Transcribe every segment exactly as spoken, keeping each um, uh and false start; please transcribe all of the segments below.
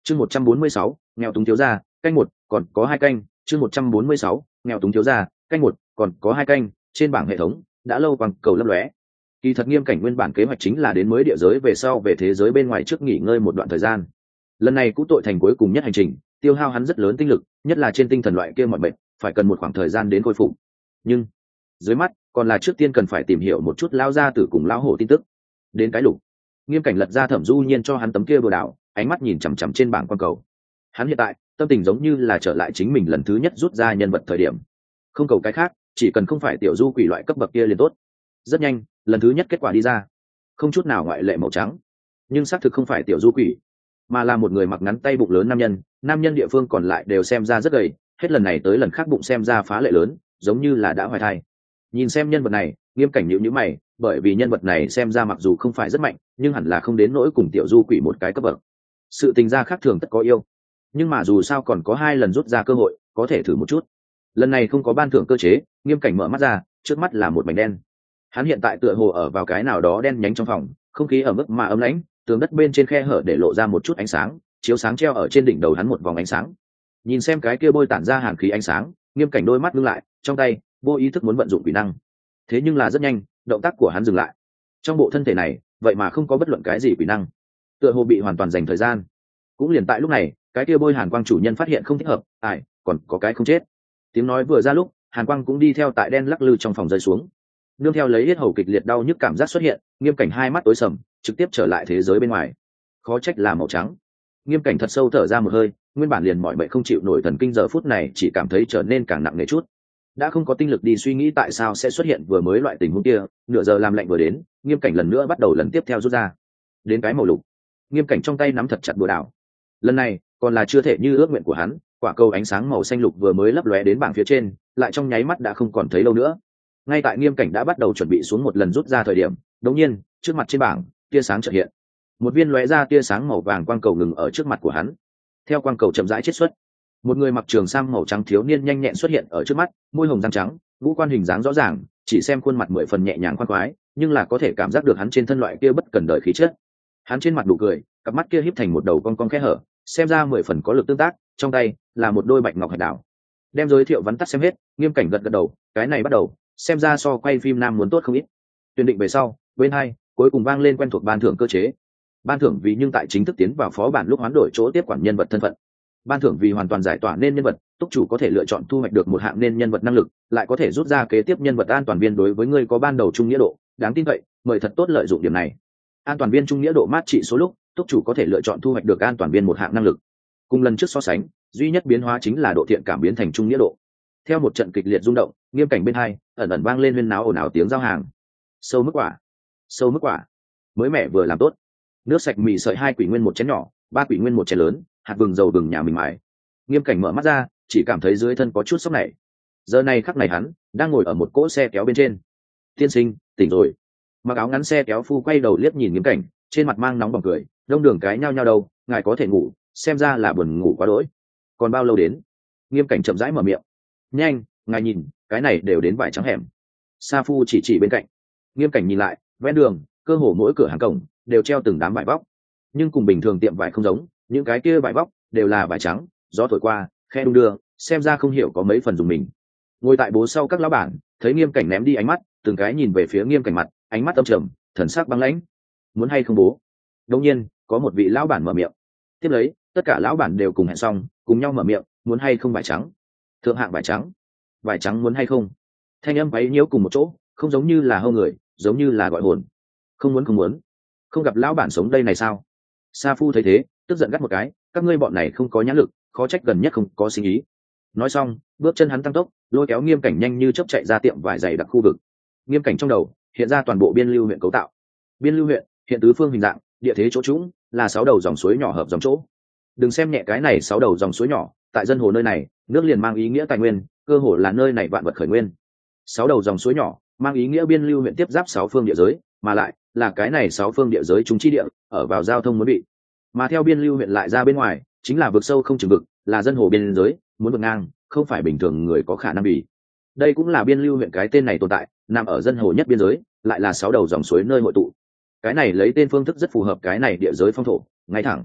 chương một trăm bốn mươi sáu nghèo túng thiếu gia canh một còn có hai canh chương một trăm bốn mươi sáu nghèo túng thiếu gia canh một còn có hai canh. Trên bảng hệ thống đã lâu bằng cầu lấp lóe. Kỳ thật Nghiêm Cảnh nguyên bản kế hoạch chính là đến mới địa giới về sau về thế giới bên ngoài trước nghỉ ngơi một đoạn thời gian. Lần này cũng tội thành cuối cùng nhất hành trình, tiêu hao hắn rất lớn tinh lực, nhất là trên tinh thần loại kia mọi bệnh, phải cần một khoảng thời gian đến khôi phục. Nhưng dưới mắt còn là trước tiên cần phải tìm hiểu một chút lao gia tử cùng lão hổ tin tức. Đến cái lục, Nghiêm Cảnh lật ra Thẩm Du Nhiên cho hắn tấm kia bừa đảo, ánh mắt nhìn chằm chằm trên bảng quan cầu. Hắn hiện tại tâm tình giống như là trở lại chính mình lần thứ nhất rút ra nhân vật thời điểm, không cầu cái khác, chỉ cần không phải tiểu du quỷ loại cấp bậc kia liền tốt. Rất nhanh, lần thứ nhất kết quả đi ra, không chút nào ngoại lệ màu trắng, nhưng xác thực không phải tiểu du quỷ, mà là một người mặc ngắn tay bụng lớn nam nhân. Nam nhân địa phương còn lại đều xem ra rất gầy, hết lần này tới lần khác bụng xem ra phá lệ lớn, giống như là đã hoài thai. Nhìn xem nhân vật này, Nghiêm Cảnh nhíu nhíu mày, bởi vì nhân vật này xem ra mặc dù không phải rất mạnh, nhưng hẳn là không đến nỗi cùng tiểu du quỷ một cái cấp bậc. Sự tình gia khác thường tất có yêu, nhưng mà dù sao còn có hai lần rút ra cơ hội, có thể thử một chút. Lần này không có ban thưởng cơ chế, Nghiêm Cảnh mở mắt ra, trước mắt là một mảnh đen. Hắn hiện tại tựa hồ ở vào cái nào đó đen nhánh trong phòng, không khí ở mức mà ấm lãnh, tường đất bên trên khe hở để lộ ra một chút ánh sáng, chiếu sáng treo ở trên đỉnh đầu hắn một vòng ánh sáng. Nhìn xem cái kia bôi tản ra hàn khí ánh sáng, Nghiêm Cảnh đôi mắt ngưng lại, trong tay vô ý thức muốn vận dụng quỷ năng. Thế nhưng là rất nhanh, động tác của hắn dừng lại. Trong bộ thân thể này, vậy mà không có bất luận cái gì quỷ năng, tựa hồ bị hoàn toàn dành thời gian. Cũng liền tại lúc này, cái kia bôi hàn quang chủ nhân phát hiện không thích hợp, ai, còn có cái không chết. Tiếng nói vừa ra lúc, hàn quang cũng đi theo tại đen lắc lư trong phòng rơi xuống. Nương theo lấy yết hầu kịch liệt đau nhức cảm giác xuất hiện, Nghiêm Cảnh hai mắt tối sầm, trực tiếp trở lại thế giới bên ngoài. Khó trách là màu trắng. Nghiêm Cảnh thật sâu thở ra một hơi, nguyên bản liền mỏi mệt không chịu nổi thần kinh giờ phút này chỉ cảm thấy trở nên càng nặng nề chút. Đã không có tinh lực đi suy nghĩ tại sao sẽ xuất hiện vừa mới loại tình huống kia, nửa giờ làm lạnh vừa đến, Nghiêm Cảnh lần nữa bắt đầu lần tiếp theo rút ra. Đến cái màu lục, Nghiêm Cảnh trong tay nắm thật chặt búa đào. Lần này, còn là chưa thể như ước nguyện của hắn, quả cầu ánh sáng màu xanh lục vừa mới lấp lóe đến bảng phía trên, lại trong nháy mắt đã không còn thấy lâu nữa. Ngay tại Nghiêm Cảnh đã bắt đầu chuẩn bị xuống một lần rút ra thời điểm, đột nhiên, trước mặt trên bảng, tia sáng chợt hiện. Một viên lóe ra tia sáng màu vàng quang cầu ngừng ở trước mặt của hắn. Theo quang cầu chậm rãi chiết xuất, một người mặc trường sam màu trắng thiếu niên nhanh nhẹn xuất hiện ở trước mắt, môi hồng răng trắng, ngũ quan hình dáng rõ ràng, chỉ xem khuôn mặt mười phần nhẹ nhàng khoan khoái, nhưng là có thể cảm giác được hắn trên thân loại kia bất cần đời khí chất. Hắn trên mặt nụ cười, cặp mắt kia híp thành một đầu cong cong khẽ hở, xem ra mười phần có lực tương tác, trong tay là một đôi bạch ngọc hạt đảo. Đem giới thiệu vắn tắt xem hết, Nghiêm Cảnh gật gật đầu, cái này bắt đầu, xem ra so quay phim nam muốn tốt không ít. Tuyển định về sau, bên hai cuối cùng vang lên quen thuộc ban thưởng cơ chế. Ban thưởng vì nhưng tại chính thức tiến vào phó bản lúc hoán đổi chỗ tiếp quản nhân vật thân phận. Ban thưởng vì hoàn toàn giải tỏa nên nhân vật, túc chủ có thể lựa chọn thu hoạch được một hạng nên nhân vật năng lực, lại có thể rút ra kế tiếp nhân vật an toàn viên đối với người có ban đầu trung nghĩa độ, đáng tin cậy, mời thật tốt lợi dụng điểm này. An toàn viên trung nghĩa độ mát trị số lúc, túc chủ có thể lựa chọn thu hoạch được an toàn viên một hạng năng lực. Cùng lần trước so sánh, duy nhất biến hóa chính là độ thiện cảm biến thành trung nghĩa độ. Theo một trận kịch liệt rung động, Nghiêm Cảnh bên hai ẩn ẩn vang lên huyên náo ồn ào tiếng giao hàng. Sâu mức quả, sâu mức quả, mới mẻ vừa làm tốt. Nước sạch mì sợi hai quỷ nguyên một chén nhỏ, ba quỷ nguyên một chén lớn, hạt vừng dầu vừng nhà mình mài. Nghiêm Cảnh mở mắt ra, chỉ cảm thấy dưới thân có chút sốc này. Giờ này khắc này hắn đang ngồi ở một cỗ xe kéo bên trên. Tiên sinh, tỉnh rồi. Mặc áo ngắn xe kéo phu quay đầu liếc nhìn Nghiêm Cảnh, trên mặt mang nóng bỏng cười, đông đường cái nhao nhao đầu, ngài có thể ngủ, xem ra là buồn ngủ quá đỗi. Còn bao lâu đến? Nghiêm Cảnh chậm rãi mở miệng. Nhanh, ngài nhìn, cái này đều đến vải trắng hẻm. Sa phu chỉ chỉ bên cạnh. Nghiêm Cảnh nhìn lại, ven đường, cơ hồ mỗi cửa hàng cổng đều treo từng đám vải vóc, nhưng cùng bình thường tiệm vải không giống, những cái kia vải vóc đều là vải trắng, gió thổi qua, khe đung đưa, xem ra không hiểu có mấy phần dùng mình. Ngồi tại bố sau các lão bản, thấy Nghiêm Cảnh ném đi ánh mắt, từng cái nhìn về phía Nghiêm Cảnh mặt, ánh mắt âm trầm, thần sắc băng lãnh. Muốn hay không bố? Đột nhiên, có một vị lão bản mở miệng. Tiếp lấy, tất cả lão bản đều cùng hẹn xong, cùng nhau mở miệng, muốn hay không vải trắng? Thượng hạng vải trắng. Vải trắng muốn hay không? Thanh âm váy nhiễu cùng một chỗ, không giống như là hâu người, giống như là gọi hồn. Không muốn không muốn. Không gặp lão bản sống đây này sao? Sa phu thấy thế, tức giận gắt một cái, các ngươi bọn này không có nhãn lực, khó trách gần nhất không có sinh ý. Nói xong, bước chân hắn tăng tốc, lôi kéo Nghiêm Cảnh nhanh như chớp chạy ra tiệm vải dày đặc khu vực. Nghiêm Cảnh trong đầu hiện ra toàn bộ biên lưu huyện cấu tạo. Biên lưu huyện hiện tứ phương hình dạng, địa thế chỗ trũng, là sáu đầu dòng suối nhỏ hợp dòng chỗ. Đừng xem nhẹ cái này sáu đầu dòng suối nhỏ, tại dân hồ nơi này, nước liền mang ý nghĩa tài nguyên, cơ hồ là nơi này vạn vật khởi nguyên. Sáu đầu dòng suối nhỏ mang ý nghĩa biên lưu huyện tiếp giáp sáu phương địa giới, mà lại là cái này sáu phương địa giới chúng chi địa, ở vào giao thông muốn bị. Mà theo biên lưu huyện lại ra bên ngoài, chính là vực sâu không chừng vực, là dân hồ biên giới, muốn vượt ngang, không phải bình thường người có khả năng bị. Đây cũng là biên lưu huyện cái tên này tồn tại, nằm ở dân hồ nhất biên giới, lại là sáu đầu dòng suối nơi hội tụ. Cái này lấy tên phương thức rất phù hợp cái này địa giới phong thổ, ngay thẳng.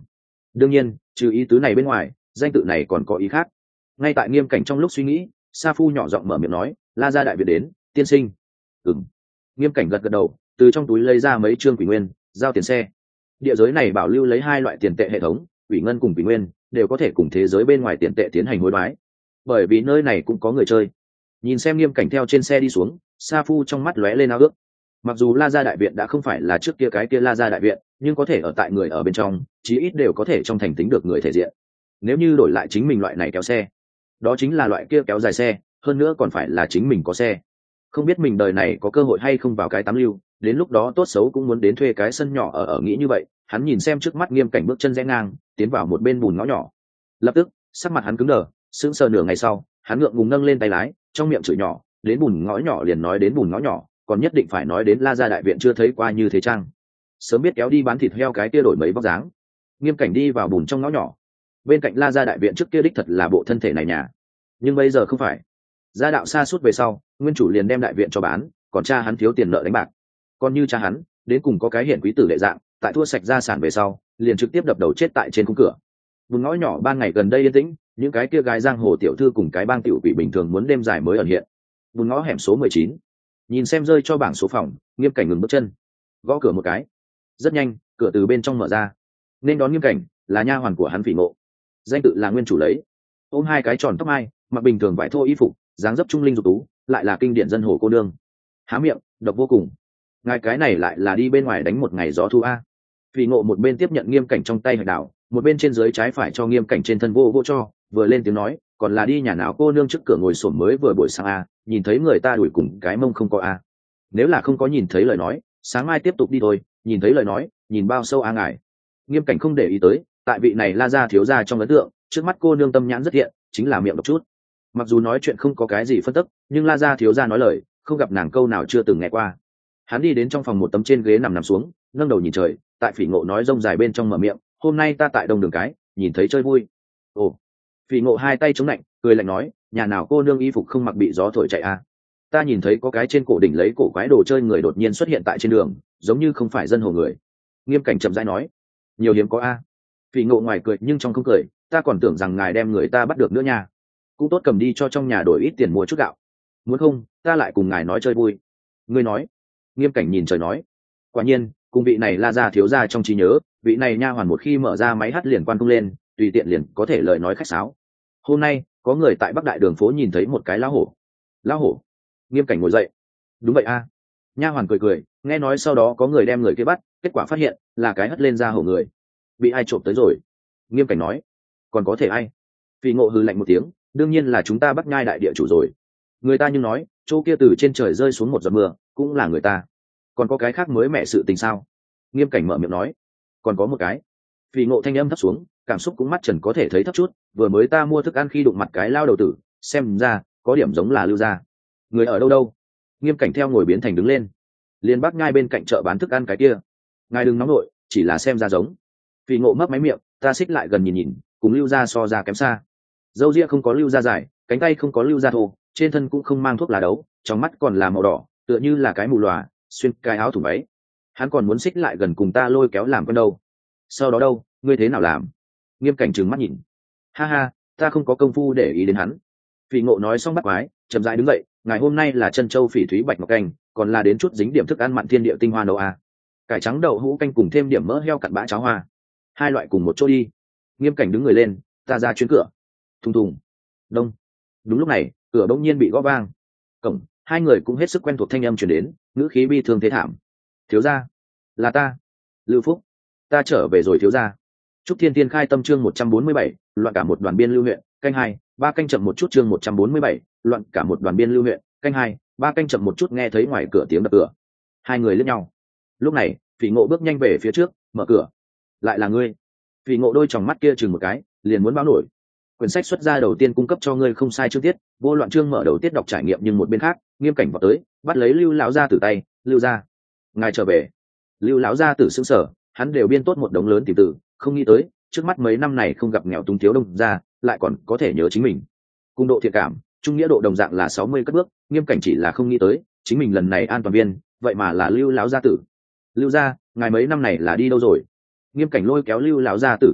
đương nhiên trừ ý tứ này bên ngoài, danh tự này còn có ý khác. Ngay tại Nghiêm Cảnh trong lúc suy nghĩ, Sa Phu nhỏ giọng mở miệng nói, La gia đại viện đến, tiên sinh. Ừm. Nghiêm Cảnh gật gật đầu, từ trong túi lấy ra mấy trương quỷ nguyên, giao tiền xe. Địa giới này bảo lưu lấy hai loại tiền tệ hệ thống, quỷ ngân cùng quỷ nguyên, đều có thể cùng thế giới bên ngoài tiền tệ tiến hành hối đoái. Bởi vì nơi này cũng có người chơi. Nhìn xem Nghiêm Cảnh theo trên xe đi xuống, Sa Phu trong mắt lóe lên ao ước. Mặc dù La gia đại viện đã không phải là trước kia cái kia La gia đại viện, nhưng có thể ở tại người ở bên trong, chí ít đều có thể trong thành tính được người thể diện. Nếu như đổi lại chính mình loại này kéo xe, đó chính là loại kia kéo dài xe, hơn nữa còn phải là chính mình có xe. Không biết mình đời này có cơ hội hay không vào cái tám lưu, đến lúc đó tốt xấu cũng muốn đến thuê cái sân nhỏ ở ở nghĩ như vậy. Hắn nhìn xem trước mắt Nghiêm Cảnh bước chân rẽ ngang, tiến vào một bên bùn ngõ nhỏ. Lập tức, sắc mặt hắn cứng đờ, sững sờ nửa ngày sau, hắn ngượng ngùng nâng lên tay lái, trong miệng chửi nhỏ, đến bùn ngõ nhỏ liền nói đến bùn ngõ nhỏ, còn nhất định phải nói đến La gia đại viện chưa thấy qua như thế trang. Sớm biết kéo đi bán thịt heo cái kia đổi mấy vóc dáng. Nghiêm Cảnh đi vào bùn trong ngõ nhỏ. Bên cạnh La gia đại viện trước kia đích thật là bộ thân thể này nhà, nhưng bây giờ không phải. Gia đạo xa suốt về sau, nguyên chủ liền đem đại viện cho bán, còn cha hắn thiếu tiền nợ đánh bạc. Còn như cha hắn, đến cùng có cái hiển quý tử đệ dạng, tại thua sạch gia sản về sau, liền trực tiếp đập đầu chết tại trên khung cửa. Bùn ngõ nhỏ ban ngày gần đây yên tĩnh, những cái kia gái giang hồ tiểu thư cùng cái bang tiểu quỷ bình thường muốn đêm dài mới ẩn hiện. Bùn ngõ hẻm số mười chín. Nhìn xem rơi cho bảng số phòng, Nghiêm Cảnh ngừng bước chân, gõ cửa một cái. Rất nhanh, cửa từ bên trong mở ra. Nên đón Nghiêm Cảnh là nha hoàn của hắn Phỉ Ngộ, danh tự là nguyên chủ lấy. Ôm hai cái tròn tóc mai, mặc bình thường vải thô y phục, dáng dấp trung linh dục tú, lại là kinh điển dân hồ cô nương. Há miệng, độc vô cùng. Ngài cái này lại là đi bên ngoài đánh một ngày gió thu a. Phỉ Ngộ một bên tiếp nhận Nghiêm Cảnh trong tay hạch đảo, một bên trên dưới trái phải cho Nghiêm Cảnh trên thân vô vô cho, vừa lên tiếng nói, còn là đi nhà nào cô nương trước cửa ngồi xổm mới vừa buổi sáng a, nhìn thấy người ta đuổi cùng cái mông không có a. Nếu là không có nhìn thấy lời nói, sáng mai tiếp tục đi thôi, nhìn thấy lời nói, nhìn bao sâu a ngài. Nghiêm Cảnh không để ý tới, tại vị này La gia thiếu gia trong ấn tượng, trước mắt cô nương tâm nhãn rất thiện, chính là miệng độc chút. Mặc dù nói chuyện không có cái gì phân tức, nhưng La gia thiếu gia nói lời, không gặp nàng câu nào chưa từng nghe qua. Hắn đi đến trong phòng một tấm trên ghế nằm nằm xuống, nâng đầu nhìn trời, tại Phỉ Ngộ nói rông dài bên trong mở miệng, hôm nay ta tại đông đường cái, nhìn thấy chơi vui. Ồ. Phỉ Ngộ hai tay chống lạnh, cười lạnh nói, nhà nào cô nương y phục không mặc bị gió thổi chạy à? Ta nhìn thấy có cái trên cổ đỉnh lấy cổ quái đồ chơi người đột nhiên xuất hiện tại trên đường, giống như không phải dân hồ người. Nghiêm Cảnh chậm rãi nói, nhiều hiếm có a. À. Phỉ Ngộ ngoài cười nhưng trong không cười, ta còn tưởng rằng ngài đem người ta bắt được nữa nha. Cũng tốt, cầm đi cho trong nhà đổi ít tiền mua chút gạo. Muốn không, ta lại cùng ngài nói chơi vui. Ngươi nói. Nghiêm Cảnh nhìn trời nói, quả nhiên, cùng vị này La gia thiếu gia trong trí nhớ, vị này nha hoàn một khi mở ra máy hát liền quan tung lên, tùy tiện liền có thể lời nói khách sáo. Hôm nay, có người tại Bắc Đại đường phố nhìn thấy một cái lão hổ. Lão hổ? Nghiêm Cảnh ngồi dậy. Đúng vậy a. À. Nha hoàn cười cười, nghe nói sau đó có người đem người kia bắt, kết quả phát hiện là cái hất lên ra hổ người. Bị ai trộm tới rồi? Nghiêm Cảnh nói. Còn có thể ai? Phỉ Ngộ hừ lạnh một tiếng, đương nhiên là chúng ta Bắc Nhai đại địa chủ rồi. Người ta nhưng nói, chỗ kia từ trên trời rơi xuống một giọt mưa, cũng là người ta. Còn có cái khác mới mẹ sự tình sao? Nghiêm Cảnh mở miệng nói. Còn có một cái. Phỉ Ngộ thanh âm thấp xuống, cảm xúc cũng mắt trần có thể thấy thấp chút, vừa mới ta mua thức ăn khi đụng mặt cái lao đầu tử, xem ra có điểm giống là Lưu gia. Người ở đâu đâu? Nghiêm Cảnh theo ngồi biến thành đứng lên. Liên Bắc Nhai bên cạnh chợ bán thức ăn cái kia. Ngài đừng nóng nội, chỉ là xem ra giống. Phỉ Ngộ mấp máy miệng, ta xích lại gần nhìn nhìn, cùng Lưu gia so ra kém xa. Dâu ria không có Lưu gia dài, cánh tay không có Lưu gia thô, trên thân cũng không mang thuốc lá đấu, trong mắt còn là màu đỏ, tựa như là cái mù lòa, xuyên cái áo thủng váy. Hắn còn muốn xích lại gần cùng ta lôi kéo làm con đâu. Sau đó đâu, ngươi thế nào làm? Nghiêm Cảnh trừng mắt nhìn. Ha ha, ta không có công phu để ý đến hắn. Phỉ Ngộ nói xong bắt quái, chậm rãi đứng dậy, ngày hôm nay là chân châu phỉ thúy bạch ngọc canh, còn là đến chút dính điểm thức ăn mặn thiên địa tinh hoa nấu à. Cải trắng đậu hũ canh cùng thêm điểm mỡ heo cặn bã cháo hoa, hai loại cùng một chỗ đi. Nghiêm Cảnh đứng người lên, ta ra chuyến cửa. Thùng thùng. Đông. Đúng lúc này, cửa bỗng nhiên bị gõ vang. Cổng, hai người cũng hết sức quen thuộc thanh âm truyền đến, ngữ khí bi thương thế thảm. Thiếu gia, là ta, Lưu Phúc, ta trở về rồi thiếu gia. Trúc Thiên Tiên khai tâm chương một trăm bốn mươi bảy, loạn cả một đoàn biên lưu huyện, canh hai, ba canh chậm một chút chương một trăm bốn mươi bảy, loạn cả một đoàn biên lưu huyện, canh hai, ba canh chậm một chút nghe thấy ngoài cửa tiếng đập cửa. Hai người liếc nhau. Lúc này, Phỉ Ngộ bước nhanh về phía trước, mở cửa. Lại là ngươi. Phỉ Ngộ đôi tròng mắt kia chừng một cái, liền muốn báo nổi. Quyển sách xuất ra đầu tiên cung cấp cho ngươi không sai chương tiết, vô loạn chương mở đầu tiết đọc trải nghiệm, nhưng một bên khác, Nghiêm Cảnh vào tới, bắt lấy Lưu lão gia tử tay, Lưu gia, ngài trở về. Lưu lão gia tử sững sờ, hắn đều biên tốt một đống lớn tìm từ, không nghĩ tới trước mắt mấy năm này không gặp nghèo túng thiếu đông gia, lại còn có thể nhớ chính mình. Cung độ thiện cảm, trung nghĩa độ đồng dạng là sáu mươi cất bước, Nghiêm Cảnh chỉ là không nghĩ tới chính mình lần này an toàn viên vậy mà là Lưu lão gia tử. Lưu gia, ngài mấy năm này là đi đâu rồi? Nghiêm Cảnh lôi kéo Lưu lão gia tử tọa hạ,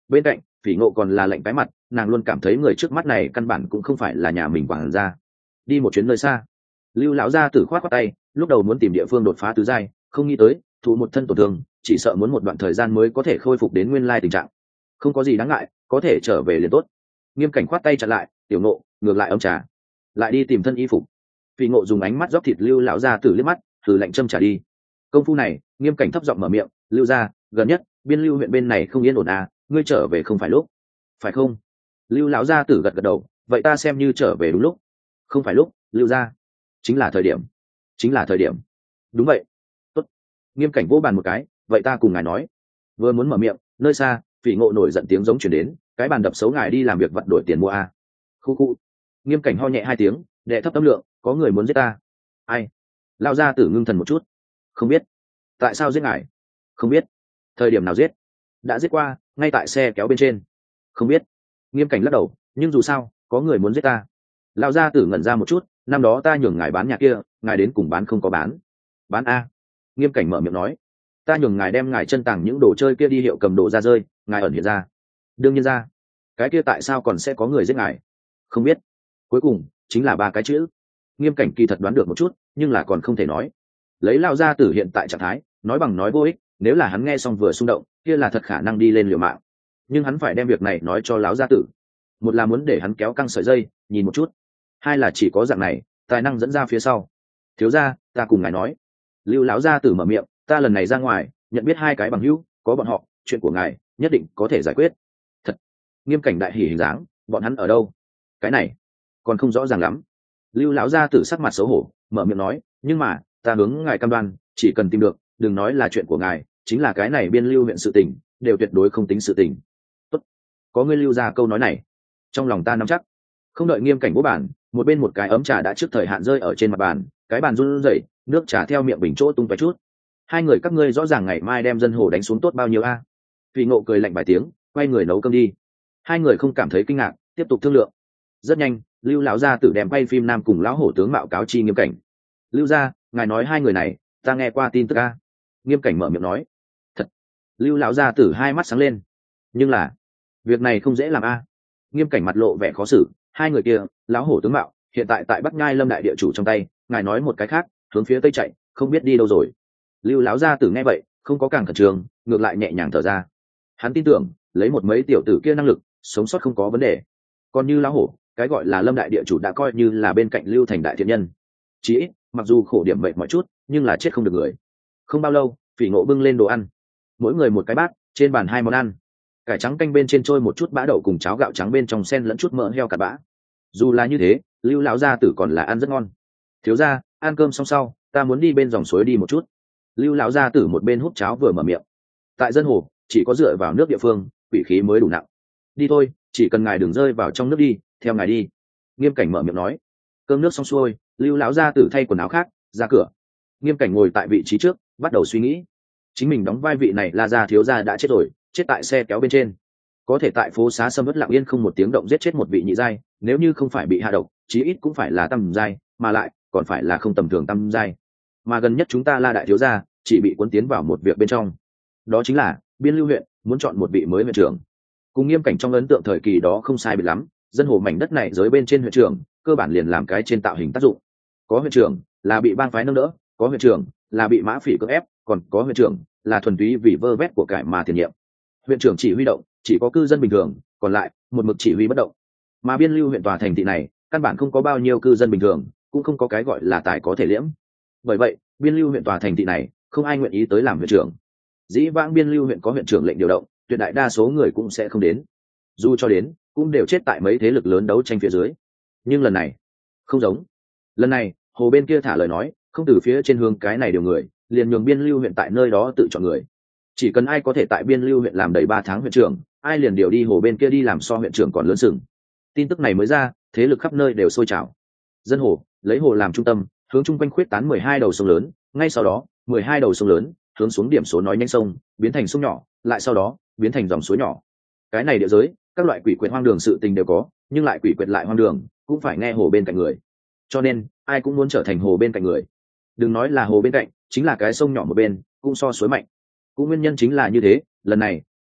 Bên cạnh Phỉ Ngộ còn là lạnh cái mặt, nàng luôn cảm thấy người trước mắt này căn bản cũng không phải là nhà mình quản gia. Đi một chuyến nơi xa. Lưu lão gia tử khoát khoát tay, lúc đầu muốn tìm địa phương đột phá tứ giai, không nghĩ tới thụ một thân tổn thương, chỉ sợ muốn một đoạn thời gian mới có thể khôi phục đến nguyên lai tình trạng. Không có gì đáng ngại, có thể trở về liền tốt. Nghiêm Cảnh khoát tay chặn lại, Tiểu Ngộ ngược lại ấm trà, lại đi tìm thân y phục. Phỉ Ngộ dùng ánh mắt dốc thịt Lưu lão gia tử liếc mắt, thử lạnh châm trả đi. Công phu này, Nghiêm Cảnh thấp giọng mở miệng, Lưu gia, gần nhất biên Lưu huyện bên này không yên ổn à, ngươi trở về không phải lúc, phải không? Lưu lão gia tử gật gật đầu, vậy ta xem như trở về đúng lúc. Không phải lúc, Lưu gia, chính là thời điểm, chính là thời điểm. Đúng vậy. Tốt. Nghiêm Cảnh vỗ bàn một cái, vậy ta cùng ngài nói. Vừa muốn mở miệng, nơi xa Phỉ Ngộ nổi giận tiếng giống chuyển đến, cái bàn đập xấu ngài đi làm việc vặt đổi tiền mua a. Khu khu. Nghiêm Cảnh ho nhẹ hai tiếng, đệ thấp tâm lượng, có người muốn giết ta. Ai? Lão gia tử ngưng thần một chút. Không biết. Tại sao giết ngài? Không biết. Thời điểm nào giết? Đã giết qua, ngay tại xe kéo bên trên. Không biết. Nghiêm Cảnh lắc đầu, nhưng dù sao có người muốn giết ta. Lão gia tử ngẩn ra một chút, năm đó ta nhường ngài bán nhà kia, ngài đến cùng bán không có bán. Bán a. Nghiêm Cảnh mở miệng nói, ta nhường ngài đem ngài chân tàng những đồ chơi kia đi hiệu cầm đồ ra rơi, ngài ẩn hiện ra. Đương nhiên ra. Cái kia tại sao còn sẽ có người giết ngài? Không biết. Cuối cùng chính là ba cái chữ. Nghiêm Cảnh kỳ thật đoán được một chút, nhưng là còn không thể nói. Lấy Lão gia tử hiện tại trạng thái, nói bằng nói vô ích, nếu là hắn nghe xong vừa xung động, kia là thật khả năng đi lên liều mạng. Nhưng hắn phải đem việc này nói cho Lão gia tử. Một là muốn để hắn kéo căng sợi dây, nhìn một chút. Hai là chỉ có dạng này, tài năng dẫn ra phía sau. Thiếu gia, ta cùng ngài nói. Lưu lão gia tử mở miệng, ta lần này ra ngoài, nhận biết hai cái bằng hữu, có bọn họ, chuyện của ngài nhất định có thể giải quyết. Thật. Nghiêm Cảnh đại hỉ hình dáng, bọn hắn ở đâu? Cái này còn không rõ ràng lắm. Lưu lão gia tử sắc mặt xấu hổ, mở miệng nói, nhưng mà ta hướng ngài cam đoan, chỉ cần tìm được, đừng nói là chuyện của ngài, chính là cái này biên Lưu huyện sự tình, đều tuyệt đối không tính sự tình. Tốt. Có ngươi lưu ra câu nói này, trong lòng ta nắm chắc. Không đợi Nghiêm Cảnh bố bản, một bên một cái ấm trà đã trước thời hạn rơi ở trên mặt bàn, cái bàn run rẩy, nước trà theo miệng bình chỗ tung tóe chút. Hai người các ngươi rõ ràng ngày mai đem dân hồ đánh xuống tốt bao nhiêu a? Phỉ Ngộ cười lạnh vài tiếng, quay người nấu cơm đi. Hai người không cảm thấy kinh ngạc, tiếp tục thương lượng. Rất nhanh, Lưu lão gia tử đem quay phim nam cùng lão hổ tướng mạo cáo chi Nghiêm Cảnh. Lưu gia, ngài nói hai người này, ta nghe qua tin tức a. Nghiêm Cảnh mở miệng nói. Thật. Lưu lão gia tử hai mắt sáng lên. Nhưng là, việc này không dễ làm a. Nghiêm Cảnh mặt lộ vẻ khó xử, hai người kia, lão hổ tướng mạo, hiện tại tại Bắc Nhai Lâm đại địa chủ trong tay, ngài nói một cái khác, hướng phía tây chạy, không biết đi đâu rồi. Lưu lão gia tử nghe vậy, không có càng khẩn trương, ngược lại nhẹ nhàng thở ra. Hắn tin tưởng, lấy một mấy tiểu tử kia năng lực, sống sót không có vấn đề. Còn như lão hổ, cái gọi là Lâm đại địa chủ đã coi như là bên cạnh Lưu Thành đại thiện nhân. Chỉ ít, mặc dù khổ điểm mệt mọi chút, nhưng là chết không được người. Không bao lâu, Phỉ Ngộ bưng lên đồ ăn, mỗi người một cái bát, trên bàn hai món ăn. Cải trắng canh bên trên trôi một chút bã đậu cùng cháo gạo trắng bên trong xen lẫn chút mỡ heo cặn bã. Dù là như thế, Lưu lão gia tử còn là ăn rất ngon. Thiếu gia, ăn cơm xong sau, ta muốn đi bên dòng suối đi một chút. Lưu lão gia tử một bên hút cháo vừa mở miệng. Tại dân hồ, chỉ có dựa vào nước địa phương, quỷ khí mới đủ nặng. Đi thôi, chỉ cần ngài đừng rơi vào trong nước đi, theo ngài đi. Nghiêm Cảnh mở miệng nói. Cơm nước xong xuôi, Lưu lão gia tử thay quần áo khác, ra cửa. Nghiêm Cảnh ngồi tại vị trí trước, bắt đầu suy nghĩ. Chính mình đóng vai vị này là gia thiếu gia đã chết rồi, chết tại xe kéo bên trên. Có thể tại phố xá sâm vất lặng yên không một tiếng động giết chết một vị nhị giai, nếu như không phải bị hạ độc, chí ít cũng phải là tam giai, mà lại còn phải là không tầm thường tam giai. Mà gần nhất chúng ta La đại thiếu gia chỉ bị cuốn tiến vào một việc bên trong, đó chính là biên Lưu huyện muốn chọn một vị mới huyện trưởng. Cùng Nghiêm Cảnh trong ấn tượng thời kỳ đó không sai biệt lắm, dân hồ mảnh đất này giới bên trên huyện trưởng cơ bản liền làm cái trên tạo hình tác dụng. Có huyện trưởng là bị bang phái nâng đỡ, có huyện trưởng là bị mã phỉ cưỡng ép, còn có huyện trưởng là thuần túy vì vơ vét của cải mà tiền nhiệm. Huyện trưởng chỉ huy động, chỉ có cư dân bình thường, còn lại một mực chỉ huy bất động. Mà biên Lưu huyện tòa thành thị này căn bản không có bao nhiêu cư dân bình thường, cũng không có cái gọi là tài có thể liễm. Bởi vậy, biên Lưu huyện tòa thành thị này không ai nguyện ý tới làm huyện trưởng. Dĩ vãng biên Lưu huyện có huyện trưởng lệnh điều động, tuyệt đại đa số người cũng sẽ không đến. Dù cho đến, cũng đều chết tại mấy thế lực lớn đấu tranh phía dưới. Nhưng lần này, không giống. Lần này, hồ bên kia thả lời nói, không từ phía trên hướng cái này điều người, liền nhường biên Lưu huyện tại nơi đó tự chọn người. Chỉ cần ai có thể tại biên Lưu huyện làm đầy ba tháng huyện trưởng, ai liền điều đi hồ bên kia đi làm so huyện trưởng còn lớn sừng. Tin tức này mới ra, thế lực khắp nơi đều sôi trào. Dân hồ lấy hồ làm trung tâm, hướng chung quanh khuyết tán mười hai đầu sông lớn, ngay sau đó mười hai đầu sông lớn hướng xuống điểm số nói nhanh sông, biến thành sông nhỏ, lại sau đó biến thành dòng suối nhỏ. Cái này địa giới, các loại quỷ quyệt hoang đường sự tình đều có, nhưng lại quỷ quyệt lại hoang đường, cũng phải nghe hồ bên cạnh người. Cho nên, ai cũng muốn trở thành hồ bên cạnh người. Đừng nói là hồ bên cạnh, chính là cái sông nhỏ một bên, cũng so suối mạnh. Cũng nguyên nhân chính là như thế, lần này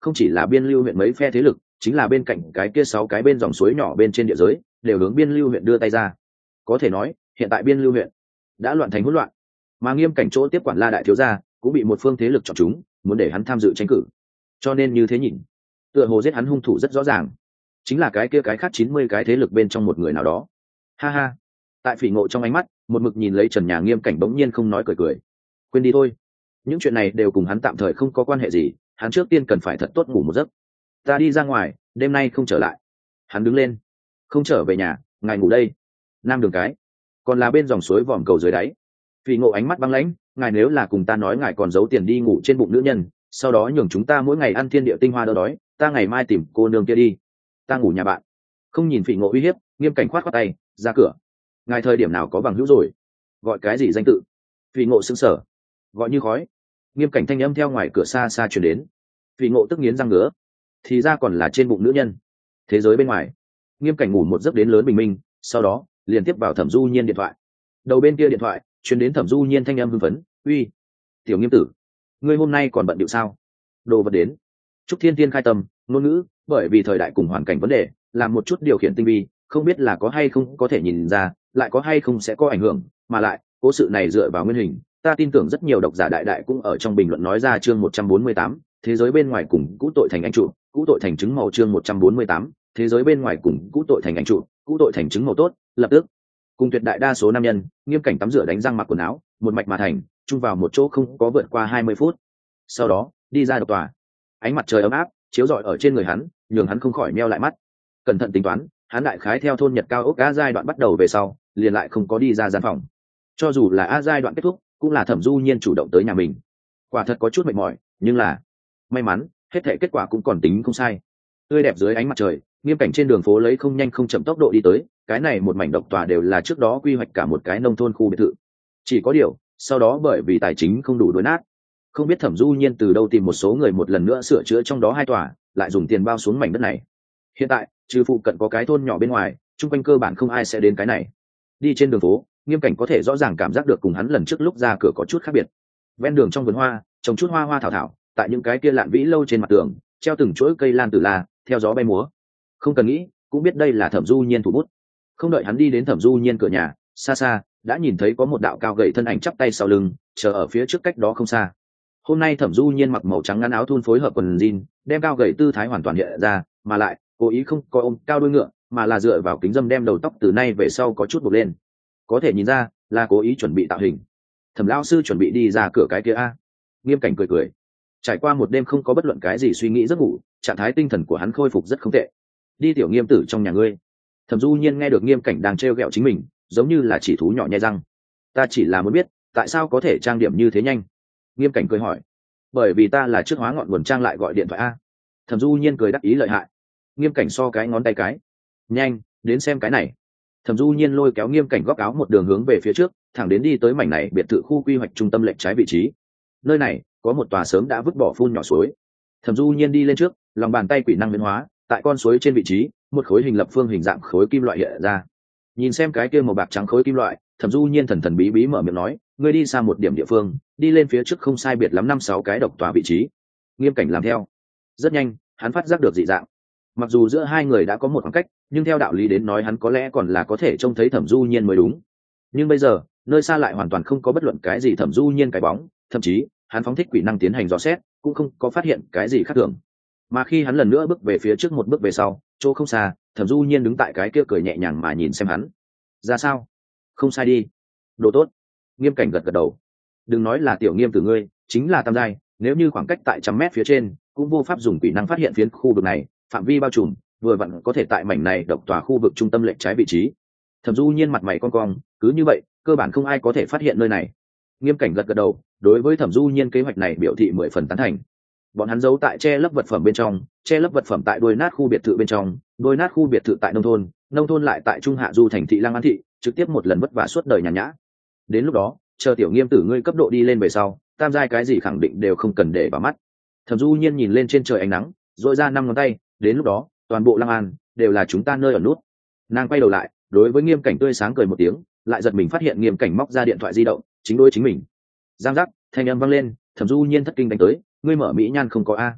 không chỉ là biên lưu huyện mấy phe thế lực, chính là bên cạnh cái kia sáu cái bên dòng suối nhỏ bên trên địa giới đều hướng biên lưu huyện đưa tay ra. Có thể nói hiện tại biên lưu huyện đã loạn thành hỗn loạn, mà Nghiêm Cảnh chỗ tiếp quản La đại thiếu gia cũng bị một phương thế lực chọn chúng, muốn để hắn tham dự tranh cử. Cho nên như thế nhìn, tựa hồ giết hắn hung thủ rất rõ ràng, chính là cái kia cái khác chín mươi cái thế lực bên trong một người nào đó. Ha ha. Tại Phỉ Ngộ trong ánh mắt một mực nhìn lấy trần nhà Nghiêm Cảnh bỗng nhiên không nói cười cười. Quên đi thôi, những chuyện này đều cùng hắn tạm thời không có quan hệ gì, hắn trước tiên cần phải thật tốt ngủ một giấc. Ta đi ra ngoài, đêm nay không trở lại. Hắn đứng lên. Không trở về nhà, ngài ngủ đây. Nam đường cái, còn là bên dòng suối vòm cầu dưới đáy. Phỉ Ngộ ánh mắt băng lãnh, ngài nếu là cùng ta nói ngài còn giấu tiền đi ngủ trên bụng nữ nhân, sau đó nhường chúng ta mỗi ngày ăn thiên địa tinh hoa đỡ đói, ta ngày mai tìm cô nương kia đi, ta ngủ nhà bạn. Không nhìn Phỉ Ngộ uy hiếp, Nghiêm Cảnh khoát khoát tay ra cửa. Ngài thời điểm nào có bằng hữu rồi? Gọi cái gì danh tự? Phỉ Ngộ sững sờ. Gọi như khói. Nghiêm Cảnh thanh âm theo ngoài cửa xa xa truyền đến. Phỉ Ngộ tức nghiến răng ngứa, thì ra còn là trên bụng nữ nhân. Thế giới bên ngoài, Nghiêm Cảnh ngủ một giấc đến lớn bình minh, sau đó liền tiếp vào Thẩm Du Nhiên điện thoại. Đầu bên kia điện thoại truyền đến Thẩm Du Nhiên thanh âm hưng phấn, uy, tiểu Nghiêm tử, ngươi hôm nay còn bận điệu sao? Đồ vật đến. Trúc Thiên Tiên khai tâm ngôn ngữ, bởi vì thời đại cùng hoàn cảnh vấn đề, làm một chút điều khiển tinh vi, không biết là có hay không có thể nhìn ra, lại có hay không sẽ có ảnh hưởng, mà lại cố sự này dựa vào nguyên hình, ta tin tưởng rất nhiều độc giả đại đại cũng ở trong bình luận nói ra. Chương một trăm bốn mươi tám, thế giới bên ngoài cùng cũ tội thành anh trụ, cũ tội thành chứng màu. Chương một trăm bốn mươi tám, thế giới bên ngoài cùng cũ tội thành anh trụ, cũ tội thành chứng màu. Tốt, lập tức cùng tuyệt đại đa số nam nhân, Nghiêm Cảnh tắm rửa đánh răng mặc quần áo, một mạch mà thành, chung vào một chỗ không có vượt qua hai mươi phút. Sau đó đi ra độc tòa, ánh mặt trời ấm áp chiếu rọi ở trên người hắn, nhường hắn không khỏi meo lại mắt. Cẩn thận tính toán, hắn đại khái theo thôn Nhật cao ốc A giai đoạn bắt đầu về sau, liền lại không có đi ra gian phòng. Cho dù là A giai đoạn kết thúc, cũng là Thẩm Du Nhiên chủ động tới nhà mình. Quả thật có chút mệt mỏi, nhưng là may mắn, hết thảy kết quả cũng còn tính không sai. Tươi đẹp dưới ánh mặt trời, Nghiêm Cảnh trên đường phố lấy không nhanh không chậm tốc độ đi tới, cái này một mảnh độc tòa đều là trước đó quy hoạch cả một cái nông thôn khu biệt thự. Chỉ có điều, sau đó bởi vì tài chính không đủ đối nát, không biết Thẩm Du Nhiên từ đâu tìm một số người một lần nữa sửa chữa trong đó hai tòa, lại dùng tiền bao xuống mảnh đất này. Hiện tại, trừ phụ cận có cái thôn nhỏ bên ngoài, chung quanh cơ bản không ai sẽ đến cái này. Đi trên đường phố, Nghiêm Cảnh có thể rõ ràng cảm giác được cùng hắn lần trước lúc ra cửa có chút khác biệt. Ven đường trong vườn hoa, trồng chút hoa hoa thảo thảo, tại những cái kia lạn vĩ lâu trên mặt tường, treo từng chuỗi cây lan tử la, theo gió bay múa. Không cần nghĩ, cũng biết đây là Thẩm Du Nhiên thủ bút. Không đợi hắn đi đến Thẩm Du Nhiên cửa nhà, xa xa đã nhìn thấy có một đạo cao gầy thân ảnh chắp tay sau lưng, chờ ở phía trước cách đó không xa. Hôm nay Thẩm Du Nhiên mặc màu trắng ngắn áo thun phối hợp quần jean, đem cao gầy tư thái hoàn toàn hiện ra, mà lại cố ý không có ôm cao đuôi ngựa, mà là dựa vào kính dâm đem đầu tóc từ nay về sau có chút buộc lên. Có thể nhìn ra là cố ý chuẩn bị tạo hình. Thẩm lão sư chuẩn bị đi ra cửa cái kia a. Nghiêm Cảnh cười cười. Trải qua một đêm không có bất luận cái gì suy nghĩ giấc ngủ, trạng thái tinh thần của hắn khôi phục rất không tệ. Đi tiểu Nghiêm tử trong nhà ngươi. Thẩm Du Nhiên nghe được Nghiêm Cảnh đang trêu ghẹo chính mình, giống như là chỉ thú nhỏ nhai răng. Ta chỉ là muốn biết, tại sao có thể trang điểm như thế nhanh? Nghiêm Cảnh cười hỏi. Bởi vì ta là trước hóa ngọn nguồn trang lại gọi điện thoại a. Thẩm Du Nhiên cười đắc ý lợi hại. Nghiêm Cảnh so cái ngón tay cái. Nhanh, đến xem cái này. Thẩm Du Nhiên lôi kéo Nghiêm Cảnh góc áo một đường hướng về phía trước, thẳng đến đi tới mảnh này biệt thự khu quy hoạch trung tâm lệch trái vị trí. Nơi này có một tòa sớm đã vứt bỏ phun nhỏ suối. Thẩm Du Nhiên đi lên trước, lòng bàn tay quỷ năng biến hóa, tại con suối trên vị trí, một khối hình lập phương hình dạng khối kim loại hiện ra. Nhìn xem cái kia màu bạc trắng khối kim loại, Thẩm Du Nhiên thần thần bí bí mở miệng nói, ngươi đi xa một điểm địa phương, đi lên phía trước không sai biệt lắm năm sáu cái độc tòa vị trí. Nghiêm Cảnh làm theo. Rất nhanh, hắn phát giác được dị dạng. Mặc dù giữa hai người đã có một khoảng cách, nhưng theo đạo lý đến nói hắn có lẽ còn là có thể trông thấy Thẩm Du Nhiên mới đúng. Nhưng bây giờ, nơi xa lại hoàn toàn không có bất luận cái gì Thẩm Du Nhiên cái bóng, thậm chí hắn phóng thích quỷ năng tiến hành dò xét, cũng không có phát hiện cái gì khác thường. Mà khi hắn lần nữa bước về phía trước một bước về sau, chỗ không xa, Thẩm Du Nhiên đứng tại cái kia cười nhẹ nhàng mà nhìn xem hắn. Ra sao? Không sai đi. Đồ tốt. Nghiêm Cảnh gật gật đầu. Đừng nói là tiểu Nghiêm tử ngươi, chính là tam giai, nếu như khoảng cách tại trăm mét phía trên, cũng vô pháp dùng quỷ năng phát hiện phiến khu vực này, phạm vi bao trùm, vừa vặn có thể tại mảnh này độc tòa khu vực trung tâm lệch trái vị trí. Thẩm Du Nhiên mặt mày cong cong, cứ như vậy, cơ bản không ai có thể phát hiện nơi này. Nghiêm Cảnh gật gật đầu, đối với Thẩm Du Nhiên kế hoạch này biểu thị mười phần tán thành. Bọn hắn giấu tại che lấp vật phẩm bên trong, che lấp vật phẩm tại đuôi nát khu biệt thự bên trong, đuôi nát khu biệt thự tại nông thôn, nông thôn lại tại trung hạ du thành thị Lăng An thị, trực tiếp một lần vất vả suốt đời nhàn nhã. Đến lúc đó, chờ tiểu Nghiêm tử ngươi cấp độ đi lên về sau, tam giai cái gì khẳng định đều không cần để vào mắt. Thẩm Du Nhiên nhìn lên trên trời ánh nắng, dội ra năm ngón tay, đến lúc đó, toàn bộ Lăng An đều là chúng ta nơi ở nút. Nàng quay đầu lại, đối với Nghiêm Cảnh tươi sáng cười một tiếng, lại giật mình phát hiện Nghiêm Cảnh móc ra điện thoại di động, chính đối chính mình. Giang giác, thanh âm vang lên, Thẩm Du Nhiên thất kinh đánh tới, ngươi mở mỹ nhan không có a?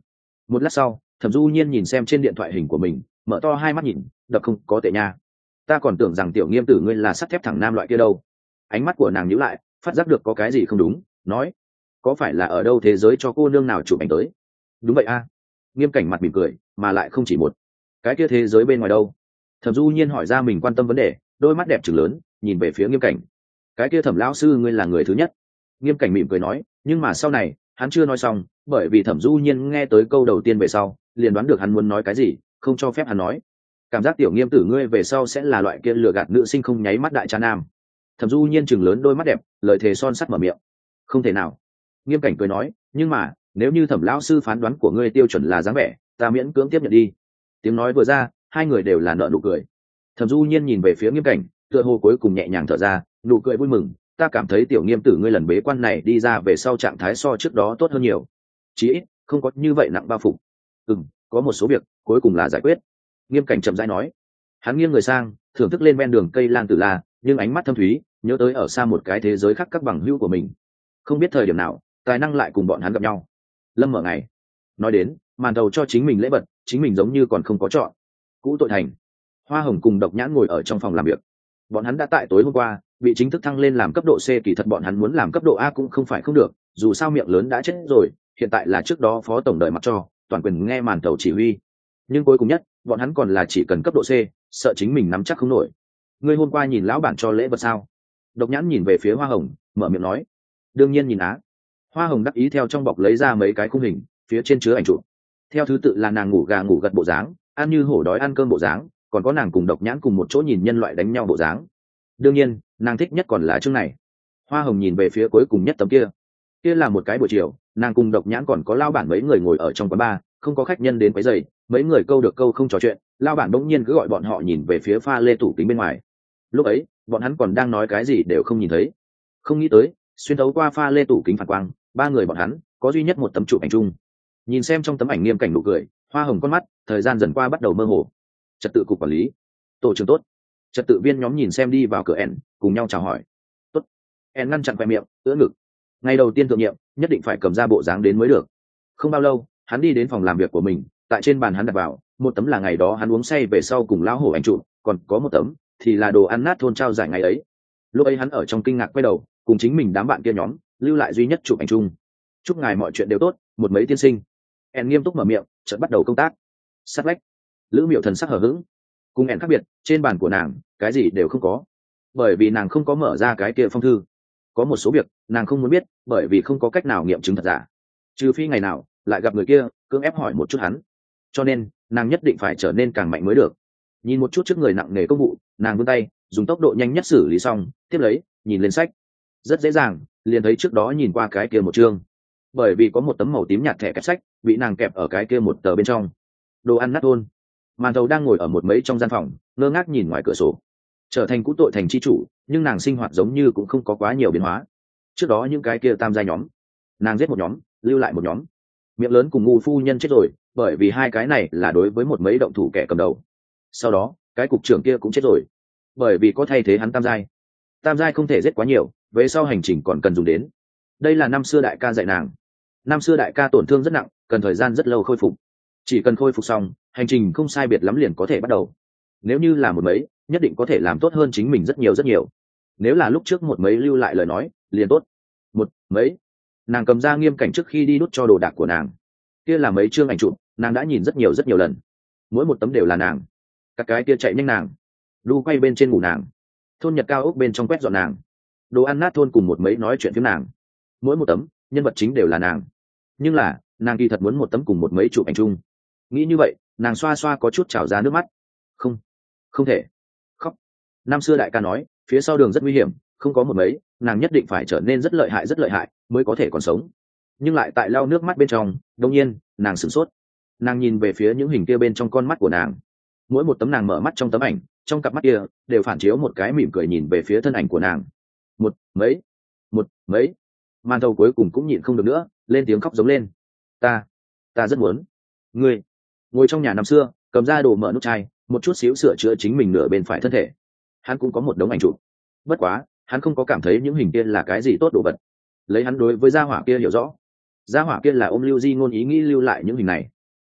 Một lát sau Thẩm Du Nhiên nhìn xem trên điện thoại hình của mình, mở to hai mắt nhìn, đập không có tệ nha. Ta còn tưởng rằng tiểu Nghiêm tử ngươi là sắt thép thẳng nam loại kia đâu. Ánh mắt của nàng nhíu lại, phát giác được có cái gì không đúng, nói: có phải là ở đâu thế giới cho cô nương nào chụp ảnh tới? Đúng vậy a. Nghiêm Cảnh mặt mỉm cười, mà lại không chỉ một. Cái kia thế giới bên ngoài đâu? Thẩm Du Nhiên hỏi ra mình quan tâm vấn đề, đôi mắt đẹp trừng lớn nhìn về phía Nghiêm Cảnh. Cái kia Thẩm lão sư ngươi là người thứ nhất. Nghiêm Cảnh mỉm cười nói, nhưng mà sau này hắn chưa nói xong, bởi vì Thẩm Du Nhiên nghe tới câu đầu tiên về sau liền đoán được hắn muốn nói cái gì, không cho phép hắn nói. Cảm giác tiểu Nghiêm tử ngươi về sau sẽ là loại kia lừa gạt nữ sinh không nháy mắt đại cha nam. Thẩm Du Nhiên chừng lớn đôi mắt đẹp, lời thề son sắt mở miệng. Không thể nào. Nghiêm Cảnh cười nói, nhưng mà nếu như Thẩm lão sư phán đoán của ngươi tiêu chuẩn là dáng vẻ, ta miễn cưỡng tiếp nhận đi. Tiếng nói vừa ra, hai người đều là nở nụ cười. Thẩm Du Nhiên nhìn về phía Nghiêm Cảnh, tựa hồ cuối cùng nhẹ nhàng thở ra, nụ cười vui mừng. Ta cảm thấy tiểu Nghiêm tử ngươi lần bế quan này đi ra về sau trạng thái so trước đó tốt hơn nhiều, chí ít không có như vậy nặng bao phục. Ừm, có một số việc cuối cùng là giải quyết. Nghiêm Cảnh chậm rãi nói. Hắn nghiêng người sang, thưởng thức lên ven đường cây lang tử la, nhưng ánh mắt thâm thúy nhớ tới ở xa một cái thế giới khác các bằng hữu của mình. Không biết thời điểm nào tài năng lại cùng bọn hắn gặp nhau. Lâm mở ngày nói đến màn đầu cho chính mình lễ vật, chính mình giống như còn không có chọn. Cũ tội thành. Hoa Hồng cùng Độc Nhãn ngồi ở trong phòng làm việc. Bọn hắn đã tại tối hôm qua bị chính thức thăng lên làm cấp độ C, kỳ thật bọn hắn muốn làm cấp độ A cũng không phải không được, dù sao miệng lớn đã chết rồi, hiện tại là trước đó phó tổng đợi mặc cho toàn quyền nghe màn tàu chỉ huy. Nhưng cuối cùng nhất bọn hắn còn là chỉ cần cấp độ C, sợ chính mình nắm chắc không nổi. Ngươi hôm qua nhìn lão bản cho lễ vật sao? Độc Nhãn nhìn về phía Hoa Hồng, mở miệng nói. Đương nhiên nhìn á. Hoa Hồng đắc ý theo trong bọc lấy ra mấy cái khung hình, phía trên chứa ảnh chụp. Theo thứ tự là nàng ngủ gà ngủ gật bộ dáng, ăn như hổ đói ăn cơm bộ dáng, còn có nàng cùng Độc Nhãn cùng một chỗ nhìn nhân loại đánh nhau bộ dáng. Đương nhiên nàng thích nhất còn là chương này. Hoa Hồng nhìn về phía cuối cùng nhất tấm kia. Kia là một cái buổi chiều, nàng cùng Độc Nhãn còn có lao bản mấy người ngồi ở trong quán bar, không có khách nhân đến quấy rầy, mấy người câu được câu không trò chuyện, lao bản bỗng nhiên cứ gọi bọn họ nhìn về phía pha lê tủ kính bên ngoài. Lúc ấy bọn hắn còn đang nói cái gì đều không nhìn thấy. Không nghĩ tới xuyên thấu qua pha lê tủ kính phản quang, ba người bọn hắn có duy nhất một tấm chụp ảnh chung. Nhìn xem trong tấm ảnh Nghiêm Cảnh nụ cười, Hoa Hồng con mắt thời gian dần qua bắt đầu mơ hồ. Trật tự cục quản lý, tổ trưởng tốt. Trật tự viên nhóm nhìn xem đi vào cửa ẻn, cùng nhau chào hỏi. Tốt. ẻn ngăn chặn khoe miệng, ưỡn ngực. Ngày đầu tiên thượng nhiệm nhất định phải cầm ra bộ dáng đến mới được. Không bao lâu hắn đi đến phòng làm việc của mình, tại trên bàn hắn đặt vào một tấm là ngày đó hắn uống say về sau cùng lão hổ ảnh chụp, còn có một tấm thì là đồ ăn nát thôn trao giải ngày ấy. Lúc ấy hắn ở trong kinh ngạc quay đầu cùng chính mình đám bạn kia nhóm lưu lại duy nhất chụp ảnh chung. Chúc ngài mọi chuyện đều tốt, một mấy tiên sinh. ẻn nghiêm túc mở miệng, chợt bắt đầu công tác. Sát vách Lữ Miệu thần sắc hở hững. Cùng ẻn khác biệt, trên bàn của nàng cái gì đều không có, bởi vì nàng không có mở ra cái kia phong thư. Có một số việc nàng không muốn biết, bởi vì không có cách nào nghiệm chứng thật giả, trừ phi ngày nào lại gặp người kia cưỡng ép hỏi một chút hắn. Cho nên nàng nhất định phải trở nên càng mạnh mới được. Nhìn một chút trước người nặng nề công vụ, nàng vươn tay dùng tốc độ nhanh nhất xử lý xong, tiếp lấy nhìn lên sách. Rất dễ dàng liền thấy trước đó nhìn qua cái kia một chương, bởi vì có một tấm màu tím nhạt thẻ kẹp sách bị nàng kẹp ở cái kia một tờ bên trong. Đồ ăn nát thôn. Màn Thầu đang ngồi ở một mấy trong gian phòng, ngơ ngác nhìn ngoài cửa sổ. Trở thành cũ tội thành chi chủ, nhưng nàng sinh hoạt giống như cũng không có quá nhiều biến hóa. Trước đó những cái kia tam giai nhóm, nàng giết một nhóm, lưu lại một nhóm. Miệng lớn cùng ngu phu nhân chết rồi, bởi vì hai cái này là đối với một mấy động thủ kẻ cầm đầu. Sau đó cái cục trưởng kia cũng chết rồi, bởi vì có thay thế hắn tam giai. Tam giai không thể giết quá nhiều, về sau hành trình còn cần dùng đến. Đây là năm xưa đại ca dạy nàng. Năm xưa đại ca tổn thương rất nặng, cần thời gian rất lâu khôi phục. Chỉ cần khôi phục xong, hành trình không sai biệt lắm liền có thể bắt đầu. Nếu như là một mấy, nhất định có thể làm tốt hơn chính mình rất nhiều rất nhiều. Nếu là lúc trước một mấy lưu lại lời nói, liền tốt. Một mấy, nàng cầm ra Nghiêm Cảnh trước khi đi đút cho đồ đạc của nàng. Kia là mấy chương ảnh chụp, nàng đã nhìn rất nhiều rất nhiều lần. Mỗi một tấm đều là nàng. Các cái kia chạy nhanh nàng, đu quay bên trên ngủ nàng, thôn nhật cao ốc bên trong quét dọn nàng, đồ ăn nát thôn cùng một mấy nói chuyện với nàng. Mỗi một tấm nhân vật chính đều là nàng, nhưng là nàng kỳ thật muốn một tấm cùng một mấy chụp ảnh chung. Nghĩ như vậy nàng xoa xoa có chút trào ra nước mắt. Không, không thể khóc. Năm xưa đại ca nói phía sau đường rất nguy hiểm, không có một mấy, nàng nhất định phải trở nên rất lợi hại rất lợi hại mới có thể còn sống. Nhưng lại tại lau nước mắt bên trong, đột nhiên nàng sửng sốt. Nàng nhìn về phía những hình kia bên trong con mắt của nàng. Mỗi một tấm nàng mở mắt trong tấm ảnh, trong cặp mắt kia đều phản chiếu một cái mỉm cười nhìn về phía thân ảnh của nàng. Một mấy, một mấy. Màn Thầu cuối cùng cũng nhịn không được nữa, lên tiếng khóc giống lên. Ta, ta rất muốn. Ngươi ngồi trong nhà năm xưa, cầm ra đồ mở nút chai, một chút xíu sửa chữa chính mình nửa bên phải thân thể. Hắn cũng có một đống ảnh chụp, bất quá hắn không có cảm thấy những hình kia là cái gì tốt đồ vật. Lấy hắn đối với gia hỏa kia hiểu rõ, gia hỏa kia là ôm lưu di ngôn ý nghĩ lưu lại những hình này.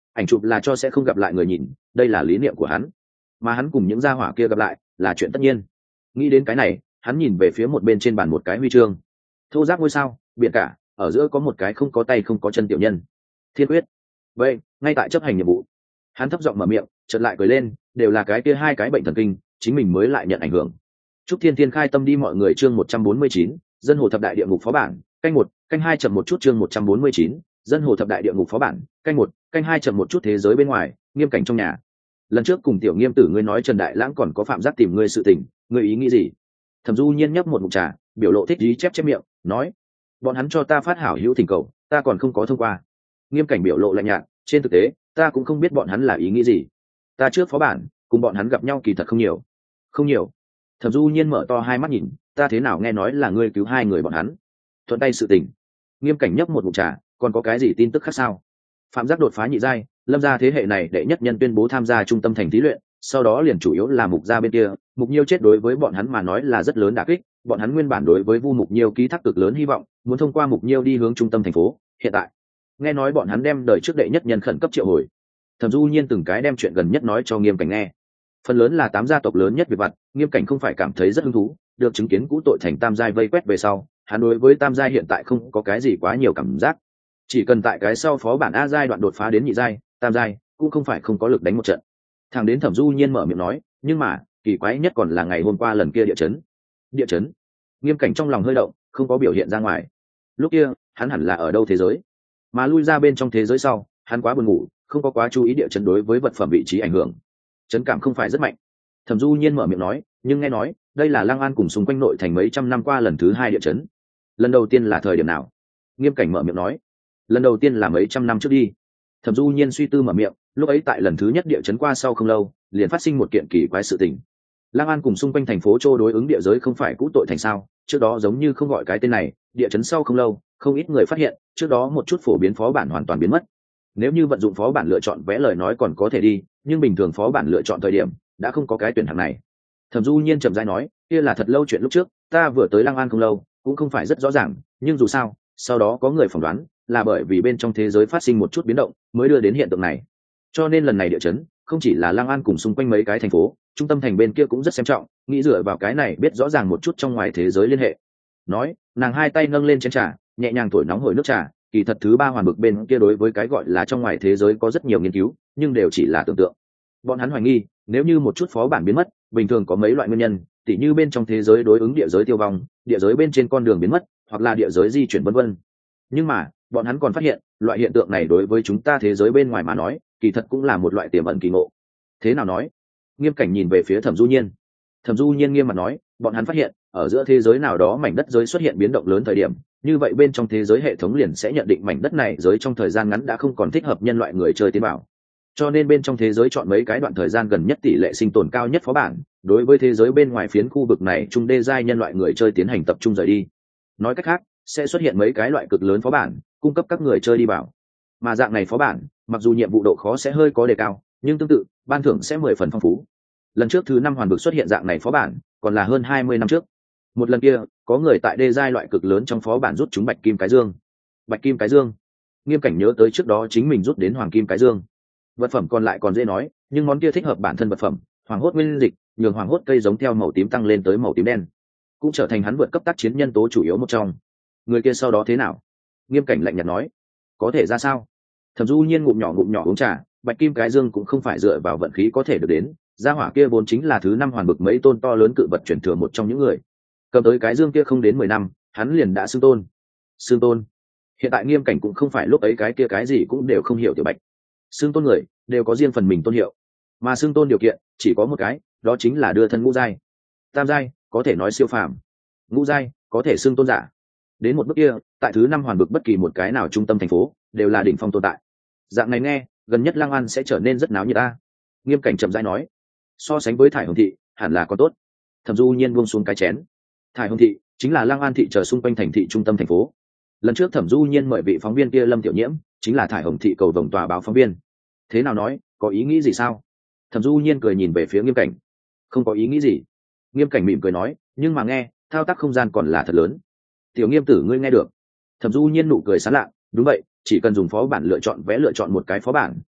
ảnh chụp là cho sẽ không gặp lại người nhìn, đây là lý niệm của hắn, mà hắn cùng những gia hỏa kia gặp lại là chuyện tất nhiên. Nghĩ đến cái này, hắn nhìn về phía một bên trên bàn một cái huy chương, thô giáp ngôi sao biển cả, ở giữa có một cái không có tay không có chân tiểu nhân, thiên quyết. Vậy ngay tại chấp hành nhiệm vụ, hắn thấp giọng mở miệng, chợt lại cười lên, đều là cái kia hai cái bệnh thần kinh, chính mình mới lại nhận ảnh hưởng. Chúc thiên thiên khai tâm đi mọi người. Chương một trăm bốn mươi chín, dân hồ thập đại địa ngục phó bản, canh một, canh hai chậm một chút. Chương một trăm bốn mươi chín, dân hồ thập đại địa ngục phó bản, canh một, canh hai chậm một chút. Thế giới bên ngoài, Nghiêm Cảnh trong nhà. Lần trước cùng tiểu Nghiêm tử ngươi nói Trần Đại Lãng còn có phạm giác tìm ngươi sự tình, ngươi ý nghĩ gì? Thẩm Du Nhiên nhấp một ngụm trà, biểu lộ thích ý chép chép miệng, nói: bọn hắn cho ta phát hảo hữu thỉnh cầu, ta còn không có thông qua. Nghiêm Cảnh biểu lộ lạnh nhạt, trên thực tế ta cũng không biết bọn hắn là ý nghĩ gì, ta trước phó bản cùng bọn hắn gặp nhau kỳ thật không nhiều. Không nhiều? Thẩm Du Nhiên mở to hai mắt nhìn, ta thế nào nghe nói là ngươi cứu hai người bọn hắn, thuận tay sự tình. Nghiêm Cảnh nhấp một ngụm trà, còn có cái gì tin tức khác sao? Phạm giác đột phá nhị giai, Lâm gia thế hệ này đệ nhất nhân tuyên bố tham gia trung tâm thành thí luyện, sau đó liền chủ yếu là Mục gia bên kia. Mục Nhiêu chết đối với bọn hắn mà nói là rất lớn đả kích, bọn hắn nguyên bản đối với Vu Mục Nhiêu ký thác cực lớn hy vọng, muốn thông qua Mục Nhiêu đi hướng trung tâm thành phố. Hiện tại nghe nói bọn hắn đem đời trước đệ nhất nhân khẩn cấp triệu hồi. Thẩm Du Nhiên từng cái đem chuyện gần nhất nói cho Nghiêm Cảnh nghe, phần lớn là tám gia tộc lớn nhất việc vặt. Nghiêm Cảnh không phải cảm thấy rất hứng thú, được chứng kiến cũ tội thành tam giai vây quét về sau, hắn đối với tam giai hiện tại không có cái gì quá nhiều cảm giác, chỉ cần tại cái sau phó bản a giai đoạn đột phá đến nhị giai, tam giai cũng không phải không có lực đánh một trận. Thằng đến Thẩm Du Nhiên mở miệng nói, nhưng mà kỳ quái nhất còn là ngày hôm qua lần kia địa chấn. Địa chấn? Nghiêm Cảnh trong lòng hơi động, không có biểu hiện ra ngoài. Lúc kia hắn hẳn là ở đâu thế giới, mà lui ra bên trong thế giới sau, hắn quá buồn ngủ, không có quá chú ý địa chấn đối với vật phẩm vị trí ảnh hưởng, chấn cảm không phải rất mạnh. Thẩm Du Nhiên mở miệng nói, nhưng nghe nói đây là Lăng An cùng xung quanh nội thành mấy trăm năm qua lần thứ hai địa chấn. Lần đầu tiên là thời điểm nào? Nghiêm Cảnh mở miệng nói, lần đầu tiên là mấy trăm năm trước đi. Thẩm Du Nhiên suy tư mở miệng, lúc ấy tại lần thứ nhất địa chấn qua sau không lâu, liền phát sinh một kiện kỳ quái sự tình. Lăng An cùng xung quanh thành phố Châu đối ứng địa giới không phải cũ tội thành sao? Trước đó giống như không gọi cái tên này, địa chấn sau không lâu, không ít người phát hiện, trước đó một chút phổ biến phó bản hoàn toàn biến mất. Nếu như vận dụng phó bản lựa chọn vẽ lời nói còn có thể đi, nhưng bình thường phó bản lựa chọn thời điểm đã không có cái tuyển hạng này. Thẩm Du Nhiên chậm rãi nói, kia là thật lâu chuyện lúc trước, ta vừa tới Lăng An không lâu, cũng không phải rất rõ ràng, nhưng dù sao, sau đó có người phỏng đoán là bởi vì bên trong thế giới phát sinh một chút biến động mới đưa đến hiện tượng này. Cho nên lần này địa chấn không chỉ là Lăng An cùng xung quanh mấy cái thành phố, trung tâm thành bên kia cũng rất xem trọng, nghĩ dựa vào cái này biết rõ ràng một chút trong ngoài thế giới liên hệ. Nói, nàng hai tay nâng lên chén trà, nhẹ nhàng thổi nóng hổi nước trà. Kỳ thật thứ ba hoàn bực bên kia đối với cái gọi là trong ngoài thế giới có rất nhiều nghiên cứu, nhưng đều chỉ là tưởng tượng. Bọn hắn hoài nghi, nếu như một chút phó bản biến mất, bình thường có mấy loại nguyên nhân, tỉ như bên trong thế giới đối ứng địa giới tiêu vong, địa giới bên trên con đường biến mất, hoặc là địa giới di chuyển vân vân. Nhưng mà, bọn hắn còn phát hiện, loại hiện tượng này đối với chúng ta thế giới bên ngoài mà nói, kỳ thật cũng là một loại tiềm ẩn kỳ ngộ. Thế nào nói? Nghiêm Cảnh nhìn về phía Thẩm Du Nhiên. Thẩm Du Nhiên nghiêm mặt nói, bọn hắn phát hiện, ở giữa thế giới nào đó mảnh đất giới xuất hiện biến động lớn thời điểm, như vậy bên trong thế giới hệ thống liền sẽ nhận định mảnh đất này giới trong thời gian ngắn đã không còn thích hợp nhân loại người chơi tiến vào. Cho nên bên trong thế giới chọn mấy cái đoạn thời gian gần nhất tỷ lệ sinh tồn cao nhất phó bản, đối với thế giới bên ngoài phiến khu vực này trung đê giai nhân loại người chơi tiến hành tập trung rời đi. Nói cách khác, sẽ xuất hiện mấy cái loại cực lớn phó bản, cung cấp các người chơi đi vào. Mà dạng này phó bản, mặc dù nhiệm vụ độ khó sẽ hơi có đề cao, nhưng tương tự, ban thưởng sẽ mười phần phong phú. Lần trước thứ năm hoàn vực xuất hiện dạng này phó bản, còn là hơn hai mươi năm trước. Một lần kia, có người tại đê giai loại cực lớn trong phó bản rút chúng bạch kim cái dương. Bạch kim cái dương? Nghiêm Cảnh nhớ tới trước đó chính mình rút đến hoàng kim cái dương. Vật phẩm còn lại còn dễ nói, nhưng món kia thích hợp bản thân vật phẩm, hoàng hốt nguyên dịch, nhường hoàng hốt cây giống theo màu tím tăng lên tới màu tím đen, cũng trở thành hắn vượt cấp tác chiến nhân tố chủ yếu một trong. Người kia sau đó thế nào? Nghiêm Cảnh lạnh nhạt nói, có thể ra sao? Thẩm Du Nhiên ngụm nhỏ ngụm nhỏ uống trà, bạch kim cái dương cũng không phải dựa vào vận khí có thể được đến, gia hỏa kia vốn chính là thứ năm hoàn bực mấy tôn to lớn cự vật chuyển thừa một trong những người. Cầm tới cái dương kia không đến mười năm, hắn liền đã xưng tôn. Xưng tôn? Hiện tại Nghiêm Cảnh cũng không phải lúc ấy cái kia cái gì cũng đều không hiểu tiểu bạch. Xưng tôn người đều có riêng phần mình tôn hiệu, mà xưng tôn điều kiện chỉ có một cái, đó chính là đưa thân ngũ giai. Tam giai có thể nói siêu phàm, ngũ giai có thể xưng tôn giả. Đến một bước kia, tại thứ năm hoàn bực bất kỳ một cái nào trung tâm thành phố đều là đỉnh phong tồn tại. Dạng này nghe, gần nhất Lăng An sẽ trở nên rất náo nhiệt ta. Nghiêm Cảnh chậm rãi nói, so sánh với Thải Hồng thị hẳn là có tốt. Thẩm Du Nhiên buông xuống cái chén. Thải Hồng thị chính là Lăng An thị chờ xung quanh thành thị trung tâm thành phố. Lần trước Thẩm Du Nhiên mời vị phóng viên kia Lâm Tiểu Nhiễm, chính là Thải Hồng thị cầu vồng tòa báo phóng viên. Thế nào nói, có ý nghĩ gì sao? Thẩm Du Nhiên cười nhìn về phía Nghiêm Cảnh. Không có ý nghĩ gì. Nghiêm Cảnh mỉm cười nói, nhưng mà nghe, thao tác không gian còn là thật lớn. Tiểu Nghiêm tử ngươi nghe được? Thẩm Du Nhiên nụ cười sán lạ, đúng vậy, chỉ cần dùng phó bản lựa chọn vẽ lựa chọn một cái phó bản,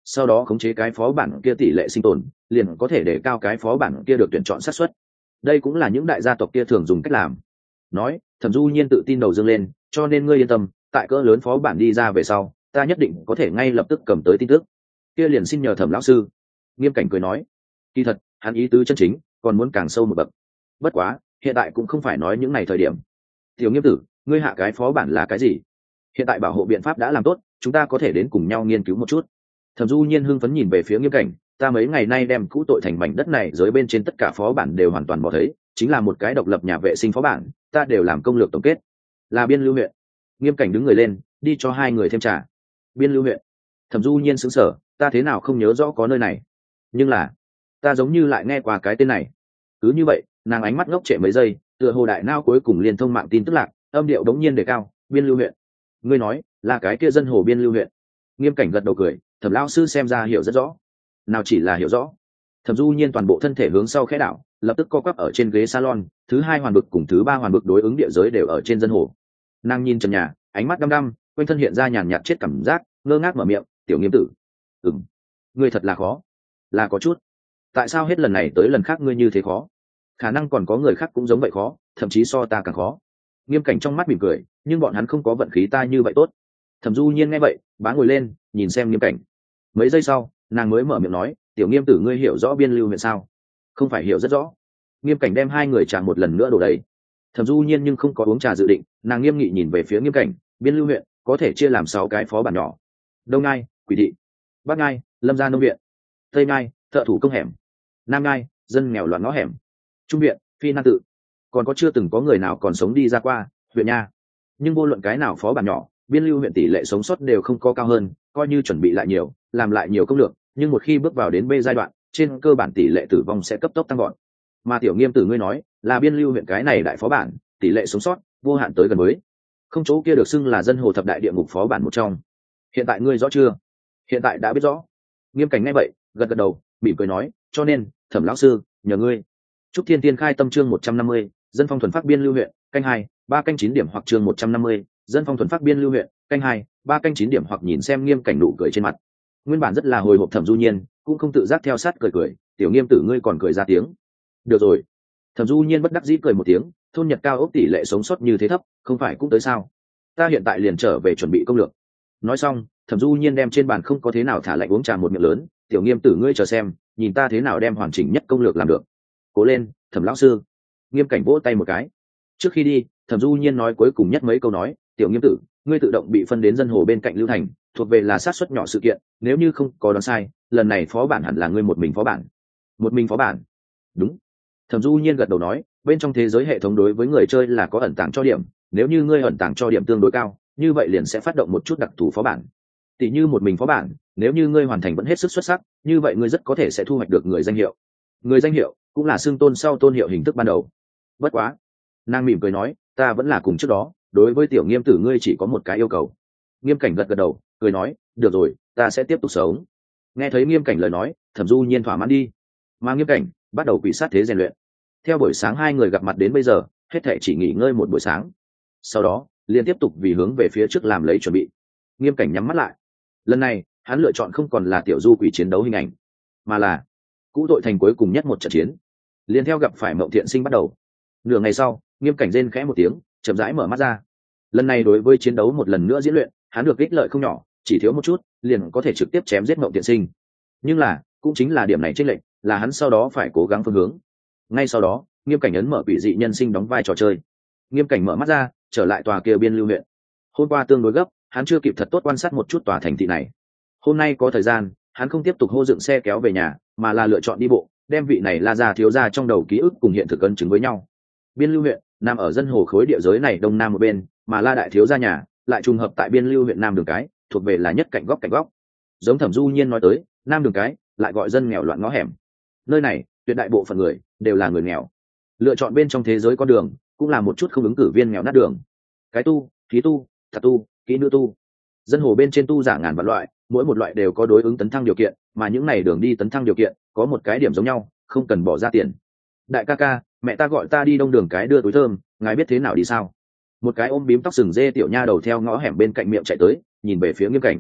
sau đó khống chế cái phó bản kia tỷ lệ sinh tồn, liền có thể để cao cái phó bản kia được tuyển chọn xác suất. Đây cũng là những đại gia tộc kia thường dùng cách làm. Nói, Thẩm Du Nhiên tự tin đầu dương lên, cho nên ngươi yên tâm, tại cỡ lớn phó bản đi ra về sau, ta nhất định có thể ngay lập tức cầm tới tin tức. Kia liền xin nhờ Thẩm lão sư. Nghiêm Cảnh cười nói, kỳ thật, hắn ý tứ chân chính, còn muốn càng sâu một bậc. Bất quá, hiện tại cũng không phải nói những này thời điểm. Tiểu Nghiêm tử, ngươi hạ cái phó bản là cái gì? Hiện tại bảo hộ biện pháp đã làm tốt, chúng ta có thể đến cùng nhau nghiên cứu một chút. Thẩm Du Nhiên hưng phấn nhìn về phía Nghiêm Cảnh, ta mấy ngày nay đem cũ tội thành mảnh đất này dưới bên trên tất cả phó bản đều hoàn toàn bỏ thấy, chính là một cái độc lập nhà vệ sinh phó bản, ta đều làm công lược tổng kết. Là Biên Lưu huyện. Nghiêm Cảnh đứng người lên, đi cho hai người thêm trà. Biên Lưu huyện. Thẩm Du Nhiên sững sờ, ta thế nào không nhớ rõ có nơi này, nhưng là ta giống như lại nghe qua cái tên này. Cứ như vậy, nàng ánh mắt ngốc trệ mấy giây, tựa hồ đại não cuối cùng liên thông mạng tin tức lạc, âm điệu đống nhiên đề cao, Biên Lưu huyện. Ngươi nói là cái kia dân hồ Biên Lưu huyện? Nghiêm Cảnh gật đầu cười, Thẩm lão sư xem ra hiểu rất rõ. Nào chỉ là hiểu rõ. Thẩm Du Nhiên toàn bộ thân thể hướng sau khẽ đảo, lập tức co quắp ở trên ghế salon, thứ hai hoàn bực cùng thứ ba hoàn bực đối ứng địa giới đều ở trên dân hồ. Nàng nhìn trần nhà, ánh mắt đăm đăm, quanh thân hiện ra nhàn nhạt chết cảm giác, ngơ ngác mở miệng, tiểu Nghiêm tử. Ừm, ngươi thật là khó. Là có chút. Tại sao hết lần này tới lần khác ngươi như thế khó? Khả năng còn có người khác cũng giống vậy khó, thậm chí so ta càng khó. Nghiêm Cảnh trong mắt mỉm cười, nhưng bọn hắn không có vận khí ta như vậy tốt. Thẩm Du Nhiên nghe vậy, bá ngồi lên, nhìn xem Nghiêm Cảnh. Mấy giây sau, nàng mới mở miệng nói, tiểu Nghiêm tử ngươi hiểu rõ Biên Lưu huyện sao? Không phải hiểu rất rõ. Nghiêm Cảnh đem hai người trà một lần nữa đổ đầy. Thẩm Du Nhiên nhưng không có uống trà dự định, nàng nghiêm nghị nhìn về phía Nghiêm Cảnh, Biên Lưu huyện có thể chia làm sáu cái phó bản nhỏ: Đông Ngai, Quỷ thị; Bắc Ngai, Lâm gia nông viện; Tây Ngai, thợ thủ công hẻm; Nam Ngai, dân nghèo loạn ngõ hẻm; Trung viện, phi nan tự. Còn có chưa từng có người nào còn sống đi ra qua huyện nha. Nhưng vô luận cái nào phó bản nhỏ, Biên Lưu huyện tỷ lệ sống sót đều không có cao hơn, coi như chuẩn bị lại nhiều, làm lại nhiều công lược, nhưng một khi bước vào đến B giai đoạn, trên cơ bản tỷ lệ tử vong sẽ cấp tốc tăng gọn. Mà tiểu Nghiêm tử ngươi nói là Biên Lưu huyện cái này đại phó bản, tỷ lệ sống sót vô hạn tới gần mới. Không chỗ kia được xưng là dân hồ thập đại địa ngục phó bản một trong. Hiện tại ngươi rõ chưa? Hiện tại đã biết rõ. Nghiêm Cảnh nghe vậy, gật gật đầu, mỉm cười nói, cho nên, Thẩm lão sư, nhờ ngươi. Trúc Thiên Tiên khai tâm chương một trăm năm mươi, dân phong thuần phát Biên Lưu huyện, canh hai, ba canh chín điểm hoặc chương một trăm năm mươi, dân phong thuần phát Biên Lưu huyện, canh hai, ba canh chín điểm hoặc nhìn xem Nghiêm Cảnh nụ cười trên mặt. Nguyên bản rất là hồi hộp Thẩm Du Nhiên, cũng không tự giác theo sát cười cười, tiểu Nghiêm tử ngươi còn cười ra tiếng. Được rồi. Thẩm Du Nhiên bất đắc dĩ cười một tiếng, thôn Nhật cao ốc tỷ lệ sống sót như thế thấp, không phải cũng tới sao? Ta hiện tại liền trở về chuẩn bị công lược. Nói xong, Thẩm Du Nhiên đem trên bàn không có thế nào thả lạnh uống trà một miệng lớn, tiểu Nghiêm tử ngươi chờ xem, nhìn ta thế nào đem hoàn chỉnh nhất công lược làm được. Cố lên, Thẩm lão sư. Nghiêm Cảnh vỗ tay một cái. Trước khi đi, Thẩm Du Nhiên nói cuối cùng nhất mấy câu nói, tiểu Nghiêm tử, ngươi tự động bị phân đến dân hồ bên cạnh Lưu Thành, thuộc về là sát suất nhỏ sự kiện, nếu như không có đoán sai, lần này phó bản hẳn là ngươi một mình phó bản. Một mình phó bản? Đúng. Thẩm Du Nhiên gật đầu nói, bên trong thế giới hệ thống đối với người chơi là có ẩn tàng cho điểm, nếu như ngươi ẩn tàng cho điểm tương đối cao, như vậy liền sẽ phát động một chút đặc thù phó bản. Tỷ như một mình phó bản, nếu như ngươi hoàn thành vẫn hết sức xuất sắc, như vậy ngươi rất có thể sẽ thu hoạch được người danh hiệu. Người danh hiệu cũng là xưng tôn sau tôn hiệu hình thức ban đầu. Bất quá, nàng mỉm cười nói, ta vẫn là cùng trước đó, đối với tiểu Nghiêm tử ngươi chỉ có một cái yêu cầu. Nghiêm Cảnh gật gật đầu, cười nói, được rồi, ta sẽ tiếp tục sống. Nghe thấy Nghiêm Cảnh lời nói, Thẩm Du Nhiên thỏa mãn đi. Mà Nghiêm Cảnh bắt đầu quỷ sát thế rèn luyện. Theo buổi sáng hai người gặp mặt đến bây giờ, hết thảy chỉ nghỉ ngơi một buổi sáng. Sau đó, liền tiếp tục vì hướng về phía trước làm lấy chuẩn bị. Nghiêm Cảnh nhắm mắt lại. Lần này, hắn lựa chọn không còn là tiểu du quỷ chiến đấu hình ảnh, mà là cũ tội thành cuối cùng nhất một trận chiến. Liền theo gặp phải Mộng Thiện Sinh bắt đầu. Nửa ngày sau, Nghiêm Cảnh rên khẽ một tiếng, chậm rãi mở mắt ra. Lần này đối với chiến đấu một lần nữa diễn luyện, hắn được ích lợi không nhỏ, chỉ thiếu một chút, liền có thể trực tiếp chém giết Mộng Thiện Sinh. Nhưng là, cũng chính là điểm này chênh lệch, là hắn sau đó phải cố gắng phương hướng. Ngay sau đó, Nghiêm Cảnh ấn mở quỷ dị nhân sinh đóng vai trò chơi. Nghiêm Cảnh mở mắt ra, trở lại tòa kia Biên Lưu huyện. Hôm qua tương đối gấp, hắn chưa kịp thật tốt quan sát một chút tòa thành thị này. Hôm nay có thời gian, hắn không tiếp tục hô dựng xe kéo về nhà, mà là lựa chọn đi bộ, đem vị này La gia thiếu gia trong đầu ký ức cùng hiện thực ấn chứng với nhau. Biên Lưu huyện nằm ở dân hồ khối địa giới này đông nam một bên, mà La đại thiếu gia nhà lại trùng hợp tại Biên Lưu huyện nam đường cái, thuộc về là nhất cạnh góc cạnh góc. Giống Thẩm Du Nhiên nói tới, nam đường cái lại gọi dân nghèo loạn ngõ hẻm. Nơi này, tuyệt đại bộ phận người đều là người nghèo. Lựa chọn bên trong thế giới con đường, cũng là một chút không ứng cử viên nghèo nát đường. Cái tu, khí tu, thật tu, kỹ nữ tu. Dân hồ bên trên tu giả ngàn vạn loại, mỗi một loại đều có đối ứng tấn thăng điều kiện, mà những này đường đi tấn thăng điều kiện có một cái điểm giống nhau, không cần bỏ ra tiền. Đại ca ca, mẹ ta gọi ta đi đông đường cái đưa túi thơm, ngài biết thế nào đi sao? Một cái ôm bím tóc sừng dê tiểu nha đầu theo ngõ hẻm bên cạnh miệng chạy tới, nhìn về phía Nghiêm Cảnh.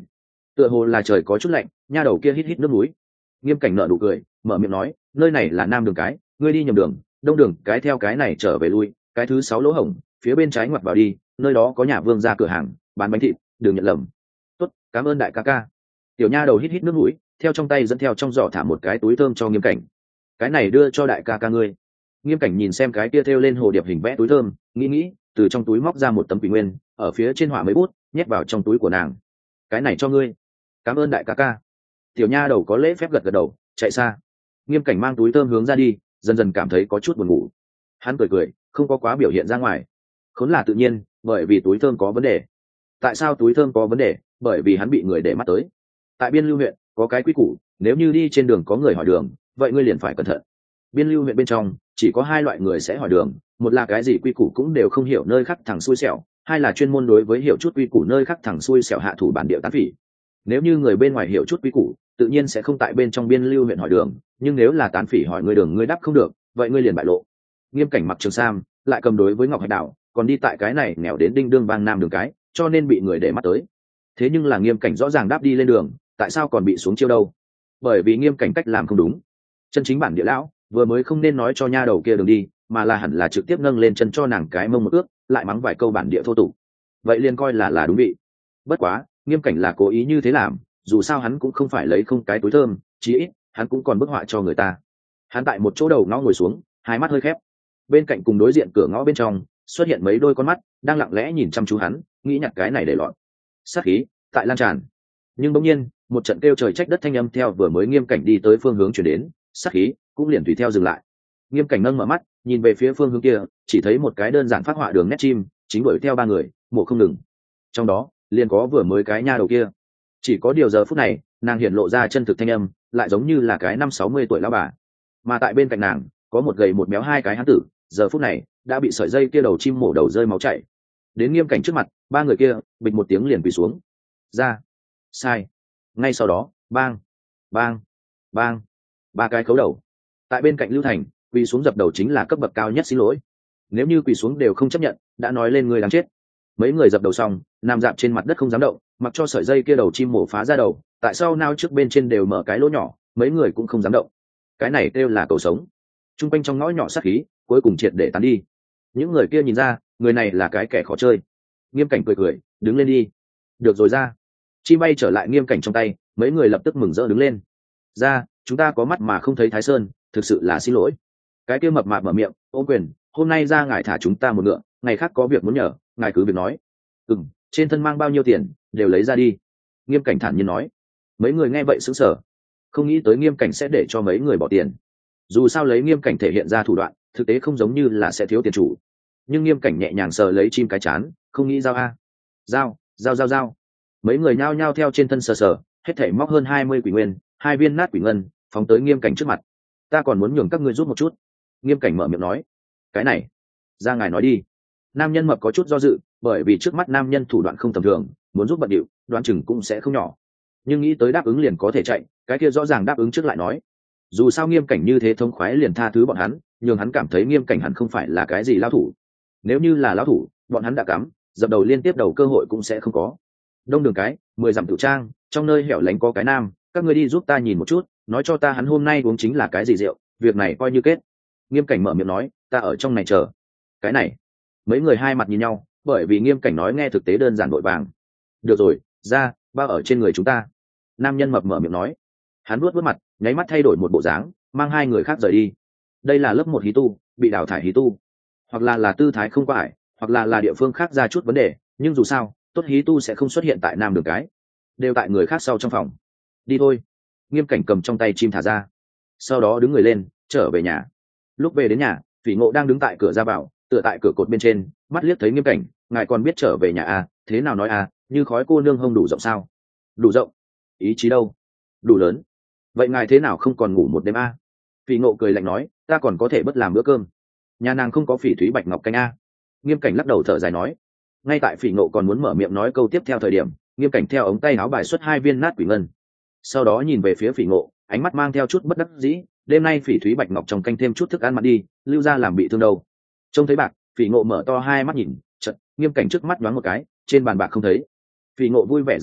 tựa hồ là trời có chút lạnh, nha đầu kia hít hít nước núi. Nghiêm Cảnh nở nụ cười, mở miệng nói, nơi này là nam đường cái, ngươi đi nhầm đường, đông đường cái theo cái này trở về lui, cái thứ sáu lỗ hổng, phía bên trái ngoặt vào đi, nơi đó có nhà vương ra cửa hàng bán bánh thịt, đừng nhận lầm. Tốt, cảm ơn đại ca ca. Tiểu nha đầu hít hít nước mũi, theo trong tay dẫn theo trong giỏ thả một cái túi thơm cho Nghiêm Cảnh. Cái này đưa cho đại ca ca ngươi. Nghiêm Cảnh nhìn xem cái kia thêu lên hồ điệp hình vẽ túi thơm, nghĩ nghĩ, từ trong túi móc ra một tấm quỷ nguyên, ở phía trên họa mấy bút, nhét vào trong túi của nàng. Cái này cho ngươi. Cảm ơn đại ca ca. Tiểu nha đầu có lễ phép gật gật đầu, chạy xa. Nghiêm Cảnh mang túi thơm hướng ra đi, dần dần cảm thấy có chút buồn ngủ. Hắn cười cười, không có quá biểu hiện ra ngoài. Khốn là tự nhiên, bởi vì túi thơm có vấn đề. Tại sao túi thơm có vấn đề? Bởi vì hắn bị người để mắt tới. Tại Biên Lưu huyện có cái quy củ, nếu như đi trên đường có người hỏi đường, vậy ngươi liền phải cẩn thận. Biên Lưu huyện bên trong chỉ có hai loại người sẽ hỏi đường, một là cái gì quy củ cũng đều không hiểu nơi khác thằng xui xẻo, hai là chuyên môn đối với hiểu chút quy củ nơi khác thằng xui xẻo hạ thủ bản địa tán phỉ. Nếu như người bên ngoài hiểu chút quy củ, tự nhiên sẽ không tại bên trong Biên Lưu huyện hỏi đường, nhưng nếu là tán phỉ hỏi ngươi đường ngươi đáp không được, vậy ngươi liền bại lộ. Nghiêm Cảnh mặc trường sam, lại cầm đối với Ngọc Hạch Đảo, còn đi tại cái này nghèo đến đinh đương vang nam đường cái, cho nên bị người để mắt tới. Thế nhưng là Nghiêm Cảnh rõ ràng đáp đi lên đường, tại sao còn bị xuống chiêu đâu? Bởi vì Nghiêm Cảnh cách làm không đúng. Chân chính bản địa lão vừa mới không nên nói cho nha đầu kia đường đi, mà là hẳn là trực tiếp nâng lên chân cho nàng cái mông một ước, lại mắng vài câu bản địa thô tục. Vậy liền coi là là đúng vị. Bất quá, Nghiêm Cảnh là cố ý như thế làm, dù sao hắn cũng không phải lấy không cái túi thơm, chí ít hắn cũng còn bức họa cho người ta. Hắn tại một chỗ đầu ngõ ngồi xuống, hai mắt hơi khép. Bên cạnh cùng đối diện cửa ngõ bên trong xuất hiện mấy đôi con mắt đang lặng lẽ nhìn chăm chú hắn, nghĩ nhặt cái này để lọt. Sát khí tại lan tràn. Nhưng bỗng nhiên một trận kêu trời trách đất thanh âm theo vừa mới Nghiêm Cảnh đi tới phương hướng chuyển đến, sát khí cũng liền tùy theo dừng lại. Nghiêm Cảnh nâng mở mắt nhìn về phía phương hướng kia, chỉ thấy một cái đơn giản phát họa đường nét chim chính đuổi theo ba người, mổ không ngừng. Trong đó liền có vừa mới cái nha đầu kia. Chỉ có điều giờ phút này nàng hiện lộ ra chân thực thanh âm, lại giống như là cái năm sáu mươi tuổi lão bà. Mà tại bên cạnh nàng có một gầy một béo hai cái hán tử, giờ phút này đã bị sợi dây kia đầu chim mổ đầu rơi máu chảy. Đến Nghiêm Cảnh trước mặt, ba người kia bịch một tiếng liền quỳ xuống. Ra. Sai. Ngay sau đó, bang, bang, bang, ba cái khấu đầu. Tại bên cạnh Lưu Thành, quỳ xuống dập đầu chính là cấp bậc cao nhất xin lỗi. Nếu như quỳ xuống đều không chấp nhận, đã nói lên người đáng chết. Mấy người dập đầu xong, nằm dạp trên mặt đất không dám động, mặc cho sợi dây kia đầu chim mổ phá ra đầu, tại sao nao trước bên trên đều mở cái lỗ nhỏ, mấy người cũng không dám động. Cái này kêu là cầu sống. Trung quanh trong ngõ nhỏ sát khí cuối cùng triệt để tán đi. Những người kia nhìn ra người này là cái kẻ khó chơi. Nghiêm Cảnh cười cười, đứng lên đi. Được rồi ra. Chim bay trở lại Nghiêm Cảnh trong tay, mấy người lập tức mừng rỡ đứng lên. Ra, chúng ta có mắt mà không thấy Thái Sơn, thực sự là xin lỗi. Cái kia mập mạp mở miệng, ôm quyền, hôm nay ra ngài thả chúng ta một ngựa, ngày khác có việc muốn nhờ, ngài cứ việc nói. Ừm, trên thân mang bao nhiêu tiền, đều lấy ra đi. Nghiêm Cảnh thản nhiên nói. Mấy người nghe vậy sững sờ, không nghĩ tới Nghiêm Cảnh sẽ để cho mấy người bỏ tiền. Dù sao lấy Nghiêm Cảnh thể hiện ra thủ đoạn, thực tế không giống như là sẽ thiếu tiền chủ. Nhưng Nghiêm Cảnh nhẹ nhàng sờ lấy chim cái chán, không nghĩ giao a. Giao, giao giao giao. Mấy người nhao nhao theo trên thân sờ sờ, hết thảy móc hơn hai mươi quỷ nguyên, hai viên nát quỷ ngân, phóng tới Nghiêm Cảnh trước mặt. Ta còn muốn nhường các ngươi rút một chút. Nghiêm Cảnh mở miệng nói. Cái này, ra ngài nói đi. Nam nhân mập có chút do dự, bởi vì trước mắt nam nhân thủ đoạn không tầm thường, muốn giúp bận điệu, đoán chừng cũng sẽ không nhỏ. Nhưng nghĩ tới đáp ứng liền có thể chạy, cái kia rõ ràng đáp ứng trước lại nói. Dù sao Nghiêm Cảnh như thế thống khoái liền tha thứ bọn hắn, nhưng hắn cảm thấy Nghiêm Cảnh hẳn không phải là cái gì lao thủ. Nếu như là lao thủ, bọn hắn đã cắm, dập đầu liên tiếp đầu cơ hội cũng sẽ không có. Đông đường cái, mười dặm tự trang, trong nơi hẻo lánh có cái nam, các ngươi đi giúp ta nhìn một chút, nói cho ta hắn hôm nay uống chính là cái gì rượu, việc này coi như kết. Nghiêm Cảnh mở miệng nói, ta ở trong này chờ. Cái này, mấy người hai mặt nhìn nhau, bởi vì Nghiêm Cảnh nói nghe thực tế đơn giản vội vàng. Được rồi, ra, bao ở trên người chúng ta. Nam nhân mập mở miệng nói. Hắn vuốt vuốt mặt, nháy mắt thay đổi một bộ dáng, mang hai người khác rời đi. Đây là lớp một hí tu, bị đào thải hí tu, hoặc là là tư thái không qua ải, hoặc là là địa phương khác ra chút vấn đề, nhưng dù sao tốt hí tu sẽ không xuất hiện tại nam đường cái, đều tại người khác sau trong phòng. Đi thôi. Nghiêm Cảnh cầm trong tay chim thả ra, sau đó đứng người lên trở về nhà. Lúc về đến nhà, Phỉ Ngộ đang đứng tại cửa ra vào, tựa tại cửa cột bên trên, mắt liếc thấy Nghiêm Cảnh, ngài còn biết trở về nhà à? Thế nào nói à? Như khói cô nương hông đủ rộng sao? Đủ rộng? Ý chí đâu? Đủ lớn. Vậy ngài thế nào không còn ngủ một đêm à? Phỉ Ngộ cười lạnh nói, ta còn có thể bất làm bữa cơm. Nhà nàng không có phỉ thúy bạch ngọc canh à? Nghiêm Cảnh lắc đầu thở dài nói. Ngay tại Phỉ Ngộ còn muốn mở miệng nói câu tiếp theo thời điểm, Nghiêm Cảnh theo ống tay áo bài xuất hai viên nát quỷ ngân, sau đó nhìn về phía Phỉ Ngộ, ánh mắt mang theo chút bất đắc dĩ. Đêm nay phỉ thúy bạch ngọc trong canh thêm chút thức ăn mặn đi, lưu ra làm bị thương đâu. Trông thấy bạc, Phỉ Ngộ mở to hai mắt nhìn, chợt Nghiêm Cảnh trước mắt nhoáng một cái, trên bàn bạc không thấy. Phỉ Ngộ vui vẻ ra mặt,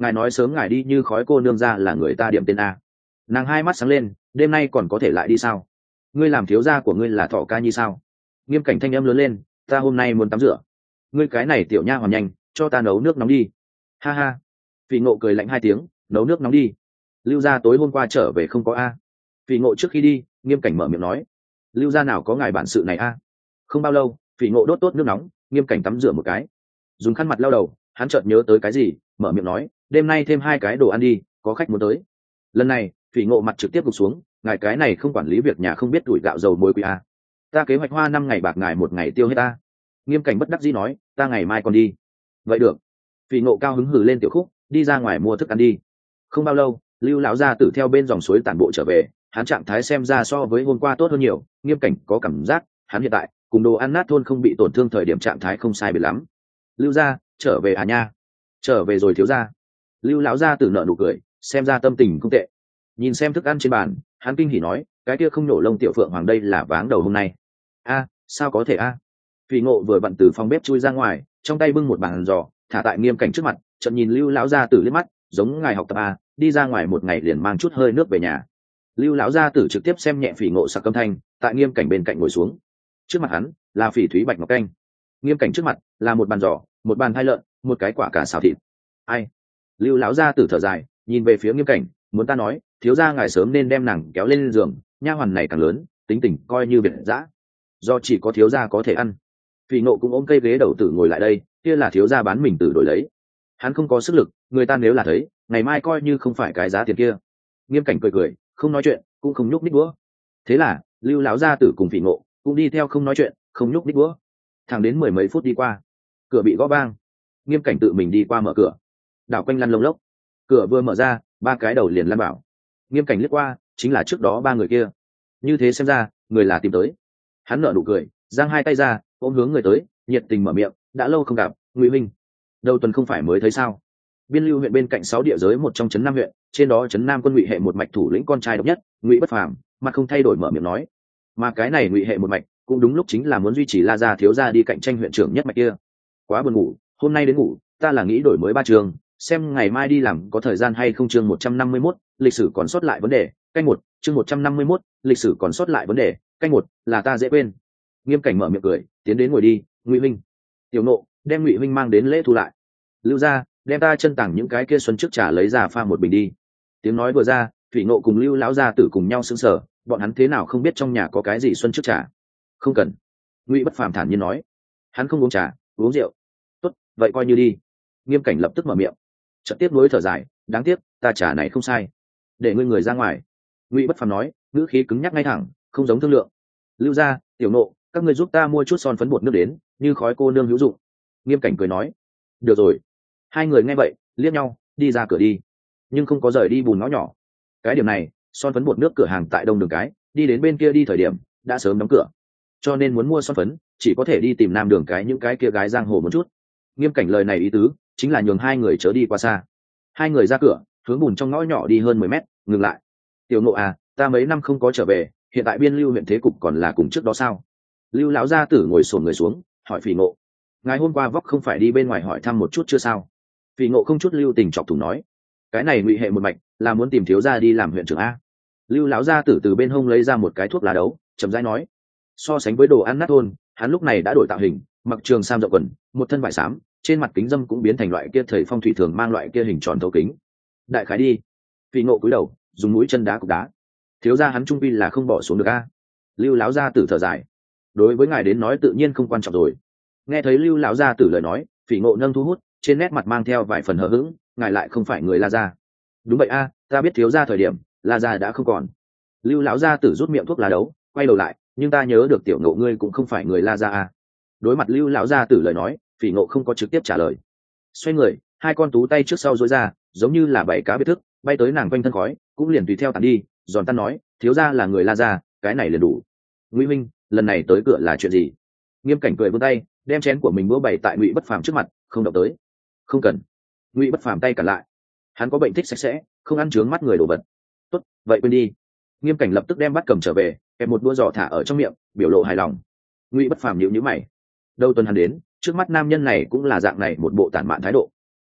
ngài nói sớm ngài đi như khói cô nương ra là người ta điểm tên a. Nàng hai mắt sáng lên, đêm nay còn có thể lại đi sao? Ngươi làm thiếu gia của ngươi là Thọ Ca Nhi sao? Nghiêm Cảnh thanh âm lớn lên, ta hôm nay muốn tắm rửa. Ngươi cái này tiểu nha hoàn nhanh, cho ta nấu nước nóng đi. Ha ha. Phỉ Ngộ cười lạnh hai tiếng, nấu nước nóng đi. Lưu gia tối hôm qua trở về không có a. Phỉ Ngộ trước khi đi, Nghiêm Cảnh mở miệng nói, Lưu gia nào có ngài bản sự này a. Không bao lâu, Phỉ Ngộ đốt tốt nước nóng, Nghiêm Cảnh tắm rửa một cái, dùng khăn mặt lau đầu, hắn chợt nhớ tới cái gì, mở miệng nói, đêm nay thêm hai cái đồ ăn đi, có khách muốn tới. Lần này, Phỉ Ngộ mặt trực tiếp gục xuống, ngài cái này không quản lý việc nhà không biết tuổi gạo dầu muối quý a. Ta kế hoạch hoa năm ngày bạc ngài một ngày tiêu hết ta. Nghiêm Cảnh bất đắc dĩ nói, ta ngày mai còn đi. Vậy được. Phỉ Ngộ cao hứng hừ lên tiểu khúc, đi ra ngoài mua thức ăn đi. Không bao lâu, Lưu lão gia tử theo bên dòng suối tản bộ trở về, hắn trạng thái xem ra so với hôm qua tốt hơn nhiều. Nghiêm Cảnh có cảm giác, hắn hiện tại cùng đồ ăn nát thôn không bị tổn thương thời điểm trạng thái không sai biệt lắm. Lưu gia, trở về à nha? Trở về rồi thiếu gia. Lưu lão gia tử nở nụ cười, xem ra tâm tình không tệ. Nhìn xem thức ăn trên bàn, hắn kinh hỉ nói, cái kia không nổ lông tiểu phượng hoàng đây là váng đầu hôm nay. A, sao có thể a? Phỉ Ngộ vừa vặn từ phòng bếp chui ra ngoài, trong tay bưng một bàn giò, thả tại Nghiêm Cảnh trước mặt, chợt nhìn Lưu lão gia tử liếc mắt, giống ngài học tập a, đi ra ngoài một ngày liền mang chút hơi nước về nhà. Lưu lão gia tử trực tiếp xem nhẹ Phỉ Ngộ sặc câm thanh, tại Nghiêm Cảnh bên cạnh ngồi xuống. Trước mặt hắn là phỉ thúy bạch ngọc canh, Nghiêm Cảnh trước mặt là một bàn giò, một bàn thai lợn, một cái quả cà xào thịt. Ai? Lưu lão gia tử thở dài, nhìn về phía Nghiêm Cảnh, muốn ta nói, thiếu gia ngài sớm nên đem nàng kéo lên giường, nha hoàn này càng lớn, tính tình coi như biệt dã, do chỉ có thiếu gia có thể ăn. Phỉ Ngộ cũng ôm cây ghế đầu tử ngồi lại đây, kia là thiếu gia bán mình tử đổi lấy, hắn không có sức lực, người ta nếu là thấy, ngày mai coi như không phải cái giá tiền kia. Nghiêm Cảnh cười cười, không nói chuyện, cũng không nhúc nhích đũa. Thế là Lưu lão gia tử cùng Phỉ Ngộ cũng đi theo không nói chuyện, không nhúc nhích đũa. Thẳng đến mười mấy phút đi qua, cửa bị gõ vang. Nghiêm Cảnh tự mình đi qua mở cửa, đảo quanh lăn lông lốc. Cửa vừa mở ra, ba cái đầu liền lăn bảo. Nghiêm Cảnh liếc qua, chính là trước đó ba người kia. Như thế xem ra, người là tìm tới. Hắn nở nụ cười, giang hai tay ra, ôm hướng người tới, nhiệt tình mở miệng, đã lâu không gặp, Ngụy Minh. Đầu tuần không phải mới thấy sao? Biên Lưu huyện bên cạnh sáu địa giới một trong trấn Nam huyện, trên đó trấn Nam quân Ngụy hệ một mạch thủ lĩnh con trai độc nhất, Ngụy Bất Phàm, mà không thay đổi mở miệng nói. Mà cái này Ngụy hệ một mạch, cũng đúng lúc chính là muốn duy trì La gia thiếu gia đi cạnh tranh huyện trưởng nhất mạch kia. Quá buồn ngủ, hôm nay đến ngủ, ta là nghĩ đổi mới ba trường, xem ngày mai đi làm có thời gian hay không. Chương một trăm năm mươi mốt, lịch sử còn sót lại vấn đề, canh một, chương một trăm năm mươi mốt, lịch sử còn sót lại vấn đề, canh một, là ta dễ quên. Nghiêm Cảnh mở miệng cười, tiến đến ngồi đi, Ngụy Minh. Tiểu Nộ, đem Ngụy Minh mang đến lễ thu lại. Lưu gia, đem ta chân tảng những cái kia xuân trước trà lấy ra pha một bình đi. Tiếng nói vừa ra, Phỉ Ngộ cùng Lưu lão gia tử cùng nhau sững sờ, bọn hắn thế nào không biết trong nhà có cái gì xuân trước trà. Không cần. Ngụy Bất Phàm thản nhiên nói, hắn không uống trà, uống rượu. Tốt, vậy coi như đi. Nghiêm Cảnh lập tức mở miệng, chợt tiếp nối thở dài, đáng tiếc, ta trà này không sai, để ngươi người ra ngoài. Ngụy Bất Phàm nói, ngữ khí cứng nhắc ngay thẳng, không giống thương lượng. Lưu gia, Tiểu Nộ, các ngươi giúp ta mua chút son phấn bột nước đến, như khói cô nương hữu dụng. Nghiêm Cảnh cười nói, được rồi. Hai người nghe vậy, liếc nhau, đi ra cửa đi, nhưng không có rời đi bùn ngõ nhỏ. Cái điểm này, son phấn bột nước cửa hàng tại đông đường cái, đi đến bên kia đi thời điểm đã sớm đóng cửa, cho nên muốn mua son phấn chỉ có thể đi tìm nam đường cái những cái kia gái giang hồ một chút. Nghiêm Cảnh lời này ý tứ chính là nhường hai người chớ đi qua xa. Hai người ra cửa, hướng bùn trong ngõ nhỏ đi hơn mười mét, ngừng lại. Tiểu Nộ à, ta mấy năm không có trở về, hiện tại Biên Lưu huyện thế cục còn là cùng trước đó sao? Lưu lão gia tử ngồi xổm người xuống, hỏi Phỉ Ngộ, ngày hôm qua vóc không phải đi bên ngoài hỏi thăm một chút chưa sao? Phỉ Ngộ không chút lưu tình chọc thủng nói, cái này Ngụy hệ một mạch là muốn tìm thiếu gia đi làm huyện trưởng a. Lưu lão gia tử từ bên hông lấy ra một cái thuốc lá đấu, chậm rãi nói, so sánh với đồ ăn nát thôn, hắn lúc này đã đổi tạo hình, mặc trường sam rộng quần, một thân vải xám, trên mặt kính dâm cũng biến thành loại kia thời phong thủy thường mang loại kia hình tròn thấu kính. Đại khái đi. Phỉ Ngộ cúi đầu, dùng mũi chân đá cục đá. Thiếu gia hắn trung quy là không bỏ xuống được a. Lưu lão gia tử thở dài, đối với ngài đến nói tự nhiên không quan trọng rồi. Nghe thấy Lưu lão gia tử lời nói, Phỉ Ngộ nâng thu hút, trên nét mặt mang theo vài phần hờ hững, ngài lại không phải người La gia. Đúng vậy a, ta biết thiếu gia thời điểm, La gia đã không còn. Lưu lão gia tử rút miệng thuốc lá đấu, quay đầu lại, nhưng ta nhớ được Tiểu Ngộ ngươi cũng không phải người La gia a. Đối mặt Lưu lão gia tử lời nói, Phỉ Ngộ không có trực tiếp trả lời. Xoay người, hai con tú tay trước sau duỗi ra, giống như là bảy cá biết thức, bay tới nàng quanh thân khói, cũng liền tùy theo tàn đi, giòn tan nói, thiếu gia là người La gia, cái này liền đủ. Ngụy Minh, lần này tới cửa là chuyện gì? Nghiêm Cảnh cười vươn tay, đem chén của mình búa bày tại Ngụy Bất Phàm trước mặt, không động tới. Không cần. Ngụy Bất Phàm tay cản lại, hắn có bệnh thích sạch sẽ, không ăn chướng mắt người đồ vật. Tốt, vậy quên đi. Nghiêm Cảnh lập tức đem bát cầm trở về, kẹp một đũa giò thả ở trong miệng, biểu lộ hài lòng. Ngụy Bất Phàm nhíu nhíu mày, đâu tuần hắn đến, trước mắt nam nhân này cũng là dạng này một bộ tản mạn thái độ.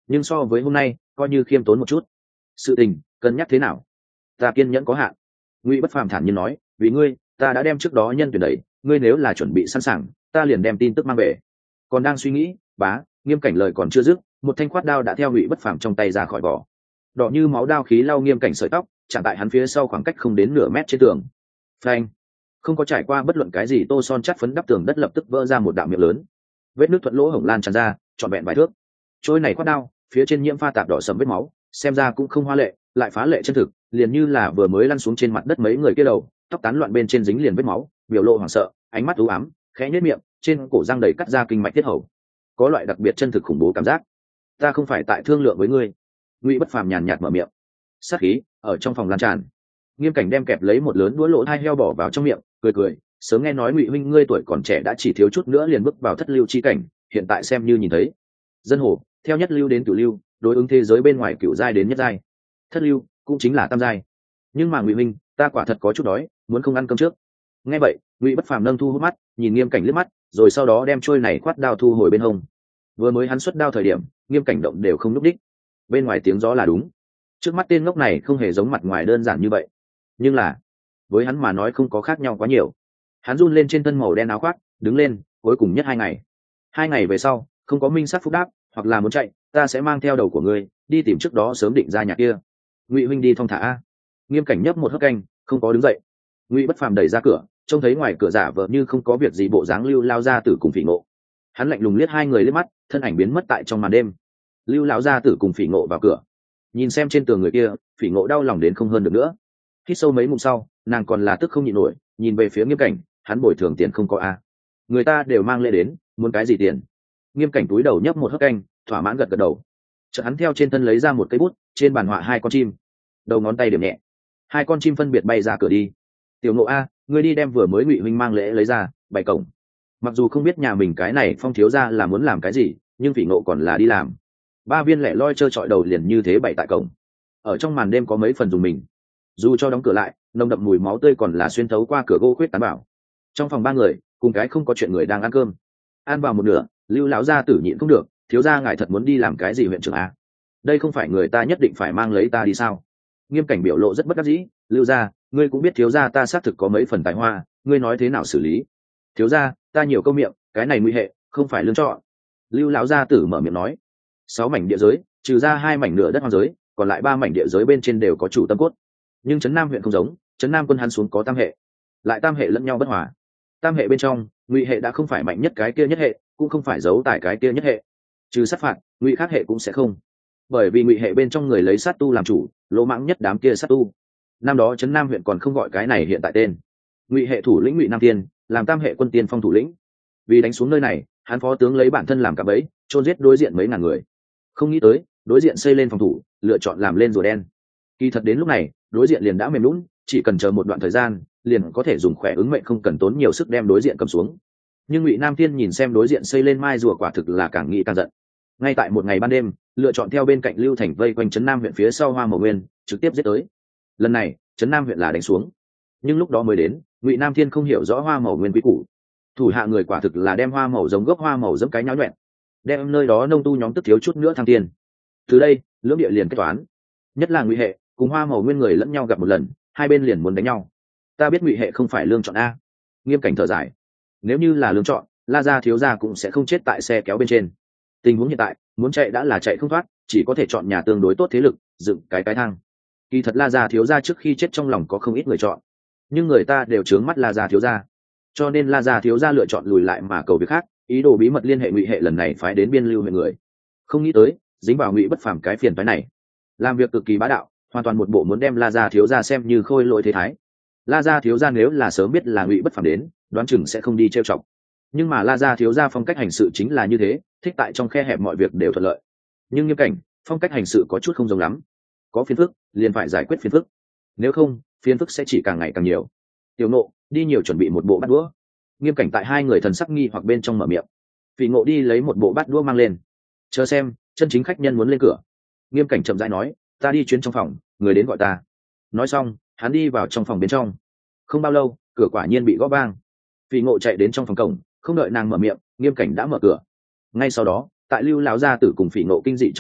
nhưng so với hôm nay coi như khiêm tốn một chút. Sự tình cân nhắc thế nào, ta kiên nhẫn có hạn. Ngụy Bất Phàm thản nhiên nói, vì ngươi ta đã đem trước đó nhân tuyển đẩy, ngươi nếu là chuẩn bị sẵn sàng ta liền đem tin tức mang về. Còn đang suy nghĩ, bá, Nghiêm Cảnh lời còn chưa dứt, một thanh khoát đao đã theo Ngụy Bất Phàm trong tay ra khỏi vỏ. Đỏ như máu đao khí lau Nghiêm Cảnh sợi tóc, chạm tại hắn phía sau khoảng cách không đến nửa mét trên tường. Phanh! Không có trải qua bất luận cái gì tô son chắt phấn đắp tường đất lập tức vỡ ra một đạo miệng lớn. Vết nước thuận lỗ hổng lan tràn ra, trọn vẹn vài thước. Trôi này khoát đao, phía trên nhiễm pha tạp đỏ sẫm vết máu, xem ra cũng không hoa lệ, lại phá lệ chân thực, liền như là vừa mới lăn xuống trên mặt đất mấy người kia đầu, tóc tán loạn bên trên dính liền vết máu, biểu lộ hoảng sợ, ánh mắt u ám, khẽ nhếch miệng, trên cổ răng đầy cắt ra kinh mạch tiết hầu, có loại đặc biệt chân thực khủng bố cảm giác. Ta không phải tại thương lượng với ngươi. Ngụy Bất Phàm nhàn nhạt mở miệng. Sát khí ở trong phòng lan tràn. Nghiêm Cảnh đem kẹp lấy một lớn đũa lỗ hai heo bỏ vào trong miệng, cười cười, sớm nghe nói Ngụy huynh ngươi tuổi còn trẻ đã chỉ thiếu chút nữa liền bước vào thất lưu chi cảnh, hiện tại xem như nhìn thấy. Dân hồ, theo nhất lưu đến cửu lưu, đối ứng thế giới bên ngoài cửu giai đến nhất giai. Thất lưu cũng chính là tam giai. Nhưng mà Ngụy huynh, ta quả thật có chút đói, muốn không ăn cơm trước. Nghe vậy, Ngụy Bất Phàm nâng thu hút mắt, nhìn Nghiêm Cảnh liếc mắt, rồi sau đó đem trôi này khoát đao thu hồi bên hông. Vừa mới hắn xuất đao thời điểm, Nghiêm Cảnh động đều không lúc đích. Bên ngoài tiếng gió là đúng. Trước mắt tên ngốc này không hề giống mặt ngoài đơn giản như vậy, nhưng là với hắn mà nói không có khác nhau quá nhiều. Hắn run lên trên thân màu đen áo khoác, đứng lên, cuối cùng nhất hai ngày. Hai ngày về sau, không có minh sát phúc đáp, hoặc là muốn chạy, ta sẽ mang theo đầu của ngươi đi tìm trước đó sớm định ra nhà kia. Ngụy huynh đi thong thả a. Nghiêm Cảnh nhấp một hớp canh, không có đứng dậy. Ngụy Bất Phàm đẩy ra cửa, trông thấy ngoài cửa giả vờ như không có việc gì bộ dáng Lưu Lao gia tử cùng Phỉ Ngộ. Hắn lạnh lùng liếc hai người liếc mắt, thân ảnh biến mất tại trong màn đêm. Lưu lão gia tử cùng Phỉ Ngộ vào cửa, nhìn xem trên tường người kia, Phỉ Ngộ đau lòng đến không hơn được nữa. Hít sâu mấy ngụm sau, nàng còn là tức không nhịn nổi, nhìn về phía Nghiêm Cảnh, hắn bồi thường tiền không có a. Người ta đều mang lễ đến, muốn cái gì tiền? Nghiêm Cảnh túi đầu nhấp một hớp canh, thỏa mãn gật gật đầu. Chợt hắn theo trên thân lấy ra một cây bút, trên bàn họa hai con chim, đầu ngón tay điểm nhẹ, hai con chim phân biệt bay ra cửa đi. Tiểu Ngộ a, ngươi đi đem vừa mới Ngụy huynh mang lễ lấy ra, bày cổng. Mặc dù không biết nhà mình cái này Phong thiếu gia là muốn làm cái gì, nhưng Phỉ Ngộ còn là đi làm. Ba viên lẻ loi trơ trọi đầu liền như thế bày tại cổng. Ở trong màn đêm có mấy phần dùng mình. Dù cho đóng cửa lại, nồng đậm mùi máu tươi còn là xuyên thấu qua cửa gỗ khuyết tán vào. Trong phòng ba người, cùng cái không có chuyện người đang ăn cơm. Ăn vào một nửa, Lưu lão gia tử nhịn không được, thiếu gia ngài thật muốn đi làm cái gì huyện trưởng a? Đây không phải người ta nhất định phải mang lấy ta đi sao? Nghiêm Cảnh biểu lộ rất bất đắc dĩ, Lưu gia, ngươi cũng biết thiếu gia ta xác thực có mấy phần tài hoa, ngươi nói thế nào xử lý? Thiếu gia, ta nhiều câu miệng, cái này nguy hệ, không phải lương chọn. Lưu lão gia tử mở miệng nói, sáu mảnh địa giới, trừ ra hai mảnh nửa đất hoang giới, còn lại ba mảnh địa giới bên trên đều có chủ tâm cốt. Nhưng trấn Nam huyện không giống, trấn Nam quân hắn xuống có tam hệ, lại tam hệ lẫn nhau bất hòa. Tam hệ bên trong, Ngụy hệ đã không phải mạnh nhất cái kia nhất hệ, cũng không phải giấu tại cái kia nhất hệ. Trừ sát phạt, Ngụy khác hệ cũng sẽ không. Bởi vì Ngụy hệ bên trong người lấy sát tu làm chủ, lỗ mãng nhất đám kia sát tu. Năm đó trấn Nam huyện còn không gọi cái này hiện tại tên. Ngụy hệ thủ lĩnh Ngụy Nam Tiên, làm tam hệ quân tiên phong thủ lĩnh. Vì đánh xuống nơi này, hắn phó tướng lấy bản thân làm cả bẫy, chôn giết đối diện mấy ngàn người. Không nghĩ tới, đối diện xây lên phòng thủ, lựa chọn làm lên rùa đen. Kỳ thật đến lúc này, đối diện liền đã mềm lún, chỉ cần chờ một đoạn thời gian, liền có thể dùng khỏe ứng mệnh không cần tốn nhiều sức đem đối diện cầm xuống. Nhưng Ngụy Nam Thiên nhìn xem đối diện xây lên mai rùa quả thực là càng nghĩ càng giận. Ngay tại một ngày ban đêm, lựa chọn theo bên cạnh Lưu Thành vây quanh trấn Nam huyện phía sau Hoa Mậu Nguyên, trực tiếp giết tới. Lần này, trấn Nam huyện là đánh xuống. Nhưng lúc đó mới đến, Ngụy Nam Thiên không hiểu rõ Hoa Mậu Nguyên quý củ. Thủ hạ người quả thực là đem hoa màu giống gốc hoa màu dẫm cái nháo nhuẹn, đem nơi đó nông tu nhóm tức thiếu chút nữa thăng tiền. Từ đây, lưỡng địa liền kết toán. Nhất là Ngụy hệ cùng Hoa Mậu Nguyên người lẫn nhau gặp một lần, hai bên liền muốn đánh nhau. Ta biết Ngụy hệ không phải lương chọn a. Nghiêm Cảnh thở dài. Nếu như là lương chọn, La gia thiếu gia cũng sẽ không chết tại xe kéo bên trên. Tình huống hiện tại, muốn chạy đã là chạy không thoát, chỉ có thể chọn nhà tương đối tốt thế lực, dựng cái cái thang. Kỳ thật La gia thiếu gia trước khi chết trong lòng có không ít người chọn, nhưng người ta đều trướng mắt La gia thiếu gia, cho nên La gia thiếu gia lựa chọn lùi lại mà cầu việc khác, ý đồ bí mật liên hệ Ngụy hệ lần này phái đến biên lưu huyện người. Không nghĩ tới, dính vào Ngụy Bất Phàm cái phiền phái này, làm việc cực kỳ bá đạo, hoàn toàn một bộ muốn đem La gia thiếu gia xem như khôi lỗi thế thái. La gia thiếu gia nếu là sớm biết là Ngụy Bất Phàm đến, đoán chừng sẽ không đi trêu chọc. Nhưng mà La gia thiếu gia phong cách hành sự chính là như thế, thích tại trong khe hẹp mọi việc đều thuận lợi. Nhưng Nghiêm Cảnh, phong cách hành sự có chút không giống lắm. Có phiền phức, liền phải giải quyết phiền phức. Nếu không, phiền phức sẽ chỉ càng ngày càng nhiều. Tiểu Ngộ, đi nhiều chuẩn bị một bộ bát đũa. Nghiêm Cảnh tại hai người thần sắc nghi hoặc bên trong mở miệng. Phỉ Ngộ đi lấy một bộ bát đũa mang lên. Chờ xem, chân chính khách nhân muốn lên cửa. Nghiêm Cảnh chậm rãi nói, ta đi chuyến trong phòng, người đến gọi ta. Nói xong, hắn đi vào trong phòng bên trong. Không bao lâu, cửa quả nhiên bị gõ vang. Phỉ Ngộ chạy đến trong phòng cổng, không đợi nàng mở miệng, Nghiêm Cảnh đã mở cửa. Ngay sau đó, tại Lưu lão gia tử cùng Phỉ Ngộ kinh dị trong ánh mắt,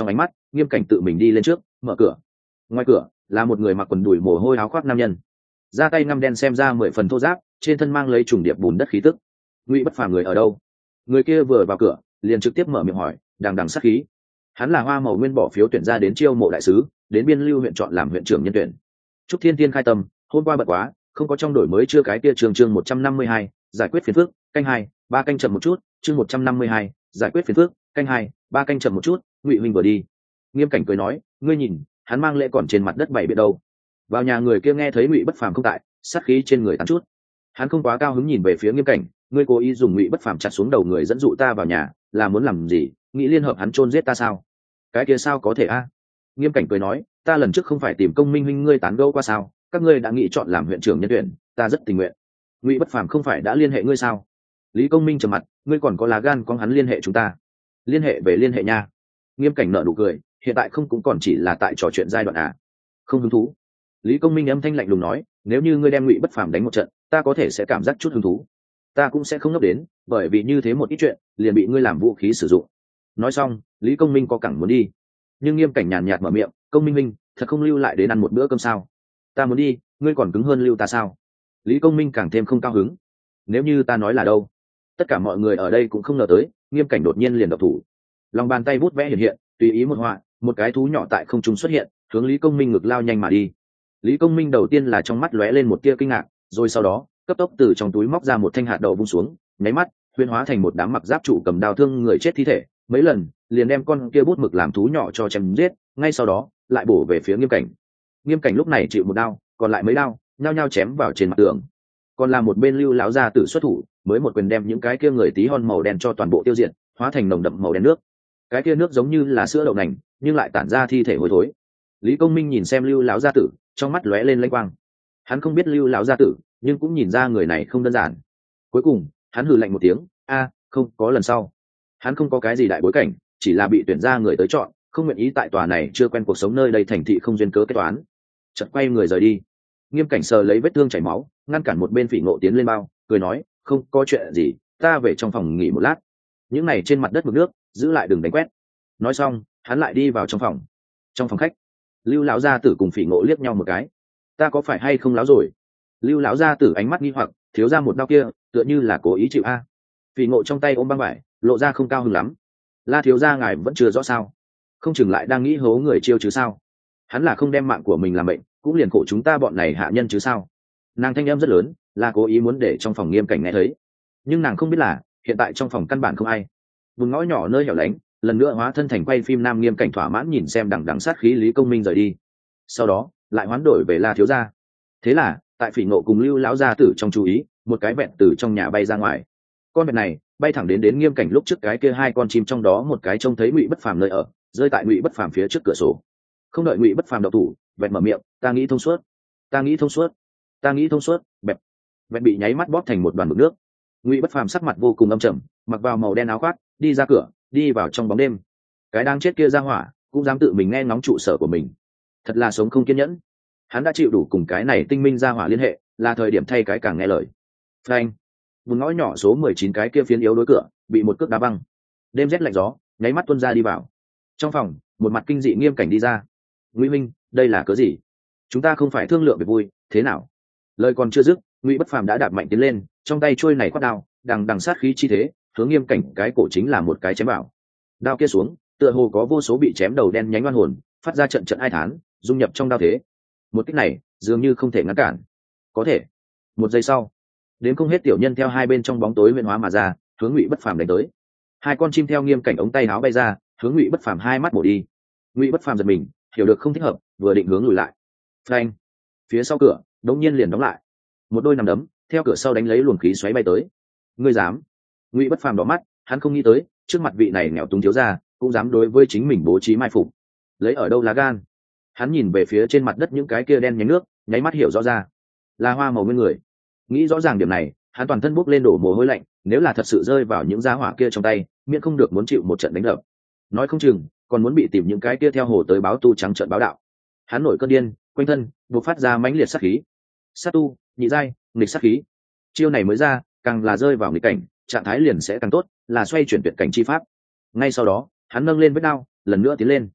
Nghiêm Cảnh tự mình đi lên trước mở cửa. Ngoài cửa là một người mặc quần đùi mồ hôi áo khoác nam nhân, da tay ngăm đen xem ra mười phần thô ráp, trên thân mang lấy trùng điệp bùn đất khí tức. Ngụy Bất Phàm người ở đâu? Người kia vừa vào cửa liền trực tiếp mở miệng hỏi, đằng đằng sát khí. Hắn là Hoa Màu Nguyên bỏ phiếu tuyển ra đến chiêu mộ đại sứ, đến Biên Lưu huyện chọn làm huyện trưởng nhân tuyển. Trúc Thiên Tiên khai tâm, hôm qua bận quá, không có trong đổi mới chưa cái kia trường chương một trăm năm mươi hai, giải quyết phiền phức, canh hai, ba canh chậm một chút, chương một trăm năm mươi hai, giải quyết phiền phức, canh hai, ba canh chậm một chút, Ngụy huynh vừa đi. Nghiêm Cảnh cười nói, ngươi nhìn, hắn mang lễ còn trên mặt đất bảy biết đâu. Vào nhà người kia nghe thấy Ngụy Bất Phàm không tại, sát khí trên người tán chút. Hắn không quá cao hứng nhìn về phía Nghiêm Cảnh, ngươi cố ý dùng Ngụy Bất Phàm chặt xuống đầu người dẫn dụ ta vào nhà, là muốn làm gì? Nghĩ liên hợp hắn chôn giết ta sao? Cái kia sao có thể a? Nghiêm Cảnh cười nói, ta lần trước không phải tìm Công Minh huynh ngươi tán gẫu qua sao? Các ngươi đã nghĩ chọn làm huyện trưởng nhân tuyển, ta rất tình nguyện. Ngụy Bất Phàm không phải đã liên hệ ngươi sao? Lý Công Minh trầm mặt, ngươi còn có lá gan con hắn liên hệ chúng ta? Liên hệ về liên hệ nha. Nghiêm Cảnh nở nụ cười, hiện tại không cũng còn chỉ là tại trò chuyện giai đoạn à? Không hứng thú. Lý Công Minh âm thanh lạnh lùng nói, nếu như ngươi đem Ngụy Bất Phàm đánh một trận, ta có thể sẽ cảm giác chút hứng thú. Ta cũng sẽ không ngốc đến, bởi vì như thế một ít chuyện, liền bị ngươi làm vũ khí sử dụng. Nói xong, Lý Công Minh có cẳng muốn đi, nhưng Nghiêm Cảnh nhàn nhạt mở miệng, Công Minh minh, thật không lưu lại đến ăn một bữa cơm sao? Ta muốn đi, ngươi còn cứng hơn lưu ta sao? Lý Công Minh càng thêm không cao hứng. Nếu như ta nói là đâu? Tất cả mọi người ở đây cũng không ngờ tới, Nghiêm Cảnh đột nhiên liền độc thủ. Lòng bàn tay bút vẽ hiện hiện, tùy ý một họa, một cái thú nhỏ tại không trung xuất hiện, hướng Lý Công Minh ngực lao nhanh mà đi. Lý Công Minh đầu tiên là trong mắt lóe lên một tia kinh ngạc, rồi sau đó cấp tốc từ trong túi móc ra một thanh hạt đậu vung xuống, nháy mắt huyễn hóa thành một đám mặc giáp trụ cầm đao thương người chết thi thể, mấy lần liền đem con kia bút mực làm thú nhỏ cho chém giết, ngay sau đó lại bổ về phía Nghiêm Cảnh. Nghiêm Cảnh lúc này chịu một đao, còn lại mấy đao nhao nhao chém vào trên mặt tường. Còn là một bên Lưu lão gia tử xuất thủ, mới một quyền đem những cái kia người tí hon màu đen cho toàn bộ tiêu diệt, hóa thành nồng đậm màu đen nước. Cái kia nước giống như là sữa đậu nành, nhưng lại tản ra thi thể hôi thối. Lý Công Minh nhìn xem Lưu lão gia tử, trong mắt lóe lên lanh quang. Hắn không biết Lưu lão gia tử, nhưng cũng nhìn ra người này không đơn giản. Cuối cùng hắn hừ lạnh một tiếng, a không có lần sau. Hắn không có cái gì đại bối cảnh, chỉ là bị tuyển ra người tới chọn, không nguyện ý tại tòa này chưa quen cuộc sống nơi đây thành thị không duyên cớ kết toán. Chợt quay người rời đi. Nghiêm Cảnh sờ lấy vết thương chảy máu, ngăn cản một bên Phỉ Ngộ tiến lên bao, cười nói, không có chuyện gì, ta về trong phòng nghỉ một lát. Những này trên mặt đất mực nước, giữ lại đừng đánh quét. Nói xong, hắn lại đi vào trong phòng. Trong phòng khách, Lưu lão gia tử cùng Phỉ Ngộ liếc nhau một cái. Ta có phải hay không láo rồi? Lưu lão gia tử ánh mắt nghi hoặc, thiếu ra một đau kia, tựa như là cố ý chịu a. Phỉ Ngộ trong tay ôm băng vải, lộ ra không cao hứng lắm. La thiếu gia ngài vẫn chưa rõ sao? Không chừng lại đang nghĩ hố người chiêu chứ sao? Hắn là không đem mạng của mình làm bệnh, cũng liền khổ chúng ta bọn này hạ nhân chứ sao? Nàng thanh âm rất lớn, là cố ý muốn để trong phòng Nghiêm Cảnh nghe thấy. Nhưng nàng không biết là hiện tại trong phòng căn bản không ai. Vùng ngõ nhỏ nơi hẻo lánh, lần nữa hóa thân thành quay phim nam Nghiêm Cảnh thỏa mãn nhìn xem đằng đằng sát khí Lý Công Minh rời đi. Sau đó lại hoán đổi về La thiếu gia. Thế là tại Phỉ Ngộ cùng Lưu lão gia tử trong chú ý, một cái vẹn từ trong nhà bay ra ngoài. Con vẹn này bay thẳng đến đến Nghiêm Cảnh lúc trước cái kia hai con chim, trong đó một cái trông thấy Ngụy Bất Phàm nơi ở, rơi tại Ngụy Bất Phàm phía trước cửa sổ. Không đợi Ngụy Bất Phàm động thủ, vẹn mở miệng, ta nghĩ thông suốt, ta nghĩ thông suốt, ta nghĩ thông suốt. Bẹp, vẹn bị nháy mắt bóp thành một đoàn mực nước. Ngụy Bất Phàm sắc mặt vô cùng âm trầm, mặc vào màu đen áo khoác, đi ra cửa, đi vào trong bóng đêm. Cái đang chết kia ra hỏa cũng dám tự mình nghe ngóng trụ sở của mình, thật là sống không kiên nhẫn. Hắn đã chịu đủ cùng cái này tinh minh ra hỏa liên hệ, là thời điểm thay cái càng nghe lời. Phanh, vùng ngõ nhỏ số mười chín cái kia phiến yếu đối cửa bị một cước đá văng. Đêm rét lạnh gió nháy mắt tuôn ra đi vào. Trong phòng, một mặt kinh dị Nghiêm Cảnh đi ra. Ngụy minh, đây là cớ gì? Chúng ta không phải thương lượng về vui, thế nào? Lời còn chưa dứt, Ngụy Bất Phàm đã đạp mạnh tiến lên, trong tay trôi này quát đao, đằng đằng sát khí chi thế, hướng Nghiêm Cảnh cái cổ chính là một cái chém vào. Đao kia xuống, tựa hồ có vô số bị chém đầu đen nhánh oan hồn, phát ra trận trận ai thán, dung nhập trong đao thế. Một kích này, dường như không thể ngăn cản. Có thể. Một giây sau, đến không hết tiểu nhân theo hai bên trong bóng tối huyền hóa mà ra, hướng Ngụy Bất Phàm đánh tới. Hai con chim theo Nghiêm Cảnh ống tay áo bay ra, hướng Ngụy Bất Phàm hai mắt bổ đi. Ngụy Bất Phàm giật mình, hiểu được không thích hợp, vừa định hướng lùi lại. Phanh! Phía sau cửa, đống nhiên liền đóng lại. Một đôi nằm đấm theo cửa sau đánh lấy luồng khí xoáy bay tới. Ngươi dám? Ngụy Bất Phàm đỏ mắt, hắn không nghĩ tới, trước mặt vị này nghèo túng thiếu gia, cũng dám đối với chính mình bố trí mai phục. Lấy ở đâu lá gan? Hắn nhìn về phía trên mặt đất những cái kia đen nhánh nước, nháy mắt hiểu rõ ra, là Hoa Màu Nguyên người. Nghĩ rõ ràng điểm này, hắn toàn thân bốc lên đổ mồ hôi lạnh, nếu là thật sự rơi vào những giá hỏa kia trong tay, miễn không được muốn chịu một trận đánh đập. Nói không chừng còn muốn bị tìm những cái kia theo hồ tới báo tu trắng trợn báo đạo. Hắn nổi cơn điên, quanh thân buộc phát ra mãnh liệt sát khí. Sát tu, nhị giai, nghịch sát khí. Chiêu này mới ra, càng là rơi vào nghịch cảnh, trạng thái liền sẽ càng tốt, là xoay chuyển tuyệt cảnh chi pháp. Ngay sau đó, hắn nâng lên vết đao, lần nữa tiến lên.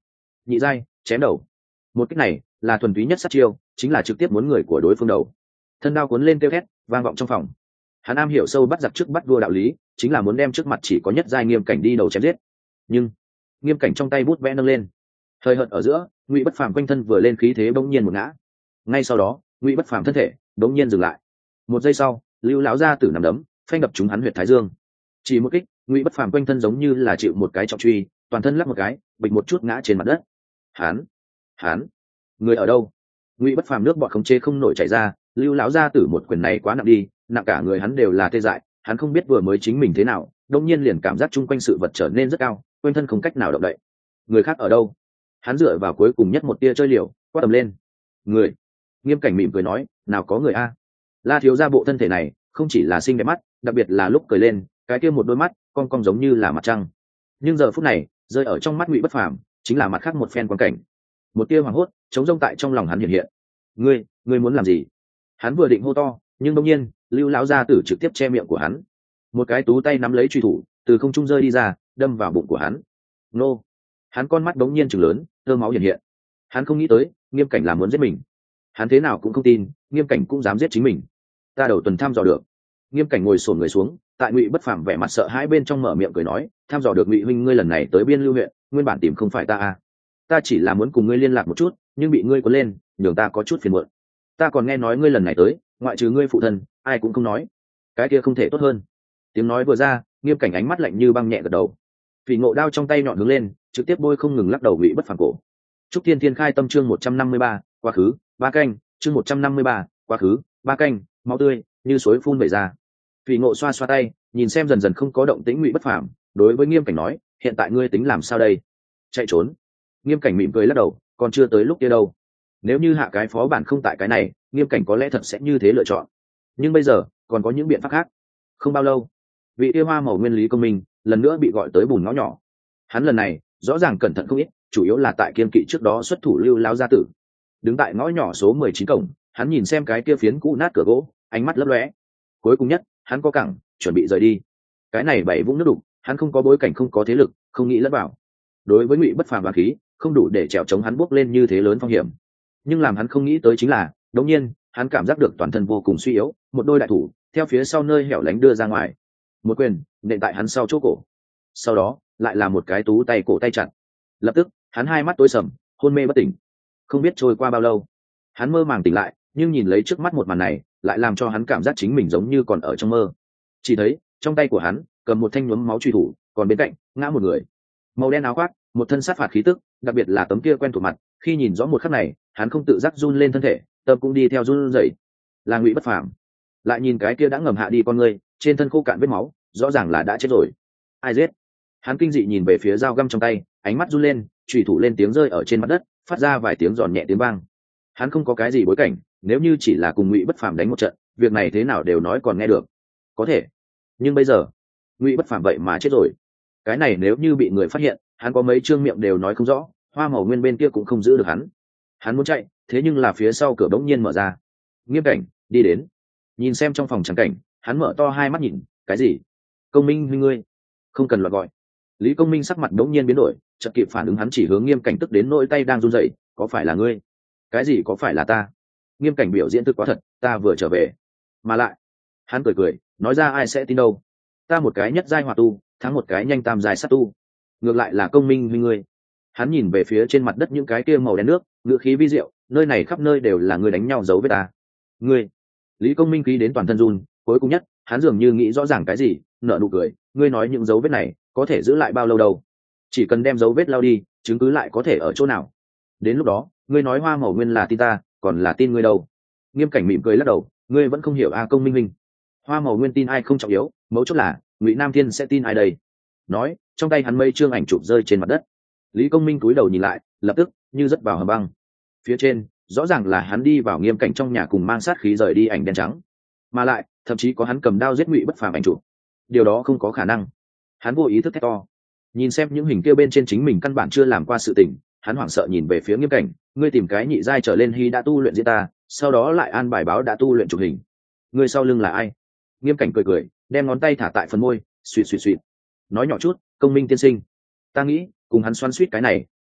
nhị giai chém đầu. Một kích này là thuần túy nhất sát chiêu, chính là trực tiếp muốn người của đối phương đầu. Thân đao cuốn lên kêu thét vang vọng trong phòng. Hắn am hiểu sâu bắt giặc trước bắt vua đạo lý, chính là muốn đem trước mặt chỉ có nhất giai Nghiêm Cảnh đi đầu chém giết. Nhưng Nghiêm Cảnh trong tay bút vẽ nâng lên, thời hợt ở giữa, Ngụy Bất Phàm quanh thân vừa lên khí thế bỗng nhiên một ngã. Ngay sau đó, Ngụy Bất Phàm thân thể bỗng nhiên dừng lại. Một giây sau, Lưu lão gia tử nằm đấm, phanh đập trúng hắn huyệt thái dương. Chỉ một kích, Ngụy Bất Phàm quanh thân giống như là chịu một cái trọng truy, toàn thân lắc một cái, bịch một chút ngã trên mặt đất. Hắn, hắn, người ở đâu? Ngụy Bất Phàm nước bọt khống chế không nổi chảy ra, Lưu lão gia tử một quyền này quá nặng đi, nặng cả người hắn đều là tê dại, hắn không biết vừa mới chính mình thế nào, đột nhiên liền cảm giác chung quanh sự vật trở nên rất cao, quanh thân không cách nào động đậy. Người khác ở đâu? Hắn dựa vào cuối cùng nhất một tia chơi liều, quát tầm lên. Người. Nghiêm Cảnh mỉm cười nói, nào có người a. La thiếu gia bộ thân thể này, không chỉ là xinh đẹp mắt, đặc biệt là lúc cười lên, cái kia một đôi mắt, cong cong giống như là mặt trăng. Nhưng giờ phút này, rơi ở trong mắt Ngụy Bất Phàm, chính là mặt khác một phen quan cảnh. Một tia hoảng hốt, chống rông tại trong lòng hắn hiện hiện. Ngươi, ngươi muốn làm gì? Hắn vừa định hô to, nhưng đột nhiên, Lưu lão gia tử trực tiếp che miệng của hắn. Một cái tú tay nắm lấy truy thủ, từ không trung rơi đi ra, đâm vào bụng của hắn. Nô! Hắn con mắt đống nhiên trừng lớn, tơ máu hiện hiện. Hắn không nghĩ tới, Nghiêm Cảnh là muốn giết mình. Hắn thế nào cũng không tin, Nghiêm Cảnh cũng dám giết chính mình. Ta đầu tuần thăm dò được. Nghiêm Cảnh ngồi xổm người xuống, tại Ngụy Bất Phàm vẻ mặt sợ hãi bên trong mở miệng cười nói, thăm dò được Ngụy huynh ngươi lần này tới Biên Lưu huyện, nguyên bản tìm không phải ta à? Ta chỉ là muốn cùng ngươi liên lạc một chút, nhưng bị ngươi cuốn lên, nhường ta có chút phiền muộn. Ta còn nghe nói ngươi lần này tới, ngoại trừ ngươi phụ thân, ai cũng không nói. Cái kia không thể tốt hơn. Tiếng nói vừa ra, Nghiêm Cảnh ánh mắt lạnh như băng nhẹ gật đầu. Phỉ Ngộ đao trong tay nhọn hướng lên, trực tiếp bôi không ngừng lắc đầu Ngụy Bất Phàm cổ. Trúc Thiên Thiên khai tâm chương một trăm năm mươi ba, quá khứ, ba canh, chương một trăm năm mươi ba, quá khứ, ba canh, máu tươi như suối phun vẩy ra. Phỉ Ngộ xoa xoa tay, nhìn xem dần dần không có động tĩnh Ngụy Bất Phàm, đối với Nghiêm Cảnh nói, hiện tại ngươi tính làm sao đây? Chạy trốn. Nghiêm Cảnh mỉm cười lắc đầu, còn chưa tới lúc kia đâu. Nếu như hạ cái phó bản không tại cái này, Nghiêm Cảnh có lẽ thật sẽ như thế lựa chọn. Nhưng bây giờ, còn có những biện pháp khác. Không bao lâu, vị yêu hoa màu nguyên Lý Công Minh lần nữa bị gọi tới bùn ngõ nhỏ. Hắn lần này rõ ràng cẩn thận không ít, chủ yếu là tại kiên kỵ trước đó xuất thủ Lưu lão gia tử. Đứng tại ngõ nhỏ số mười chín cổng, hắn nhìn xem cái kia phiến cũ nát cửa gỗ, ánh mắt lấp lóe. Cuối cùng nhất, hắn có cẳng, chuẩn bị rời đi. Cái này bảy vũng nước đục, hắn không có bối cảnh, không có thế lực, không nghĩ lẫn vào. Đối với Ngụy Bất Phàm và khí, không đủ để trèo chống hắn bước lên như thế lớn phong hiểm. Nhưng làm hắn không nghĩ tới chính là, đột nhiên, hắn cảm giác được toàn thân vô cùng suy yếu, một đôi đại thủ theo phía sau nơi hẻo lánh đưa ra ngoài, một quyền nện tại hắn sau chỗ cổ. Sau đó, lại là một cái tú tay cổ tay chặt. Lập tức, hắn hai mắt tối sầm, hôn mê bất tỉnh. Không biết trôi qua bao lâu, hắn mơ màng tỉnh lại, nhưng nhìn lấy trước mắt một màn này, lại làm cho hắn cảm giác chính mình giống như còn ở trong mơ. Chỉ thấy, trong tay của hắn cầm một thanh nhuốm máu truy thủ, còn bên cạnh ngã một người, màu đen áo khoác, một thân sát phạt khí tức, đặc biệt là tấm kia quen thuộc mặt, khi nhìn rõ một khắc này, hắn không tự giác run lên thân thể, tâm cũng đi theo run rẩy. Là Ngụy Bất Phàm. Lại nhìn cái kia đã ngầm hạ đi con người, trên thân khô cạn vết máu, rõ ràng là đã chết rồi. Ai giết? Hắn kinh dị nhìn về phía dao găm trong tay, ánh mắt run lên, chủy thủ lên tiếng rơi ở trên mặt đất, phát ra vài tiếng giòn nhẹ tiếng vang. Hắn không có cái gì bối cảnh, nếu như chỉ là cùng Ngụy Bất Phàm đánh một trận, việc này thế nào đều nói còn nghe được. Có thể, nhưng bây giờ, Ngụy Bất Phàm vậy mà chết rồi. Cái này nếu như bị người phát hiện, hắn có mấy trương miệng đều nói không rõ, Hoa Màu Nguyên bên kia cũng không giữ được hắn. Hắn muốn chạy, thế nhưng là phía sau cửa bỗng nhiên mở ra. Nghiêm Cảnh đi đến, nhìn xem trong phòng trắng cảnh, hắn mở to hai mắt nhìn, cái gì? Công Minh huynh ngươi, không cần loạt gọi. Lý Công Minh sắc mặt bỗng nhiên biến đổi, chợt kịp phản ứng, hắn chỉ hướng Nghiêm Cảnh, tức đến nỗi tay đang run rẩy, có phải là ngươi? Cái gì có phải là ta? Nghiêm Cảnh biểu diễn thực quá thật, ta vừa trở về, mà lại, hắn cười cười, nói ra ai sẽ tin đâu? Ta một cái nhất giai hỏa tu, thắng một cái nhanh tam giai sát tu, ngược lại là Công Minh huynh ngươi. Hắn nhìn về phía trên mặt đất những cái kia màu đen nước, ngựa khí vi diệu, nơi này khắp nơi đều là người đánh nhau giấu với ta. Ngươi, Lý Công Minh khí đến toàn thân run, cuối cùng nhất, hắn dường như nghĩ rõ ràng cái gì, nở nụ cười, ngươi nói những dấu vết này có thể giữ lại bao lâu đâu? Chỉ cần đem dấu vết lau đi, chứng cứ lại có thể ở chỗ nào? Đến lúc đó, ngươi nói Hoa Màu Nguyên là tin ta, còn là tin ngươi đâu? Nghiêm Cảnh mỉm cười lắc đầu, ngươi vẫn không hiểu a Công Minh minh. Hoa Màu Nguyên tin ai không trọng yếu, mấu chốt là Ngụy Nam Thiên sẽ tin ai đây? Nói, trong tay hắn mây trương ảnh chụp rơi trên mặt đất. Lý Công Minh cúi đầu nhìn lại, lập tức như rất vào hầm băng. Phía trên rõ ràng là hắn đi vào Nghiêm Cảnh trong nhà cùng mang sát khí rời đi ảnh đen trắng, mà lại thậm chí có hắn cầm đao giết Ngụy Bất Phàm ảnh chụp. Điều đó không có khả năng. Hắn vô ý thức thét to, nhìn xem những hình kia bên trên chính mình căn bản chưa làm qua sự tình, hắn hoảng sợ nhìn về phía Nghiêm Cảnh, ngươi tìm cái nhị giai trở lên hy đã tu luyện diễn ta, sau đó lại an bài báo đã tu luyện chụp hình. Ngươi sau lưng là ai? Nghiêm Cảnh cười cười, đem ngón tay thả tại phần môi, suýt suýt suýt, nói nhỏ chút, Công Minh tiên sinh. Ta nghĩ cùng hắn xoắn suýt cái này,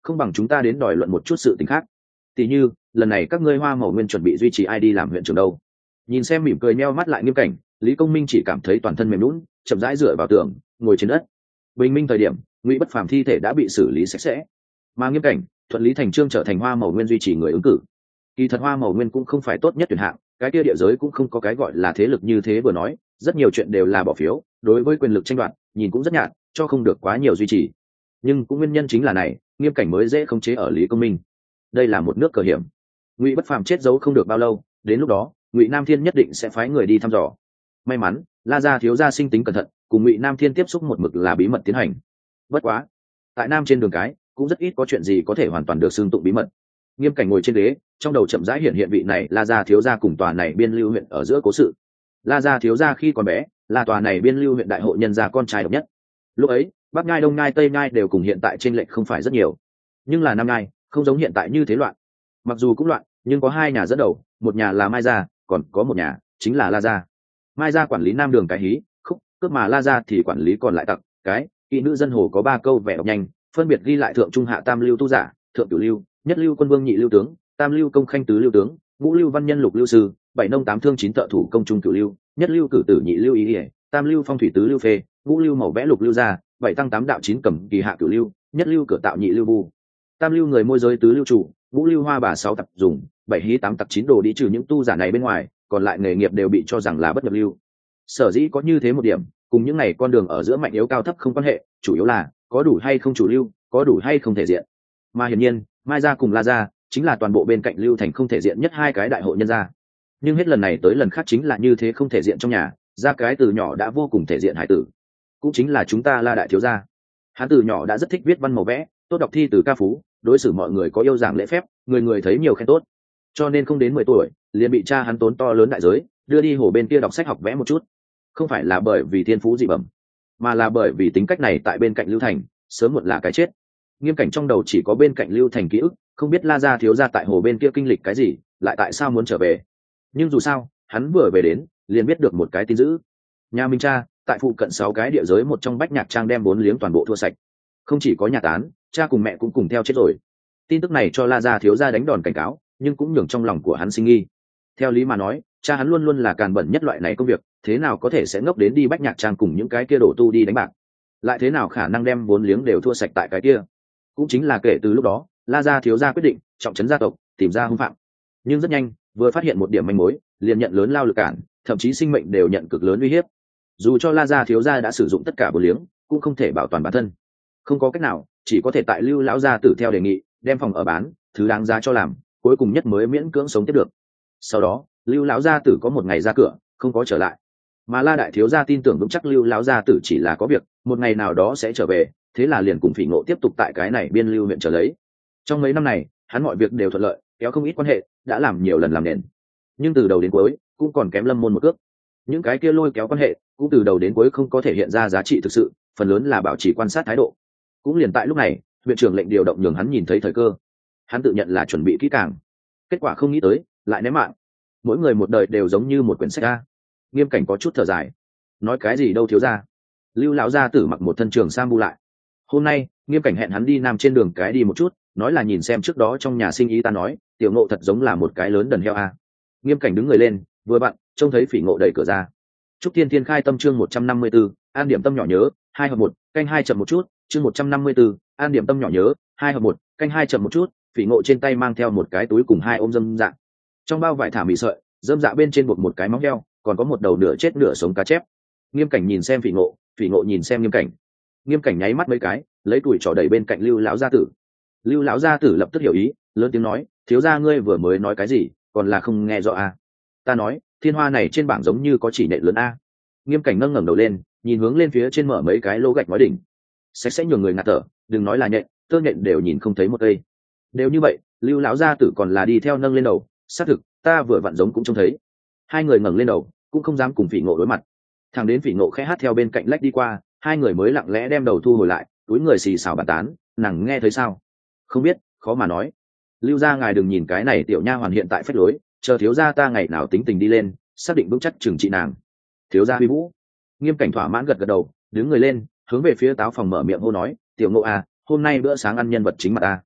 không bằng chúng ta đến đòi luận một chút sự tình khác. Tỷ như lần này các ngươi Hoa Mậu Nguyên chuẩn bị duy trì ai đi làm huyện trưởng đâu? Nhìn xem mỉm cười nheo mắt lại Nghiêm Cảnh, Lý Công Minh chỉ cảm thấy toàn thân mềm nhũn, chậm rãi dựa vào tường, ngồi trên đất. Bình minh thời điểm, Ngụy Bất Phàm thi thể đã bị xử lý sạch sẽ, mà Nghiêm Cảnh thuận lý thành trương trở thành Hoa Mậu Nguyên duy trì người ứng cử. Kỳ thật Hoa Mậu Nguyên cũng không phải tốt nhất tuyển hạng, cái kia địa giới cũng không có cái gọi là thế lực như thế vừa nói, rất nhiều chuyện đều là bỏ phiếu, đối với quyền lực tranh đoạt, nhìn cũng rất nhạt, cho không được quá nhiều duy trì. Nhưng cũng nguyên nhân chính là này, Nghiêm Cảnh mới dễ khống chế ở Lý Công Minh. Đây là một nước cờ hiểm. Ngụy Bất Phàm chết giấu không được bao lâu, đến lúc đó, Ngụy Nam Thiên nhất định sẽ phái người đi thăm dò. May mắn, La gia thiếu gia sinh tính cẩn thận, cùng Ngụy Nam Thiên tiếp xúc một mực là bí mật tiến hành. Bất quá, tại Nam trên đường cái, cũng rất ít có chuyện gì có thể hoàn toàn được xưng tụng bí mật. Nghiêm Cảnh ngồi trên ghế, trong đầu chậm rãi hiện hiện vị này La gia thiếu gia cùng tòa này biên lưu huyện ở giữa cố sự. La gia thiếu gia khi còn bé, là tòa này biên lưu huyện đại hội nhân gia con trai độc nhất. Lúc ấy, Bắc Nhai Đông Nhai Tây Nhai đều cùng hiện tại trên lệch không phải rất nhiều, nhưng là Nam Nhai không giống hiện tại như thế loạn. Mặc dù cũng loạn, nhưng có hai nhà dẫn đầu, một nhà là Mai gia, còn có một nhà chính là La gia. Mai gia quản lý Nam đường cái hí, khúc, cướp, mà La gia thì quản lý còn lại tặc, cái, kỹ nữ dân hồ có ba câu vẻ đọc nhanh, phân biệt ghi lại thượng trung hạ tam lưu tu giả, thượng cửu lưu, nhất lưu quân vương nhị lưu tướng, tam lưu công khanh tứ lưu tướng, ngũ lưu văn nhân lục lưu sư, bảy nông tám thương chín thợ thủ công trung cửu lưu, nhất lưu cử tử nhị lưu ý ỉa, tam lưu phong thủy tứ lưu phê, ngũ lưu màu vẽ lục lưu gia, bảy tăng tám đạo chín cẩm kỳ hạ cửu lưu, nhất lưu cửa tạo nhị lưu vu, tam lưu người môi giới tứ lưu chủ, ngũ lưu hoa bà sáu tập dùng, bảy hí tám tập chín đồ đi trừ những tu giả này bên ngoài, còn lại nghề nghiệp đều bị cho rằng là bất nhập lưu. Sở dĩ có như thế một điểm, cùng những này con đường ở giữa mạnh yếu cao thấp không quan hệ, chủ yếu là có đủ hay không chủ lưu, có đủ hay không thể diện. Mà hiển nhiên, Mai gia cùng La gia chính là toàn bộ bên cạnh lưu thành không thể diện nhất hai cái đại hội nhân gia. Nhưng hết lần này tới lần khác chính là như thế không thể diện trong nhà, ra cái từ nhỏ đã vô cùng thể diện hải tử, cũng chính là chúng ta La đại thiếu gia. Hắn từ nhỏ đã rất thích viết văn màu vẽ, tốt đọc thi từ ca phú, đối xử mọi người có yêu giảng lễ phép, người người thấy nhiều khen tốt. Cho nên không đến mười tuổi, liền bị cha hắn tốn to lớn đại giới, đưa đi hồ bên kia đọc sách học vẽ một chút. Không phải là bởi vì thiên phú dị bẩm, mà là bởi vì tính cách này tại bên cạnh Lưu Thành, sớm muộn là cái chết. Nghiêm Cảnh trong đầu chỉ có bên cạnh Lưu Thành ký ức, không biết La gia thiếu gia tại hồ bên kia kinh lịch cái gì, lại tại sao muốn trở về. Nhưng dù sao, hắn vừa về đến, liền biết được một cái tin dữ. Nhà Minh cha, tại phụ cận sáu cái địa giới một trong Bách Nhạc Trang đem bốn liếng toàn bộ thua sạch. Không chỉ có nhà tán, cha cùng mẹ cũng cùng theo chết rồi. Tin tức này cho La gia thiếu gia đánh đòn cảnh cáo, nhưng cũng nhường trong lòng của hắn sinh nghi. Theo lý mà nói, cha hắn luôn luôn là càn bẩn nhất loại này công việc, thế nào có thể sẽ ngốc đến đi Bách Nhạc Trang cùng những cái kia đổ tu đi đánh bạc, lại thế nào khả năng đem bốn liếng đều thua sạch tại cái kia. Cũng chính là kể từ lúc đó, La gia thiếu gia quyết định trọng trấn gia tộc, tìm ra hung phạm. Nhưng rất nhanh, vừa phát hiện một điểm manh mối, liền nhận lớn lao lực cản, thậm chí sinh mệnh đều nhận cực lớn uy hiếp. Dù cho La gia thiếu gia đã sử dụng tất cả bốn liếng, cũng không thể bảo toàn bản thân. Không có cách nào, chỉ có thể tại Lưu lão gia tử theo đề nghị, đem phòng ở bán, thứ đáng giá cho làm, cuối cùng nhất mới miễn cưỡng sống tiếp được. Sau đó, Lưu lão gia tử có một ngày ra cửa, không có trở lại. Mà La đại thiếu gia tin tưởng vững chắc Lưu lão gia tử chỉ là có việc, một ngày nào đó sẽ trở về, thế là liền cùng Phỉ Ngộ tiếp tục tại cái này biên lưu huyện trở lấy. Trong mấy năm này, hắn mọi việc đều thuận lợi, kéo không ít quan hệ, đã làm nhiều lần làm nền. Nhưng từ đầu đến cuối, cũng còn kém Lâm Môn một cước. Những cái kia lôi kéo quan hệ, cũng từ đầu đến cuối không có thể hiện ra giá trị thực sự, phần lớn là bảo trì quan sát thái độ. Cũng liền tại lúc này, huyện trưởng lệnh điều động nhường hắn nhìn thấy thời cơ. Hắn tự nhận là chuẩn bị kỹ càng, kết quả không nghĩ tới, lại ném mạng. Mỗi người một đời đều giống như một quyển sách a. Nghiêm Cảnh có chút thở dài, nói cái gì đâu thiếu gia. Lưu lão gia tử mặc một thân trường sam bu lại. Hôm nay, Nghiêm Cảnh hẹn hắn đi Nam trên đường cái đi một chút, nói là nhìn xem trước đó trong nhà sinh ý ta nói, Tiểu Ngộ thật giống là một cái lớn đần heo a. Nghiêm Cảnh đứng người lên, vừa vặn trông thấy Phỉ Ngộ đẩy cửa ra. Trúc Thiên Thiên khai tâm chương một trăm năm mươi 154, an điểm tâm nhỏ nhớ, hai hợp một, canh hai chậm một chút, chương một trăm năm mươi 154, an điểm tâm nhỏ nhớ, hai hợp một, canh hai chậm một chút. Phỉ Ngộ trên tay mang theo một cái túi cùng hai ôm dâm dạ. Trong bao vải thả mì sợi, dâm dạ bên trên buộc một cái móng heo, còn có một đầu nửa chết nửa sống cá chép. Nghiêm Cảnh nhìn xem Phỉ Ngộ, Phỉ Ngộ nhìn xem Nghiêm Cảnh. Nghiêm Cảnh nháy mắt mấy cái, lấy tuổi trỏ đẩy bên cạnh Lưu lão gia tử. Lưu lão gia tử lập tức hiểu ý, lớn tiếng nói, thiếu gia ngươi vừa mới nói cái gì, còn là không nghe rõ à? Ta nói, thiên hoa này trên bảng giống như có chỉ nện lớn a. Nghiêm Cảnh nâng ngẩng đầu lên, nhìn hướng lên phía trên mở mấy cái lỗ gạch nói đỉnh. Sạch sẽ nhường người ngạt thở, đừng nói là nhện, tơ nhện đều nhìn không thấy một cây. Đều như vậy, Lưu lão gia tử còn là đi theo nâng lên đầu, xác thực, ta vừa vặn giống cũng trông thấy. Hai người ngẩng lên đầu, cũng không dám cùng Phỉ Ngộ đối mặt. Thằng đến Phỉ Ngộ khẽ hát theo bên cạnh lách đi qua, hai người mới lặng lẽ đem đầu thu hồi lại, túi người xì xào bàn tán, nàng nghe thấy sao? Không biết, khó mà nói. Lưu gia ngài đừng nhìn cái này tiểu nha hoàn hiện tại phách lối, chờ thiếu gia ta ngày nào tính tình đi lên, xác định vững chắc trừng trị nàng. Thiếu gia uy vũ. Nghiêm Cảnh thỏa mãn gật gật đầu, đứng người lên, hướng về phía táo phòng mở miệng hô nói, tiểu Ngộ à, hôm nay bữa sáng ăn nhân vật chính mặt à.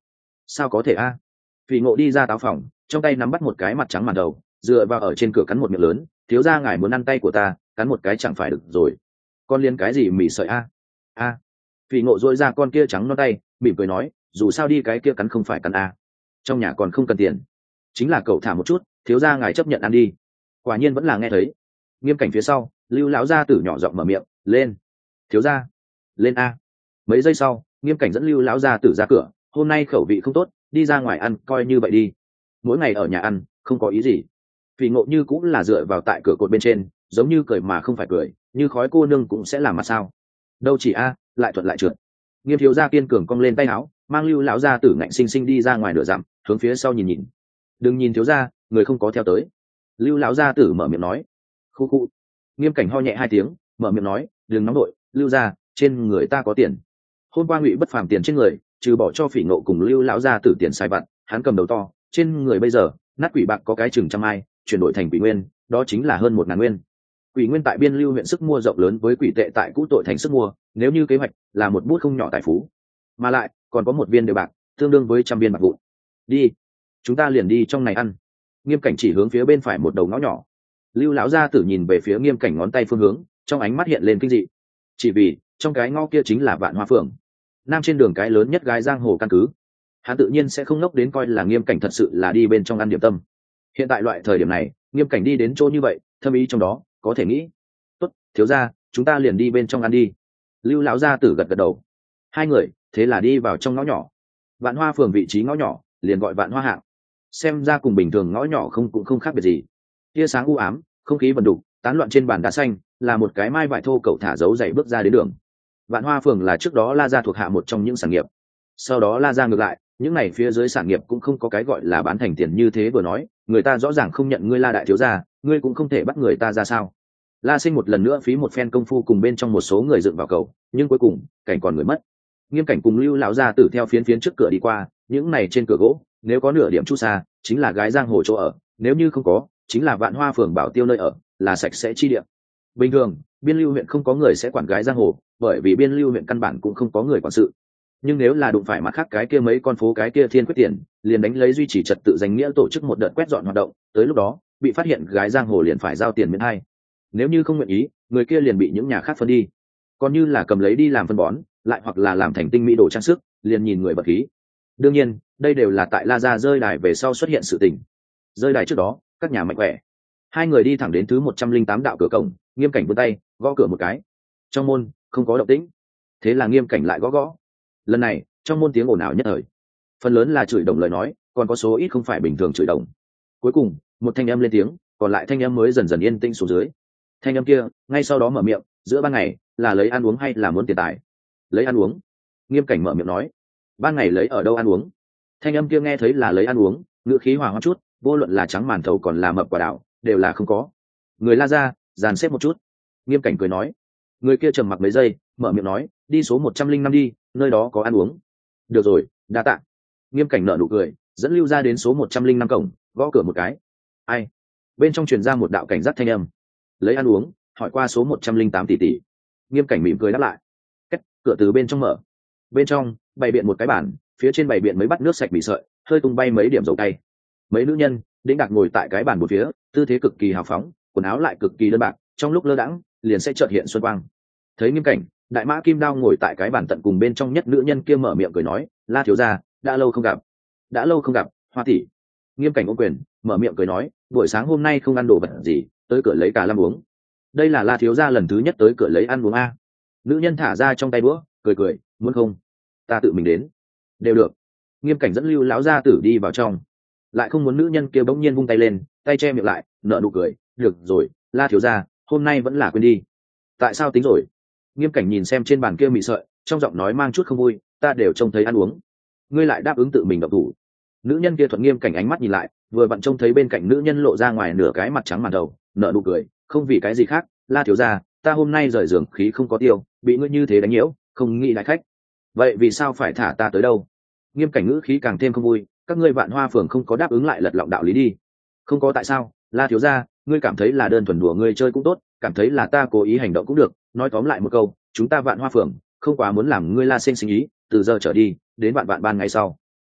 sao có thể a? Phỉ Ngộ đi ra táo phòng, trong tay nắm bắt một cái mặt trắng màn đầu, dựa vào ở trên cửa cắn một miệng lớn. Thiếu gia ngài muốn ăn tay của ta, cắn một cái chẳng phải được rồi. Con liên cái gì mì sợi a? A. Phỉ Ngộ dội ra con kia trắng non tay, mỉm cười nói, dù sao đi cái kia cắn không phải cắn a. Trong nhà còn không cần tiền, chính là cậu thả một chút, thiếu gia ngài chấp nhận ăn đi. Quả nhiên vẫn là nghe thấy. Nghiêm Cảnh phía sau, Lưu lão gia tử nhỏ giọng mở miệng, lên. Thiếu gia, lên a. Mấy giây sau, Nghiêm Cảnh dẫn Lưu lão gia tử ra cửa, hôm nay khẩu vị không tốt, đi ra ngoài ăn coi như vậy đi. Mỗi ngày ở nhà ăn, không có ý gì. Phỉ Ngộ như cũng là dựa vào tại cửa cột bên trên, giống như cười mà không phải cười, như khói cô nương cũng sẽ làm mà sao? Đâu chỉ a, lại thuận lại trượt. Nghiêm thiếu gia kiên cường cong lên tay áo, mang Lưu lão gia tử ngạnh sinh sinh đi ra ngoài nửa dặm, hướng phía sau nhìn nhìn. Đừng nhìn thiếu gia, người không có theo tới. Lưu lão gia tử mở miệng nói. Khu khu. Nghiêm Cảnh ho nhẹ hai tiếng, mở miệng nói, đừng nóng đội, Lưu gia, trên người ta có tiền. Hôm qua Ngụy Bất Phàm tiền trên người, trừ bỏ cho Phỉ Ngộ cùng Lưu lão gia tử tiền sai vặt, hắn cầm đầu to, trên người bây giờ nát quỷ bạc có cái chừng trăm ai, chuyển đổi thành quỷ nguyên, đó chính là hơn một ngàn nguyên. Quỷ nguyên tại Biên Lưu huyện sức mua rộng lớn với quỷ tệ tại cũ tội thành sức mua, nếu như kế hoạch là một bút không nhỏ tài phú, mà lại còn có một viên đều bạc, tương đương với trăm viên bạc vụn. Đi, chúng ta liền đi trong này ăn. Nghiêm Cảnh chỉ hướng phía bên phải một đầu ngõ nhỏ. Lưu lão gia tử nhìn về phía Nghiêm Cảnh ngón tay phương hướng, trong ánh mắt hiện lên kinh dị. Chỉ vì trong cái ngõ kia chính là Vạn Hoa Phường, nam trên đường cái lớn nhất gái giang hồ căn cứ. Hắn tự nhiên sẽ không ngốc đến coi là Nghiêm Cảnh thật sự là đi bên trong ăn điểm tâm. Hiện tại loại thời điểm này, Nghiêm Cảnh đi đến chỗ như vậy, thâm ý trong đó có thể nghĩ. Tốt, thiếu gia, chúng ta liền đi bên trong ăn đi. Lưu lão gia tử gật gật đầu. Hai người thế là đi vào trong ngõ nhỏ. Vạn Hoa Phường vị trí ngõ nhỏ liền gọi Vạn Hoa Hạng, xem ra cùng bình thường ngõ nhỏ không cũng không khác biệt gì. Tia sáng u ám, không khí vần đục, tán loạn trên bàn đá xanh, là một cái mai vải thô cậu thả dấu giày bước ra đến đường. Vạn Hoa Phường là trước đó La gia thuộc hạ một trong những sản nghiệp. Sau đó La gia ngược lại, những này phía dưới sản nghiệp cũng không có cái gọi là bán thành tiền như thế vừa nói, người ta rõ ràng không nhận ngươi La đại thiếu gia, ngươi cũng không thể bắt người ta ra sao? La Sinh một lần nữa phí một phen công phu cùng bên trong một số người dựng vào cầu, nhưng cuối cùng cảnh còn người mất. Nghiêm Cảnh cùng Lưu lão gia tử theo phiến phiến trước cửa đi qua, những này trên cửa gỗ, nếu có nửa điểm chút xa, chính là gái giang hồ chỗ ở, nếu như không có, chính là Vạn Hoa Phường bảo tiêu nơi ở, là sạch sẽ chi địa. Bình thường, Biên Lưu huyện không có người sẽ quản gái giang hồ, bởi vì Biên Lưu huyện căn bản cũng không có người quản sự. Nhưng nếu là đụng phải mặt khác cái kia mấy con phố cái kia thiên quyết tiền, liền đánh lấy duy trì trật tự danh nghĩa tổ chức một đợt quét dọn hoạt động, tới lúc đó, bị phát hiện gái giang hồ liền phải giao tiền miễn hai. Nếu như không nguyện ý, người kia liền bị những nhà khác phân đi. Còn như là cầm lấy đi làm phân bón, lại hoặc là làm thành tinh mỹ đồ trang sức, liền nhìn người bật khí. Đương nhiên, đây đều là tại La gia rơi đài về sau xuất hiện sự tình. Rơi đài trước đó, các nhà mạnh khỏe. Hai người đi thẳng đến thứ một trăm linh tám đạo cửa cổng, Nghiêm Cảnh vươn tay, gõ cửa một cái. Trong môn không có động tĩnh. Thế là Nghiêm Cảnh lại gõ gõ. Lần này, trong môn tiếng ồn ào nhất thời. Phần lớn là chửi đồng lời nói, còn có số ít không phải bình thường chửi đồng. Cuối cùng, một thanh âm lên tiếng, còn lại thanh âm mới dần dần yên tĩnh xuống dưới. Thanh âm kia, ngay sau đó mở miệng, giữa ban ngày, là lấy ăn uống hay là muốn tiền tài? Lấy ăn uống. Nghiêm Cảnh mở miệng nói. Ban ngày lấy ở đâu ăn uống? Thanh âm kia nghe thấy là lấy ăn uống, ngữ khí hòa hoãn chút, vô luận là trắng màn thầu còn là mập quả đảo, đều là không có. Người La gia, dàn xếp một chút. Nghiêm Cảnh cười nói. Người kia trầm mặc mấy giây, mở miệng nói, đi số một trăm linh năm đi, nơi đó có ăn uống. Được rồi, đa tạ. Nghiêm Cảnh nở nụ cười, dẫn Lưu ra đến số một trăm linh năm cổng, gõ cửa một cái. Ai? Bên trong truyền ra một đạo cảnh giác thanh âm. Lấy ăn uống, hỏi qua số một trăm linh tám tỷ tỷ. Nghiêm Cảnh mỉm cười đáp lại. Cách, cửa từ bên trong mở. Bên trong, bày biện một cái bàn, phía trên bày biện mấy bát nước sạch bị sợi, hơi tung bay mấy điểm dầu tay. Mấy nữ nhân đĩnh đạc ngồi tại cái bàn một phía, tư thế cực kỳ hào phóng, quần áo lại cực kỳ đơn bạc, trong lúc lơ đãng liền sẽ chợt hiện xuân quang. Thấy Nghiêm Cảnh, Đại Mã Kim Đao ngồi tại cái bàn tận cùng bên trong nhất nữ nhân kia mở miệng cười nói, La thiếu gia, đã lâu không gặp. Đã lâu không gặp, Hoa tỷ. Nghiêm Cảnh ôm quyền, mở miệng cười nói, buổi sáng hôm nay không ăn đồ vật gì, tới cửa lấy cả lam uống. Đây là La thiếu gia lần thứ nhất tới cửa lấy ăn uống a. Nữ nhân thả ra trong tay đũa, cười cười, muốn không? Ta tự mình đến. Đều được. Nghiêm Cảnh dẫn Lưu lão gia tử đi vào trong. Lại không muốn nữ nhân kia bỗng nhiên vung tay lên, tay che miệng lại, nở nụ cười, được rồi, La thiếu gia, hôm nay vẫn là quên đi. Tại sao tính rồi? Nghiêm Cảnh nhìn xem trên bàn kia mị sợi, trong giọng nói mang chút không vui, ta đều trông thấy ăn uống, ngươi lại đáp ứng tự mình động thủ. Nữ nhân kia thuận Nghiêm Cảnh ánh mắt nhìn lại, vừa vặn trông thấy bên cạnh nữ nhân lộ ra ngoài nửa cái mặt trắng màn đầu, nở nụ cười, không vì cái gì khác, La thiếu gia, ta hôm nay rời giường khí không có tiêu, bị ngươi như thế đánh nhiễu, không nghĩ đại khách. Vậy vì sao phải thả ta tới đâu? Nghiêm Cảnh ngữ khí càng thêm không vui, các ngươi Vạn Hoa Phường không có đáp ứng lại lật lọng đạo lý đi. Không có tại sao? La thiếu gia, ngươi cảm thấy là đơn thuần đùa ngươi chơi cũng tốt, cảm thấy là ta cố ý hành động cũng được, nói tóm lại một câu, chúng ta Vạn Hoa Phường không quá muốn làm ngươi La Sinh sinh ý, từ giờ trở đi đến vạn vạn ban ngày sau.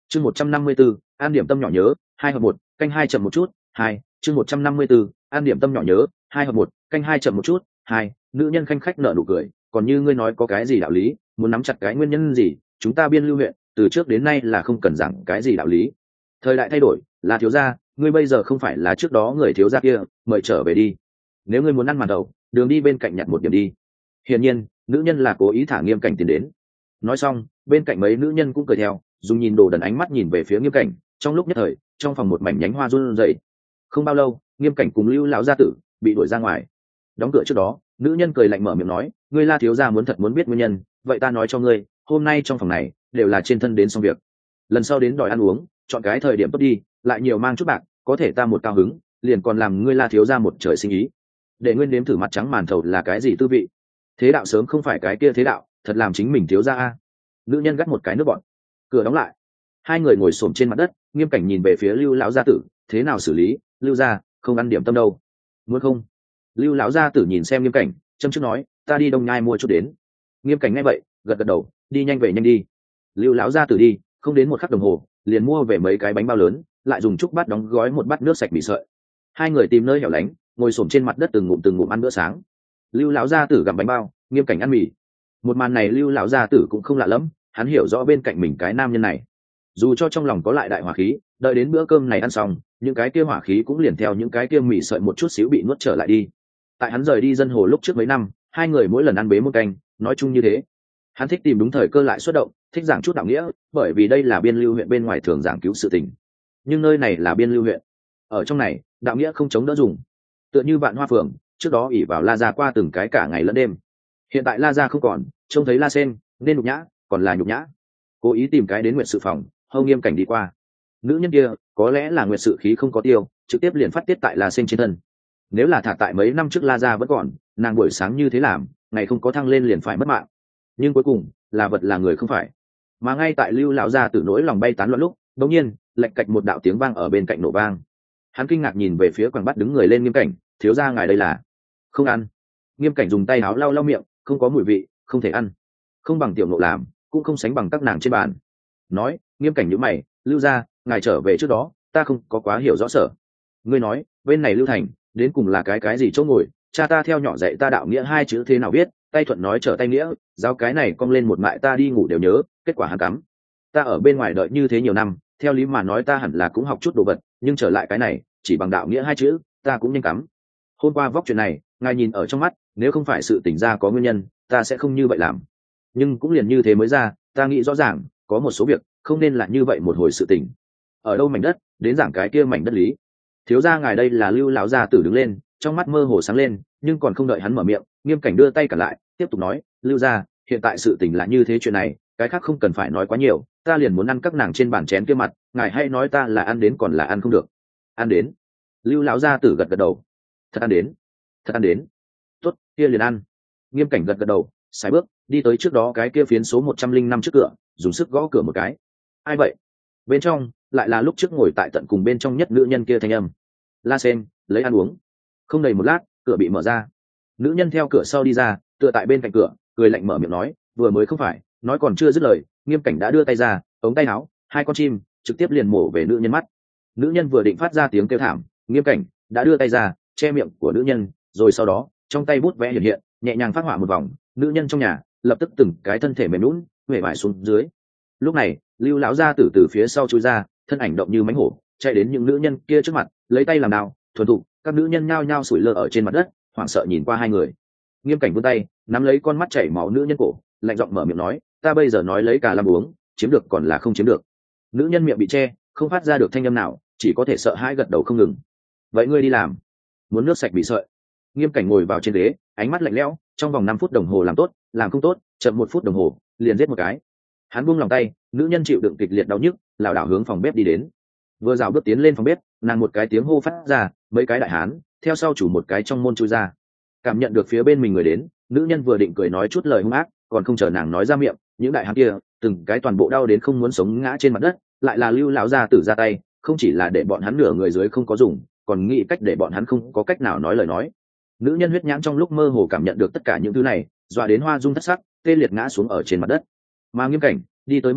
chương một trăm năm mươi b ố an điểm tâm nhỏ nhớ hai hợp một canh hai chậm một chút hai chương một trăm năm mươi b ố an điểm tâm nhỏ nhớ hai hợp một canh hai chậm một chút hai. Nữ nhân khanh khách nở nụ cười, còn như ngươi nói có cái gì đạo lý, muốn nắm chặt cái nguyên nhân gì, chúng ta biên lưu huyện từ trước đến nay là không cần giảng cái gì đạo lý. Thời đại thay đổi, là thiếu gia, ngươi bây giờ không phải là trước đó người thiếu gia kia, mời trở về đi. Nếu ngươi muốn ăn màn đầu, đường đi bên cạnh nhặt một điểm đi. Hiển nhiên, nữ nhân là cố ý thả Nghiêm Cảnh tiến đến. Nói xong, bên cạnh mấy nữ nhân cũng cười theo, dùng nhìn đồ đần ánh mắt nhìn về phía Nghiêm Cảnh. Trong lúc nhất thời, trong phòng một mảnh nhánh hoa run rẩy. Không bao lâu, Nghiêm Cảnh cùng Lưu lão gia tử bị đuổi ra ngoài. Đóng cửa trước đó, nữ nhân cười lạnh mở miệng nói, ngươi La thiếu gia muốn thật muốn biết nguyên nhân, vậy ta nói cho ngươi, hôm nay trong phòng này đều là trên thân đến xong việc. Lần sau đến đòi ăn uống, chọn cái thời điểm tốt đi, lại nhiều mang chút bạc, có thể ta một cao hứng, liền còn làm ngươi La thiếu gia một trời sinh ý. Để nguyên nếm thử mặt trắng màn thầu là cái gì tư vị. Thế đạo sớm không phải cái kia thế đạo, thật làm chính mình thiếu gia a. Nữ nhân gắt một cái nước bọn. Cửa đóng lại. Hai người ngồi xổm trên mặt đất, Nghiêm Cảnh nhìn về phía Lưu lão gia tử, thế nào xử lý, Lưu gia, không ăn điểm tâm đâu. Muốn không? Lưu lão gia tử nhìn xem Nghiêm Cảnh, châm chước nói, ta đi Đông Nhai mua chút đến. Nghiêm Cảnh nghe vậy, gật gật đầu, đi nhanh về nhanh đi. Lưu lão gia tử đi, không đến một khắc đồng hồ, liền mua về mấy cái bánh bao lớn, lại dùng trúc bát đóng gói một bát nước sạch mì sợi. Hai người tìm nơi hẻo lánh, ngồi xổm trên mặt đất từng ngụm từng ngụm ăn bữa sáng. Lưu lão gia tử gặm bánh bao, Nghiêm Cảnh ăn mì. Một màn này Lưu lão gia tử cũng không lạ lắm, hắn hiểu rõ bên cạnh mình cái nam nhân này. Dù cho trong lòng có lại đại hỏa khí, đợi đến bữa cơm này ăn xong, những cái kia hỏa khí cũng liền theo những cái kia mì sợi một chút xíu bị nuốt trở lại đi. Tại hắn rời đi dân hồ lúc trước mấy năm, hai người mỗi lần ăn bế một canh, nói chung như thế. Hắn thích tìm đúng thời cơ lại xuất động, thích giảng chút đạo nghĩa, bởi vì đây là biên lưu huyện bên ngoài thường giảng cứu sự tình. Nhưng nơi này là biên lưu huyện, ở trong này đạo nghĩa không chống đỡ dùng. Tựa như Vạn Hoa Phường, trước đó ỷ vào La Gia qua từng cái cả ngày lẫn đêm. Hiện tại La Gia không còn, trông thấy La Sen, nên nhục nhã, còn là nhục nhã. Cố ý tìm cái đến Nguyệt sự phòng, hâu Nghiêm Cảnh đi qua. Nữ nhân kia, có lẽ là Nguyệt sự khí không có tiêu, trực tiếp liền phát tiết tại La Sen trên thân. Nếu là thả tại mấy năm trước La Gia vẫn còn, nàng buổi sáng như thế làm, ngày không có thăng lên liền phải mất mạng. Nhưng cuối cùng, là vật là người không phải. Mà ngay tại Lưu lão gia tử nỗi lòng bay tán loạn lúc, đột nhiên, lạch cạch một đạo tiếng vang ở bên cạnh nổ vang. Hắn kinh ngạc nhìn về phía Quảng Bát đứng người lên Nghiêm Cảnh, thiếu gia ngài đây là không ăn. Nghiêm Cảnh dùng tay áo lau lau miệng, không có mùi vị, không thể ăn. Không bằng tiểu nộ làm, cũng không sánh bằng các nàng trên bàn. Nói, Nghiêm Cảnh nhíu mày, Lưu gia, ngài trở về trước đó, ta không có quá hiểu rõ sở. Ngươi nói, bên này Lưu Thành, đến cùng là cái cái gì chỗ ngồi, cha ta theo nhỏ dạy ta đạo nghĩa hai chữ thế nào biết, tay thuận nói trở tay nghĩa, giao cái này cong lên một mại ta đi ngủ đều nhớ, kết quả hắn cắm. Ta ở bên ngoài đợi như thế nhiều năm, theo lý mà nói ta hẳn là cũng học chút đồ vật, nhưng trở lại cái này, chỉ bằng đạo nghĩa hai chữ, ta cũng nhanh cắm. Hôm qua vóc chuyện này, ngài nhìn ở trong mắt, nếu không phải sự tỉnh ra có nguyên nhân, ta sẽ không như vậy làm. Nhưng cũng liền như thế mới ra, ta nghĩ rõ ràng, có một số việc, không nên là như vậy một hồi sự tỉnh. Ở đâu mảnh đất, đến giảng cái kia mảnh đất lý. Thiếu gia ngài đây là Lưu lão gia tử đứng lên, trong mắt mơ hồ sáng lên, nhưng còn không đợi hắn mở miệng, Nghiêm Cảnh đưa tay cả lại, tiếp tục nói, Lưu gia, hiện tại sự tình là như thế chuyện này, cái khác không cần phải nói quá nhiều, ta liền muốn ăn các nàng trên bàn chén kia mặt, ngài hay nói ta là ăn đến còn là ăn không được. Ăn đến. Lưu lão gia tử gật gật đầu. Thật ăn đến. Thật ăn đến. Tốt, kia liền ăn. Nghiêm Cảnh gật gật đầu, sải bước đi tới trước đó cái kia phiến số một trăm linh năm trước cửa, dùng sức gõ cửa một cái. Ai vậy? Bên trong lại là lúc trước ngồi tại tận cùng bên trong nhất nữ nhân kia thanh âm. La Sen, lấy ăn uống. Không đầy một lát, cửa bị mở ra. Nữ nhân theo cửa sau đi ra, tựa tại bên cạnh cửa, cười lạnh mở miệng nói, vừa mới không phải, nói còn chưa dứt lời, Nghiêm Cảnh đã đưa tay ra, ống tay áo, hai con chim trực tiếp liền mổ về nữ nhân mắt. Nữ nhân vừa định phát ra tiếng kêu thảm, Nghiêm Cảnh đã đưa tay ra, che miệng của nữ nhân, rồi sau đó, trong tay bút vẽ hiện hiện, nhẹ nhàng phát họa một vòng, nữ nhân trong nhà lập tức từng cái thân thể mềm nhũn, huệ vải xuống dưới. Lúc này, Lưu lão gia tử từ phía sau chui ra, thân ảnh động như mánh hổ, chạy đến những nữ nhân kia trước mặt, lấy tay làm đao, thuần thục, các nữ nhân nhao nhao sủi lơ ở trên mặt đất, hoảng sợ nhìn qua hai người. Nghiêm Cảnh vươn tay, nắm lấy con mắt chảy máu nữ nhân cổ, lạnh giọng mở miệng nói, ta bây giờ nói lấy cả làm uống, chiếm được còn là không chiếm được. Nữ nhân miệng bị che, không phát ra được thanh âm nào, chỉ có thể sợ hãi gật đầu không ngừng. Vậy ngươi đi làm, muốn nước sạch bị sợi. Nghiêm Cảnh ngồi vào trên ghế, ánh mắt lạnh lẽo, trong vòng năm phút đồng hồ làm tốt, làm không tốt, chậm một phút đồng hồ, liền giết một cái. Hắn buông lòng tay, nữ nhân chịu đựng kịch liệt đau nhức, lảo đảo hướng phòng bếp đi đến. Vừa dạo bước tiến lên phòng bếp, nàng một cái tiếng hô phát ra, mấy cái đại hán theo sau chủ một cái trong môn chui ra. Cảm nhận được phía bên mình người đến, nữ nhân vừa định cười nói chút lời hung ác, còn không chờ nàng nói ra miệng, những đại hán kia từng cái toàn bộ đau đến không muốn sống ngã trên mặt đất, lại là Lưu lão gia tử ra tay, không chỉ là để bọn hắn nửa người dưới không có dùng, còn nghĩ cách để bọn hắn không có cách nào nói lời nói. Nữ nhân huyết nhãn trong lúc mơ hồ cảm nhận được tất cả những thứ này, dọa đến hoa dung thất sắc, tê liệt ngã xuống ở trên mặt đất. Mà Nghiêm Cảnh đi tới một bên,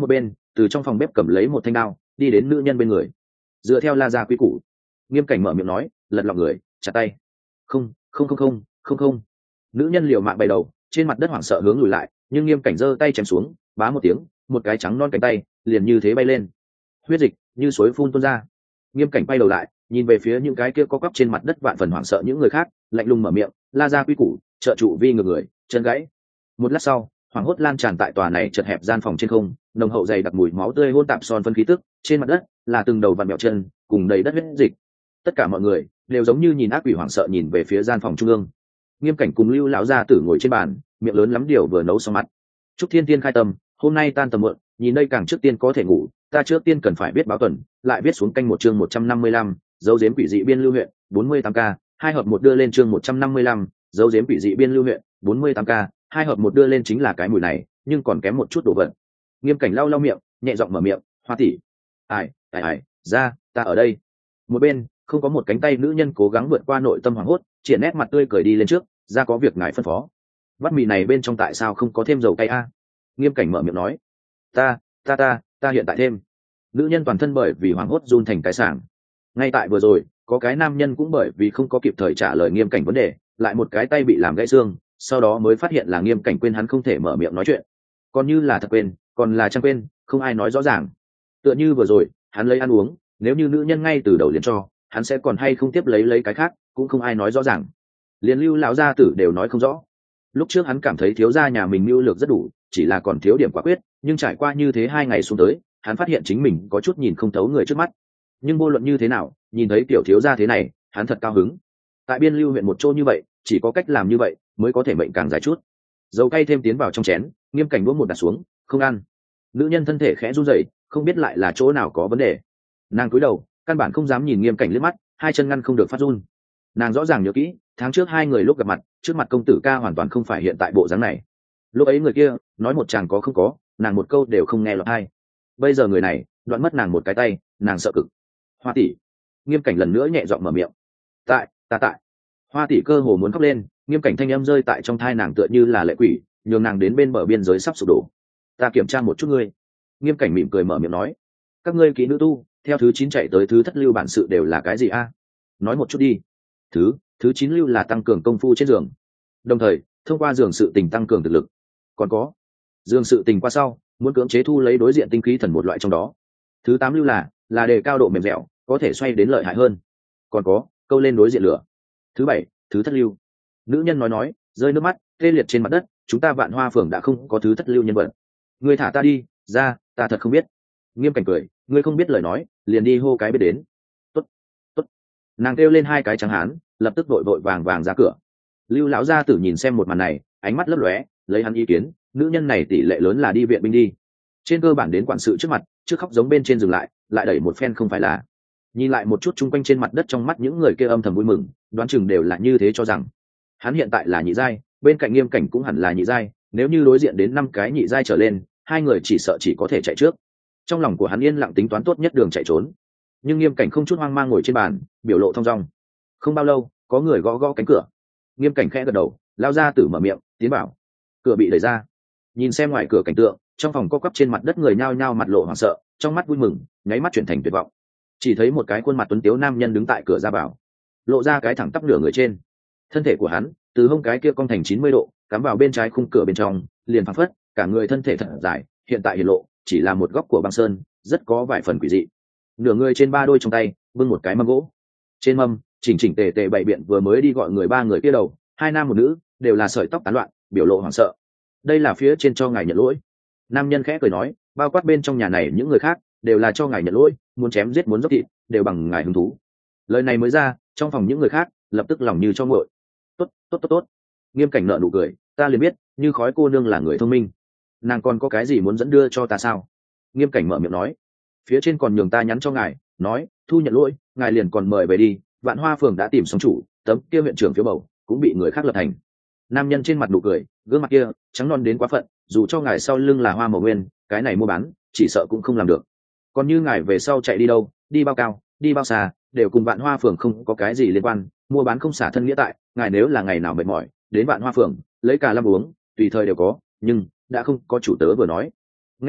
từ trong phòng bếp cầm lấy một thanh đao đi đến nữ nhân bên người. Dựa theo la gia quy củ, Nghiêm Cảnh mở miệng nói, lật lọng người chặt tay. Không không không không không không. Nữ nhân liều mạng bày đầu, trên mặt đất hoảng sợ hướng lùi lại, nhưng Nghiêm Cảnh giơ tay chém xuống, bá một tiếng, một cái trắng non cánh tay liền như thế bay lên, huyết dịch như suối phun tuôn ra. Nghiêm Cảnh quay đầu lại, nhìn về phía những cái kia có quắp trên mặt đất vạn phần hoảng sợ những người khác, lạnh lùng mở miệng, la gia quy củ, trợ trụ vi ngược người, chân gãy. Một lát sau, hoảng hốt lan tràn tại tòa này chật hẹp gian phòng trên không, nồng hậu dày đặc mùi máu tươi hôn tạp son phân khí tức, trên mặt đất là từng đầu vặn mèo chân cùng đầy đất huyết dịch. Tất cả mọi người đều giống như nhìn ác quỷ hoảng sợ nhìn về phía gian phòng trung ương. Nghiêm Cảnh cùng Lưu lão gia tử ngồi trên bàn, miệng lớn lắm điều vừa nấu xong mặt. Trúc Thiên Tiên khai tâm, hôm nay tan tầm muộn, nhìn đây càng trước tiên có thể ngủ, ta trước tiên cần phải biết báo tuần, lại viết xuống canh một chương một trăm năm mươi lăm, dấu giếm quỷ dị biên lưu huyện, bốn mươi tám k, hai hợp một đưa lên chương một trăm năm mươi lăm, dấu giếm quỷ dị biên lưu huyện, bốn mươi tám k, hai hợp một đưa lên chính là cái mùi này, nhưng còn kém một chút đồ vật. Nghiêm Cảnh lau lau miệng, nhẹ giọng mở miệng, Hoa tỷ, ai, ai ai, ra, ta ở đây. Một bên, không có một cánh tay nữ nhân cố gắng vượt qua nội tâm hoảng hốt, triển nét mặt tươi cười đi lên trước, ra có việc ngài phân phó. Vắt mì này bên trong tại sao không có thêm dầu cay a? Nghiêm Cảnh mở miệng nói, ta, ta ta, ta hiện tại thêm. Nữ nhân toàn thân bởi vì hoảng hốt run thành cái sảng. Ngay tại vừa rồi, có cái nam nhân cũng bởi vì không có kịp thời trả lời Nghiêm Cảnh vấn đề, lại một cái tay bị làm gãy xương, sau đó mới phát hiện là Nghiêm Cảnh quên hắn không thể mở miệng nói chuyện. Còn như là thật quên, còn là chẳng quên, không ai nói rõ ràng. Tựa như vừa rồi, hắn lấy ăn uống, nếu như nữ nhân ngay từ đầu liền cho, hắn sẽ còn hay không tiếp lấy lấy cái khác, cũng không ai nói rõ ràng. Liên Lưu lão gia tử đều nói không rõ. Lúc trước hắn cảm thấy thiếu gia nhà mình mưu lược rất đủ, chỉ là còn thiếu điểm quả quyết, nhưng trải qua như thế hai ngày xuống tới, hắn phát hiện chính mình có chút nhìn không thấu người trước mắt. Nhưng vô luận như thế nào, nhìn thấy tiểu thiếu gia thế này, hắn thật cao hứng. Tại biên lưu huyện một chỗ như vậy, chỉ có cách làm như vậy mới có thể mệnh càng dài chút. Dầu cay thêm tiến vào trong chén, Nghiêm Cảnh đũa một đặt xuống, không ăn. Nữ nhân thân thể khẽ run rẩy, không biết lại là chỗ nào có vấn đề. Nàng cúi đầu, căn bản không dám nhìn Nghiêm Cảnh liếc mắt, hai chân ngăn không được phát run. Nàng rõ ràng nhớ kỹ, tháng trước hai người lúc gặp mặt, trước mặt công tử ca hoàn toàn không phải hiện tại bộ dáng này. Lúc ấy người kia nói một chàng có không có, nàng một câu đều không nghe lọt tai. Bây giờ người này đoạn mất nàng một cái tay, nàng sợ cực. Hoa tỷ. Nghiêm Cảnh lần nữa nhẹ giọng mở miệng, tại ta tại. Hoa tỷ cơ hồ muốn khóc lên, Nghiêm Cảnh thanh âm rơi tại trong thai nàng tựa như là lệ quỷ, nhường nàng đến bên bờ biên giới sắp sụp đổ. Ta kiểm tra một chút ngươi. Nghiêm Cảnh mỉm cười mở miệng nói, các ngươi kỹ nữ tu theo thứ chín chạy tới thứ thất lưu bản sự đều là cái gì a? Nói một chút đi. Thứ thứ chín lưu là tăng cường công phu trên giường, đồng thời thông qua giường sự tình tăng cường thực lực. Còn có giường sự tình qua sau muốn cưỡng chế thu lấy đối diện tinh khí thần một loại trong đó. Thứ tám lưu là là đề cao độ mềm dẻo, có thể xoay đến lợi hại hơn. Còn có câu lên đối diện lửa. Thứ bảy thứ thất lưu. Nữ nhân nói nói rơi nước mắt tê liệt trên mặt đất, chúng ta Vạn Hoa phường đã không có thứ thất lưu nhân vật. Ngươi thả ta đi ra, ta thật không biết. Nghiêm Cảnh cười, ngươi không biết lời nói liền đi hô cái biết đến. Tốt tốt. Nàng kêu lên hai cái trắng hán, lập tức vội vội vàng vàng ra cửa. Lưu lão gia tử nhìn xem một màn này, ánh mắt lấp lóe, lấy hắn ý kiến, nữ nhân này tỷ lệ lớn là đi viện binh đi. Trên cơ bản đến quản sự trước mặt, trước khóc giống bên trên dừng lại, lại đẩy một phen không phải là. Nhìn lại một chút chung quanh trên mặt đất, trong mắt những người kia âm thầm vui mừng, đoán chừng đều là như thế cho rằng hắn hiện tại là nhị giai, bên cạnh Nghiêm Cảnh cũng hẳn là nhị giai, nếu như đối diện đến năm cái nhị giai trở lên, hai người chỉ sợ chỉ có thể chạy trước. Trong lòng của hắn yên lặng tính toán tốt nhất đường chạy trốn. Nhưng Nghiêm Cảnh không chút hoang mang ngồi trên bàn, biểu lộ thong dong. Không bao lâu, có người gõ gõ cánh cửa. Nghiêm Cảnh khẽ gật đầu, lao ra tử mở miệng tiến bảo. Cửa bị đẩy ra, nhìn xem ngoài cửa cảnh tượng, trong phòng co quắp trên mặt đất người nhao nhao mặt lộ hoảng sợ, trong mắt vui mừng nháy mắt chuyển thành tuyệt vọng. Chỉ thấy một cái khuôn mặt tuấn tiếu nam nhân đứng tại cửa ra vào, lộ ra cái thẳng tắp nửa người trên. Thân thể của hắn từ hông cái kia cong thành chín mươi độ, cắm vào bên trái khung cửa bên trong, liền phăng phất, cả người thân thể thật dài, hiện tại hiện lộ chỉ là một góc của băng sơn, rất có vài phần quỷ dị. Nửa người trên ba đôi trong tay bưng một cái mâm gỗ, trên mâm chỉnh chỉnh tề tề bày biện vừa mới đi gọi người ba người kia đầu, hai nam một nữ, đều là sợi tóc tán loạn, biểu lộ hoảng sợ. Đây là phía trên cho ngài nhận lỗi. Nam nhân khẽ cười nói, bao quát bên trong nhà này những người khác đều là cho ngài nhận lỗi, muốn chém giết muốn dốc thịt đều bằng ngài hứng thú. Lời này mới ra, trong phòng những người khác lập tức lòng như cho nguội. Tốt tốt tốt tốt. Nghiêm Cảnh nợ nụ cười, ta liền biết Như Khói cô nương là người thông minh, nàng còn có cái gì muốn dẫn đưa cho ta sao? Nghiêm Cảnh mở miệng nói, phía trên còn nhường ta nhắn cho ngài, nói thu nhận lỗi, ngài liền còn mời về đi. Vạn Hoa phường đã tìm xong chủ, tấm kia huyện trưởng phiếu bầu cũng bị người khác lập thành. Nam nhân trên mặt nụ cười, gương mặt kia trắng non đến quá phận, dù cho ngài sau lưng là Hoa Mộc Nguyên, cái này mua bán chỉ sợ cũng không làm được. Còn như ngài về sau chạy đi đâu, đi bao cao, đi bao xa, đều cùng Vạn Hoa phường không có cái gì liên quan, mua bán không xả thân nghĩa tại, ngài nếu là ngày nào mệt mỏi, đến Vạn Hoa phường lấy cả lâm uống, tùy thời đều có, nhưng đã không có chủ tớ vừa nói. Nghe vậy,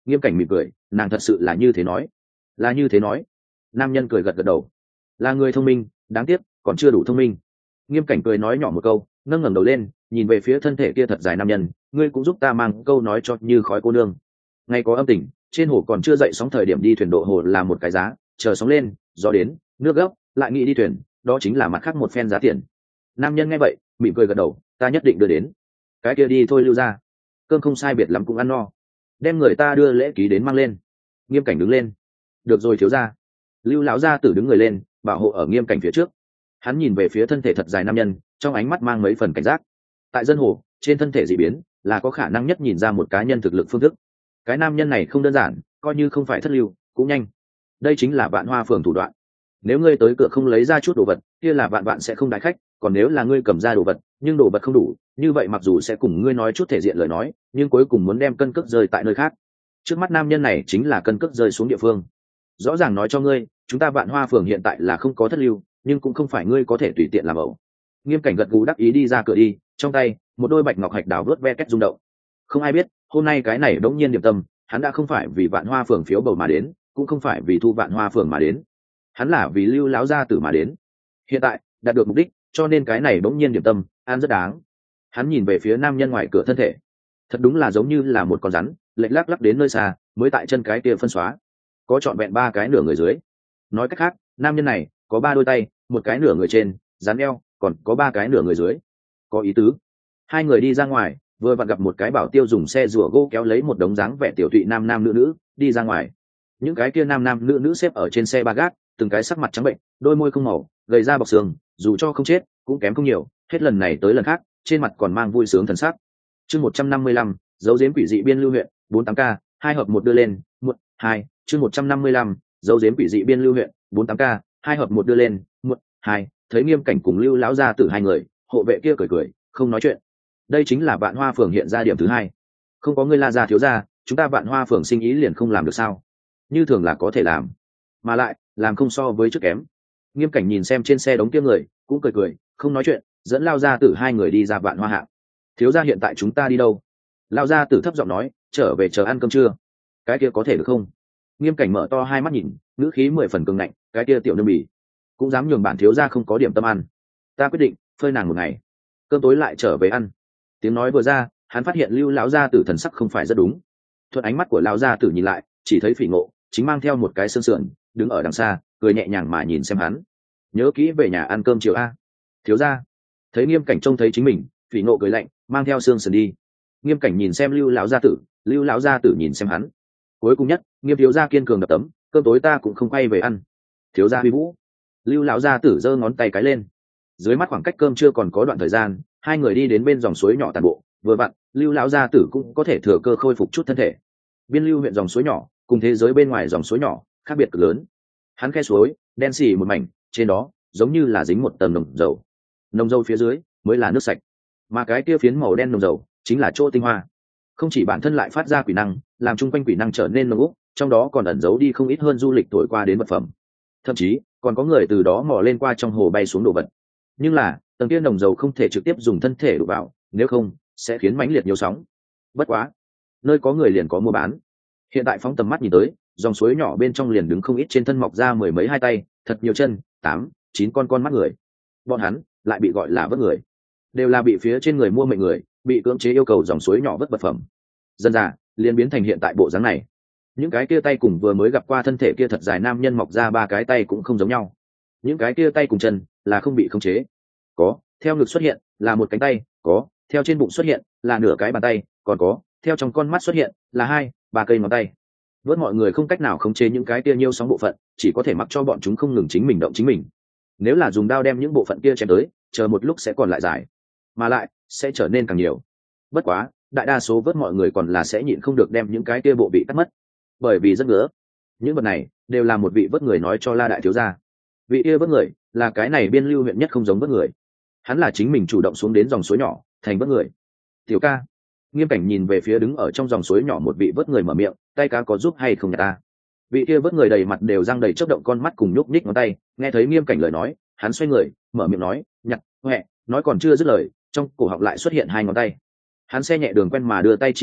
Nghiêm Cảnh mỉm cười, nàng thật sự là như thế nói. Là như thế nói. Nam nhân cười gật gật đầu. Là người thông minh, đáng tiếc còn chưa đủ thông minh. Nghiêm Cảnh cười nói nhỏ một câu, nâng ngẩng đầu lên, nhìn về phía thân thể kia thật dài nam nhân, ngươi cũng giúp ta mang câu nói cho Như Khói cô nương. Ngày có âm tình, trên hồ còn chưa dậy sóng thời điểm đi thuyền độ hồ là một cái giá, chờ sóng lên, gió đến, nước gấp, lại nghĩ đi thuyền, đó chính là mặt khác một phen giá tiền. Nam nhân nghe vậy, mỉm cười gật đầu, ta nhất định đưa đến. Cái kia đi thôi Lưu gia, cơm không sai biệt lắm cũng ăn no, đem người ta đưa lễ ký đến mang lên. Nghiêm Cảnh đứng lên, được rồi thiếu gia. Lưu lão gia tử đứng người lên, bảo hộ ở Nghiêm Cảnh phía trước. Hắn nhìn về phía thân thể thật dài nam nhân, trong ánh mắt mang mấy phần cảnh giác. Tại dân hồ, trên thân thể dị biến là có khả năng nhất nhìn ra một cá nhân thực lực phương thức. Cái nam nhân này không đơn giản, coi như không phải thất lưu cũng nhanh. Đây chính là Vạn Hoa Phường thủ đoạn. Nếu ngươi tới cửa không lấy ra chút đồ vật, kia là vạn vạn sẽ không đái khách, còn nếu là ngươi cầm ra đồ vật nhưng đồ vật không đủ, như vậy mặc dù sẽ cùng ngươi nói chút thể diện lời nói, nhưng cuối cùng muốn đem cân cước rơi tại nơi khác. Trước mắt nam nhân này chính là cân cước rơi xuống địa phương. Rõ ràng nói cho ngươi, chúng ta Vạn Hoa Phường hiện tại là không có thất lưu, nhưng cũng không phải ngươi có thể tùy tiện làm ẩu. Nghiêm Cảnh gật gù đắc ý đi ra cửa đi, trong tay một đôi bạch ngọc hạch đào vớt ve két rung động. Không ai biết hôm nay cái này đống nhiên điểm tâm, hắn đã không phải vì Vạn Hoa Phường phiếu bầu mà đến, cũng không phải vì thu Vạn Hoa Phường mà đến, hắn là vì Lưu lão gia tử mà đến. Hiện tại đạt được mục đích, cho nên cái này đống nhiên điểm tâm ăn rất đáng. Hắn nhìn về phía nam nhân ngoài cửa thân thể, thật đúng là giống như là một con rắn lệch lắc lắc đến nơi xa, mới tại chân cái kia phân xóa, có trọn vẹn ba cái nửa người dưới. Nói cách khác, nam nhân này có ba đôi tay, một cái nửa người trên rắn eo, còn có ba cái nửa người dưới. Có ý tứ. Hai người đi ra ngoài, vừa vặn gặp một cái bảo tiêu dùng xe rùa gỗ kéo lấy một đống dáng vẻ tiểu tụy nam nam nữ nữ đi ra ngoài. Những cái kia nam nam nữ nữ xếp ở trên xe ba gác, từng cái sắc mặt trắng bệnh, đôi môi không màu, gầy da bọc xương, dù cho không chết cũng kém không nhiều, hết lần này tới lần khác trên mặt còn mang vui sướng thần sắc. Chương một trăm năm mươi lăm, dấu giếm quỷ dị biên lưu huyện, bốn tám k, hai hợp một đưa lên, một, hai, chương một trăm năm mươi lăm, dấu giếm quỷ dị biên lưu huyện, bốn tám k, hai hợp một đưa lên, một, hai, thấy Nghiêm Cảnh cùng Lưu lão gia tử hai người, hộ vệ kia cười cười, không nói chuyện. Đây chính là Vạn Hoa Phường hiện ra điểm thứ hai. Không có ngươi La gia thiếu gia, chúng ta Vạn Hoa Phường sinh ý liền không làm được sao? Như thường là có thể làm, mà lại làm không so với trước kém. Nghiêm Cảnh nhìn xem trên xe đống kia người, cũng cười cười, không nói chuyện, dẫn Lao gia tử hai người đi ra Vạn Hoa hạng. Thiếu gia hiện tại chúng ta đi đâu? Lao gia tử thấp giọng nói, trở về chờ ăn cơm trưa. Cái kia có thể được không? Nghiêm Cảnh mở to hai mắt nhìn, ngữ khí mười phần cường ngạnh, cái kia tiểu nương bỉ cũng dám nhường bản thiếu gia không có điểm tâm ăn. Ta quyết định phơi nàng một ngày, cơm tối lại trở về ăn. Tiếng nói vừa ra, hắn phát hiện Lưu lão gia tử thần sắc không phải rất đúng. Thuận ánh mắt của lão gia tử nhìn lại, chỉ thấy Phỉ Ngộ chính mang theo một cái xương sườn, đứng ở đằng xa, cười nhẹ nhàng mà nhìn xem hắn. Nhớ kỹ về nhà ăn cơm chiều a, thiếu gia. Thấy Nghiêm Cảnh trông thấy chính mình, Phỉ Ngộ cười lạnh, mang theo xương sườn đi. Nghiêm Cảnh nhìn xem Lưu lão gia tử, Lưu lão gia tử nhìn xem hắn. Cuối cùng nhất, Nghiêm thiếu gia kiên cường đập tấm, cơm tối ta cũng không quay về ăn. Thiếu gia huy vũ. Lưu lão gia tử giơ ngón tay cái lên. Dưới mắt khoảng cách cơm chưa còn có đoạn thời gian, hai người đi đến bên dòng suối nhỏ tàn bộ, vừa vặn Lưu lão gia tử cũng có thể thừa cơ khôi phục chút thân thể. Biên lưu huyện dòng suối nhỏ cùng thế giới bên ngoài dòng suối nhỏ khác biệt cực lớn. Hắn khe suối đen xì một mảnh, trên đó giống như là dính một tầng nồng dầu, nồng dầu phía dưới mới là nước sạch, mà cái kia phiến màu đen nồng dầu chính là chỗ tinh hoa. Không chỉ bản thân lại phát ra quỷ năng, làm chung quanh quỷ năng trở nên nồng úc, trong đó còn ẩn giấu đi không ít hơn du lịch thổi qua đến vật phẩm, thậm chí còn có người từ đó mò lên qua trong hồ bay xuống đồ vật. Nhưng là tầng kia nồng dầu không thể trực tiếp dùng thân thể đụng vào, nếu không sẽ khiến mãnh liệt nhiều sóng. Bất quá nơi có người liền có mua bán. Hiện tại phóng tầm mắt nhìn tới, dòng suối nhỏ bên trong liền đứng không ít trên thân mọc ra mười mấy hai tay, thật nhiều chân, tám chín con con mắt người. Bọn hắn lại bị gọi là vớt người, đều là bị phía trên người mua mệnh người, bị cưỡng chế yêu cầu dòng suối nhỏ vớt vật phẩm. Dân già liền biến thành hiện tại bộ dáng này. Những cái kia tay cùng vừa mới gặp qua thân thể kia thật dài nam nhân mọc ra ba cái tay cũng không giống nhau. Những cái kia tay cùng chân là không bị khống chế, có theo ngực xuất hiện là một cánh tay, có theo trên bụng xuất hiện là nửa cái bàn tay, còn có theo trong con mắt xuất hiện là hai ba cây ngón tay. Vớt mọi người không cách nào khống chế những cái kia nhiêu sóng bộ phận, chỉ có thể mặc cho bọn chúng không ngừng chính mình động chính mình. Nếu là dùng đao đem những bộ phận kia chém tới, chờ một lúc sẽ còn lại dài, mà lại sẽ trở nên càng nhiều. Bất quá đại đa số vớt mọi người còn là sẽ nhịn không được đem những cái kia bộ bị cắt mất, bởi vì rất ngứa. Những vật này đều là một vị vớt người nói cho La đại thiếu gia. Vị kia vớt người là cái này biên lưu huyện nhất không giống vớt người, hắn là chính mình chủ động xuống đến dòng suối nhỏ thành vớt người. Tiểu ca. Nghiêm Cảnh nhìn về phía đứng ở trong dòng suối nhỏ một vị vớt người mở miệng, tay cá có giúp hay không nhà ta? Vị kia vớt người đầy mặt đều răng đầy chớp động con mắt cùng nhúc nhích ngón tay, nghe thấy Nghiêm Cảnh lời nói, hắn xoay người mở miệng nói, nhặt, huệ, nói còn chưa dứt lời, trong cổ họng lại xuất hiện hai ngón tay. Hắn xe nhẹ đường quen mà đưa tay chỉ nổ,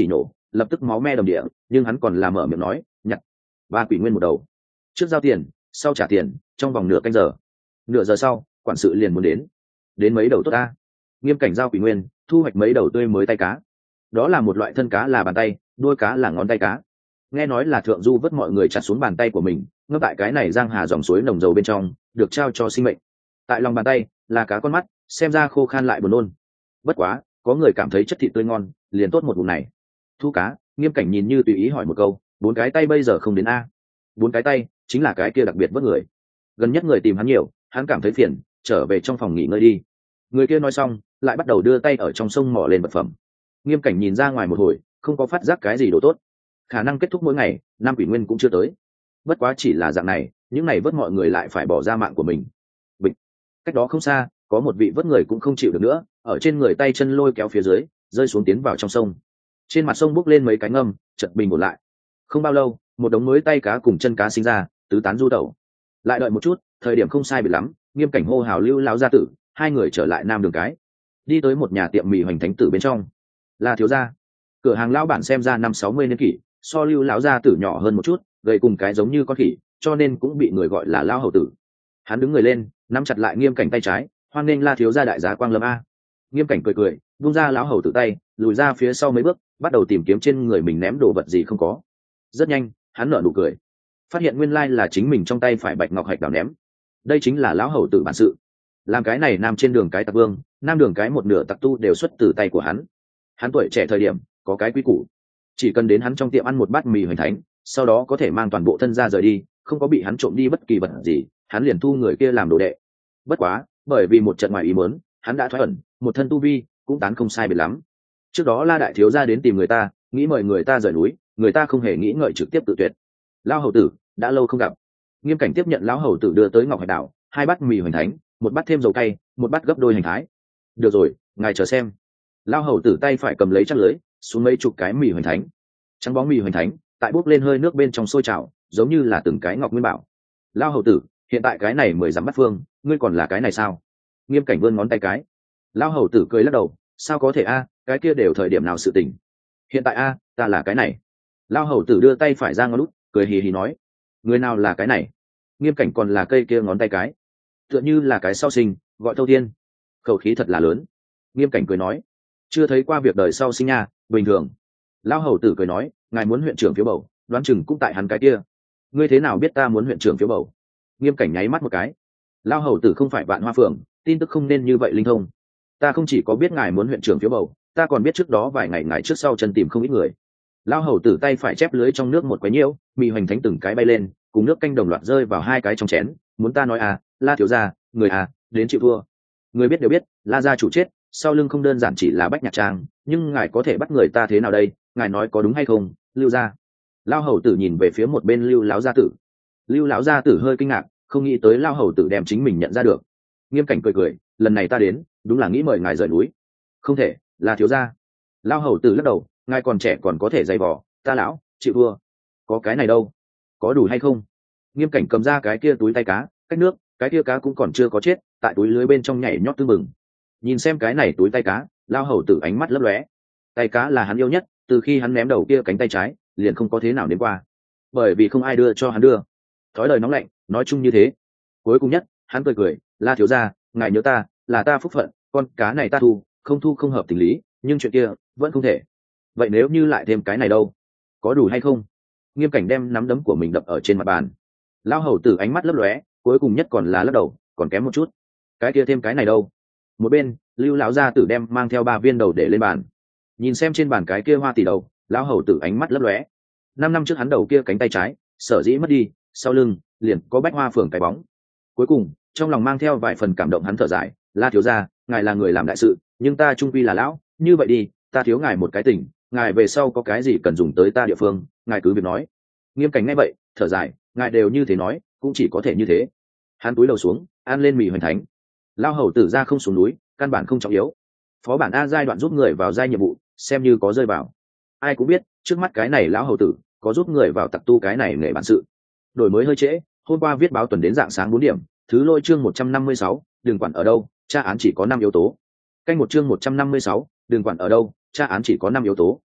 lập tức máu me đầm địa, nhưng hắn còn làm mở miệng nói nhặt ba quỷ nguyên một đầu, trước giao tiền sau trả tiền, trong vòng nửa canh giờ. Nửa giờ sau quản sự liền muốn đến. Đến mấy đầu tốt ta? Nghiêm Cảnh giao quỷ nguyên, thu hoạch mấy đầu tươi mới tay cá. Đó là một loại thân cá là bàn tay, đuôi cá là ngón tay cá. Nghe nói là thượng du vớt mọi người chặt xuống bàn tay của mình, ngấp tại cái này giang hà dòng suối nồng dầu bên trong, được trao cho sinh mệnh. Tại lòng bàn tay là cá con mắt, xem ra khô khan lại buồn nôn. Bất quá có người cảm thấy chất thịt tươi ngon, liền tốt một vụ này. Thu cá, Nghiêm Cảnh nhìn như tùy ý hỏi một câu, bốn cái tay bây giờ không đến a? Bốn cái tay chính là cái kia đặc biệt vớt người. Gần nhất người tìm hắn nhiều, hắn cảm thấy phiền, trở về trong phòng nghỉ ngơi đi. Người kia nói xong lại bắt đầu đưa tay ở trong sông mò lên vật phẩm. Nghiêm Cảnh nhìn ra ngoài một hồi, không có phát giác cái gì đồ tốt. Khả năng kết thúc mỗi ngày, năm quỷ nguyên cũng chưa tới. Bất quá chỉ là dạng này, những này vớt mọi người lại phải bỏ ra mạng của mình. Bịch. Cách đó không xa có một vị vớt người cũng không chịu được nữa, ở trên người tay chân lôi kéo phía dưới, rơi xuống tiến vào trong sông. Trên mặt sông bốc lên mấy cái ngâm, chợt bình ổn lại. Không bao lâu một đống mới tay cá cùng chân cá sinh ra, tứ tán du tẩu. Lại đợi một chút, thời điểm không sai biệt lắm, Nghiêm Cảnh hô hào Lưu lão gia tử, hai người trở lại nam đường cái, đi tới một nhà tiệm mì hoành thánh tử bên trong. Là thiếu gia. Cửa hàng lão bản xem ra năm sáu mươi niên kỷ, so Lưu lão gia tử nhỏ hơn một chút, gầy cùng cái giống như con khỉ, cho nên cũng bị người gọi là lão hầu tử. Hắn đứng người lên, nắm chặt lại Nghiêm Cảnh tay trái, hoan nghênh La thiếu gia đại giá quang lâm a. Nghiêm Cảnh cười cười, vung ra lão hầu tử tay, lùi ra phía sau mấy bước, bắt đầu tìm kiếm trên người mình ném đồ vật gì không có. Rất nhanh hắn nở nụ cười, phát hiện nguyên lai là chính mình trong tay phải bạch ngọc hạch đào ném. Đây chính là lão hầu tử bản sự. Làm cái này nam trên đường cái tặc vương, nam đường cái một nửa tặc tu đều xuất từ tay của hắn. Hắn tuổi trẻ thời điểm có cái quý củ, chỉ cần đến hắn trong tiệm ăn một bát mì hoành thánh, sau đó có thể mang toàn bộ thân ra rời đi, không có bị hắn trộm đi bất kỳ vật gì, hắn liền thu người kia làm đồ đệ. Bất quá bởi vì một trận ngoài ý muốn, hắn đã thoái ẩn, một thân tu vi cũng tán không sai biệt lắm. Trước đó La đại thiếu gia đến tìm người ta, nghĩ mời người ta rời núi, người ta không hề nghĩ ngợi trực tiếp tự tuyệt. Lão hầu tử đã lâu không gặp. Nghiêm Cảnh tiếp nhận lão hầu tử đưa tới ngọc hải đảo, hai bát mì hoành thánh, một bát thêm dầu cay, một bát gấp đôi hành thái. Được rồi, ngài chờ xem. Lão hầu tử tay phải cầm lấy chắc lưới, xuống mấy chục cái mì hoành thánh. Trắng bóng mì hoành thánh tại bốc lên hơi nước bên trong sôi trào, giống như là từng cái ngọc nguyên bảo. Lão hầu tử, hiện tại cái này mười dặm bắt phương, ngươi còn là cái này sao? Nghiêm Cảnh vươn ngón tay cái. Lão hầu tử cười lắc đầu, sao có thể a, cái kia đều thời điểm nào sự tình. Hiện tại a, ta là cái này. Lão hầu tử đưa tay phải ra ngón út, cười hì hì nói, người nào là cái này? Nghiêm Cảnh còn là cây kia ngón tay cái, tựa như là cái sau sinh, gọi Thâu Thiên. Khẩu khí thật là lớn. Nghiêm Cảnh cười nói, chưa thấy qua việc đời sau sinh nha, bình thường. Lão hầu tử cười nói, ngài muốn huyện trưởng phiếu bầu, đoán chừng cũng tại hắn cái kia. Ngươi thế nào biết ta muốn huyện trưởng phiếu bầu? Nghiêm Cảnh nháy mắt một cái. Lão hầu tử không phải Vạn Hoa Phường, tin tức không nên như vậy linh thông. Ta không chỉ có biết ngài muốn huyện trưởng phiếu bầu, ta còn biết trước đó vài ngày ngài trước sau chân tìm không ít người. Lão hầu tử tay phải chép lưới trong nước một quấy nhiễu, mì hoành thánh từng cái bay lên, cùng nước canh đồng loạt rơi vào hai cái trong chén. Muốn ta nói à, La thiếu gia, người à, đến chịu thua. Người biết đều biết, La gia chủ chết, sau lưng không đơn giản chỉ là Bách Nhạc Trang, nhưng ngài có thể bắt người ta thế nào đây? Ngài nói có đúng hay không, Lưu gia? Lão hầu tử nhìn về phía một bên Lưu lão gia tử. Lưu lão gia tử hơi kinh ngạc, không nghĩ tới Lão hầu tử đem chính mình nhận ra được. Nghiêm Cảnh cười cười, lần này ta đến, đúng là nghĩ mời ngài rời núi. Không thể, là thiếu gia. Lão hầu tử lắc đầu, ngài còn trẻ còn có thể dày vò, ta lão chịu thua. Có cái này đâu, có đủ hay không? Nghiêm Cảnh cầm ra cái kia túi tay cá, cách nước, cái kia cá cũng còn chưa có chết, tại túi lưới bên trong nhảy nhót tưng bừng. Nhìn xem cái này túi tay cá, Lão hầu tử ánh mắt lấp lóe. Tay cá là hắn yêu nhất, từ khi hắn ném đầu kia cánh tay trái, liền không có thế nào đến qua, bởi vì không ai đưa cho hắn đưa. Thói lời nóng lạnh, nói chung như thế. Cuối cùng nhất, hắn cười cười, La thiếu gia, ngài nhớ ta, là ta phúc phận, con cá này ta thu, không thu không hợp tình lý, nhưng chuyện kia vẫn không thể. Vậy nếu như lại thêm cái này đâu, có đủ hay không? Nghiêm Cảnh đem nắm đấm của mình đập ở trên mặt bàn. Lão hầu tử ánh mắt lấp lóe, cuối cùng nhất còn là lắc đầu, còn kém một chút. Cái kia thêm cái này đâu? Một bên, Lưu lão gia tử đem mang theo ba viên đầu để lên bàn. Nhìn xem trên bàn cái kia hoa tỷ đầu, lão hầu tử ánh mắt lấp lóe. Năm năm trước hắn đầu kia cánh tay trái, sở dĩ mất đi, sau lưng liền có Bách Hoa Phường cái bóng. Cuối cùng, trong lòng mang theo vài phần cảm động, hắn thở dài, La thiếu gia, ngài là người làm đại sự, nhưng ta trung quy là lão, như vậy đi, ta thiếu ngài một cái tình, ngài về sau có cái gì cần dùng tới ta địa phương, ngài cứ việc nói. Nghiêm Cảnh nghe vậy, thở dài, ngài đều như thế nói, cũng chỉ có thể như thế. Hắn túi đầu xuống, ăn lên mì hoành thánh. Lao hầu tử ra không xuống núi, căn bản không trọng yếu. Phó bản A giai đoạn giúp người vào giai nhiệm vụ, xem như có rơi vào. Ai cũng biết, trước mắt cái này lão hầu tử có giúp người vào tặc tu cái này nghề bản sự. Đổi mới hơi trễ, hôm qua viết báo tuần đến dạng sáng bốn điểm, thứ lôi chương một trăm năm mươi sáu, đừng quản ở đâu, tra án chỉ có năm yếu tố. Canh một chương một trăm năm mươi sáu, đừng quản ở đâu, tra án chỉ có năm yếu tố.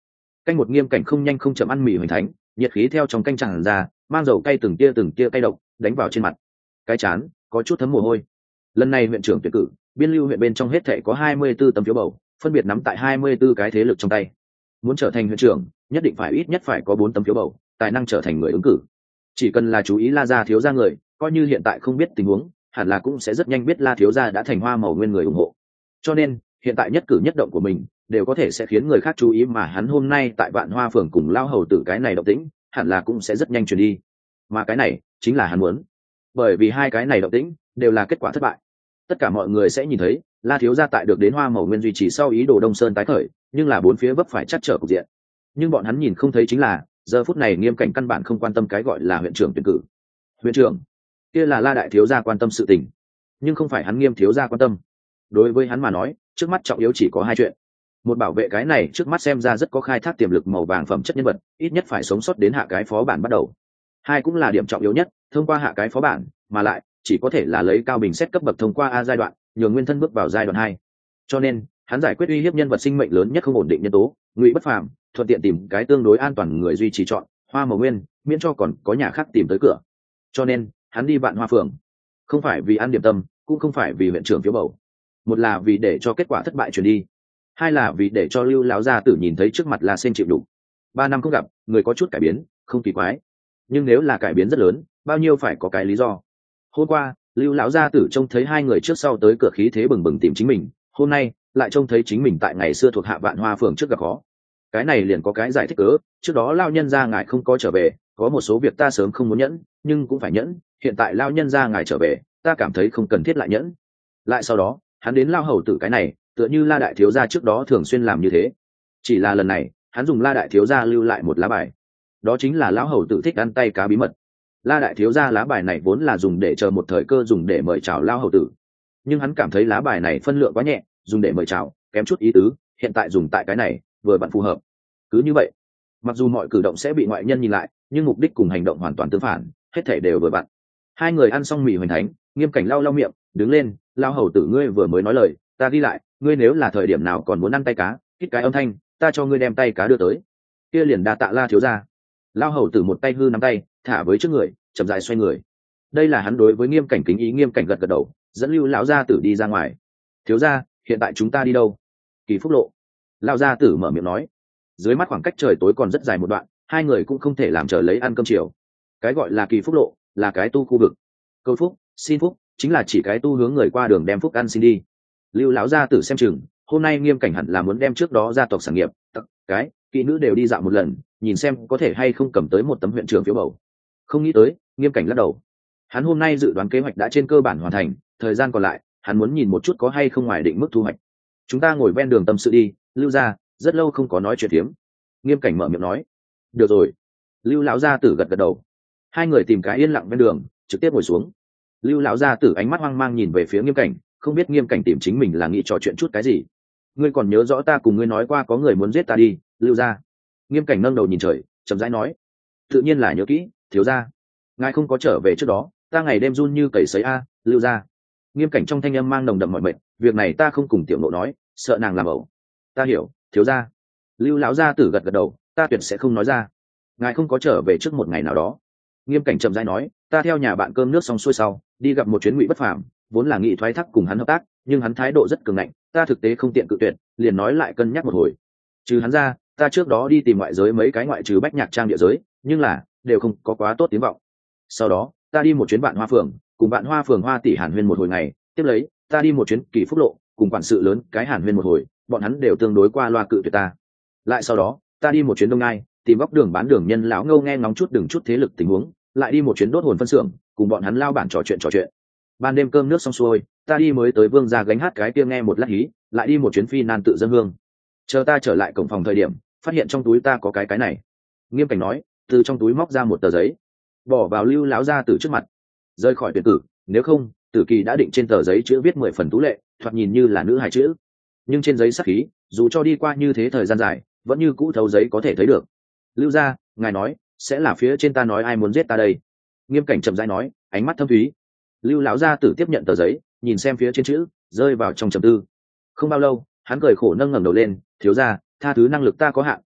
Canh một Nghiêm Cảnh không nhanh không chậm ăn mì hoành thánh, nhiệt khí theo trong canh tràn ra, mang dầu cay từng tia từng tia cay độc đánh vào trên mặt, cái chán có chút thấm mồ hôi. Lần này huyện trưởng tuyển cử, biên lưu huyện bên trong hết thảy có hai mươi 24 tấm phiếu bầu, phân biệt nắm tại hai mươi 24 cái thế lực trong tay. Muốn trở thành huyện trưởng, nhất định phải ít nhất phải có bốn tấm phiếu bầu, tài năng trở thành người ứng cử. Chỉ cần là chú ý La gia thiếu gia người, coi như hiện tại không biết tình huống, hẳn là cũng sẽ rất nhanh biết La thiếu gia đã thành Hoa Màu Nguyên người ủng hộ. Cho nên, hiện tại nhất cử nhất động của mình đều có thể sẽ khiến người khác chú ý, mà hắn hôm nay tại Vạn Hoa phường cùng lao hầu tử cái này động tĩnh, hẳn là cũng sẽ rất nhanh truyền đi. Mà cái này chính là hắn muốn. Bởi vì hai cái này động tĩnh đều là kết quả thất bại. Tất cả mọi người sẽ nhìn thấy, La thiếu gia tại được đến Hoa Màu Nguyên duy trì sau ý đồ Đông Sơn tái khởi, nhưng là bốn phía vấp phải chắc trở cục diện. Nhưng bọn hắn nhìn không thấy chính là, giờ phút này Nghiêm Cảnh căn bản không quan tâm cái gọi là huyện trưởng tuyển cử. Huyện trưởng, kia là La đại thiếu gia quan tâm sự tình, nhưng không phải hắn Nghiêm thiếu gia quan tâm. Đối với hắn mà nói, trước mắt trọng yếu chỉ có hai chuyện. Một, bảo vệ cái này trước mắt xem ra rất có khai thác tiềm lực màu vàng phẩm chất nhân vật, ít nhất phải sống sót đến hạ cái phó bản bắt đầu. Hai, cũng là điểm trọng yếu nhất, thông qua hạ cái phó bản, mà lại chỉ có thể là lấy cao bình xét cấp bậc thông qua A giai đoạn, nhường nguyên thân bước vào giai đoạn hai. Cho nên, hắn giải quyết uy hiếp nhân vật sinh mệnh lớn nhất không ổn định nhân tố, Ngụy Bất Phàm, thuận tiện tìm cái tương đối an toàn người duy trì chọn Hoa Màu Nguyên, miễn cho còn có nhà khác tìm tới cửa. Cho nên, hắn đi Vạn Hoa phường, không phải vì ăn điểm tâm, cũng không phải vì huyện trưởng phiếu bầu. Một là vì để cho kết quả thất bại truyền đi, hai là vì để cho Lưu lão gia tử nhìn thấy trước mặt là sen chịu đủ. Ba năm không gặp, người có chút cải biến, không kỳ quái. Nhưng nếu là cải biến rất lớn, bao nhiêu phải có cái lý do. Hôm qua, Lưu lão gia tử trông thấy hai người trước sau tới cửa khí thế bừng bừng tìm chính mình, hôm nay lại trông thấy chính mình tại ngày xưa thuộc hạ Vạn Hoa phường trước gặp khó. Cái này liền có cái giải thích cớ, trước đó lao nhân gia ngài không có trở về, có một số việc ta sớm không muốn nhẫn, nhưng cũng phải nhẫn, hiện tại lao nhân gia ngài trở về, ta cảm thấy không cần thiết lại nhẫn. Lại sau đó, hắn đến lao hầu tử cái này, tựa như La đại thiếu gia trước đó thường xuyên làm như thế. Chỉ là lần này, hắn dùng La đại thiếu gia lưu lại một lá bài. Đó chính là lão hầu tử thích ăn tay cá bí mật. La đại thiếu gia lá bài này vốn là dùng để chờ một thời cơ dùng để mời chào lao hầu tử. Nhưng hắn cảm thấy lá bài này phân lượng quá nhẹ, dùng để mời chào, kém chút ý tứ, hiện tại dùng tại cái này, vừa vặn phù hợp. Cứ như vậy, mặc dù mọi cử động sẽ bị ngoại nhân nhìn lại, nhưng mục đích cùng hành động hoàn toàn tương phản, hết thể đều vừa vặn. Hai người ăn xong mì hoành thánh, Nghiêm Cảnh lau lau miệng, đứng lên, lao hầu tử ngươi vừa mới nói lời, ta ghi lại, ngươi nếu là thời điểm nào còn muốn ăn tay cá, kít cái âm thanh, ta cho ngươi đem tay cá đưa tới. Kia liền đa tạ La thiếu gia. Lao hầu tử một tay hư nắm tay, thả với trước người, chậm rãi xoay người. Đây là hắn đối với Nghiêm Cảnh kính ý. Nghiêm Cảnh gật gật đầu, dẫn Lưu lão gia tử đi ra ngoài. Thiếu gia, hiện tại chúng ta đi đâu? Kỳ Phúc lộ. Lão gia tử mở miệng nói. Dưới mắt khoảng cách trời tối còn rất dài một đoạn, hai người cũng không thể làm chờ lấy ăn cơm chiều. Cái gọi là Kỳ Phúc lộ, là cái tu khu vực. Câu phúc, xin phúc, chính là chỉ cái tu hướng người qua đường đem phúc ăn xin đi. Lưu lão gia tử xem chừng, hôm nay Nghiêm Cảnh hẳn là muốn đem trước đó gia tộc sản nghiệp, tắc, cái, kỹ nữ đều đi dạo một lần, nhìn xem có thể hay không cầm tới một tấm huyện trưởng phiếu bầu. Không nghĩ tới, Nghiêm Cảnh lắc đầu. Hắn hôm nay dự đoán kế hoạch đã trên cơ bản hoàn thành, thời gian còn lại, hắn muốn nhìn một chút có hay không ngoài định mức thu hoạch. Chúng ta ngồi ven đường tâm sự đi, Lưu gia, rất lâu không có nói chuyện thiếm. Nghiêm Cảnh mở miệng nói. Được rồi. Lưu lão gia tử gật gật đầu. Hai người tìm cái yên lặng ven đường, trực tiếp ngồi xuống. Lưu lão gia tử ánh mắt hoang mang nhìn về phía Nghiêm Cảnh, không biết Nghiêm Cảnh tìm chính mình là nghĩ trò chuyện chút cái gì. Ngươi còn nhớ rõ ta cùng ngươi nói qua có người muốn giết ta đi, Lưu gia. Nghiêm Cảnh nâng đầu nhìn trời, chậm rãi nói. Tự nhiên là nhớ kỹ, thiếu gia. Ngài không có trở về trước đó, ta ngày đêm run như cầy sấy a, Lưu gia. Nghiêm Cảnh trong thanh âm mang nồng đậm mọi mệt, việc này ta không cùng tiểu nộ nói, sợ nàng làm ẩu. Ta hiểu, thiếu gia. Lưu lão gia tử gật gật đầu, ta tuyệt sẽ không nói ra. Ngài không có trở về trước một ngày nào đó. Nghiêm Cảnh chậm rãi nói, ta theo nhà bạn cơm nước xong xuôi sau, đi gặp một chuyến Ngụy Bất Phàm, vốn là nghị thoái thác cùng hắn hợp tác, nhưng hắn thái độ rất cường ngạnh, ta thực tế không tiện cự tuyệt, liền nói lại cân nhắc một hồi. Trừ hắn ra, ta trước đó đi tìm ngoại giới mấy cái ngoại trừ bách nhạc trang địa giới, nhưng là đều không có quá tốt tiếng vọng. Sau đó, ta đi một chuyến Vạn Hoa phường, cùng Vạn Hoa phường Hoa tỷ Hàn Huyên một hồi ngày, tiếp lấy, ta đi một chuyến Kỳ Phúc lộ, cùng quản sự lớn cái Hàn Huyên một hồi, bọn hắn đều tương đối qua loa cự tuyệt ta. Lại sau đó, ta đi một chuyến Đông Ngai, tìm góc đường bán đường nhân lão ngâu nghe ngóng chút đừng chút thế lực tình huống, lại đi một chuyến đốt hồn phân xưởng, cùng bọn hắn lao bản trò chuyện trò chuyện. Ban đêm cơm nước xong xuôi, ta đi mới tới Vương gia gánh hát cái kia nghe một lát hí, lại đi một chuyến phi nan tự dân hương. Chờ ta trở lại cổng phòng thời điểm, phát hiện trong túi ta có cái cái này. Nghiêm Cảnh nói, từ trong túi móc ra một tờ giấy, bỏ vào Lưu lão gia tử trước mặt. Rời khỏi tuyển cử, nếu không, Tử Kỳ đã định trên tờ giấy chữ viết mười phần tú lệ, thoạt nhìn như là nữ hài chữ. Nhưng trên giấy sắc khí, dù cho đi qua như thế thời gian dài, vẫn như cũ thấu giấy có thể thấy được. Lưu gia, ngài nói, sẽ là phía trên ta nói ai muốn giết ta đây? Nghiêm Cảnh chậm rãi nói, ánh mắt thâm thúy. Lưu lão gia tử tiếp nhận tờ giấy, nhìn xem phía trên chữ, rơi vào trong trầm tư. Không bao lâu, hắn cười khổ nâng ngẩng đầu lên, thiếu gia, tha thứ năng lực ta có hạn,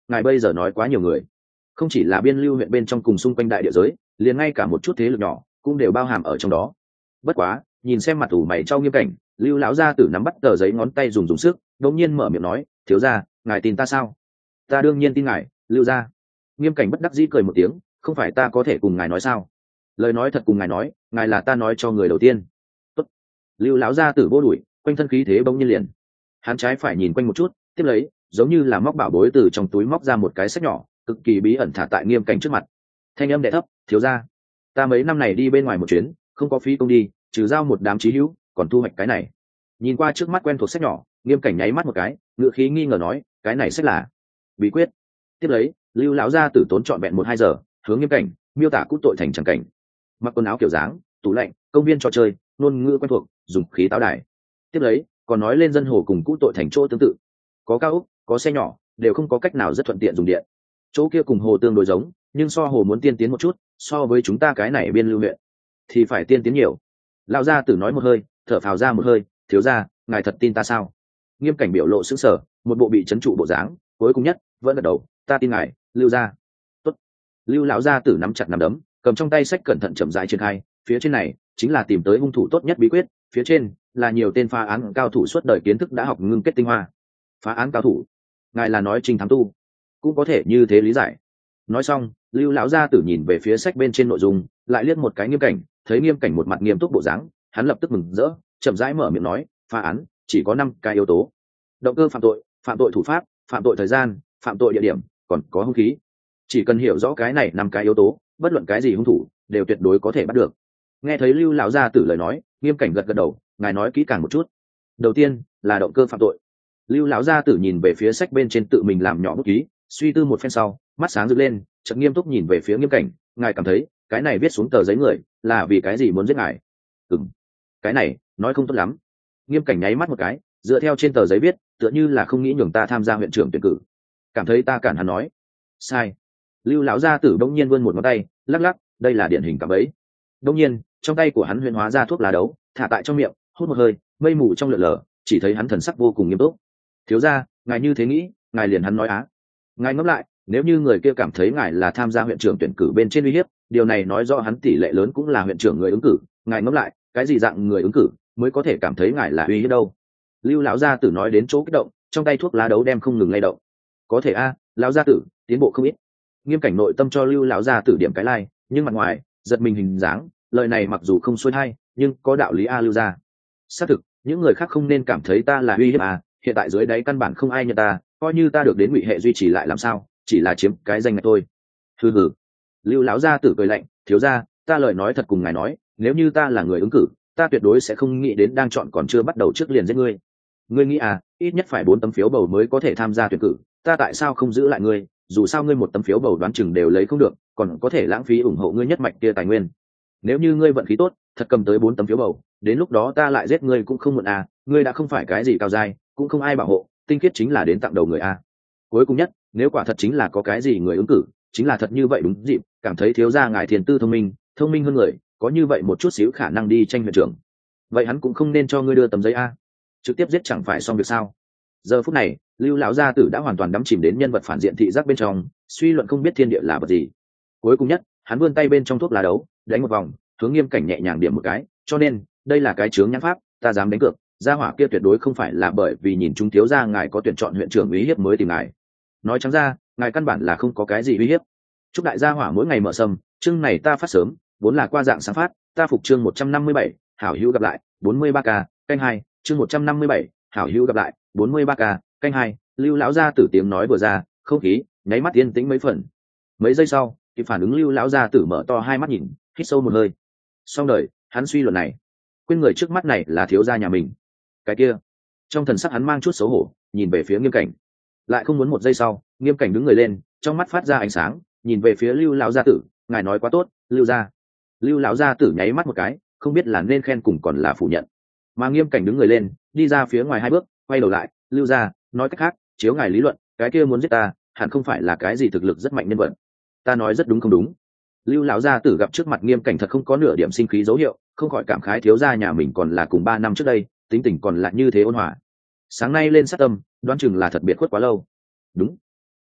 ngài bây giờ nói quá nhiều người, không chỉ là biên lưu huyện bên trong cùng xung quanh đại địa giới, liền ngay cả một chút thế lực nhỏ cũng đều bao hàm ở trong đó. Bất quá nhìn xem mặt ủ mày trao Nghiêm Cảnh, Lưu lão gia tử nắm bắt tờ giấy ngón tay dùng dùng sức, đột nhiên mở miệng nói, thiếu gia, ngài tin ta sao? Ta đương nhiên tin ngài, Lưu gia. Nghiêm Cảnh bất đắc dĩ cười một tiếng, không phải ta có thể cùng ngài nói sao? Lời nói thật cùng ngài nói, ngài là ta nói cho người đầu tiên. Tốt. Lưu lão gia tử vô đuổi, quanh thân khí thế bỗng nhiên liền. Hắn trái phải nhìn quanh một chút, tiếp lấy, giống như là móc bảo bối từ trong túi móc ra một cái sách nhỏ, cực kỳ bí ẩn thả tại Nghiêm Cảnh trước mặt. Thanh âm đệ thấp, thiếu gia, ta mấy năm này đi bên ngoài một chuyến, không có phí công đi, trừ giao một đám chí hữu, còn thu hoạch cái này. Nhìn qua trước mắt quen thuộc sách nhỏ, Nghiêm Cảnh nháy mắt một cái, ngựa khí nghi ngờ nói, cái này sách là bí quyết. Tiếp lấy, Lưu lão gia tử tốn trọn vẹn một hai giờ, hướng Nghiêm Cảnh miêu tả cũ tội thành chẳng cảnh. Mặc quần áo kiểu dáng, tủ lạnh, công viên trò chơi, ngôn ngữ quen thuộc, dùng khí táo đài. Tiếp lấy, còn nói lên dân hồ cùng cũ tội thành chỗ tương tự, có cao ốc, có xe nhỏ, đều không có cách nào rất thuận tiện dùng điện. Chỗ kia cùng hồ tương đối giống, nhưng so hồ muốn tiên tiến một chút, so với chúng ta cái này biên lưu huyện thì phải tiên tiến nhiều. Lão gia tử nói một hơi, thở phào ra một hơi, thiếu gia, ngài thật tin ta sao? Nghiêm Cảnh biểu lộ sững sờ, một bộ bị trấn trụ bộ dáng, cuối cùng nhất vẫn gật đầu, ta tin ngài, Lưu gia. Tốt. Lưu lão gia tử nắm chặt nắm đấm, cầm trong tay sách cẩn thận chậm rãi triển khai, phía trên này chính là tìm tới hung thủ tốt nhất bí quyết, phía trên là nhiều tên phá án cao thủ suốt đời kiến thức đã học ngưng kết tinh hoa. Phá án cao thủ? Ngài là nói Trình Thám Tu? Cũng có thể như thế lý giải. Nói xong, Lưu lão gia tử nhìn về phía sách bên trên nội dung, lại liếc một cái Nghiêm Cảnh, thấy Nghiêm Cảnh một mặt nghiêm túc bộ dáng, hắn lập tức mừng rỡ, chậm rãi mở miệng nói, phá án chỉ có năm cái yếu tố: động cơ phạm tội, phạm tội thủ pháp, phạm tội thời gian, phạm tội địa điểm, còn có hung khí. Chỉ cần hiểu rõ cái này năm cái yếu tố, bất luận cái gì hung thủ đều tuyệt đối có thể bắt được. Nghe thấy Lưu lão gia tử lời nói, Nghiêm Cảnh gật gật đầu, ngài nói kỹ càng một chút. Đầu tiên là động cơ phạm tội. Lưu lão gia tử nhìn về phía sách bên trên tự mình làm nhỏ bút ký, suy tư một phen sau, mắt sáng rực lên, chợt nghiêm túc nhìn về phía Nghiêm Cảnh, ngài cảm thấy cái này viết xuống tờ giấy người là vì cái gì muốn giết ngài? Ừm, cái này nói không tốt lắm. Nghiêm Cảnh nháy mắt một cái, dựa theo trên tờ giấy viết, tựa như là không nghĩ nhường ta tham gia huyện trưởng tuyển cử, cảm thấy ta cản hắn nói. Sai. Lưu lão gia tử bỗng nhiên vươn một ngón tay, lắc lắc, đây là điển hình cảm ấy. Bỗng nhiên, trong tay của hắn huyền hóa ra thuốc lá đấu, thả tại trong miệng, hút một hơi, mây mù trong lượn lờ, chỉ thấy hắn thần sắc vô cùng nghiêm túc. Thiếu gia, ngài như thế nghĩ, ngài liền hắn nói á. Ngài ngẫm lại, nếu như người kia cảm thấy ngài là tham gia huyện trưởng tuyển cử bên trên uy hiếp, điều này nói rõ hắn tỷ lệ lớn cũng là huyện trưởng người ứng cử. Ngài ngẫm lại, cái gì dạng người ứng cử mới có thể cảm thấy ngài là uy hiếp đâu? Lưu lão gia tử nói đến chỗ kích động, trong tay thuốc lá đấu đem không ngừng lay động. Có thể a, lão gia tử tiến bộ không ít. Nghiêm Cảnh nội tâm cho Lưu lão gia tử điểm cái like, nhưng mặt ngoài giật mình hình dáng, lời này mặc dù không xuôi hay, nhưng có đạo lý a. Lưu gia, xác thực, những người khác không nên cảm thấy ta là uy hiếp a, hiện tại dưới đáy căn bản không ai nhận ta, coi như ta được đến ngụy hệ duy trì lại làm sao, chỉ là chiếm cái danh này thôi. Hừ hừ. Lưu lão gia tử cười lạnh, thiếu gia, ta lời nói thật cùng ngài nói, nếu như ta là người ứng cử, ta tuyệt đối sẽ không nghĩ đến đang chọn còn chưa bắt đầu trước liền giết ngươi. Ngươi nghĩ à, ít nhất phải bốn tấm phiếu bầu mới có thể tham gia tuyển cử, ta tại sao không giữ lại ngươi? Dù sao ngươi một tấm phiếu bầu đoán chừng đều lấy không được, còn có thể lãng phí ủng hộ ngươi nhất mạch kia tài nguyên. Nếu như ngươi vận khí tốt, thật cầm tới bốn tấm phiếu bầu, đến lúc đó ta lại giết ngươi cũng không muộn à, ngươi đã không phải cái gì cao dai, cũng không ai bảo hộ, tinh khiết chính là đến tặng đầu người a. Cuối cùng nhất, nếu quả thật chính là có cái gì người ứng cử, chính là thật như vậy đúng dịp, cảm thấy thiếu gia ngài thiền tư thông minh, thông minh hơn người, có như vậy một chút xíu khả năng đi tranh huyện trưởng, vậy hắn cũng không nên cho ngươi đưa tấm giấy a, trực tiếp giết chẳng phải xong việc sao? Giờ phút này, Lưu lão gia tử đã hoàn toàn đắm chìm đến nhân vật phản diện thị giác bên trong, suy luận không biết thiên địa là vật gì. Cuối cùng nhất, hắn vươn tay bên trong thuốc lá đấu, đánh một vòng, hướng Nghiêm Cảnh nhẹ nhàng điểm một cái, cho nên đây là cái chướng nhãn pháp, ta dám đánh cược, gia hỏa kia tuyệt đối không phải là bởi vì nhìn chúng thiếu gia ngài có tuyển chọn huyện trưởng uy hiếp mới tìm ngài. Nói trắng ra, ngài căn bản là không có cái gì uy hiếp. Chúc đại gia hỏa mỗi ngày mở sâm, chương này ta phát sớm, vốn là qua dạng sáng phát, ta phục chương một trăm năm mươi bảy, hảo hữu gặp lại, bốn mươi ba k, canh hai, chương một trăm năm mươi bảy, hảo hữu gặp lại, bốn mươi ba k, canh hai. Lưu lão gia tử tiếng nói vừa ra, không khí nháy mắt yên tĩnh mấy phần. Mấy giây sau, kịp phản ứng Lưu lão gia tử mở to hai mắt nhìn, hít sâu một hơi. Xong đời, hắn suy luận này, quên người trước mắt này là thiếu gia nhà mình. Cái kia, trong thần sắc hắn mang chút xấu hổ, nhìn về phía Nghiêm Cảnh. Lại không muốn một giây sau, Nghiêm Cảnh đứng người lên, trong mắt phát ra ánh sáng, nhìn về phía Lưu lão gia tử, ngài nói quá tốt, Lưu gia. Lưu lão gia tử nháy mắt một cái, không biết là nên khen cùng còn là phủ nhận. Mà Nghiêm Cảnh đứng người lên, đi ra phía ngoài hai bước, quay đầu lại, Lưu gia, nói cách khác, chiếu ngài lý luận, cái kia muốn giết ta, hẳn không phải là cái gì thực lực rất mạnh nhân vật. Ta nói rất đúng không đúng? Lưu lão gia tử gặp trước mặt Nghiêm Cảnh thật không có nửa điểm sinh khí dấu hiệu, không khỏi cảm khái thiếu gia nhà mình còn là cùng ba năm trước đây, tính tình còn lại như thế ôn hòa. Sáng nay lên sát tâm, đoán chừng là thật biệt khuất quá lâu. Đúng.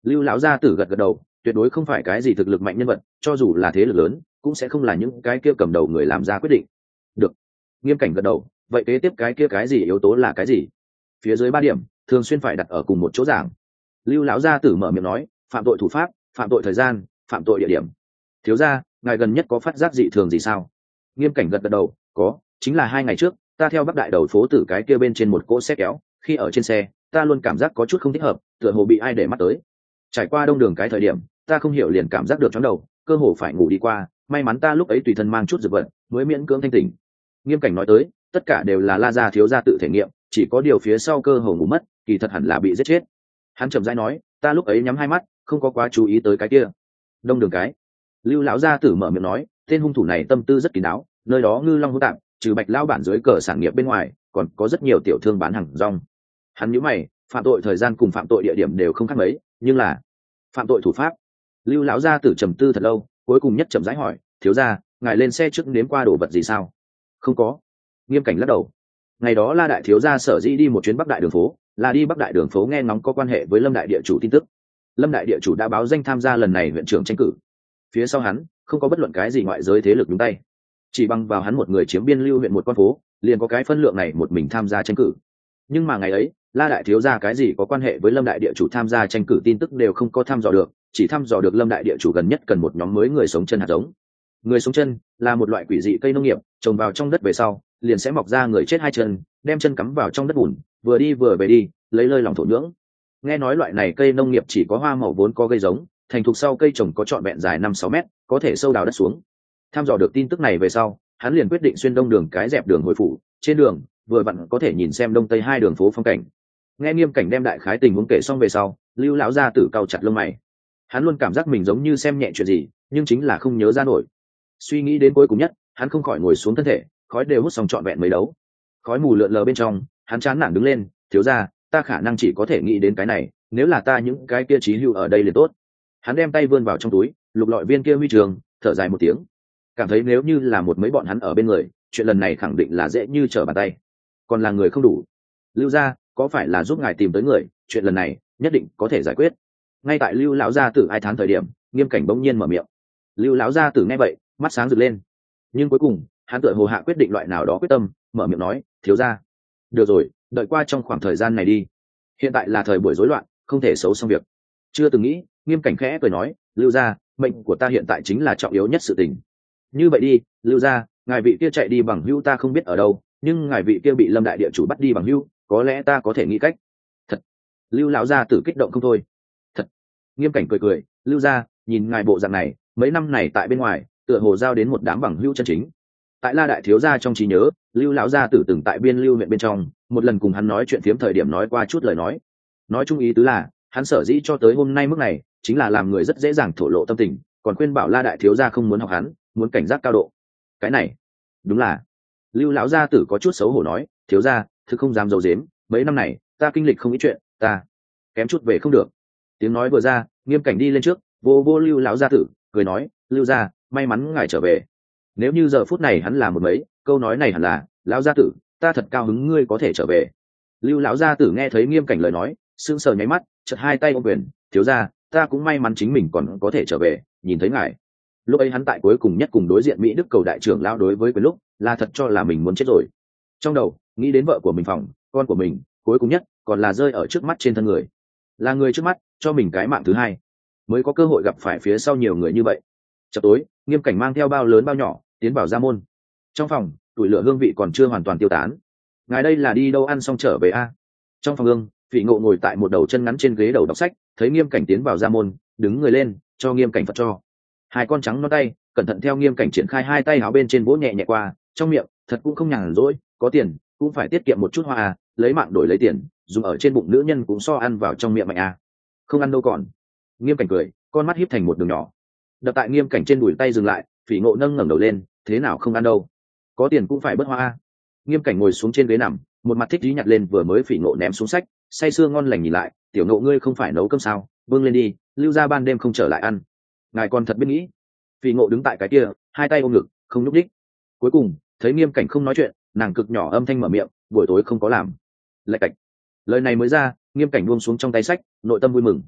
Lưu lão gia tử gật gật đầu, tuyệt đối không phải cái gì thực lực mạnh nhân vật, cho dù là thế lực lớn cũng sẽ không là những cái kia cầm đầu người làm ra quyết định. Được. Nghiêm Cảnh gật đầu, vậy kế tiếp cái kia cái gì yếu tố là cái gì? Phía dưới ba điểm thường xuyên phải đặt ở cùng một chỗ giảng. Lưu lão gia tử mở miệng nói, phạm tội thủ pháp, phạm tội thời gian, phạm tội địa điểm. Thiếu gia, ngài gần nhất có phát giác dị thường gì sao? Nghiêm Cảnh gật gật đầu, có, chính là hai ngày trước ta theo bắc đại đầu phố tử cái kia bên trên một cỗ xe kéo, khi ở trên xe ta luôn cảm giác có chút không thích hợp, tựa hồ bị ai để mắt tới. Trải qua đông đường cái thời điểm ta không hiểu liền cảm giác được chóng đầu, cơ hồ phải ngủ đi qua, may mắn ta lúc ấy tùy thân mang chút dược vật mới miễn cưỡng thanh tỉnh. Nghiêm Cảnh nói tới, tất cả đều là La gia thiếu gia tự thể nghiệm, chỉ có điều phía sau cơ hồ ngủ mất, kỳ thật hẳn là bị giết chết. Hắn chậm rãi nói, ta lúc ấy nhắm hai mắt, không có quá chú ý tới cái kia. Đông đường cái. Lưu lão gia tử mở miệng nói, tên hung thủ này tâm tư rất kín đáo, nơi đó ngư long hữu tạp, trừ Bạch lão bản dưới cờ sản nghiệp bên ngoài, còn có rất nhiều tiểu thương bán hàng rong. Hắn nhíu mày, phạm tội thời gian cùng phạm tội địa điểm đều không khác mấy, nhưng là phạm tội thủ pháp. Lưu lão gia tử trầm tư thật lâu, cuối cùng nhất chậm rãi hỏi, thiếu gia, ngài lên xe trước nếm qua đồ vật gì sao? Không có. Nghiêm Cảnh lắc đầu. Ngày đó La đại thiếu gia sở dĩ đi một chuyến Bắc đại đường phố, là đi Bắc đại đường phố nghe ngóng có quan hệ với Lâm đại địa chủ tin tức. Lâm đại địa chủ đã báo danh tham gia lần này huyện trưởng tranh cử. Phía sau hắn không có bất luận cái gì ngoại giới thế lực nhúng tay, chỉ bằng vào hắn một người chiếm biên lưu huyện một con phố, liền có cái phân lượng này một mình tham gia tranh cử. Nhưng mà ngày ấy La đại thiếu gia cái gì có quan hệ với Lâm đại địa chủ tham gia tranh cử tin tức đều không có thăm dò được, chỉ thăm dò được Lâm đại địa chủ gần nhất cần một nhóm mới người sống chân hạt giống. Người sống chân là một loại quỷ dị cây nông nghiệp, trồng vào trong đất về sau liền sẽ mọc ra người chết hai chân, đem chân cắm vào trong đất bùn, vừa đi vừa về đi, lấy lơi lòng thổ nhưỡng. Nghe nói loại này cây nông nghiệp chỉ có hoa màu vốn có gây giống, thành thục sau cây trồng có trọn vẹn dài năm sáu mét, có thể sâu đào đất xuống. Tham dò được tin tức này về sau, hắn liền quyết định xuyên đông đường cái dẹp đường hồi phủ, trên đường vừa vặn có thể nhìn xem đông tây hai đường phố phong cảnh. Nghe Nghiêm Cảnh đem đại khái tình huống kể xong về sau, Lưu lão gia tử cau chặt lông mày. Hắn luôn cảm giác mình giống như xem nhẹ chuyện gì, nhưng chính là không nhớ ra nổi. Suy nghĩ đến cuối cùng nhất, hắn không khỏi ngồi xuống thân thể, khói đều hút xong trọn vẹn mấy đấu. Khói mù lượn lờ bên trong, hắn chán nản đứng lên, thiếu gia, ta khả năng chỉ có thể nghĩ đến cái này, nếu là ta những cái kia trí hữu ở đây liền tốt. Hắn đem tay vươn vào trong túi, lục lọi viên kia huy trường, thở dài một tiếng, cảm thấy nếu như là một mấy bọn hắn ở bên người, chuyện lần này khẳng định là dễ như trở bàn tay. Còn là người không đủ. Lưu gia, có phải là giúp ngài tìm tới người, chuyện lần này nhất định có thể giải quyết. Ngay tại Lưu lão gia tử ai thán thời điểm, Nghiêm Cảnh bỗng nhiên mở miệng. Lưu lão gia tử nghe vậy, mắt sáng rực lên. Nhưng cuối cùng, hắn tựa hồ hạ quyết định loại nào đó quyết tâm, mở miệng nói, thiếu gia, được rồi, đợi qua trong khoảng thời gian này đi. Hiện tại là thời buổi rối loạn, không thể xấu xong việc. Chưa từng nghĩ, Nghiêm Cảnh khẽ cười nói, Lưu gia, mệnh của ta hiện tại chính là trọng yếu nhất sự tình. Như vậy đi, Lưu gia, ngài vị kia chạy đi bằng hữu ta không biết ở đâu, nhưng ngài vị kia bị Lâm đại địa chủ bắt đi bằng hữu, có lẽ ta có thể nghĩ cách. Thật. Lưu lão gia tử kích động không thôi. Thật. Nghiêm Cảnh cười cười, Lưu gia, nhìn ngài bộ dạng này, mấy năm này tại bên ngoài, tựa hồ giao đến một đám bằng hữu chân chính. Tại La đại thiếu gia trong trí nhớ, Lưu lão gia tử từng tại biên lưu huyện bên trong, một lần cùng hắn nói chuyện phiếm thời điểm nói qua chút lời nói. Nói chung ý tứ là, hắn sở dĩ cho tới hôm nay mức này, chính là làm người rất dễ dàng thổ lộ tâm tình, còn khuyên bảo La đại thiếu gia không muốn học hắn, muốn cảnh giác cao độ. Cái này, đúng là. Lưu lão gia tử có chút xấu hổ nói, thiếu gia, thực không dám giấu giếm, mấy năm này, ta kinh lịch không ít chuyện, ta kém chút về không được. Tiếng nói vừa ra, Nghiêm Cảnh đi lên trước, vô vô Lưu lão gia tử, cười nói, Lưu gia, may mắn ngài trở về. Nếu như giờ phút này hắn là một mấy, câu nói này hẳn là, lão gia tử, ta thật cao hứng ngươi có thể trở về. Lưu lão gia tử nghe thấy Nghiêm Cảnh lời nói, sững sờ nháy mắt, chợt hai tay ôm quyền, thiếu gia, ta cũng may mắn chính mình còn có thể trở về, nhìn thấy ngài. Lúc ấy hắn tại cuối cùng nhất cùng đối diện Mỹ Đức cầu đại trưởng lão đối với quyền lúc, là thật cho là mình muốn chết rồi. Trong đầu, nghĩ đến vợ của mình phòng, con của mình, cuối cùng nhất còn là rơi ở trước mắt trên thân người. Là người trước mắt, cho mình cái mạng thứ hai, mới có cơ hội gặp phải phía sau nhiều người như vậy. Chợt tối, Nghiêm Cảnh mang theo bao lớn bao nhỏ, tiến vào gia môn. Trong phòng, tuổi lửa hương vị còn chưa hoàn toàn tiêu tán. Ngài đây là đi đâu ăn xong trở về a? Trong phòng ương, Phỉ Ngộ ngồi tại một đầu chân ngắn trên ghế đầu đọc sách, thấy Nghiêm Cảnh tiến vào gia môn, đứng người lên, cho Nghiêm Cảnh phật cho. Hai con trắng non tay, cẩn thận theo Nghiêm Cảnh triển khai hai tay áo bên trên vỗ nhẹ nhẹ qua, trong miệng, thật cũng không nhàn rỗi, có tiền, cũng phải tiết kiệm một chút hoa à, lấy mạng đổi lấy tiền, dùng ở trên bụng nữ nhân cũng so ăn vào trong miệng mạnh à. Không ăn đâu còn. Nghiêm Cảnh cười, con mắt híp thành một đường nhỏ. Đập tại Nghiêm Cảnh trên đùi tay dừng lại, Phỉ Ngộ nâng ngẩng đầu lên, thế nào không ăn đâu? Có tiền cũng phải bớt hoa à. Nghiêm Cảnh ngồi xuống trên ghế nằm, một mặt thích chí nhặt lên vừa mới Phỉ Ngộ ném xuống sách, say sưa ngon lành nhìn lại, tiểu Ngộ ngươi không phải nấu cơm sao, bưng lên đi, Lưu gia ban đêm không trở lại ăn. Ngài còn thật biết nghĩ. Phỉ Ngộ đứng tại cái kia, hai tay ôm ngực, không nhúc nhích. Cuối cùng, thấy Nghiêm Cảnh không nói chuyện, nàng cực nhỏ âm thanh mở miệng, buổi tối không có làm. Lạch cạch. Lời này mới ra, Nghiêm Cảnh buông xuống trong tay sách, nội tâm vui mừng.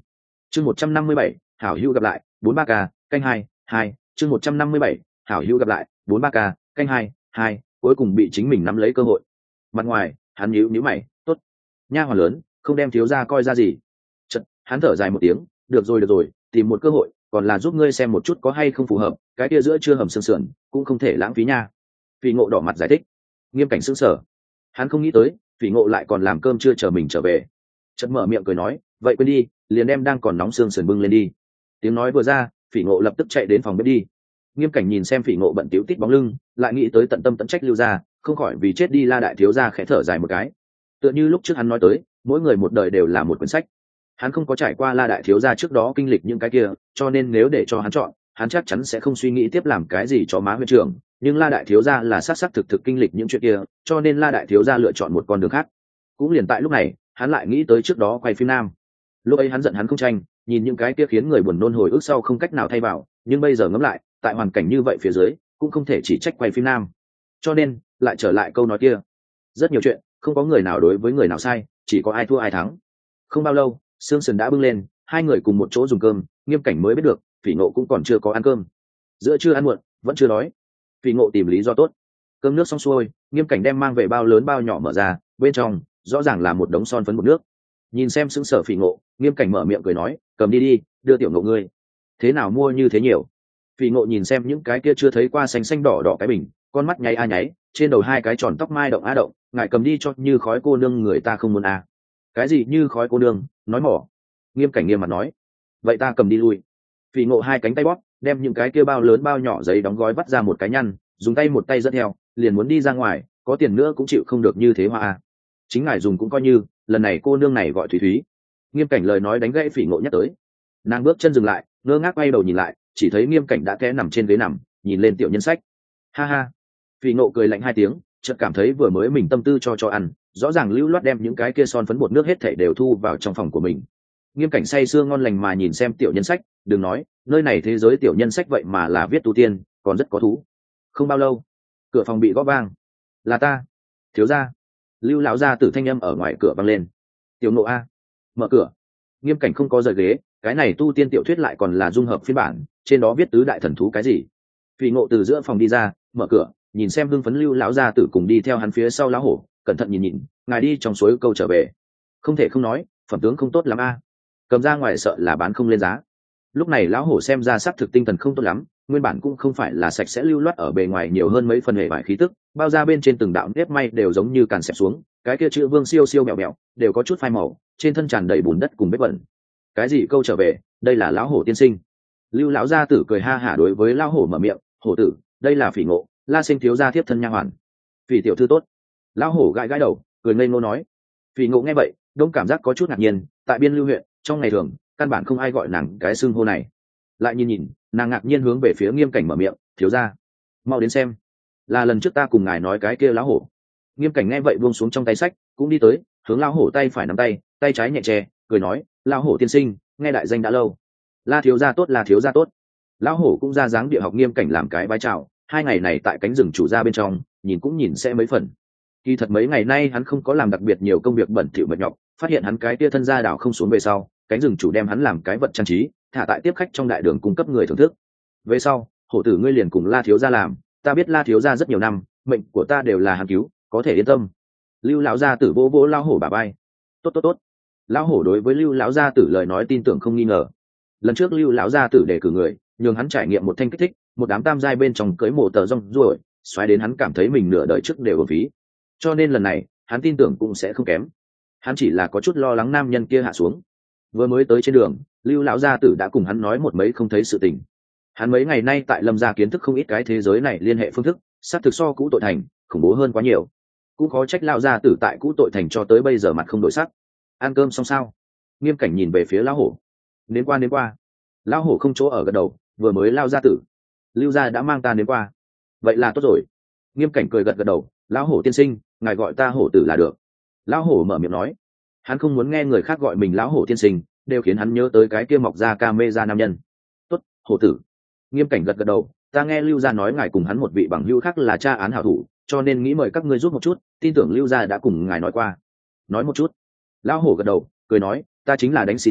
chương một trăm năm mươi bảy hảo hữu gặp lại bốn ba k canh hai hai chương một trăm năm mươi bảy hảo hữu gặp lại bốn ba k canh hai hai cuối cùng bị chính mình nắm lấy cơ hội. Mặt ngoài hắn nhíu nhíu mày, tốt nha hoàn lớn không đem thiếu gia coi ra gì. Chật, hắn thở dài một tiếng, được rồi được rồi, tìm một cơ hội còn là giúp ngươi xem một chút có hay không phù hợp, cái kia giữa chưa hầm xương sườn cũng không thể lãng phí nha. Phỉ Ngộ đỏ mặt giải thích. Nghiêm Cảnh sững sờ, hắn không nghĩ tới Phỉ Ngộ lại còn làm cơm chưa chờ mình trở về. Chợt mở miệng cười nói, vậy quên đi, liền đem đang còn nóng xương sườn bưng lên đi. Tiếng nói vừa ra, Phỉ Ngộ lập tức chạy đến phòng bếp đi. Nghiêm Cảnh nhìn xem Phỉ Ngộ bận tiểu tít bóng lưng, lại nghĩ tới tận tâm tận trách lưu gia, không khỏi vì chết đi La đại thiếu gia khẽ thở dài một cái. Tựa như lúc trước hắn nói tới, mỗi người một đời đều là một quyển sách. Hắn không có trải qua La đại thiếu gia trước đó kinh lịch những cái kia, cho nên nếu để cho hắn chọn, hắn chắc chắn sẽ không suy nghĩ tiếp làm cái gì cho má huyện trưởng. Nhưng La đại thiếu gia là sát sát thực thực kinh lịch những chuyện kia, cho nên La đại thiếu gia lựa chọn một con đường khác. Cũng liền tại lúc này, hắn lại nghĩ tới trước đó quay phim nam. Lúc ấy hắn giận hắn không tranh, nhìn những cái kia khiến người buồn nôn hồi ức sau không cách nào thay vào, nhưng bây giờ ngẫm lại, tại hoàn cảnh như vậy phía dưới, cũng không thể chỉ trách quay phim nam. Cho nên, lại trở lại câu nói kia. Rất nhiều chuyện, không có người nào đối với người nào sai, chỉ có ai thua ai thắng. Không bao lâu, xương sườn đã bưng lên, hai người cùng một chỗ dùng cơm. Nghiêm Cảnh mới biết được Phỉ Ngộ cũng còn chưa có ăn cơm. Giữa trưa ăn muộn, vẫn chưa đói. Phỉ Ngộ tìm lý do tốt. Cơm nước xong xuôi, Nghiêm Cảnh đem mang về bao lớn bao nhỏ mở ra, bên trong rõ ràng là một đống son phấn bột nước. Nhìn xem sững sờ Phỉ Ngộ, Nghiêm Cảnh mở miệng cười nói, cầm đi đi, đưa tiểu Ngộ ngươi. Thế nào mua như thế nhiều? Phỉ Ngộ nhìn xem những cái kia chưa thấy qua xanh xanh đỏ đỏ cái bình, con mắt nháy a nháy, trên đầu hai cái tròn tóc mai động a động, ngài cầm đi cho như khói cô nương người ta không muốn a. Cái gì như khói cô nương, nói mỏ. Nghiêm Cảnh nghiêm mặt nói, vậy ta cầm đi lui. Phỉ Ngộ hai cánh tay bóp, đem những cái kia bao lớn bao nhỏ giấy đóng gói vắt ra một cái nhăn, dùng tay một tay dẫn theo, liền muốn đi ra ngoài, có tiền nữa cũng chịu không được như thế hoa a. Chính ngài dùng cũng coi như, lần này cô nương này gọi Thúy Thúy. Nghiêm Cảnh lời nói đánh gãy Phỉ Ngộ nhắc tới. Nàng bước chân dừng lại, ngơ ngác quay đầu nhìn lại, chỉ thấy Nghiêm Cảnh đã té nằm trên ghế nằm, nhìn lên tiểu nhân sách. Ha ha. Phỉ Ngộ cười lạnh hai tiếng, chợt cảm thấy vừa mới mình tâm tư cho cho ăn, rõ ràng lưu loát đem những cái kia son phấn bột nước hết thảy đều thu vào trong phòng của mình. Nghiêm Cảnh say sưa ngon lành mà nhìn xem tiểu nhân sách, đừng nói, nơi này thế giới tiểu nhân sách vậy mà là viết tu tiên, còn rất có thú. Không bao lâu, cửa phòng bị gõ vang. Là ta, thiếu gia. Lưu lão gia tử thanh âm ở ngoài cửa vang lên. Tiểu Ngộ a, mở cửa. Nghiêm Cảnh không có rời ghế, cái này tu tiên tiểu thuyết lại còn là dung hợp phiên bản, trên đó viết tứ đại thần thú cái gì. Phỉ Ngộ từ giữa phòng đi ra, mở cửa, nhìn xem hưng phấn Lưu lão gia tử cùng đi theo hắn phía sau lão hổ, cẩn thận nhìn nhìn, ngài đi trong suối câu trở về. Không thể không nói, phẩm tướng không tốt lắm a. Cầm ra ngoài sợ là bán không lên giá. Lúc này lão hổ xem ra sắc thực tinh thần không tốt lắm, nguyên bản cũng không phải là sạch sẽ lưu loát, ở bề ngoài nhiều hơn mấy phần hệ vải khí tức, bao ra bên trên từng đạo nếp may đều giống như càn xẹp xuống, cái kia chữ vương siêu siêu mèo mèo đều có chút phai màu, trên thân tràn đầy bùn đất cùng vết bẩn. Cái gì câu trở về, đây là lão hổ tiên sinh. Lưu lão gia tử cười ha hả đối với lão hổ mở miệng, hổ tử, đây là Phỉ Ngộ, La Sinh thiếu gia tiếp thân nha hoàn. Phỉ tiểu thư tốt. Lão hổ gãi gãi đầu, cười ngây ngô nói. Phỉ Ngộ nghe vậy, đông cảm giác có chút ngạc nhiên, tại Biên Lưu huyện, trong ngày thường căn bản không ai gọi nàng cái xưng hô này. Lại nhìn nhìn, nàng ngạc nhiên hướng về phía Nghiêm Cảnh mở miệng, thiếu gia, mau đến xem, là lần trước ta cùng ngài nói cái kia lão hổ. Nghiêm Cảnh nghe vậy buông xuống trong tay sách, cũng đi tới, hướng lão hổ tay phải nắm tay, tay trái nhẹ che, cười nói, lão hổ tiên sinh, nghe đại danh đã lâu. La thiếu gia tốt, là thiếu gia tốt. Lão hổ cũng ra dáng địa học Nghiêm Cảnh làm cái bái chào, hai ngày này tại cánh rừng chủ gia bên trong, nhìn cũng nhìn sẽ mấy phần. Kỳ thật mấy ngày nay hắn không có làm đặc biệt nhiều công việc bẩn thỉu mệt nhọc, phát hiện hắn cái kia thân gia đảo không xuống về sau, cánh rừng chủ đem hắn làm cái vật trang trí, thả tại tiếp khách trong đại đường cung cấp người thưởng thức. Về sau, hổ tử ngươi liền cùng La thiếu gia làm, ta biết La thiếu gia rất nhiều năm, mệnh của ta đều là hắn cứu, có thể yên tâm. Lưu lão gia tử vỗ vỗ lão hổ bả vai. Tốt tốt tốt. Lão hổ đối với Lưu lão gia tử lời nói tin tưởng không nghi ngờ. Lần trước Lưu lão gia tử đề cử người, nhường hắn trải nghiệm một thanh kích thích, một đám tam giai bên trong cưới mộ tờ rong ruổi, xoáy đến hắn cảm thấy mình nửa đời trước đều ở phí. Cho nên lần này, hắn tin tưởng cũng sẽ không kém. Hắn chỉ là có chút lo lắng nam nhân kia hạ xuống. Vừa mới tới trên đường, Lưu lão gia tử đã cùng hắn nói một mấy không thấy sự tình. Hắn mấy ngày nay tại Lâm gia kiến thức không ít cái thế giới này liên hệ phương thức, sát thực so cũ tội thành khủng bố hơn quá nhiều. Cũng khó trách lão gia tử tại cũ tội thành cho tới bây giờ mặt không đổi sắc. Ăn cơm xong sao? Nghiêm Cảnh nhìn về phía lão hổ. Đến qua đến qua. Lão hổ không chỗ ở gật đầu, vừa mới lao gia tử, Lưu gia đã mang ta đến qua. Vậy là tốt rồi. Nghiêm Cảnh cười gật gật đầu, lão hổ tiên sinh, ngài gọi ta hổ tử là được. Lão hổ mở miệng nói. Hắn không muốn nghe người khác gọi mình lão hổ tiên sinh, đều khiến hắn nhớ tới cái kia mọc ra ca mê ra nam nhân. Tốt, hổ tử. Nghiêm Cảnh gật gật đầu, ta nghe Lưu gia nói ngài cùng hắn một vị bằng hữu khác là tra án hảo thủ, cho nên nghĩ mời các ngươi giúp một chút, tin tưởng Lưu gia đã cùng ngài nói qua. Nói một chút. Lão hổ gật đầu, cười nói, ta chính là đánh xì dầu,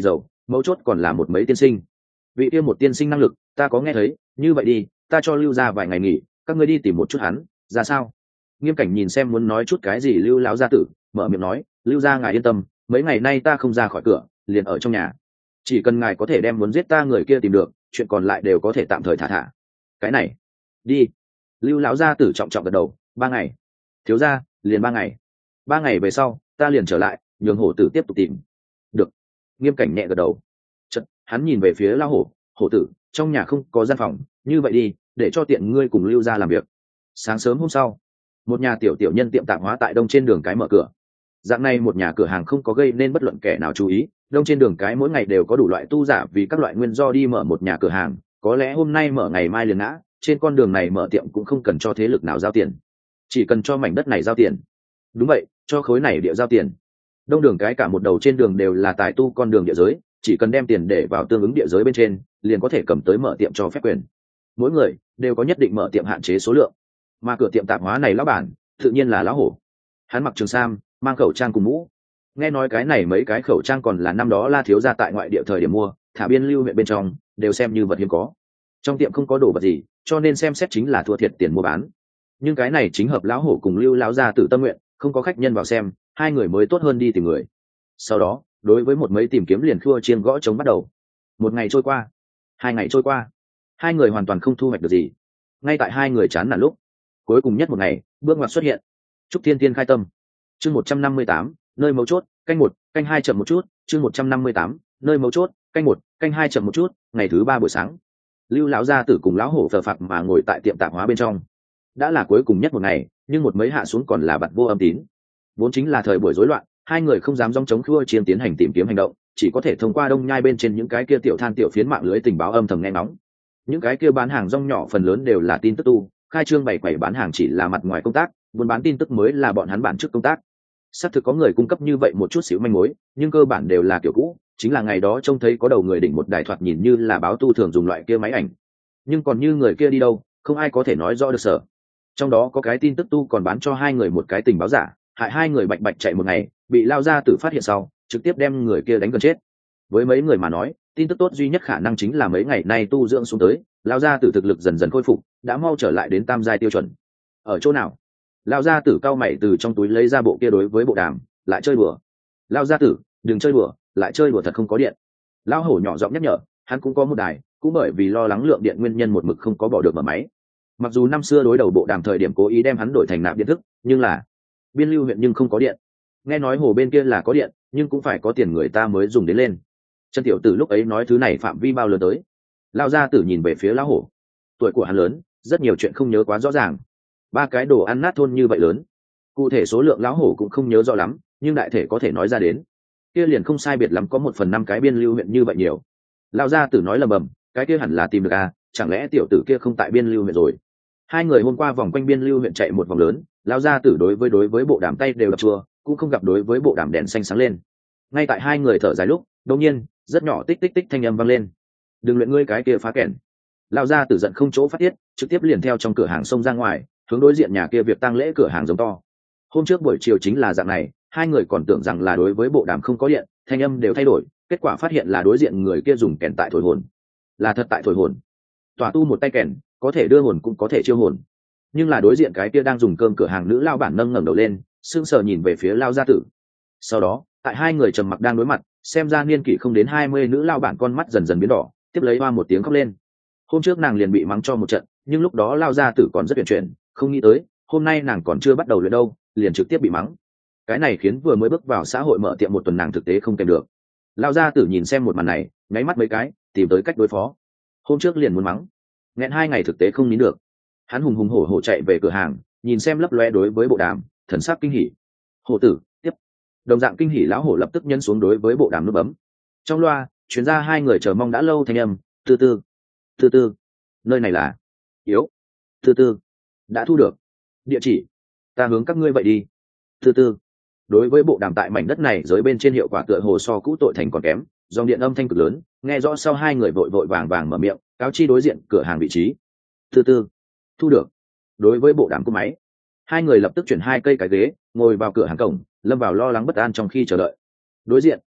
mấu chốt còn là một mấy tiên sinh. Vị kia một tiên sinh năng lực ta có nghe thấy, như vậy đi, ta cho lưu ra vài ngày nghỉ, các ngươi đi tìm một chút hắn ra sao. Nghiêm Cảnh nhìn xem muốn nói chút cái gì lưu lão gia tử, mở miệng nói, lưu gia ngài yên tâm, mấy ngày nay ta không ra khỏi cửa, liền ở trong nhà, chỉ cần ngài có thể đem muốn giết ta người kia tìm được, chuyện còn lại đều có thể tạm thời thả thả. Cái này đi. Lưu lão gia tử trọng trọng gật đầu. Ba ngày? Thiếu gia, liền ba ngày. Ba ngày về sau ta liền trở lại, nhường hổ tử tiếp tục tìm. Được. Nghiêm Cảnh nhẹ gật đầu. Chật, hắn nhìn về phía lão hổ. Hổ tử, trong nhà không có gian phòng, như vậy đi, để cho tiện ngươi cùng lưu gia làm việc. Sáng sớm hôm sau, một nhà tiểu tiểu nhân tiệm tạp hóa tại đông trên đường cái mở cửa. Dạng này một nhà cửa hàng không có gây nên bất luận kẻ nào chú ý, đông trên đường cái mỗi ngày đều có đủ loại tu giả vì các loại nguyên do đi mở một nhà cửa hàng, có lẽ hôm nay mở ngày mai liền ngã. Trên con đường này mở tiệm cũng không cần cho thế lực nào giao tiền, chỉ cần cho mảnh đất này giao tiền. Đúng vậy, cho khối này địa giao tiền. Đông đường cái cả một đầu trên đường đều là tài tu con đường địa giới, chỉ cần đem tiền để vào tương ứng địa giới bên trên, liền có thể cầm tới mở tiệm cho phép quyền. Mỗi người đều có nhất định mở tiệm hạn chế số lượng, mà cửa tiệm tạp hóa này lão bản tự nhiên là lão hổ. Hắn mặc trường sam, mang khẩu trang cùng mũ. Nghe nói cái này mấy cái khẩu trang còn là năm đó La thiếu gia tại ngoại địa thời điểm mua, thả biên lưu huyện bên trong đều xem như vật hiếm có. Trong tiệm không có đồ vật gì, cho nên xem xét chính là thua thiệt tiền mua bán. Nhưng cái này chính hợp lão hổ cùng lưu lão gia tử tâm nguyện, không có khách nhân vào xem, hai người mới tốt hơn đi tìm người. Sau đó đối với một mấy tìm kiếm liền khua chiên gõ trống bắt đầu. Một ngày trôi qua, hai ngày trôi qua, hai người hoàn toàn không thu hoạch được gì. Ngay tại hai người chán nản lúc, cuối cùng nhất một ngày bước ngoặt xuất hiện. Trúc Thiên Tiên khai tâm. Chương một trăm năm mươi tám, nơi mấu chốt, canh một, canh hai chậm một chút. Chương một trăm năm mươi tám, nơi mấu chốt, canh một, canh hai chậm một chút. Ngày thứ ba buổi sáng, lưu lão gia tử cùng lão hổ phờ phạc mà ngồi tại tiệm tạp hóa bên trong. Đã là cuối cùng nhất một ngày, nhưng một mấy hạ xuống còn là bặt vô âm tín. Vốn chính là thời buổi rối loạn, hai người không dám dòng chống khua chiên tiến hành tìm kiếm hành động, chỉ có thể thông qua đông nhai bên trên những cái kia tiểu than tiểu phiến mạng lưới tình báo âm thầm nghe nóng. Những cái kia bán hàng rong nhỏ phần lớn đều là tin tức tu, khai trương bày quầy bán hàng chỉ là mặt ngoài công tác, buôn bán tin tức mới là bọn hắn bản chức công tác. Xác thực có người cung cấp như vậy một chút xíu manh mối, nhưng cơ bản đều là kiểu cũ, chính là ngày đó trông thấy có đầu người đỉnh một đài thoạt nhìn như là báo tu thường dùng loại kia máy ảnh, nhưng còn như người kia đi đâu, không ai có thể nói rõ được sở. Trong đó có cái tin tức tu còn bán cho hai người một cái tình báo giả, hại hai người bạch bạch chạy một ngày, bị lao ra tử phát hiện sau, trực tiếp đem người kia đánh gần chết. Với mấy người mà nói, tin tức tốt duy nhất khả năng chính là mấy ngày nay tu dưỡng xuống tới, lao ra tử thực lực dần dần khôi phục, đã mau trở lại đến tam giai tiêu chuẩn. Ở chỗ nào? Lao gia tử cao mày từ trong túi lấy ra bộ kia đối với bộ đàm, lại chơi đùa. Lao gia tử, đừng chơi đùa, lại chơi đùa thật không có điện. Lao hổ nhỏ giọng nhắc nhở, hắn cũng có một đài, cũng bởi vì lo lắng lượng điện nguyên nhân một mực không có bỏ được mở máy. Mặc dù năm xưa đối đầu bộ đàm thời điểm cố ý đem hắn đổi thành nạp điện thức, nhưng là biên lưu huyện nhưng không có điện. Nghe nói hồ bên kia là có điện, nhưng cũng phải có tiền người ta mới dùng đến lên. Chân tiểu tử lúc ấy nói thứ này phạm vi bao lớn tới. Lao gia tử nhìn về phía lão hổ. Tuổi của hắn lớn, rất nhiều chuyện không nhớ quá rõ ràng. Ba cái đồ ăn nát thôn như vậy lớn, cụ thể số lượng lão hổ cũng không nhớ rõ lắm, nhưng đại thể có thể nói ra đến. Kia liền không sai biệt lắm có một phần năm cái biên lưu huyện như vậy nhiều. Lão gia tử nói lầm bầm, cái kia hẳn là tìm được à, chẳng lẽ tiểu tử kia không tại biên lưu huyện rồi? Hai người hôm qua vòng quanh biên lưu huyện chạy một vòng lớn, lão gia tử đối với đối với bộ đàm tay đều đập chua, cũng không gặp đối với bộ đàm đèn xanh sáng lên. Ngay tại hai người thở dài lúc, đột nhiên rất nhỏ tích tích tích thanh âm vang lên. Đừng luyện ngươi cái kia phá kẻn. Lão gia tử giận không chỗ phát tiết, trực tiếp liền theo trong cửa hàng xông ra ngoài, hướng đối diện nhà kia việc tang lễ cửa hàng giống to. Hôm trước buổi chiều chính là dạng này, hai người còn tưởng rằng là đối với bộ đàm không có điện, thanh âm đều thay đổi, kết quả phát hiện là đối diện người kia dùng kèn tại thổi hồn. Là thật tại thổi hồn. Tỏa tu một tay kèn, có thể đưa hồn cũng có thể chiêu hồn. Nhưng là đối diện cái kia đang dùng cơm cửa hàng nữ lao bản nâng ngẩng đầu lên, sững sờ nhìn về phía lao gia tử. Sau đó, tại hai người trầm mặc đang đối mặt, xem ra niên kỷ không đến hai mươi nữ lao bản con mắt dần dần biến đỏ, tiếp lấy hoa một tiếng khóc lên. Hôm trước nàng liền bị mắng cho một trận, nhưng lúc đó lao gia tử còn rất huyền chuyển, không nghĩ tới hôm nay nàng còn chưa bắt đầu luyện đâu, liền trực tiếp bị mắng. Cái này khiến vừa mới bước vào xã hội mở tiệm một tuần nàng thực tế không kèm được. Lao gia tử nhìn xem một màn này, nháy mắt mấy cái, tìm tới cách đối phó. Hôm trước liền muốn mắng, nghẹn hai ngày thực tế không nín được. Hắn hùng hùng hổ hổ chạy về cửa hàng, nhìn xem lấp loe đối với bộ đàm, thần sắc kinh hỉ. Hổ tử tiếp. Đồng dạng kinh hỉ lão hổ lập tức nhấn xuống đối với bộ đàm nút bấm. Trong loa chuyến ra hai người chờ mong đã lâu thanh âm, từ từ từ từ, nơi này là yếu, từ từ đã thu được địa chỉ, ta hướng các ngươi vậy đi, từ từ. Đối với bộ đàm tại mảnh đất này dưới bên trên hiệu quả tựa hồ so cũ tội thành còn kém, dòng điện âm thanh cực lớn, nghe rõ sau hai người vội vội vàng vàng mở miệng cáo chi đối diện cửa hàng vị trí. Từ từ thu được. Đối với bộ đàm của máy, hai người lập tức chuyển hai cây cái ghế ngồi vào cửa hàng cổng, lâm vào lo lắng bất an trong khi chờ đợi. Đối diện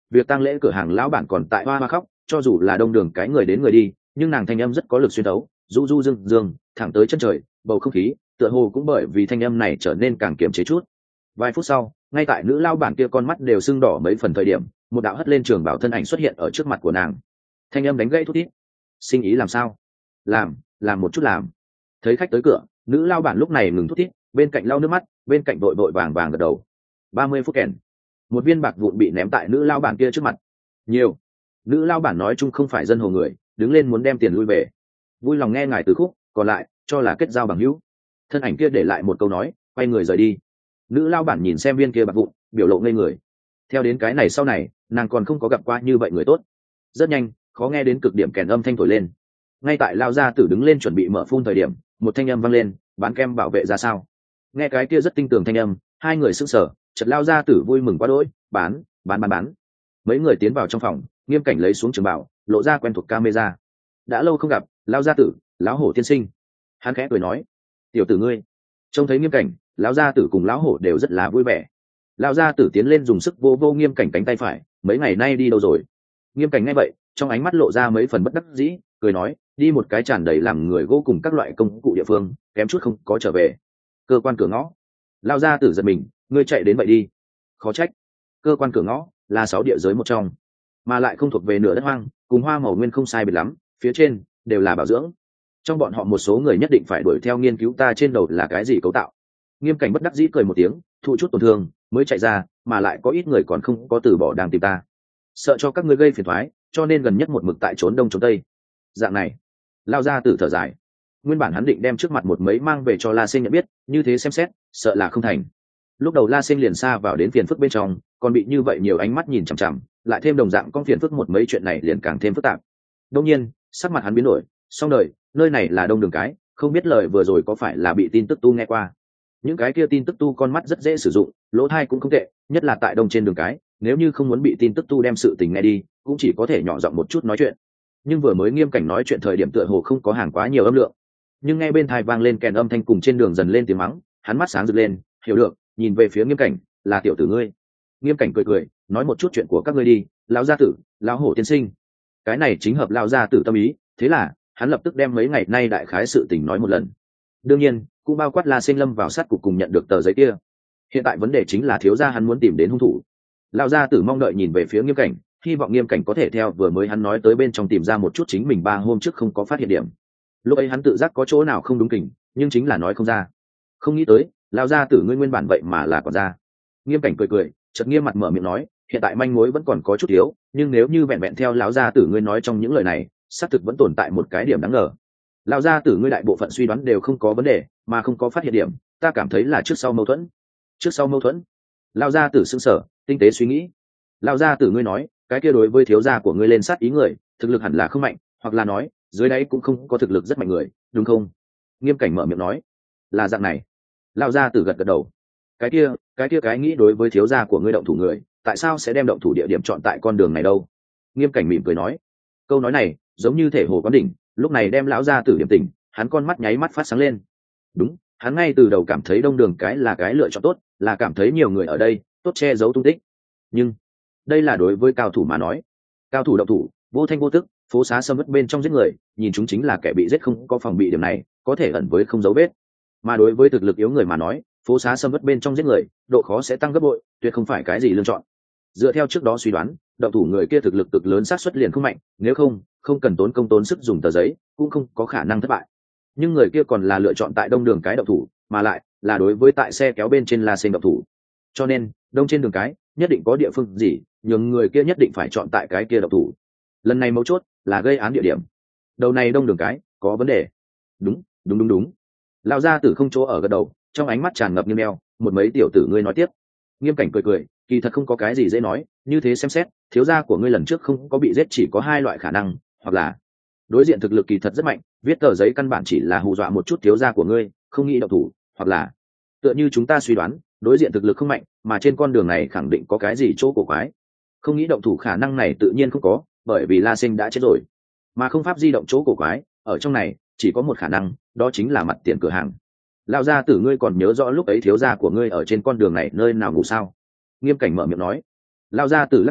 việc tang lễ cửa hàng lão bản còn tại hoa hoa khóc, cho dù là đông đường cái người đến người đi, nhưng nàng thanh âm rất có lực xuyên tấu, du du dương dương thẳng tới chân trời, bầu không khí tựa hồ cũng bởi vì thanh âm này trở nên càng kiềm chế chút. Vài phút sau, ngay tại nữ lao bản kia con mắt đều sưng đỏ mấy phần thời điểm, một đạo hất lên trường bảo thân ảnh xuất hiện ở trước mặt của nàng. Thanh âm đánh gãy thút thít: sinh ý làm sao? Làm, làm một chút làm. Thấy khách tới cửa, nữ lao bản lúc này ngừng thút thít, bên cạnh lau nước mắt, bên cạnh vội vội vàng vàng gật đầu. Ba mươi phút kèn, một viên bạc vụn bị ném tại nữ lao bản kia trước mặt. Nhiều. Nữ lao bản nói chung không phải dân hồ người, đứng lên muốn đem tiền lui về. Vui lòng nghe ngài từ khúc, còn lại cho là kết giao bằng hữu. Thân ảnh kia để lại một câu nói, quay người rời đi. Nữ lao bản nhìn xem viên kia bạc vụn, biểu lộ ngây người. Theo đến cái này sau này, nàng còn không có gặp qua như vậy người tốt. Rất nhanh, khó nghe đến cực điểm kèn âm thanh thổi lên. Ngay tại lao gia tử đứng lên chuẩn bị mở phun thời điểm, một thanh âm vang lên: bán kem bảo vệ ra sao? Nghe cái kia rất tinh tường thanh âm, hai người sững sờ, chợt lao gia tử vui mừng quá đỗi: bán, bán bán bán. Mấy người tiến vào trong phòng, Nghiêm Cảnh lấy xuống trường bảo, lộ ra quen thuộc camera. Đã lâu không gặp, lao gia tử, lão hổ tiên sinh. Hắn khẽ cười nói: tiểu tử ngươi. Trông thấy Nghiêm Cảnh, lão gia tử cùng lão hổ đều rất là vui vẻ. Lão gia tử tiến lên dùng sức vô vô Nghiêm Cảnh cánh tay phải: mấy ngày nay đi đâu rồi? Nghiêm Cảnh nghe vậy, trong ánh mắt lộ ra mấy phần bất đắc dĩ, cười nói: đi một cái tràn đầy làm người gỗ cùng các loại công cụ địa phương, kém chút không có trở về. Cơ quan cửa ngõ. Lão gia tử giật mình: ngươi chạy đến vậy đi. Khó trách. Cơ quan cửa ngõ là sáu địa giới một trong, mà lại không thuộc về nửa đất hoang, cùng hoa màu nguyên không sai biệt lắm, phía trên đều là bảo dưỡng. Trong bọn họ một số người nhất định phải đuổi theo nghiên cứu ta trên đầu là cái gì cấu tạo. Nghiêm Cảnh bất đắc dĩ cười một tiếng, thụ chút tổn thương mới chạy ra, mà lại có ít người còn không có từ bỏ đang tìm ta, sợ cho các ngươi gây phiền thoái, cho nên gần nhất một mực tại trốn đông trốn tây. Dạng này, lao ra từ thở dài. Nguyên bản hắn định đem trước mặt một mấy mang về cho La Sinh nhận biết, như thế xem xét, sợ là không thành. Lúc đầu La Sinh liền xa vào đến phiền phức bên trong, còn bị như vậy nhiều ánh mắt nhìn chằm chằm, lại thêm đồng dạng con phiền phức một mấy chuyện này liền càng thêm phức tạp. Đương nhiên, sắc mặt hắn biến đổi, xong đời, nơi này là đông đường cái, không biết lời vừa rồi có phải là bị tin tức tu nghe qua. Những cái kia tin tức tu con mắt rất dễ sử dụng, lỗ tai cũng không tệ, nhất là tại đông trên đường cái, nếu như không muốn bị tin tức tu đem sự tình nghe đi, cũng chỉ có thể nhỏ giọng một chút nói chuyện. Nhưng vừa mới Nghiêm Cảnh nói chuyện thời điểm tựa hồ không có hàng quá nhiều âm lượng, nhưng nghe bên tai vang lên kèn âm thanh cùng trên đường dần lên tiếng mắng, hắn mắt sáng rực lên, hiểu được, nhìn về phía Nghiêm Cảnh: là tiểu tử ngươi. Nghiêm Cảnh cười cười, nói một chút chuyện của các ngươi đi, lão gia tử, lão hổ tiên sinh. Cái này chính hợp lão gia tử tâm ý, thế là hắn lập tức đem mấy ngày nay đại khái sự tình nói một lần. Đương nhiên, cũng bao quát La Sinh lâm vào sát cục cùng nhận được tờ giấy kia. Hiện tại vấn đề chính là thiếu gia hắn muốn tìm đến hung thủ. Lão gia tử mong đợi nhìn về phía Nghiêm Cảnh, hy vọng Nghiêm Cảnh có thể theo vừa mới hắn nói tới bên trong tìm ra một chút chính mình ba hôm trước không có phát hiện điểm. Lúc ấy hắn tự giác có chỗ nào không đúng kình, nhưng chính là nói không ra. Không nghĩ tới, lão gia tử ngươi nguyên bản vậy mà là còn ra. Nghiêm Cảnh cười cười, chợt nghiêm mặt mở miệng nói: hiện tại manh mối vẫn còn có chút thiếu, nhưng nếu như vẹn vẹn theo lão gia tử ngươi nói trong những lời này, xác thực vẫn tồn tại một cái điểm đáng ngờ. Lão gia tử ngươi đại bộ phận suy đoán đều không có vấn đề, mà không có phát hiện điểm, ta cảm thấy là trước sau mâu thuẫn. Trước sau mâu thuẫn? Lão gia tử sững sờ, tinh tế suy nghĩ. Lão gia tử ngươi nói, cái kia đối với thiếu gia của ngươi lên sát ý người, thực lực hẳn là không mạnh, hoặc là nói, dưới đáy cũng không có thực lực rất mạnh người, đúng không? Nghiêm Cảnh mở miệng nói. Là dạng này. Lão gia tử gật gật đầu. Cái kia, cái kia cái nghĩ đối với thiếu gia của ngươi động thủ người, tại sao sẽ đem động thủ địa điểm chọn tại con đường này đâu? Nghiêm Cảnh mỉm cười nói. Câu nói này giống như thể hồ quán đỉnh, lúc này đem lão gia tử điểm tỉnh, hắn con mắt nháy mắt phát sáng lên. Đúng, hắn ngay từ đầu cảm thấy đông đường cái là cái lựa chọn tốt, là cảm thấy nhiều người ở đây tốt che giấu tung tích. Nhưng đây là đối với cao thủ mà nói. Cao thủ động thủ vô thanh vô tức, phố xá sầm uất bên trong giết người, nhìn chúng chính là kẻ bị giết không có phòng bị, điểm này có thể ẩn với không dấu vết. Mà đối với thực lực yếu người mà nói, phố xá sầm uất bên trong giết người, độ khó sẽ tăng gấp bội, tuyệt không phải cái gì lựa chọn. Dựa theo trước đó suy đoán, động thủ người kia thực lực cực lớn xác suất liền không mạnh, nếu không không cần tốn công tốn sức dùng tờ giấy cũng không có khả năng thất bại. Nhưng người kia còn là lựa chọn tại đông đường cái động thủ, mà lại là đối với tại xe kéo bên trên La Sinh động thủ, cho nên đông trên đường cái nhất định có địa phương gì nhường người kia nhất định phải chọn tại cái kia động thủ. Lần này mấu chốt là gây án địa điểm. Đầu này đông đường cái có vấn đề. Đúng đúng đúng đúng. Lão gia tử không chỗ ở gật đầu, trong ánh mắt tràn ngập nghiêm neo. Một mấy tiểu tử ngươi nói tiếp. Nghiêm Cảnh cười cười, kỳ thật không có cái gì dễ nói, như thế xem xét, thiếu gia của ngươi lần trước không có bị giết chỉ có hai loại khả năng, hoặc là đối diện thực lực kỳ thật rất mạnh, viết tờ giấy căn bản chỉ là hù dọa một chút thiếu gia của ngươi, không nghĩ động thủ, hoặc là tựa như chúng ta suy đoán, đối diện thực lực không mạnh, mà trên con đường này khẳng định có cái gì chỗ cổ quái. Không nghĩ động thủ khả năng này tự nhiên không có, bởi vì La Sinh đã chết rồi, mà không pháp di động chỗ cổ quái, ở trong này chỉ có một khả năng, đó chính là mặt tiền cửa hàng. Lão gia tử ngươi còn nhớ rõ lúc ấy thiếu gia của ngươi ở trên con đường này nơi nào ngủ sao? Nghiêm Cảnh mở miệng nói. Lão gia tử lắc đầu,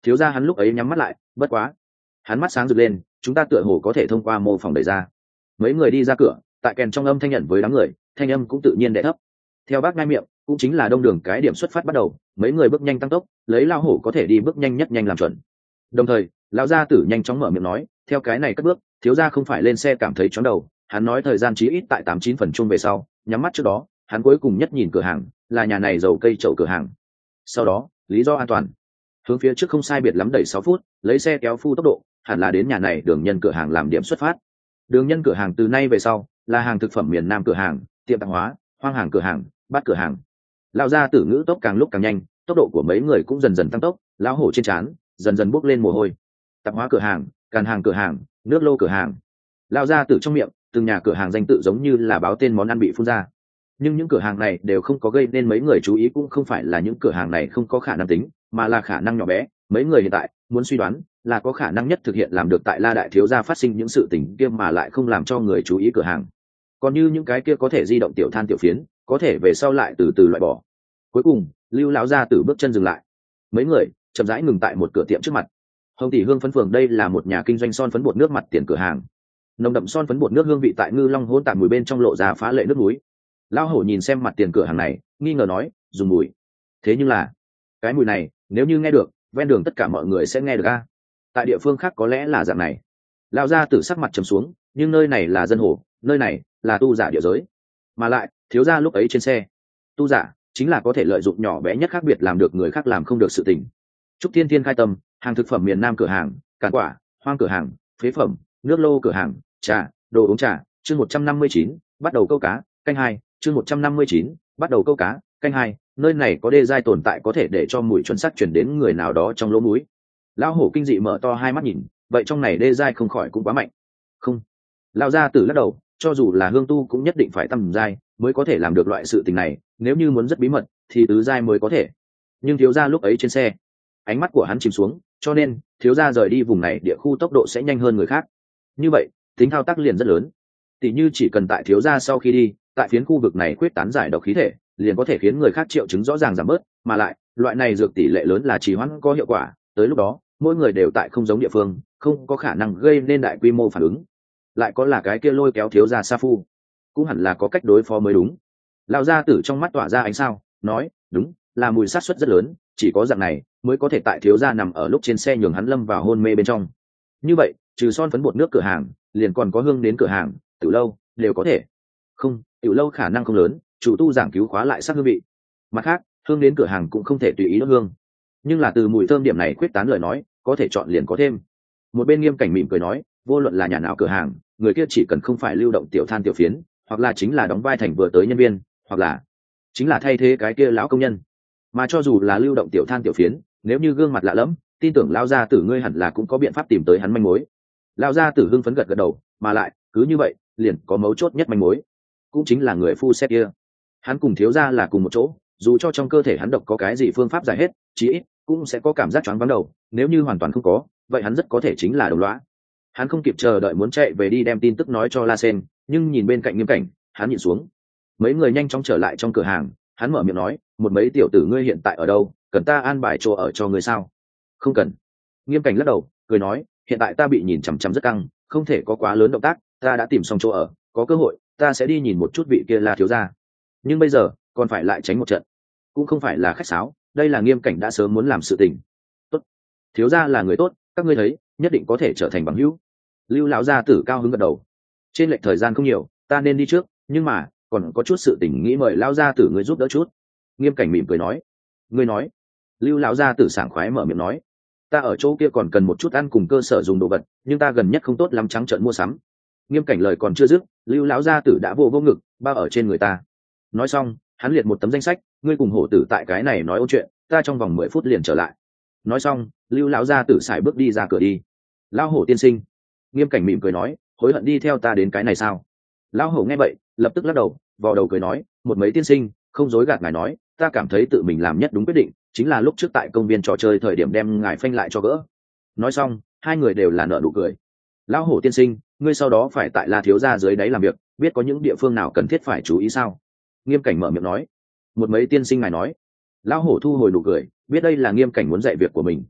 Thiếu gia hắn lúc ấy nhắm mắt lại, bất quá hắn mắt sáng rực lên, chúng ta tựa hồ có thể thông qua mô phòng đẩy ra. Mấy người đi ra cửa, tại kèn trong âm thanh nhận với đám người, thanh âm cũng tự nhiên đè thấp. Theo bác ngai miệng, cũng chính là đông đường cái điểm xuất phát bắt đầu, mấy người bước nhanh tăng tốc, lấy lao hổ có thể đi bước nhanh nhất nhanh làm chuẩn. Đồng thời, lão gia tử nhanh chóng mở miệng nói, theo cái này cất bước, thiếu gia không phải lên xe cảm thấy chóng đầu, hắn nói thời gian chí ít tại tám chín phần chung về sau, nhắm mắt trước đó, hắn cuối cùng nhất nhìn cửa hàng, là nhà này dầu cây chậu cửa hàng. Sau đó, lý do an toàn, hướng phía trước không sai biệt lắm đẩy sáu phút, lấy xe kéo phu tốc độ, hẳn là đến nhà này đường nhân cửa hàng làm điểm xuất phát. Đường nhân cửa hàng từ nay về sau là hàng thực phẩm miền Nam cửa hàng, tiệm tạp hóa, hoang hàng cửa hàng, bát cửa hàng. Lão gia tử ngữ tốc càng lúc càng nhanh, tốc độ của mấy người cũng dần dần tăng tốc, lão hổ trên trán dần dần bốc lên mồ hôi. Tạp hóa cửa hàng, càn hàng cửa hàng, nước lô cửa hàng. Lão gia tử trong miệng, từng nhà cửa hàng danh tự giống như là báo tên món ăn bị phun ra. Nhưng những cửa hàng này đều không có gây nên mấy người chú ý, cũng không phải là những cửa hàng này không có khả năng tính, mà là khả năng nhỏ bé. Mấy người hiện tại muốn suy đoán là có khả năng nhất thực hiện làm được tại La đại thiếu gia phát sinh những sự tình kia mà lại không làm cho người chú ý cửa hàng. Còn như những cái kia có thể di động tiểu than tiểu phiến, có thể về sau lại từ từ loại bỏ. Cuối cùng, Lưu lão gia tử bước chân dừng lại. Mấy người chậm rãi ngừng tại một cửa tiệm trước mặt. Hồng Tỷ Hương phấn phường đây là một nhà kinh doanh son phấn bột nước mặt tiền cửa hàng. Nồng đậm son phấn bột nước hương vị tại ngư long hỗn tạp mùi bên trong lộ ra phá lệ nước núi. Lão hổ nhìn xem mặt tiền cửa hàng này, nghi ngờ nói, dùng mùi. Thế nhưng là, cái mùi này, nếu như nghe được, ven đường tất cả mọi người sẽ nghe được a. Tại địa phương khác có lẽ là dạng này. Lão gia tử sắc mặt trầm xuống, nhưng nơi này là dân hồ, nơi này là tu giả địa giới, mà lại thiếu gia lúc ấy trên xe, tu giả chính là có thể lợi dụng nhỏ bé nhất khác biệt làm được người khác làm không được sự tình. Trúc Thiên Thiên khai tâm, hàng thực phẩm miền Nam cửa hàng, càn quả, hoang cửa hàng, phế phẩm, nước lô cửa hàng, trà, đồ uống trà. Chương một trăm năm mươi chín, bắt đầu câu cá, canh hai. Chương một trăm năm mươi chín, bắt đầu câu cá, canh hai. Nơi này có đê giai tồn tại có thể để cho mùi chuẩn xác chuyển đến người nào đó trong lỗ mũi. Lão hổ kinh dị mở to hai mắt nhìn, vậy trong này đê giai không khỏi cũng quá mạnh. Không. Lão gia tử lắc đầu, cho dù là hương tu cũng nhất định phải tầm giai mới có thể làm được loại sự tình này, nếu như muốn rất bí mật thì tứ giai mới có thể. Nhưng thiếu gia lúc ấy trên xe, ánh mắt của hắn chìm xuống, cho nên thiếu gia rời đi vùng này địa khu tốc độ sẽ nhanh hơn người khác. Như vậy, tính thao tác liền rất lớn. Tỷ như chỉ cần tại thiếu gia sau khi đi, tại phiến khu vực này quyết tán giải độc khí thể, liền có thể khiến người khác triệu chứng rõ ràng giảm bớt, mà lại, loại này dược tỷ lệ lớn là trì hoãn có hiệu quả, tới lúc đó, mỗi người đều tại không giống địa phương, không có khả năng gây nên đại quy mô phản ứng. Lại có là cái kia lôi kéo thiếu gia sa phu, cũng hẳn là có cách đối phó mới đúng. Lão gia tử trong mắt tỏa ra ánh sao, nói, đúng, là mùi sát suất rất lớn, chỉ có dạng này mới có thể tại thiếu gia nằm ở lúc trên xe nhường hắn lâm vào hôn mê bên trong. Như vậy, trừ son phấn bột nước cửa hàng, liền còn có hương đến cửa hàng, tiểu lâu, đều có thể. Không, tiểu lâu khả năng không lớn, chủ tu giảng cứu khóa lại sắc hương vị. Mặt khác, hương đến cửa hàng cũng không thể tùy ý đốt hương. Nhưng là từ mùi thơm điểm này quyết tán lời nói, có thể chọn liền có thêm. Một bên Nghiêm Cảnh mỉm cười nói, vô luận là nhà nào cửa hàng, người kia chỉ cần không phải lưu động tiểu than tiểu phiến, hoặc là chính là đóng vai thành vừa tới nhân viên, hoặc là chính là thay thế cái kia lão công nhân. Mà cho dù là lưu động tiểu than tiểu phiến, nếu như gương mặt lạ lẫm, tin tưởng lão gia tử ngươi hẳn là cũng có biện pháp tìm tới hắn manh mối. Lão gia tử hưng phấn gật gật đầu, mà lại cứ như vậy, liền có mấu chốt nhất manh mối, cũng chính là người phu xe kia. Hắn cùng thiếu gia là cùng một chỗ, dù cho trong cơ thể hắn độc có cái gì phương pháp giải hết, chí ít cũng sẽ có cảm giác choáng váng đầu, nếu như hoàn toàn không có, vậy hắn rất có thể chính là đồng lõa. Hắn không kịp chờ đợi muốn chạy về đi đem tin tức nói cho La Sen, nhưng nhìn bên cạnh Nghiêm Cảnh, hắn nhìn xuống. Mấy người nhanh chóng trở lại trong cửa hàng, hắn mở miệng nói, một mấy tiểu tử ngươi hiện tại ở đâu, cần ta an bài chỗ ở cho ngươi sao? Không cần. Nghiêm Cảnh lắc đầu, cười nói, hiện tại ta bị nhìn chằm chằm rất căng, không thể có quá lớn động tác, ta đã tìm xong chỗ ở, có cơ hội ta sẽ đi nhìn một chút vị kia là thiếu gia. Nhưng bây giờ còn phải lại tránh một trận, cũng không phải là khách sáo, đây là Nghiêm Cảnh đã sớm muốn làm sự tình. Tốt, thiếu gia là người tốt, các ngươi thấy, nhất định có thể trở thành bằng hữu. Lưu lão gia tử cao hứng gật đầu. Trên lệch thời gian không nhiều, ta nên đi trước, nhưng mà còn có chút sự tình nghĩ mời lão gia tử ngươi giúp đỡ chút. Nghiêm Cảnh mỉm cười nói. Ngươi nói. Lưu lão gia tử sảng khoái mở miệng nói, ta ở chỗ kia còn cần một chút ăn cùng cơ sở dùng đồ vật, nhưng ta gần nhất không tốt lắm trắng trợn mua sắm. Nghiêm Cảnh lời còn chưa dứt, Lưu lão gia tử đã vô vô ngực, bao ở trên người ta. Nói xong, hắn liệt một tấm danh sách, ngươi cùng hổ tử tại cái này nói ôn chuyện, ta trong vòng mười phút liền trở lại. Nói xong, Lưu lão gia tử sải bước đi ra cửa đi. Lão hổ tiên sinh. Nghiêm Cảnh mỉm cười nói, hối hận đi theo ta đến cái này sao? Lão hổ nghe vậy, lập tức lắc đầu, vò đầu cười nói, một mấy tiên sinh, không dối gạt ngài nói, ta cảm thấy tự mình làm nhất đúng quyết định, chính là lúc trước tại công viên trò chơi thời điểm đem ngài phanh lại cho gỡ. Nói xong, hai người đều là nở nụ cười. Lão hổ tiên sinh, ngươi sau đó phải tại La thiếu gia dưới đáy làm việc, biết có những địa phương nào cần thiết phải chú ý sao? Nghiêm Cảnh mở miệng nói. Một mấy tiên sinh ngài nói. Lão hổ thu hồi nụ cười, biết đây là Nghiêm Cảnh muốn dạy việc của mình.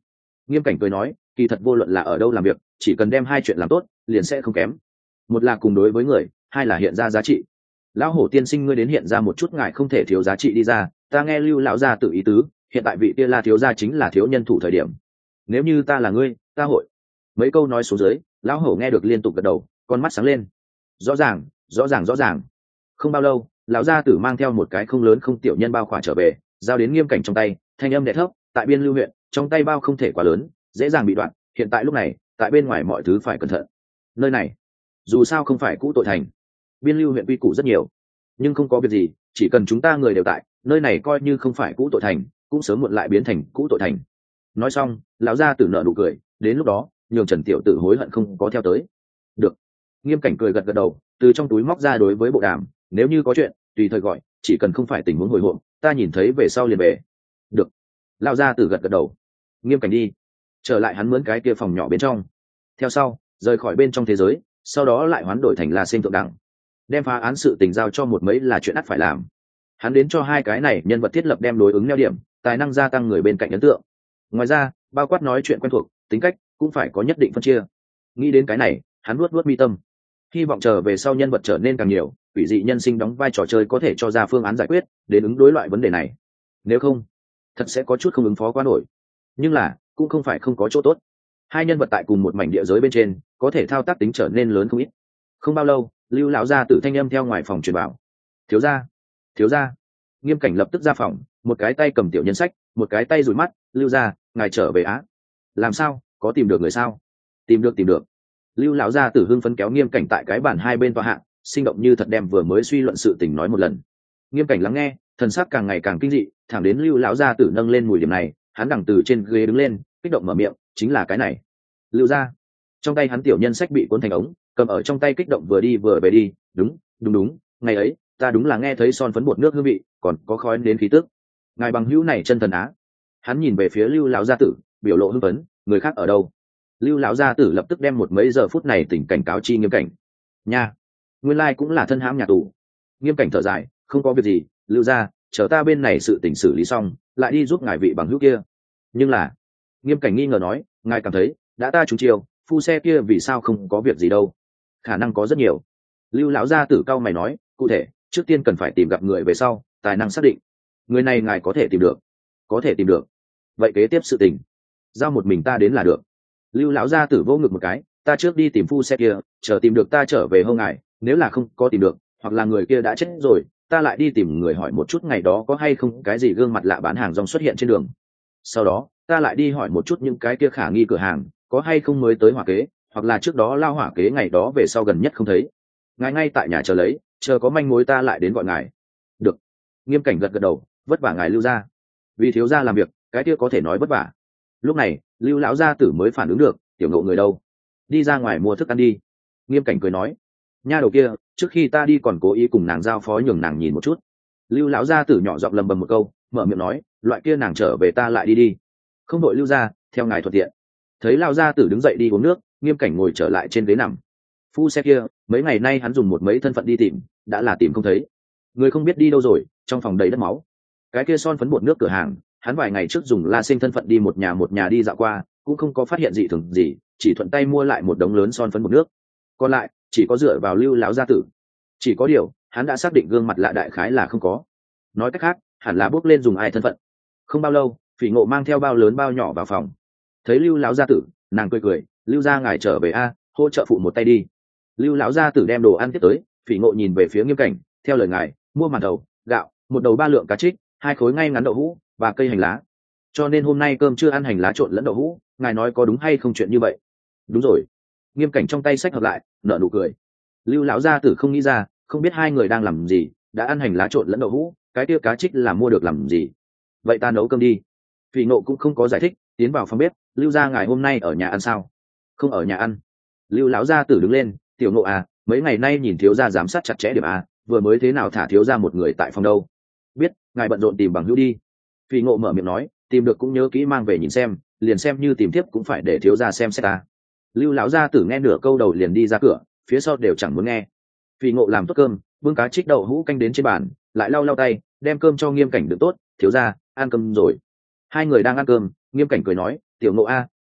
Nghiêm Cảnh cười nói, kỳ thật vô luận là ở đâu làm việc, chỉ cần đem hai chuyện làm tốt liền sẽ không kém. Một là cùng đối với người, hai là hiện ra giá trị. Lão Hổ tiên sinh, ngươi đến hiện ra một chút ngài không thể thiếu giá trị đi ra. Ta nghe Lưu lão gia tự ý tứ, hiện tại vị kia La thiếu gia chính là thiếu nhân thủ thời điểm. Nếu như ta là ngươi, ta hội. Mấy câu nói xuống dưới, Lão Hổ nghe được liên tục gật đầu, con mắt sáng lên. Rõ ràng, rõ ràng, rõ ràng. Không bao lâu, lão gia tử mang theo một cái không lớn không tiểu nhân bao khỏa trở về, giao đến Nghiêm Cảnh trong tay, thanh âm đẻ thấp, tại Biên Lưu huyện, trong tay bao không thể quá lớn, dễ dàng bị đoạn. Hiện tại lúc này, tại bên ngoài mọi thứ phải cẩn thận. Nơi này, dù sao không phải cũ tội thành. Biên Lưu huyện quy củ rất nhiều, nhưng không có việc gì, chỉ cần chúng ta người đều tại, nơi này coi như không phải cũ tội thành, cũng sớm muộn lại biến thành cũ tội thành. Nói xong, lão gia tử nở nụ cười, đến lúc đó, nhường Trần tiểu tử hối hận không có theo tới. Được. Nghiêm Cảnh cười gật gật đầu, từ trong túi móc ra đối với bộ đàm, nếu như có chuyện, tùy thời gọi, chỉ cần không phải tình huống hồi hộp, ta nhìn thấy về sau liền về. Được. Lão gia tử gật gật đầu. Nghiêm Cảnh đi, trở lại hắn mướn cái kia phòng nhỏ bên trong. Theo sau, rời khỏi bên trong thế giới, sau đó lại hoán đổi thành là sinh thượng đẳng, đem phá án sự tình giao cho một mấy là chuyện ắt phải làm. Hắn đến cho hai cái này nhân vật thiết lập đem đối ứng neo điểm, tài năng gia tăng người bên cạnh ấn tượng. Ngoài ra, bao quát nói chuyện quen thuộc, tính cách cũng phải có nhất định phân chia. Nghĩ đến cái này, hắn nuốt nuốt mi tâm, hy vọng chờ về sau nhân vật trở nên càng nhiều, quỷ dị nhân sinh đóng vai trò chơi có thể cho ra phương án giải quyết đến ứng đối loại vấn đề này. Nếu không, thật sẽ có chút không ứng phó quá nổi. Nhưng là cũng không phải không có chỗ tốt. Hai nhân vật tại cùng một mảnh địa giới bên trên, có thể thao tác tính trở nên lớn không ít. Không bao lâu, Lưu lão gia tử thanh âm theo ngoài phòng truyền bảo. Thiếu gia, thiếu gia. Nghiêm Cảnh lập tức ra phòng, một cái tay cầm tiểu nhân sách, một cái tay dụi mắt. Lưu gia, ngài trở về á? Làm sao, có tìm được người sao? Tìm được, tìm được. Lưu lão gia tử hưng phấn kéo Nghiêm Cảnh tại cái bàn hai bên tòa hạng, sinh động như thật đem vừa mới suy luận sự tình nói một lần. Nghiêm Cảnh lắng nghe, thần sắc càng ngày càng kinh dị, thẳng đến Lưu lão gia tử nâng lên mùi điểm này, hắn đằng từ trên ghế đứng lên, kích động mở miệng, chính là cái này. Lưu gia. Trong tay hắn tiểu nhân sách bị cuốn thành ống, cầm ở trong tay kích động vừa đi vừa về đi. Đúng, đúng đúng, ngày ấy ta đúng là nghe thấy son phấn bột nước hương vị, còn có khói đến khí tức. Ngài bằng hữu này chân thần á. Hắn nhìn về phía Lưu lão gia tử, biểu lộ hưng phấn, người khác ở đâu? Lưu lão gia tử lập tức đem một mấy giờ phút này tỉnh cảnh cáo chi Nghiêm Cảnh. Nha, nguyên lai cũng là thân hãm nhà tù. Nghiêm Cảnh thở dài, không có việc gì, Lưu gia, chờ ta bên này sự tình xử lý xong, lại đi giúp ngài vị bằng hữu kia. Nhưng là, Nghiêm Cảnh nghi ngờ nói, ngài cảm thấy đã ta trúng chiêu, phu xe kia vì sao không có việc gì đâu? Khả năng có rất nhiều. Lưu lão gia tử cao mày nói, cụ thể trước tiên cần phải tìm gặp người về sau tài năng xác định. Người này ngài có thể tìm được? Có thể tìm được. Vậy kế tiếp sự tình giao một mình ta đến là được. Lưu lão gia tử vô ngực một cái, ta trước đi tìm phu xe kia, chờ tìm được ta trở về hông ngài, nếu là không có tìm được, hoặc là người kia đã chết rồi, ta lại đi tìm người hỏi một chút ngày đó có hay không cái gì gương mặt lạ bán hàng rong xuất hiện trên đường. Sau đó ta lại đi hỏi một chút những cái kia khả nghi cửa hàng có hay không mới tới hỏa kế, hoặc là trước đó lao hỏa kế ngày đó về sau gần nhất không thấy. Ngài ngay tại nhà chờ lấy, chờ có manh mối ta lại đến gọi ngài. Được. Nghiêm Cảnh gật gật đầu, vất vả ngài Lưu gia. Vì thiếu gia làm việc, cái kia có thể nói vất vả. Lúc này, Lưu lão gia tử mới phản ứng được, tiểu Ngộ người đâu? Đi ra ngoài mua thức ăn đi. Nghiêm Cảnh cười nói, nha đầu kia, trước khi ta đi còn cố ý cùng nàng giao phó nhường nàng nhìn một chút. Lưu lão gia tử nhỏ giọng lầm bầm một câu, mở miệng nói, loại kia nàng trở về ta lại đi đi. Không đội Lưu gia, theo ngài thuận tiện. Thấy lão gia tử đứng dậy đi uống nước, Nghiêm Cảnh ngồi trở lại trên ghế nằm. Phu xe kia, mấy ngày nay hắn dùng một mấy thân phận đi tìm, đã là tìm không thấy. Người không biết đi đâu rồi, trong phòng đầy đất máu. Cái kia son phấn bột nước cửa hàng, hắn vài ngày trước dùng La Sinh thân phận đi một nhà một nhà đi dạo qua, cũng không có phát hiện gì thường gì, chỉ thuận tay mua lại một đống lớn son phấn bột nước. Còn lại, chỉ có dựa vào Lưu lão gia tử. Chỉ có điều, hắn đã xác định gương mặt lạ đại khái là không có. Nói cách khác, hẳn là bước lên dùng ai thân phận. Không bao lâu, Phỉ Ngộ mang theo bao lớn bao nhỏ vào phòng. Thấy Lưu lão gia tử, nàng cười cười, Lưu gia ngài trở về a, hỗ trợ phụ một tay đi. Lưu lão gia tử đem đồ ăn tiếp tới, Phỉ Ngộ nhìn về phía Nghiêm Cảnh, theo lời ngài, mua màn đầu, gạo, một đầu ba lượng cá trích, hai khối ngay ngắn đậu hũ và cây hành lá. Cho nên hôm nay cơm chưa ăn hành lá trộn lẫn đậu hũ, ngài nói có đúng hay không chuyện như vậy? Đúng rồi. Nghiêm Cảnh trong tay sách hợp lại, nở nụ cười. Lưu lão gia tử không nghĩ ra, không biết hai người đang làm gì, đã ăn hành lá trộn lẫn đậu hũ, cái kia cá trích là mua được làm gì? Vậy ta nấu cơm đi. Phỉ Ngộ cũng không có giải thích, tiến vào phòng bếp, Lưu gia ngài hôm nay ở nhà ăn sao? Không ở nhà ăn. Lưu lão gia tử đứng lên, tiểu Ngộ à, mấy ngày nay nhìn thiếu gia giám sát chặt chẽ điểm à, vừa mới thế nào thả thiếu gia một người tại phòng đâu? Biết, ngài bận rộn tìm bằng hữu đi. Phỉ Ngộ mở miệng nói, tìm được cũng nhớ kỹ mang về nhìn xem, liền xem như tìm tiếp cũng phải để thiếu gia xem xét ta. Lưu lão gia tử nghe nửa câu đầu liền đi ra cửa, phía sau đều chẳng muốn nghe. Phỉ Ngộ làm tốt cơm, bưng cá trích đậu hũ canh đến trên bàn, lại lau lau tay, đem cơm cho Nghiêm Cảnh đựng tốt, thiếu gia, ăn cơm rồi. Hai người đang ăn cơm, Nghiêm Cảnh cười nói, tiểu Ngộ a,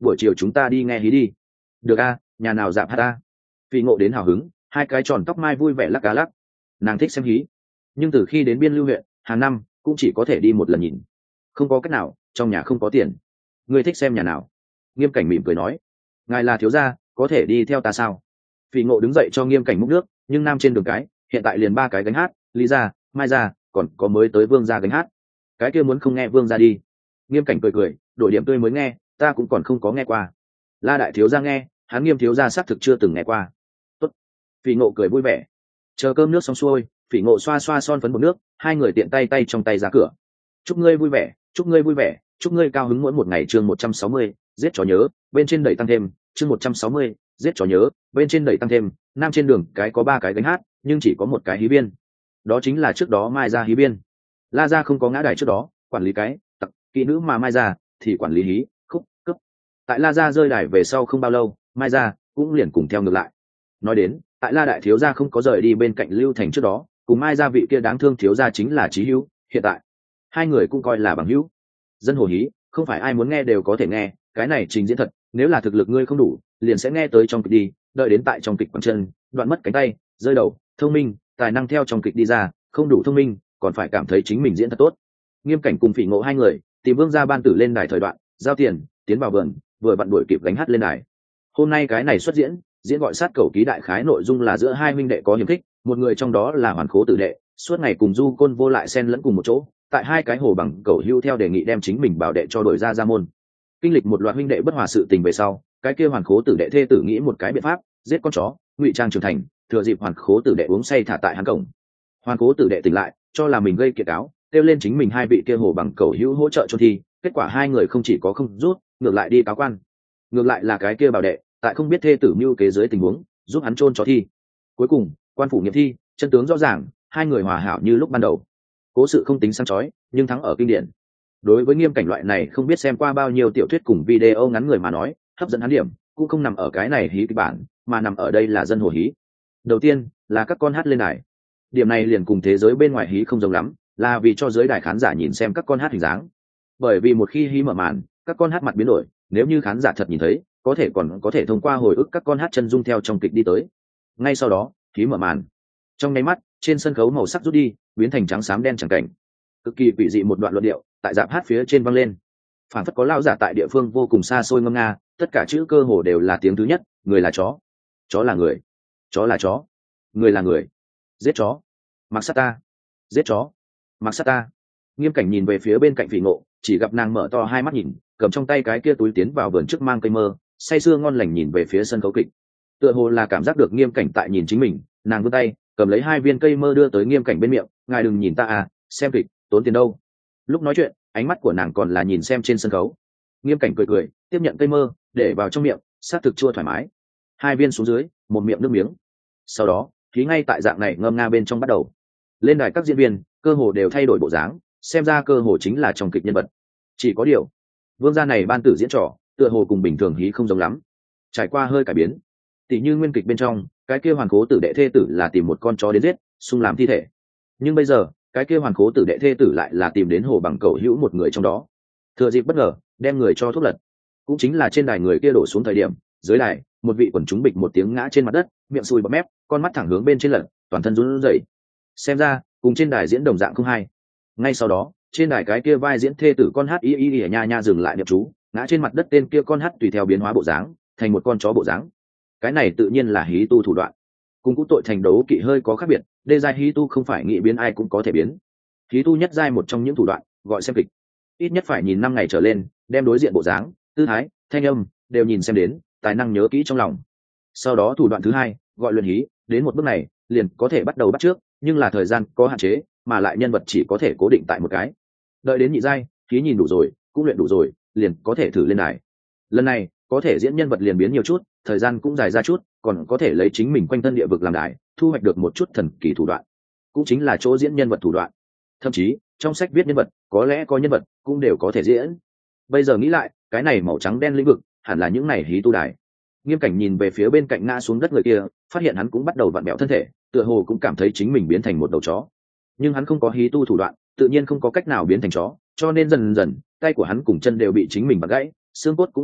buổi chiều chúng ta đi nghe hí đi. Được a, nhà nào dạp hát ta? Phỉ Ngộ đến hào hứng, hai cái tròn tóc mai vui vẻ lắc cá lắc. Nàng thích xem hí, nhưng từ khi đến biên lưu huyện hàng năm cũng chỉ có thể đi một lần nhìn, không có cách nào, trong nhà không có tiền. Ngươi thích xem nhà nào? Nghiêm Cảnh mỉm cười nói. Ngài là thiếu gia, có thể đi theo ta sao? Phỉ Ngộ đứng dậy cho Nghiêm Cảnh múc nước, nhưng nam trên đường cái hiện tại liền ba cái gánh hát, Lý gia, Mai gia, còn có mới tới Vương gia gánh hát. Cái kia muốn không nghe Vương gia đi? Nghiêm Cảnh cười cười, đổi điểm tươi mới nghe, ta cũng còn không có nghe qua. La đại thiếu gia nghe, hắn Nghiêm thiếu gia xác thực chưa từng nghe qua. Tốt. Phỉ Ngộ cười vui vẻ. Chờ cơm nước xong xuôi, Phỉ Ngộ xoa xoa son phấn bột nước, hai người tiện tay tay trong tay ra cửa. Chúc ngươi vui vẻ, chúc ngươi vui vẻ, chúc ngươi cao hứng mỗi một ngày. Chương một trăm sáu mươi, giết chó nhớ, bên trên đẩy tăng thêm. Chương một trăm sáu mươi, giết chó nhớ, bên trên đẩy tăng thêm. Nam trên đường cái có ba cái gánh hát, nhưng chỉ có một cái hí biên. Đó chính là trước đó Mai gia hí biên. La gia không có ngã đài trước đó, quản lý cái tặc kỹ nữ, mà Mai gia thì quản lý hí khúc cướp. Tại La gia rơi đài về sau không bao lâu, Mai gia cũng liền cùng theo ngược lại. Nói đến, tại La đại thiếu gia không có rời đi bên cạnh Lưu Thành trước đó, cùng Mai gia vị kia đáng thương thiếu gia chính là Chí Hữu, hiện tại hai người cũng coi là bằng hữu. Dân hồ hí không phải ai muốn nghe đều có thể nghe, cái này trình diễn thật, nếu là thực lực ngươi không đủ, liền sẽ nghe tới trong kịch đi, đợi đến tại trong kịch quẳng chân, đoạn mất cánh tay, rơi đầu, thông minh, tài năng theo trong kịch đi ra, không đủ thông minh, còn phải cảm thấy chính mình diễn thật tốt. Nghiêm Cảnh cùng Phỉ Ngộ hai người tìm Vương gia ban tử lên đài thời đoạn, giao tiền, tiến vào vườn, vừa vặn đuổi kịp gánh hát lên đài. Hôm nay cái này xuất diễn, diễn gọi sát cầu ký đại khái nội dung là giữa hai huynh đệ có hiềm khích, một người trong đó là Hoàn Khố tử đệ, suốt ngày cùng Du Côn Vô lại xen lẫn cùng một chỗ, tại hai cái hồ bằng cầu hưu theo đề nghị đem chính mình bảo đệ cho đổi ra ra môn. Kinh lịch một loạt huynh đệ bất hòa sự tình về sau, cái kia Hoàn Khố tử đệ thê tử nghĩ một cái biện pháp, giết con chó, ngụy trang trưởng thành, thừa dịp Hoàn Khố tử đệ uống say thả tại hắn cổng. Hoàn Khố tử đệ tỉnh lại, cho là mình gây kiệt cáo, kêu lên chính mình hai vị kia hồ bằng cầu hữu hỗ trợ cho thi, kết quả hai người không chỉ có không rút, ngược lại đi cáo quan. Ngược lại là cái kia bảo đệ, tại không biết thê tử mưu kế dưới tình huống, giúp hắn chôn chó thi. Cuối cùng, quan phủ nghiệm thi, chân tướng rõ ràng, hai người hòa hảo như lúc ban đầu. Cố sự không tính sáng chói, nhưng thắng ở kinh điển. Đối với Nghiêm Cảnh loại này không biết xem qua bao nhiêu tiểu thuyết cùng video ngắn người mà nói, hấp dẫn hắn điểm cũng không nằm ở cái này hí kịch bản, mà nằm ở đây là dân hồ hí. Đầu tiên là các con hát lên đài. Điểm này liền cùng thế giới bên ngoài hí không giống lắm, là vì cho giới đài khán giả nhìn xem các con hát hình dáng. Bởi vì một khi hí mở màn, các con hát mặt biến đổi, nếu như khán giả thật nhìn thấy, có thể còn có thể thông qua hồi ức các con hát chân dung theo trong kịch đi tới. Ngay sau đó, hí mở màn. Trong nháy mắt, trên sân khấu màu sắc rút đi, biến thành trắng xám đen chẳng cảnh. Cực kỳ quỷ dị một đoạn luận điệu, tại dạp hát phía trên vang lên. Phản phất có lao giả tại địa phương vô cùng xa xôi ngâm nga, tất cả chữ cơ hồ đều là tiếng thứ nhất, người là chó, chó là người, chó là chó, người là người, giết chó, mặc sát ta, giết chó, mặc sát ta. Nghiêm Cảnh nhìn về phía bên cạnh Phỉ Ngộ, chỉ gặp nàng mở to hai mắt nhìn, cầm trong tay cái kia túi tiến vào vườn trước mang cây mơ, say sưa ngon lành nhìn về phía sân khấu kịch. Tựa hồ là cảm giác được Nghiêm Cảnh tại nhìn chính mình, nàng vươn tay cầm lấy hai viên cây mơ đưa tới Nghiêm Cảnh bên miệng, ngài đừng nhìn ta à, xem kịch tốn tiền đâu. Lúc nói chuyện, ánh mắt của nàng còn là nhìn xem trên sân khấu. Nghiêm Cảnh cười cười, tiếp nhận cây mơ, để vào trong miệng, sát thực chua thoải mái. Hai viên xuống dưới, một miệng nước miếng. Sau đó, khí ngay tại dạng này ngâm nga bên trong bắt đầu. Lên đài các diễn viên, cơ hồ đều thay đổi bộ dáng, xem ra cơ hồ chính là trong kịch nhân vật. Chỉ có điều, Vương gia này ban tử diễn trò, tựa hồ cùng bình thường hí không giống lắm. Trải qua hơi cải biến. Tỷ như nguyên kịch bên trong, cái kia Hoàn Khố tử đệ thê tử là tìm một con chó đến giết, xung làm thi thể. Nhưng bây giờ, cái kia Hoàn Khố tử đệ thê tử lại là tìm đến hồ bằng cầu hữu một người trong đó. Thừa dịp bất ngờ, đem người cho thuốc lật. Cũng chính là trên đài người kia đổ xuống thời điểm, dưới đài, một vị quần chúng bịch một tiếng ngã trên mặt đất, miệng sùi bọt mép, con mắt thẳng hướng bên trên lật, toàn thân run rẩy. Xem ra, cùng trên đài diễn đồng dạng không hay. Ngay sau đó, trên đài cái kia vai diễn thê tử con hát y y y nha nha dừng lại niệm chú, ngã trên mặt đất tên kia con hát tùy theo biến hóa bộ dáng, thành một con chó bộ dáng. Cái này tự nhiên là hí tu thủ đoạn. Cùng cũ tội thành đấu kỵ hơi có khác biệt, đê giai hí tu không phải nghĩ biến ai cũng có thể biến. Hí tu nhất giai một trong những thủ đoạn, gọi xem kịch. Ít nhất phải nhìn năm ngày trở lên, đem đối diện bộ dáng, tư thái, thanh âm đều nhìn xem đến, tài năng nhớ kỹ trong lòng. Sau đó thủ đoạn thứ hai, gọi luyện hí, đến một bước này, liền có thể bắt đầu bắt trước, nhưng là thời gian có hạn chế, mà lại nhân vật chỉ có thể cố định tại một cái. Đợi đến nhị giai, hí nhìn đủ rồi, cũng luyện đủ rồi, liền có thể thử lên đài. Lần này, có thể diễn nhân vật liền biến nhiều chút, thời gian cũng dài ra chút, còn có thể lấy chính mình quanh thân địa vực làm đài, thu hoạch được một chút thần kỳ thủ đoạn, cũng chính là chỗ diễn nhân vật thủ đoạn. Thậm chí trong sách viết nhân vật, có lẽ có nhân vật cũng đều có thể diễn. Bây giờ nghĩ lại, cái này màu trắng đen lĩnh vực hẳn là những này hí tu đài. Nghiêm Cảnh nhìn về phía bên cạnh ngã xuống đất người kia, phát hiện hắn cũng bắt đầu vặn bẹo thân thể, tựa hồ cũng cảm thấy chính mình biến thành một đầu chó. Nhưng hắn không có hí tu thủ đoạn, tự nhiên không có cách nào biến thành chó, cho nên dần dần tay của hắn cùng chân đều bị chính mình vặn gãy, xương cốt cũng lõm vào,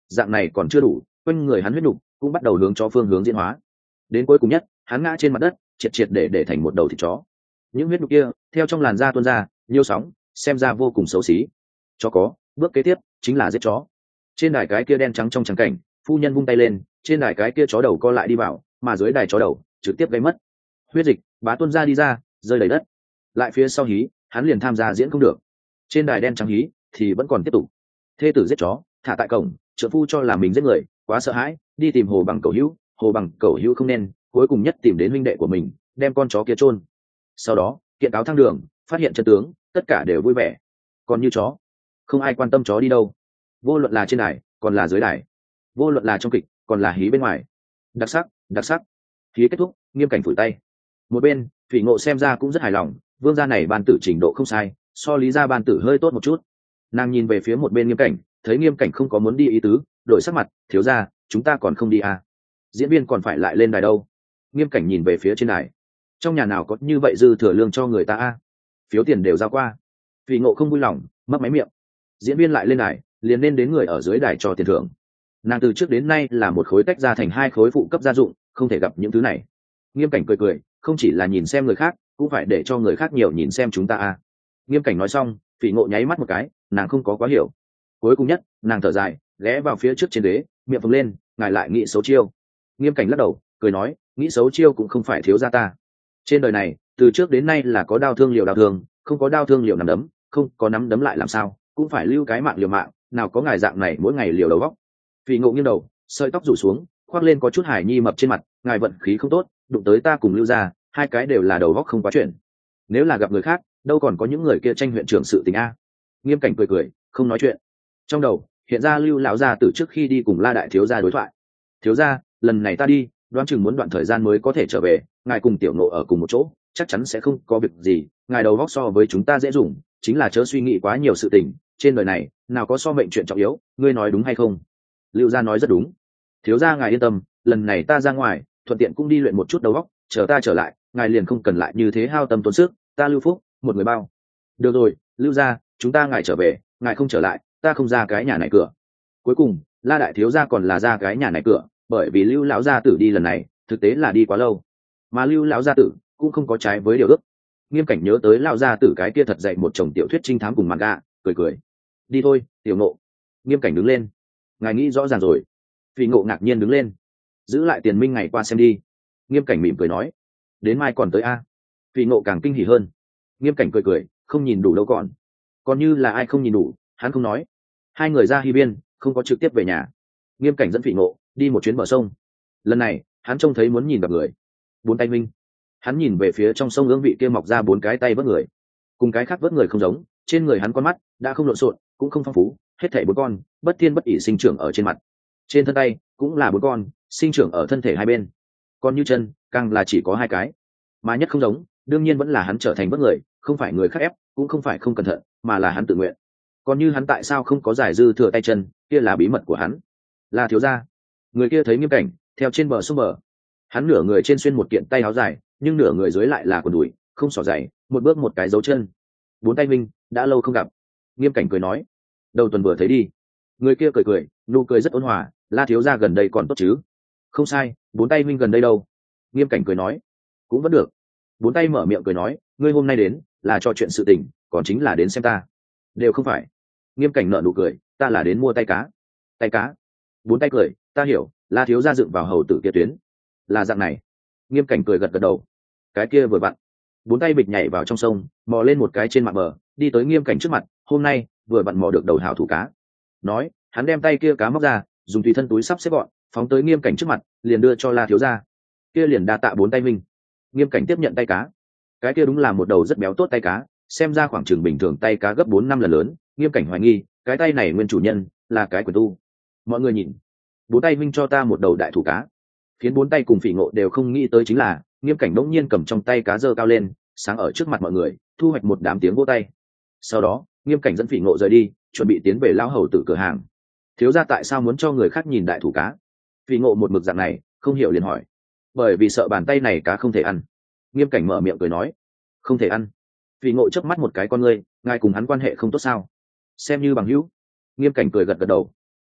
dạng này còn chưa đủ, quanh người hắn huyết nục cũng bắt đầu hướng cho phương hướng diễn hóa. Đến cuối cùng nhất, hắn ngã trên mặt đất, triệt triệt để để thành một đầu thịt chó. Những huyết nục kia theo trong làn da tuôn ra, nhiêu sóng, xem ra vô cùng xấu xí. Chó có, bước kế tiếp chính là giết chó. Trên đài cái kia đen trắng trong trắng cảnh, phu nhân vung tay lên, trên đài cái kia chó đầu co lại đi vào, mà dưới đài chó đầu trực tiếp gây mất. Huyết dịch bá tuôn ra đi ra, rơi đầy đất. Lại phía sau hí, hắn liền tham gia diễn không được. Trên đài đen trắng hí thì vẫn còn tiếp tục. Thê tử giết chó, thả tại cổng, trợ phu cho là mình giết người, quá sợ hãi, đi tìm hồ bằng cầu hữu, hồ bằng cầu hữu không nên, cuối cùng nhất tìm đến huynh đệ của mình, đem con chó kia chôn. Sau đó kiện cáo thăng đường, phát hiện chân tướng, tất cả đều vui vẻ. Còn như chó, không ai quan tâm chó đi đâu, vô luận là trên đài còn là dưới đài, vô luận là trong kịch còn là hí bên ngoài. Đặc sắc, đặc sắc. Hí kết thúc, Nghiêm Cảnh phủi tay. Một bên Phỉ Ngộ xem ra cũng rất hài lòng, vương gia này ban tử trình độ không sai, so lý gia ban tử hơi tốt một chút. Nàng nhìn về phía một bên Nghiêm Cảnh, thấy Nghiêm Cảnh không có muốn đi ý tứ, đổi sắc mặt, thiếu gia, chúng ta còn không đi à? Diễn viên còn phải lại lên đài đâu. Nghiêm Cảnh nhìn về phía trên đài, trong nhà nào có như vậy dư thừa lương cho người ta a? Phiếu tiền đều giao qua. Phỉ Ngộ không vui lòng, mấp máy miệng. Diễn viên lại lên đài, liền nên đến người ở dưới đài cho tiền thưởng. Nàng từ trước đến nay là một khối tách ra thành hai khối phụ cấp gia dụng, không thể gặp những thứ này. Nghiêm Cảnh cười cười, không chỉ là nhìn xem người khác, cũng phải để cho người khác nhiều nhìn xem chúng ta a. Nghiêm Cảnh nói xong, Phỉ Ngộ nháy mắt một cái, nàng không có quá hiểu. Cuối cùng nhất, nàng thở dài, ghé vào phía trước trên ghế, miệng phồng lên, ngài lại nghĩ xấu chiêu. Nghiêm Cảnh lắc đầu, cười nói, nghĩ xấu chiêu cũng không phải thiếu gia ta. Trên đời này, từ trước đến nay là có đao thương liều đao thương, không có đao thương liều nắm đấm, không có nắm đấm lại làm sao, cũng phải lưu cái mạng liều mạng, nào có ngài dạng này mỗi ngày liều đầu góc. Phỉ Ngộ nghiêng đầu, sợi tóc rủ xuống, khoác lên có chút hải nhi mập trên mặt, ngài vận khí không tốt, đụng tới ta cùng lưu gia, hai cái đều là đầu góc không quá chuyện. Nếu là gặp người khác, đâu còn có những người kia tranh huyện trưởng sự tình a. Nghiêm Cảnh cười cười, không nói chuyện. Trong đầu hiện ra Lưu lão gia từ trước khi đi cùng La đại thiếu gia đối thoại. Thiếu gia, lần này ta đi, đoán chừng muốn đoạn thời gian mới có thể trở về, ngài cùng Tiểu Ngộ ở cùng một chỗ, chắc chắn sẽ không có việc gì, ngài đầu góc so với chúng ta dễ dùng, chính là chớ suy nghĩ quá nhiều sự tình, trên đời này nào có so mệnh chuyện trọng yếu, ngươi nói đúng hay không? Lưu gia nói rất đúng. Thiếu gia ngài yên tâm, lần này ta ra ngoài, thuận tiện cũng đi luyện một chút đầu óc, chờ ta trở lại, ngài liền không cần lại như thế hao tâm tốn sức, ta Lưu Phúc, một người bao. Được rồi, Lưu gia, chúng ta ngài trở về, ngài không trở lại, ta không ra cái nhà này cửa. Cuối cùng, La đại thiếu gia còn là ra cái nhà này cửa, bởi vì Lưu lão gia tử đi lần này, thực tế là đi quá lâu, mà Lưu lão gia tử cũng không có trái với điều ước. Nghiêm Cảnh nhớ tới lão gia tử cái kia thật dạy một chồng tiểu thuyết trinh thám cùng manga, cười cười. Đi thôi, Tiểu Ngộ. Nghiêm Cảnh đứng lên. Ngài nghĩ rõ ràng rồi. Phỉ Ngộ ngạc nhiên đứng lên. Giữ lại tiền minh ngày qua xem đi. Nghiêm Cảnh mỉm cười nói. Đến mai còn tới a. Phỉ Ngộ càng kinh hỉ hơn. Nghiêm Cảnh cười cười, không nhìn đủ đâu còn. Còn như là ai không nhìn đủ, hắn không nói. Hai người ra Hy Biên, không có trực tiếp về nhà. Nghiêm Cảnh dẫn Phỉ Ngộ đi một chuyến bờ sông. Lần này, hắn trông thấy muốn nhìn gặp người. Bốn tay minh. Hắn nhìn về phía trong sông ương vị kia mọc ra bốn cái tay vớt người. Cùng cái khác vớt người không giống, trên người hắn con mắt đã không lộn xộn, cũng không phong phú, hết thảy bốn con, bất thiên bất ỷ sinh trưởng ở trên mặt. Trên thân tay cũng là bốn con, sinh trưởng ở thân thể hai bên. Còn như chân, càng là chỉ có hai cái. Mà nhất không giống, đương nhiên vẫn là hắn trở thành vớt người, không phải người khác ép, cũng không phải không cẩn thận, mà là hắn tự nguyện. Còn như hắn tại sao không có giải dư thừa tay chân, kia là bí mật của hắn. Là thiếu gia. Người kia thấy Nghiêm Cảnh theo trên bờ sông bờ, hắn nửa người trên xuyên một kiện tay áo dài, nhưng nửa người dưới lại là quần đùi, không xỏ giày, một bước một cái dấu chân. Bốn tay minh, đã lâu không gặp. Nghiêm Cảnh cười nói, đầu tuần vừa thấy đi. Người kia cười cười, nụ cười rất ôn hòa, La thiếu gia gần đây còn tốt chứ? Không sai, bốn tay minh gần đây đâu? Nghiêm Cảnh cười nói, cũng vẫn được. Bốn tay mở miệng cười nói, ngươi hôm nay đến là cho chuyện sự tình, còn chính là đến xem ta. Đều không phải. Nghiêm Cảnh nở nụ cười, ta là đến mua tay cá. Tay cá? Bốn tay cười, ta hiểu, La thiếu gia dựng vào hầu tử kia tuyến. Là dạng này. Nghiêm Cảnh cười gật gật đầu. Cái kia vừa vặn. Bốn tay bịch nhảy vào trong sông, mò lên một cái trên mặt bờ, đi tới Nghiêm Cảnh trước mặt, hôm nay vừa vặn mò được đầu hảo thủ cá. Nói, hắn đem tay kia cá móc ra, dùng tùy thân túi sắp xếp gọn, phóng tới Nghiêm Cảnh trước mặt, liền đưa cho La thiếu gia. Kia liền đa tạ bốn tay minh. Nghiêm Cảnh tiếp nhận tay cá. Cái kia đúng là một đầu rất béo tốt tay cá, xem ra khoảng chừng bình thường tay cá gấp bốn năm lần lớn. Nghiêm Cảnh hoài nghi, cái tay này nguyên chủ nhân là cái quyền tu. Mọi người nhìn, bốn tay minh cho ta một đầu đại thủ cá. Khiến bốn tay cùng Phỉ Ngộ đều không nghĩ tới chính là, Nghiêm Cảnh bỗng nhiên cầm trong tay cá giơ cao lên, sáng ở trước mặt mọi người, thu hoạch một đám tiếng vỗ tay. Sau đó, Nghiêm Cảnh dẫn Phỉ Ngộ rời đi, chuẩn bị tiến về lão hầu tử cửa hàng. Thiếu gia tại sao muốn cho người khác nhìn đại thủ cá? Phỉ Ngộ một mực dạng này, không hiểu liền hỏi. Bởi vì sợ bàn tay này cá không thể ăn. Nghiêm Cảnh mở miệng cười nói, không thể ăn. Phỉ Ngộ chớp mắt một cái con ngươi, ngài cùng hắn quan hệ không tốt sao? Xem như bằng hữu. Nghiêm Cảnh cười gật gật đầu.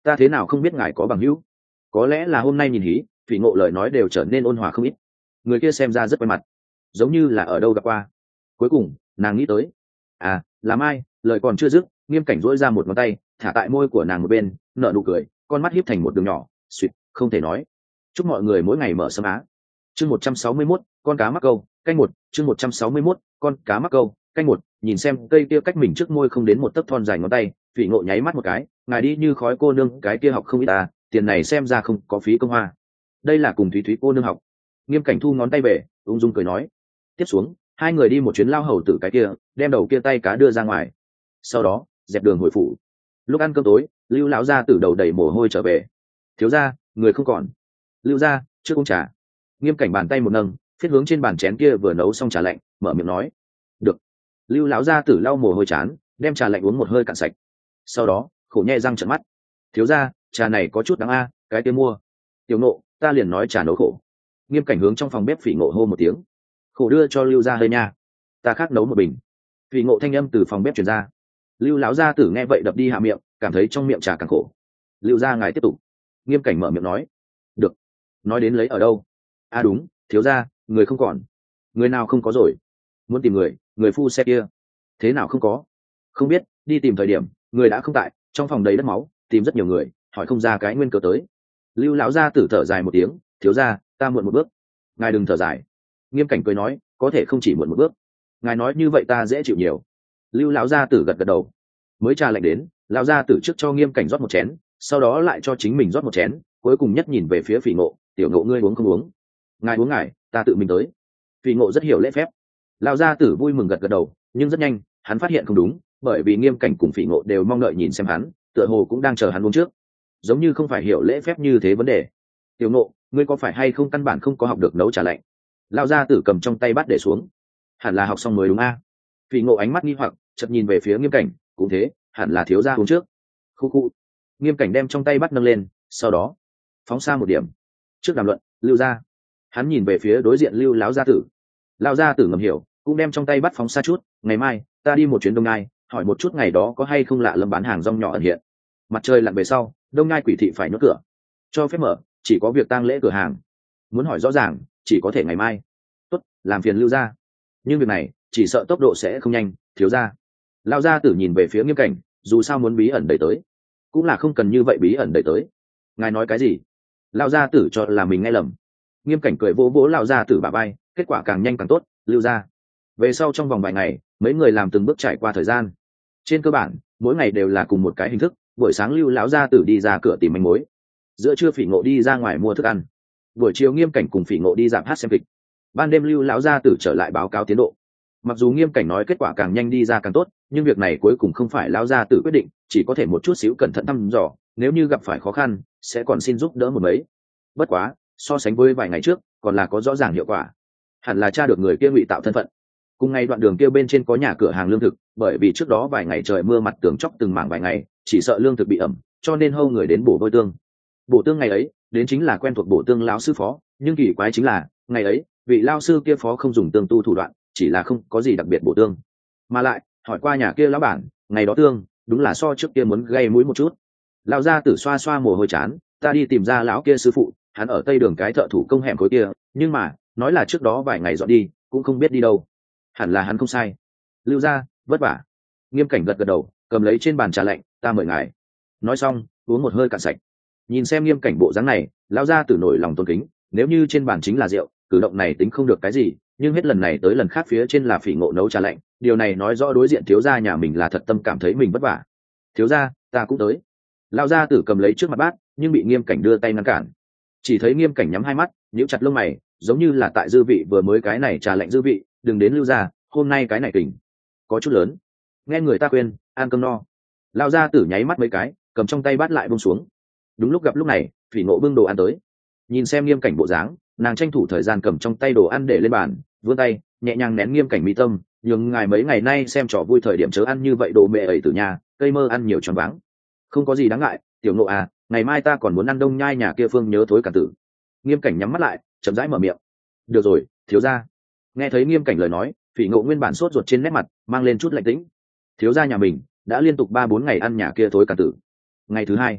ta thế nào không biết ngài có bằng hữu? Có lẽ là hôm nay nhìn hí, Phỉ Ngộ lời nói đều trở nên ôn hòa không ít. Người kia xem ra rất quen mặt, giống như là ở đâu gặp qua. Cuối cùng nàng nghĩ tới, à là Mai. Lời còn chưa dứt, Nghiêm Cảnh dỗi ra một ngón tay thả tại môi của nàng một bên, nở nụ cười, con mắt híp thành một đường nhỏ, suýt không thể nói. Chúc mọi người mỗi ngày mở sớm á. Chương một trăm sáu mươi mốt, con cá mắc câu, canh một. Chương một trăm sáu mươi mốt, con cá mắc câu, canh một. Nhìn xem cây kia cách mình trước môi không đến một tấc thon dài ngón tay, Phỉ Ngộ nháy mắt một cái, ngài đi như khói cô nương, cái kia học không ít à, tiền này xem ra không có phí công hoa. Đây là cùng Thúy Thúy cô nương học. Nghiêm Cảnh thu ngón tay về, ung dung cười nói. Tiếp xuống hai người đi một chuyến lao hầu tử cái kia, đem đầu kia tay cá đưa ra ngoài, sau đó dẹp đường hồi phủ. Lúc ăn cơm tối, Lưu lão gia tử đầu đầy mồ hôi trở về. Thiếu gia, người không còn. Lưu gia, trước uống trà. Nghiêm Cảnh bàn tay một nâng, phiết hướng trên bàn chén kia vừa nấu xong trà lạnh, mở miệng nói. Được. Lưu lão gia tử lau mồ hôi chán, đem trà lạnh uống một hơi cạn sạch, sau đó khổ nhẹ răng trợn mắt. Thiếu gia, trà này có chút đáng a, cái kia mua. Tiểu Nộ, ta liền nói trà nấu khổ. Nghiêm Cảnh hướng trong phòng bếp Phỉ Ngộ hô một tiếng. Khổ đưa cho Lưu gia hơi nha, ta khác nấu một bình. Phỉ Ngộ thanh âm từ phòng bếp truyền ra. Lưu lão gia tử nghe vậy đập đi hạ miệng, cảm thấy trong miệng trà càng khổ. Lưu gia ngài tiếp tục. Nghiêm Cảnh mở miệng nói. Được. Nói đến lấy ở đâu? À đúng, thiếu gia, người không còn. Người nào không có rồi? Muốn tìm người, người phu xe kia. Thế nào không có? Không biết, đi tìm thời điểm người đã không tại, trong phòng đầy đất máu, tìm rất nhiều người, hỏi không ra cái nguyên cớ tới. Lưu lão gia tử thở dài một tiếng, thiếu gia, ta muộn một bước. Ngài đừng thở dài. Nghiêm Cảnh cười nói, có thể không chỉ muộn một bước. Ngài nói như vậy ta dễ chịu nhiều. Lưu lão gia tử gật gật đầu. Mới trà lạnh đến, lão gia tử trước cho Nghiêm Cảnh rót một chén, sau đó lại cho chính mình rót một chén, cuối cùng nhất nhìn về phía Phỉ Ngộ, tiểu Ngộ ngươi uống không uống? Ngài uống ngài, ta tự mình tới. Phỉ Ngộ rất hiểu lễ phép. Lão gia tử vui mừng gật gật đầu, nhưng rất nhanh hắn phát hiện không đúng, bởi vì Nghiêm Cảnh cùng Phỉ Ngộ đều mong đợi nhìn xem hắn, tựa hồ cũng đang chờ hắn uống trước, giống như không phải hiểu lễ phép như thế vấn đề. Tiểu Ngộ, ngươi có phải hay không căn bản không có học được nấu trà lạnh? Lão gia tử cầm trong tay bát để xuống. Hẳn là học xong mới đúng a. Phỉ Ngộ ánh mắt nghi hoặc, chợt nhìn về phía Nghiêm Cảnh, cũng thế, hẳn là thiếu gia uống trước. Khu khu. Nghiêm Cảnh đem trong tay bát nâng lên, sau đó phóng xa một điểm. Trước đàm luận, Lưu gia. Hắn nhìn về phía đối diện Lưu lão gia tử. Lão gia tử ngầm hiểu, cũng đem trong tay bát phóng xa chút, ngày mai ta đi một chuyến Đông Ngai, hỏi một chút ngày đó có hay không lạ lâm bán hàng rong nhỏ ẩn hiện. Mặt trời lặn về sau, Đông Ngai quỷ thị phải nhốt cửa, cho phép mở, chỉ có việc tang lễ cửa hàng. Muốn hỏi rõ ràng, chỉ có thể ngày mai. Tốt, làm phiền Lưu gia. Nhưng việc này chỉ sợ tốc độ sẽ không nhanh, thiếu gia. Lão gia tử nhìn về phía Nghiêm Cảnh, dù sao muốn bí ẩn đẩy tới, cũng là không cần như vậy bí ẩn đẩy tới. Ngài nói cái gì? Lão gia tử cho là mình nghe lầm. Nghiêm Cảnh cười vỗ vỗ lão gia tử bả vai, kết quả càng nhanh càng tốt, Lưu gia. Về sau trong vòng vài ngày, mấy người làm từng bước trải qua thời gian. Trên cơ bản, mỗi ngày đều là cùng một cái hình thức, buổi sáng Lưu lão gia tử đi ra cửa tìm manh mối, giữa trưa Phỉ Ngộ đi ra ngoài mua thức ăn, buổi chiều Nghiêm Cảnh cùng Phỉ Ngộ đi dạp hát xem kịch, ban đêm Lưu lão gia tử trở lại báo cáo tiến độ. Mặc dù Nghiêm Cảnh nói kết quả càng nhanh đi ra càng tốt, nhưng việc này cuối cùng không phải lão gia tử quyết định, chỉ có thể một chút xíu cẩn thận thăm dò, nếu như gặp phải khó khăn sẽ còn xin giúp đỡ một mấy. Bất quá so sánh với vài ngày trước còn là có rõ ràng hiệu quả, hẳn là tra được người kia ngụy tạo thân phận. Cùng ngày đoạn đường kia bên trên có nhà cửa hàng lương thực, bởi vì trước đó vài ngày trời mưa mặt tường chóc từng mảng vài ngày, chỉ sợ lương thực bị ẩm, cho nên hâu người đến bổ vôi tương. Bổ tương ngày ấy đến chính là quen thuộc bổ tương lão sư phó, nhưng kỳ quái chính là ngày ấy vị lao sư kia phó không dùng tương tu thủ đoạn, chỉ là không có gì đặc biệt bổ tương, mà lại hỏi qua nhà kia lão bản, ngày đó tương đúng là so trước kia muốn gây mũi một chút. Lão gia tử xoa xoa mồ hôi chán, ta đi tìm ra lão kia sư phụ, hắn ở tây đường cái thợ thủ công hẻm khối kia, nhưng mà nói là trước đó vài ngày dọn đi, cũng không biết đi đâu. Hẳn là hắn không sai. Lưu gia, vất vả. Nghiêm Cảnh gật gật đầu, cầm lấy trên bàn trà lạnh, ta mời ngài. Nói xong uống một hơi cạn sạch. Nhìn xem Nghiêm Cảnh bộ dáng này, lão gia tử nổi lòng tôn kính, nếu như trên bàn chính là rượu, cử động này tính không được cái gì, nhưng hết lần này tới lần khác phía trên là Phỉ Ngộ nấu trà lạnh, điều này nói rõ đối diện thiếu gia nhà mình là thật tâm cảm thấy mình vất vả. Thiếu gia, ta cũng tới. Lão gia tử cầm lấy trước mặt bát, nhưng bị Nghiêm Cảnh đưa tay ngăn cản. Chỉ thấy Nghiêm Cảnh nhắm hai mắt, nhíu chặt lông mày, giống như là tại dư vị vừa mới cái này trà lạnh dư vị, đừng đến Lưu gia, hôm nay cái này kình có chút lớn. Nghe người ta khuyên, ăn cơm no. Lão gia tử nháy mắt mấy cái, cầm trong tay bát lại buông xuống. Đúng lúc gặp lúc này, Phỉ Ngộ bưng đồ ăn tới. Nhìn xem Nghiêm Cảnh bộ dáng, nàng tranh thủ thời gian cầm trong tay đồ ăn để lên bàn, vươn tay nhẹ nhàng nén Nghiêm Cảnh mi tâm, nhường ngài mấy ngày nay xem trò vui thời điểm chớ ăn như vậy đồ mẹ ẩy từ nhà, cây mơ ăn nhiều tròn váng. Không có gì đáng ngại, tiểu Ngộ à, ngày mai ta còn muốn ăn Đông Nhai nhà kia Phương nhớ thối cả tử. Nghiêm Cảnh nhắm mắt lại, chậm rãi mở miệng. Được rồi, thiếu gia. Nghe thấy Nghiêm Cảnh lời nói, Phỉ Ngộ nguyên bản sốt ruột trên nét mặt mang lên chút lạnh tĩnh. Thiếu gia nhà mình đã liên tục ba bốn ngày ăn nhà kia thối cả tử. Ngày thứ hai,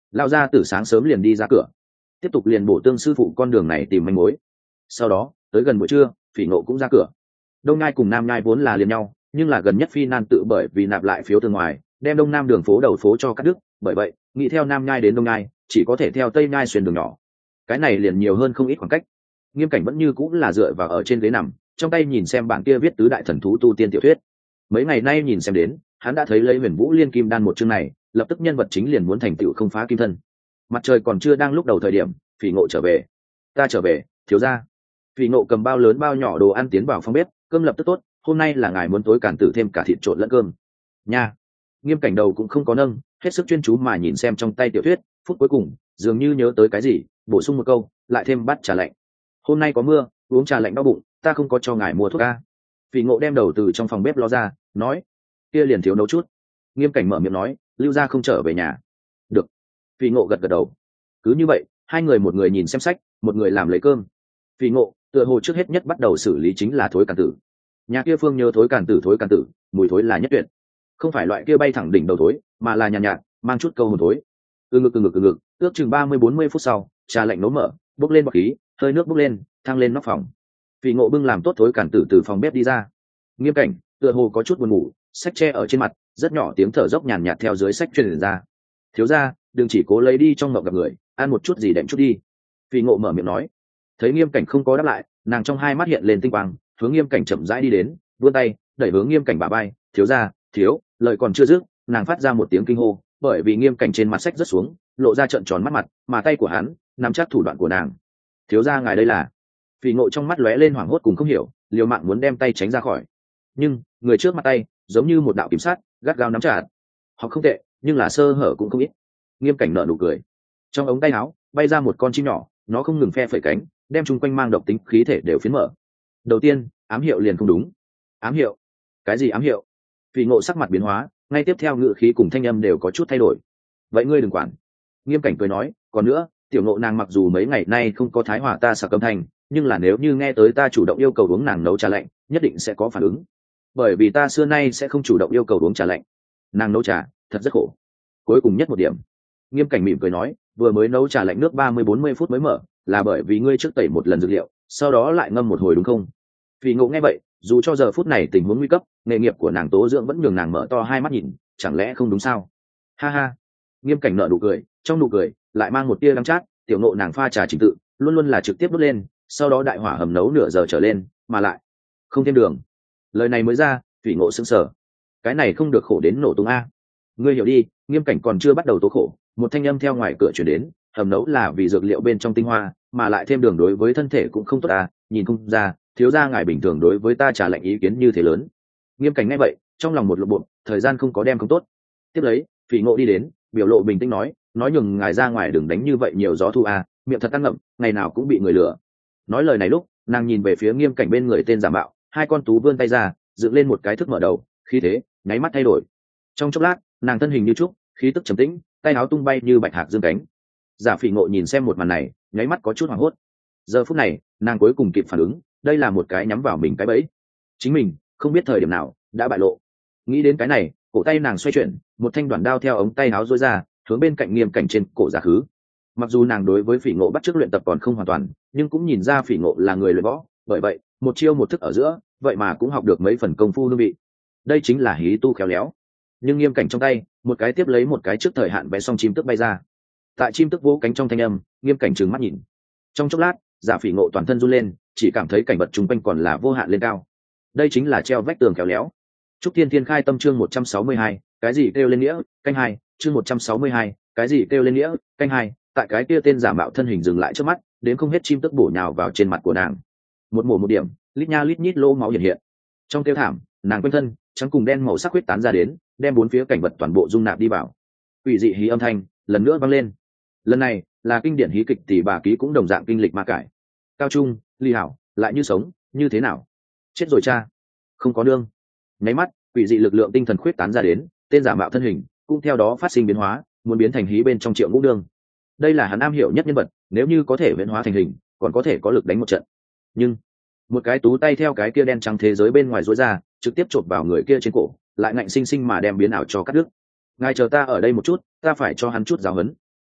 Lao ra từ sáng sớm liền đi ra cửa, tiếp tục liền bổ tương sư phụ con đường này tìm manh mối. Sau đó tới gần buổi trưa, Phỉ Ngộ cũng ra cửa. Đông Nhai cùng Nam Nhai vốn là liền nhau, nhưng là gần nhất Phi Nan tự bởi vì nạp lại phiếu từ ngoài, đem Đông Nam đường phố đầu phố cho cắt đứt, bởi vậy nghĩ theo Nam Nhai đến Đông Nhai chỉ có thể theo Tây Nhai xuyên đường nhỏ. Cái này liền nhiều hơn không ít khoảng cách. Nghiêm Cảnh vẫn như cũng là dựa vào ở trên ghế nằm, trong tay nhìn xem bảng kia viết tứ đại thần thú tu tiên tiểu thuyết. Mấy ngày nay nhìn xem đến, hắn đã thấy lấy Huyền Vũ Liên Kim Đan một chương này, lập tức nhân vật chính liền muốn thành tựu không phá kim thân. Mặt trời còn chưa đang lúc đầu thời điểm, Phỉ Ngộ trở về. Ta trở về, thiếu gia. Phỉ Ngộ cầm bao lớn bao nhỏ đồ ăn tiến vào phòng bếp, cơm lập tức tốt, hôm nay là ngài muốn tối cản tử thêm cả thịt trộn lẫn cơm. Nha. Nghiêm Cảnh đầu cũng không có nâng, hết sức chuyên chú mà nhìn xem trong tay tiểu thuyết, phút cuối cùng, dường như nhớ tới cái gì, bổ sung một câu, lại thêm bát trà lạnh. Hôm nay có mưa, uống trà lạnh đau bụng, ta không có cho ngài mua thuốc a. Phỉ Ngộ đem đầu từ trong phòng bếp lo ra, nói, kia liền thiếu nấu chút. Nghiêm Cảnh mở miệng nói, lưu gia không trở về nhà. Được. Phỉ Ngộ gật gật đầu. Cứ như vậy, hai người một người nhìn xem sách, một người làm lấy cơm. Phỉ Ngộ tựa hồ trước hết nhất bắt đầu xử lý chính là thối càn tử. Nhà kia phương nhớ thối càn tử thối càn tử, mùi thối là nhất tuyệt. Không phải loại kia bay thẳng đỉnh đầu thối, mà là nhàn nhạt, nhạt, mang chút câu hồn thối. Từ ngực từ ngực từ ngực, ước chừng ba mươi bốn mươi phút sau, trà lạnh nấu mở, bốc lên bọt khí, hơi nước bốc lên, thăng lên nóc phòng. Phỉ Ngộ bưng làm tốt thối càn tử từ phòng bếp đi ra. Nghiêm Cảnh tựa hồ có chút buồn ngủ, sách che ở trên mặt, rất nhỏ tiếng thở dốc nhàn nhạt theo dưới sách truyền ra. Thiếu gia, đừng chỉ cố lấy đi trong ngọc gặp người, ăn một chút gì đệm chút đi. Phỉ Ngộ mở miệng nói. Thấy Nghiêm Cảnh không có đáp lại, nàng trong hai mắt hiện lên tinh quang, hướng Nghiêm Cảnh chậm rãi đi đến, vươn tay đẩy hướng Nghiêm Cảnh bả vai. Thiếu gia, thiếu. Lời còn chưa dứt, nàng phát ra một tiếng kinh hô, bởi vì Nghiêm Cảnh trên mặt sách rất xuống, lộ ra trợn tròn mắt mặt, mà tay của hắn nắm chắc thủ đoạn của nàng. Thiếu gia ngài đây là? Phỉ Ngộ trong mắt lóe lên hoảng hốt cùng không hiểu, liều mạng muốn đem tay tránh ra khỏi, nhưng người trước mặt tay giống như một đạo kiểm sát, gắt gao nắm chặt. Họ không tệ, nhưng là sơ hở cũng không ít. Nghiêm Cảnh nở nụ cười, trong ống tay áo bay ra một con chim nhỏ, nó không ngừng phe phẩy cánh, đem chung quanh mang độc tính khí thể đều phiến mở. Đầu tiên, ám hiệu liền không đúng. Ám hiệu? Cái gì ám hiệu? Phỉ Ngộ sắc mặt biến hóa, ngay tiếp theo ngữ khí cùng thanh âm đều có chút thay đổi. Vậy ngươi đừng quản. Nghiêm Cảnh cười nói, còn nữa, tiểu Ngộ nàng mặc dù mấy ngày nay không có thái hòa ta sạc âm thanh, nhưng là nếu như nghe tới ta chủ động yêu cầu uống nàng nấu trà lạnh, nhất định sẽ có phản ứng. Bởi vì ta xưa nay sẽ không chủ động yêu cầu uống trà lạnh. Nàng nấu trà thật rất khổ. Cuối cùng nhất một điểm. Nghiêm Cảnh mỉm cười nói, vừa mới nấu trà lạnh nước ba mươi bốn mươi phút mới mở, là bởi vì ngươi trước tẩy một lần dược liệu, sau đó lại ngâm một hồi đúng không? Phỉ Ngộ nghe vậy, dù cho giờ phút này tình huống nguy cấp, nghề nghiệp của nàng tố dưỡng vẫn nhường nàng mở to hai mắt nhìn, chẳng lẽ không đúng sao? Ha ha. Nghiêm Cảnh nở nụ cười, trong nụ cười lại mang một tia đắng chát, tiểu Ngộ nàng pha trà trình tự luôn luôn là trực tiếp đốt lên, sau đó đại hỏa hầm nấu nửa giờ trở lên, mà lại không thêm đường. Lời này mới ra, Phỉ Ngộ sững sờ. Cái này không được khổ đến nổ tung a. Ngươi hiểu đi. Nghiêm Cảnh còn chưa bắt đầu tố khổ, một thanh âm theo ngoài cửa truyền đến, hầm nấu là vì dược liệu bên trong tinh hoa, mà lại thêm đường đối với thân thể cũng không tốt à, nhìn không ra, thiếu gia ngài bình thường đối với ta trả lệnh ý kiến như thế lớn. Nghiêm Cảnh nghe vậy, trong lòng một lộ bộ, thời gian không có đem không tốt. Tiếp lấy, Phỉ Ngộ đi đến, biểu lộ bình tĩnh nói, nói nhường ngài ra ngoài đừng đánh như vậy nhiều gió thu à, miệng thật tăng ngậm, ngày nào cũng bị người lừa. Nói lời này lúc, nàng nhìn về phía Nghiêm Cảnh bên người tên giả mạo, hai con tú vươn tay ra, dựng lên một cái thức mở đầu, khí thế nháy mắt thay đổi. Trong chốc lát, nàng thân hình như trúc, khí tức trầm tĩnh, tay áo tung bay như bạch hạc dương cánh. Giả Phỉ Ngộ nhìn xem một màn này, nháy mắt có chút hoảng hốt. Giờ phút này, nàng cuối cùng kịp phản ứng, đây là một cái nhắm vào mình cái bẫy. Chính mình không biết thời điểm nào đã bại lộ. Nghĩ đến cái này, cổ tay nàng xoay chuyển, một thanh đoạn đao theo ống tay áo rối ra, hướng bên cạnh Nghiêm Cảnh trên cổ giả khứ. Mặc dù nàng đối với Phỉ Ngộ bắt chước luyện tập còn không hoàn toàn, nhưng cũng nhìn ra Phỉ Ngộ là người luyện võ, bởi vậy một chiêu một thức ở giữa, vậy mà cũng học được mấy phần công phu hương vị. Đây chính là hí tu khéo léo. Nhưng Nghiêm Cảnh trong tay, một cái tiếp lấy một cái trước thời hạn vẽ xong chim tức bay ra. Tại chim tức vỗ cánh trong thanh âm, Nghiêm Cảnh trừng mắt nhìn. Trong chốc lát, Giả Phỉ Ngộ toàn thân run lên, chỉ cảm thấy cảnh vật chung quanh còn là vô hạn lên cao. Đây chính là treo vách tường khéo léo. Trúc Thiên Thiên khai tâm chương một trăm sáu mươi hai, cái gì kêu lên nghĩa, canh hai, chương một trăm sáu mươi hai, cái gì kêu lên nghĩa, canh hai, tại cái kia tên giả mạo thân hình dừng lại trước mắt, đến không hết chim tức bổ nhào vào trên mặt của nàng. Một mổ một điểm, lít nha lít nhít lỗ máu hiện hiện. Trong kêu thảm, nàng quanh thân trắng cùng đen màu sắc huyết tán ra đến, đem bốn phía cảnh vật toàn bộ dung nạp đi vào. Quỷ dị hí âm thanh lần nữa vang lên. Lần này là kinh điển hí kịch tỷ bà ký cũng đồng dạng kinh lịch ma cải. Cao trung, ly hảo, lại như sống, như thế nào? Chết rồi cha. Không có nương. Nháy mắt, quỷ dị lực lượng tinh thần khuyết tán ra đến, tên giả mạo thân hình cũng theo đó phát sinh biến hóa, muốn biến thành hí bên trong Triệu Ngũ Nương. Đây là hắn am hiểu nhất nhân vật, nếu như có thể biến hóa thành hình, còn có thể có lực đánh một trận. Nhưng một cái tú tay theo cái kia đen trắng thế giới bên ngoài rối ra, trực tiếp chộp vào người kia trên cổ, lại ngạnh sinh sinh mà đem biến ảo cho cắt đứt. Ngài chờ ta ở đây một chút, ta phải cho hắn chút giáo huấn.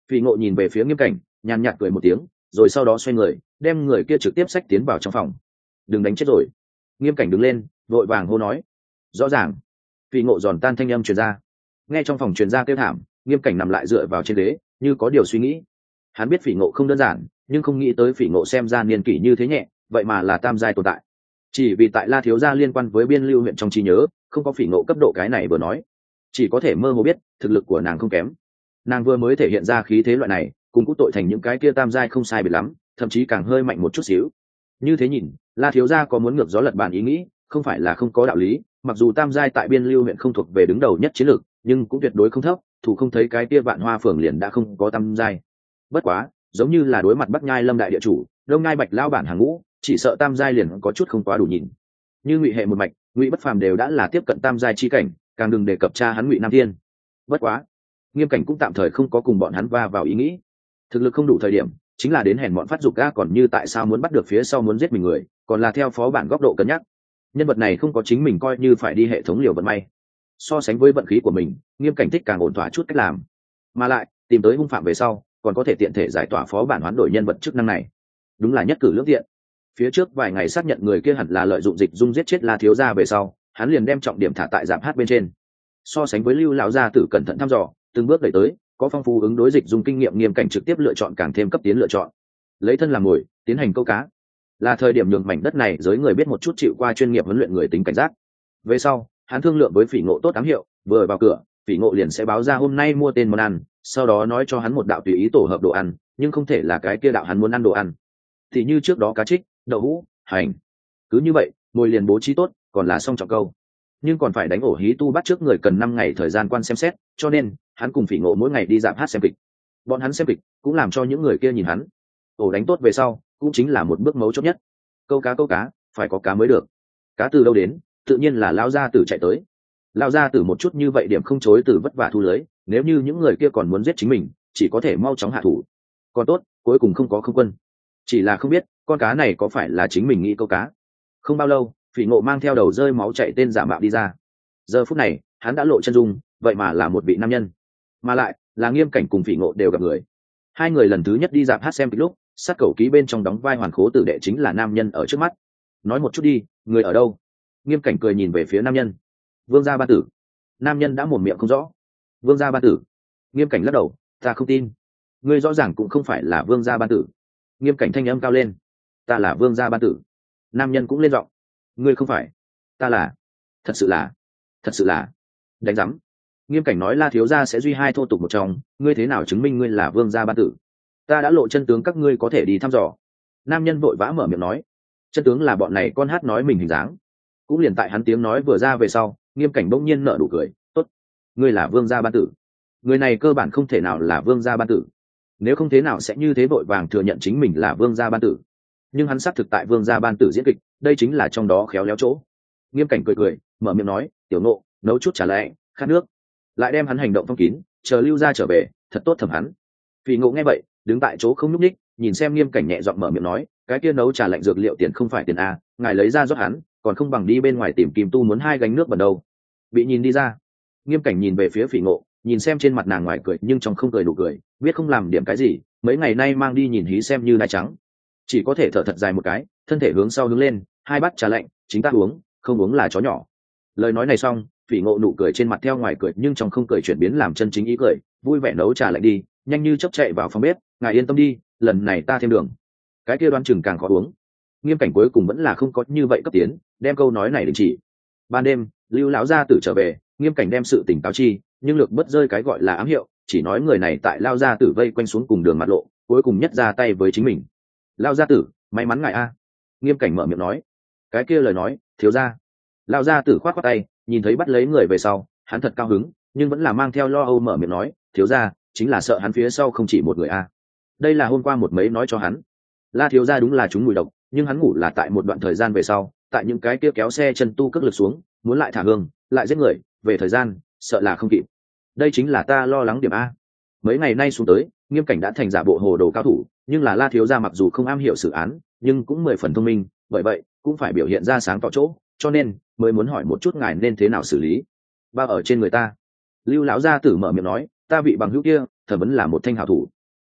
Phỉ Ngộ nhìn về phía Nghiêm Cảnh, nhàn nhạt cười một tiếng, rồi sau đó xoay người, đem người kia trực tiếp xách tiến vào trong phòng. Đừng đánh chết rồi. Nghiêm Cảnh đứng lên, vội vàng hô nói. Rõ ràng. Phỉ Ngộ giòn tan thanh âm truyền ra. Nghe trong phòng truyền ra kêu thảm, Nghiêm Cảnh nằm lại dựa vào trên ghế, như có điều suy nghĩ. Hắn biết Phỉ Ngộ không đơn giản, nhưng không nghĩ tới Phỉ Ngộ xem ra niên kỷ như thế nhẹ, vậy mà là tam giai tồn tại. Chỉ vì tại La thiếu gia liên quan với Biên Lưu huyện trong trí nhớ, không có Phỉ Ngộ cấp độ cái này vừa nói, chỉ có thể mơ hồ biết thực lực của nàng không kém. Nàng vừa mới thể hiện ra khí thế loại này, cùng cũ tội thành những cái kia tam giai không sai biệt lắm, thậm chí càng hơi mạnh một chút xíu. Như thế nhìn, La thiếu gia có muốn ngược gió lật bàn ý nghĩ, không phải là không có đạo lý. Mặc dù tam giai tại Biên Lưu huyện không thuộc về đứng đầu nhất chiến lược, nhưng cũng tuyệt đối không thấp. Thủ không thấy cái kia Vạn Hoa phường liền đã không có tam giai. Bất quá, giống như là đối mặt Bắc Nhai Lâm đại địa chủ, Đông Nhai Bạch lao bản hàng ngũ, chỉ sợ tam giai liền có chút không quá đủ nhìn. Như Ngụy Hệ một mạch, Ngụy Bất Phàm đều đã là tiếp cận tam giai chi cảnh, càng đừng đề cập cha hắn Ngụy Nam Thiên. Bất quá, Nghiêm Cảnh cũng tạm thời không có cùng bọn hắn va vào ý nghĩ. Thực lực không đủ thời điểm, chính là đến hèn bọn phát dục ga, còn như tại sao muốn bắt được phía sau muốn giết mình người, còn là theo phó bản góc độ cân nhắc. Nhân vật này không có chính mình coi như phải đi hệ thống liều vận may. So sánh với vận khí của mình, Nghiêm Cảnh thích càng ổn thỏa chút cách làm. Mà lại, tìm tới hung phạm về sau, còn có thể tiện thể giải tỏa phó bản hoán đổi nhân vật chức năng này. Đúng là nhất cử lưỡng tiện. Phía trước vài ngày xác nhận người kia hẳn là lợi dụng dịch dung giết chết La thiếu gia về sau, hắn liền đem trọng điểm thả tại giảm hát bên trên. So sánh với Lưu lão gia tử cẩn thận thăm dò, từng bước đẩy tới, có phong phú ứng đối dịch dung kinh nghiệm, Nghiêm Cảnh trực tiếp lựa chọn càng thêm cấp tiến lựa chọn. Lấy thân làm mồi, tiến hành câu cá. Là thời điểm nhường mảnh đất này giới người biết một chút chịu qua chuyên nghiệp huấn luyện người tính cảnh giác. Về sau, hắn thương lượng với Phỉ Ngộ tốt ám hiệu, vừa vào cửa, Phỉ Ngộ liền sẽ báo ra hôm nay mua tên món ăn, sau đó nói cho hắn một đạo tùy ý tổ hợp đồ ăn, nhưng không thể là cái kia đạo hắn muốn ăn đồ ăn. Thì như trước đó cá trích, đậu hũ, hành. Cứ như vậy, mồi liền bố trí tốt, còn là xong trọng câu. Nhưng còn phải đánh ổ hí tu bắt trước người cần năm ngày thời gian quan xem xét, cho nên hắn cùng Phỉ Ngộ mỗi ngày đi dạp hát xem kịch. Bọn hắn xem kịch cũng làm cho những người kia nhìn hắn. Ổ đánh tốt về sau, cũng chính là một bước mấu chốt nhất. Câu cá câu cá, phải có cá mới được. Cá từ đâu đến, tự nhiên là lao gia tử chạy tới. Lao gia tử một chút như vậy điểm không chối từ vất vả thu lưới, nếu như những người kia còn muốn giết chính mình, chỉ có thể mau chóng hạ thủ. Còn tốt, cuối cùng không có không quân. Chỉ là không biết, con cá này có phải là chính mình nghĩ câu cá. Không bao lâu, Phỉ Ngộ mang theo đầu rơi máu chạy tên giả mạo đi ra. Giờ phút này, hắn đã lộ chân dung, vậy mà là một vị nam nhân. Mà lại, là Nghiêm Cảnh cùng Phỉ Ngộ đều gặp người. Hai người lần thứ nhất đi dạp hát xem kịch lúc, sát cẩu ký bên trong đóng vai hoàn khố tử đệ chính là nam nhân ở trước mắt. Nói một chút đi, người ở đâu? Nghiêm Cảnh cười nhìn về phía nam nhân. Vương gia ban tử. Nam nhân đã mồm miệng không rõ. Vương gia ban tử. Nghiêm Cảnh lắc đầu, ta không tin. Ngươi rõ ràng cũng không phải là vương gia ban tử. Nghiêm Cảnh thanh âm cao lên, ta là vương gia ban tử. Nam nhân cũng lên giọng, ngươi không phải. Ta là. Thật sự là. Thật sự là. Đánh giám. Nghiêm Cảnh nói La thiếu gia sẽ duy hai thô tục một trong, ngươi thế nào chứng minh ngươi là vương gia ban tử? Ta đã lộ chân tướng, các ngươi có thể đi thăm dò. Nam nhân vội vã mở miệng nói, chân tướng là bọn này con hát nói mình hình dáng. Cũng liền tại hắn tiếng nói vừa ra về sau, Nghiêm Cảnh bỗng nhiên nở nụ cười, tốt, ngươi là vương gia ban tử. Người này cơ bản không thể nào là vương gia ban tử, nếu không thế nào sẽ như thế vội vàng thừa nhận chính mình là vương gia ban tử. Nhưng hắn xác thực tại vương gia ban tử diễn kịch, đây chính là trong đó khéo léo chỗ. Nghiêm Cảnh cười cười, mở miệng nói, tiểu Nộ, nấu chút trà lạnh, khát nước. Lại đem hắn hành động phong kín, chờ Lưu gia trở về, thật tốt thẩm hắn. Phỉ Ngộ nghe vậy, đứng tại chỗ không nhúc nhích, nhìn xem Nghiêm Cảnh nhẹ giọng mở miệng nói, cái kia nấu trà lạnh dược liệu tiền không phải tiền a, ngài lấy ra rót hắn, còn không bằng đi bên ngoài tìm Kim Tu muốn hai gánh nước bẩn đâu. Bị nhìn đi ra. Nghiêm Cảnh nhìn về phía Phỉ Ngộ, nhìn xem trên mặt nàng ngoài cười nhưng trong không cười đủ cười, biết không làm điểm cái gì, mấy ngày nay mang đi nhìn hí xem như đai trắng. Chỉ có thể thở thật dài một cái, thân thể hướng sau hướng lên, hai bát trà lạnh, chính ta uống, không uống là chó nhỏ. Lời nói này xong, Phỉ Ngộ nụ cười trên mặt theo ngoài cười nhưng trong không cười chuyển biến làm chân chính ý cười, vui vẻ nấu trà lạnh đi, nhanh như chớp chạy vào phòng bếp, ngài yên tâm đi, lần này ta thêm đường. Cái kia đoán chừng càng khó uống. Nghiêm Cảnh cuối cùng vẫn là không có như vậy cấp tiến, đem câu nói này đình chỉ. Ban đêm, Lưu lão gia tử trở về, Nghiêm Cảnh đem sự tỉnh cáo chi, nhưng lược bất rơi cái gọi là ám hiệu, chỉ nói người này tại lao gia tử vây quanh xuống cùng đường mặt lộ, cuối cùng nhất ra tay với chính mình. Lao gia tử, may mắn ngài a. Nghiêm Cảnh mở miệng nói. Cái kia lời nói, thiếu gia. Lao gia tử khoát khoát tay, nhìn thấy bắt lấy người về sau, hắn thật cao hứng, nhưng vẫn là mang theo lo âu mở miệng nói, thiếu gia, chính là sợ hắn phía sau không chỉ một người a. Đây là hôm qua một mấy nói cho hắn. La thiếu gia đúng là chúng mùi độc, nhưng hắn ngủ là tại một đoạn thời gian về sau, tại những cái kia kéo xe chân tu cước lực xuống, muốn lại thả hương, lại giết người, về thời gian, sợ là không kịp. Đây chính là ta lo lắng điểm a. Mấy ngày nay xuống tới, Nghiêm Cảnh đã thành giả bộ hồ đồ cao thủ, nhưng là La thiếu gia mặc dù không am hiểu xử án, nhưng cũng mười phần thông minh, bởi vậy cũng phải biểu hiện ra sáng tỏ chỗ, cho nên mới muốn hỏi một chút ngài nên thế nào xử lý. Ba ở trên người ta. Lưu lão gia tử mở miệng nói, ta vị bằng hữu kia, thờ vẫn là một thanh hảo thủ,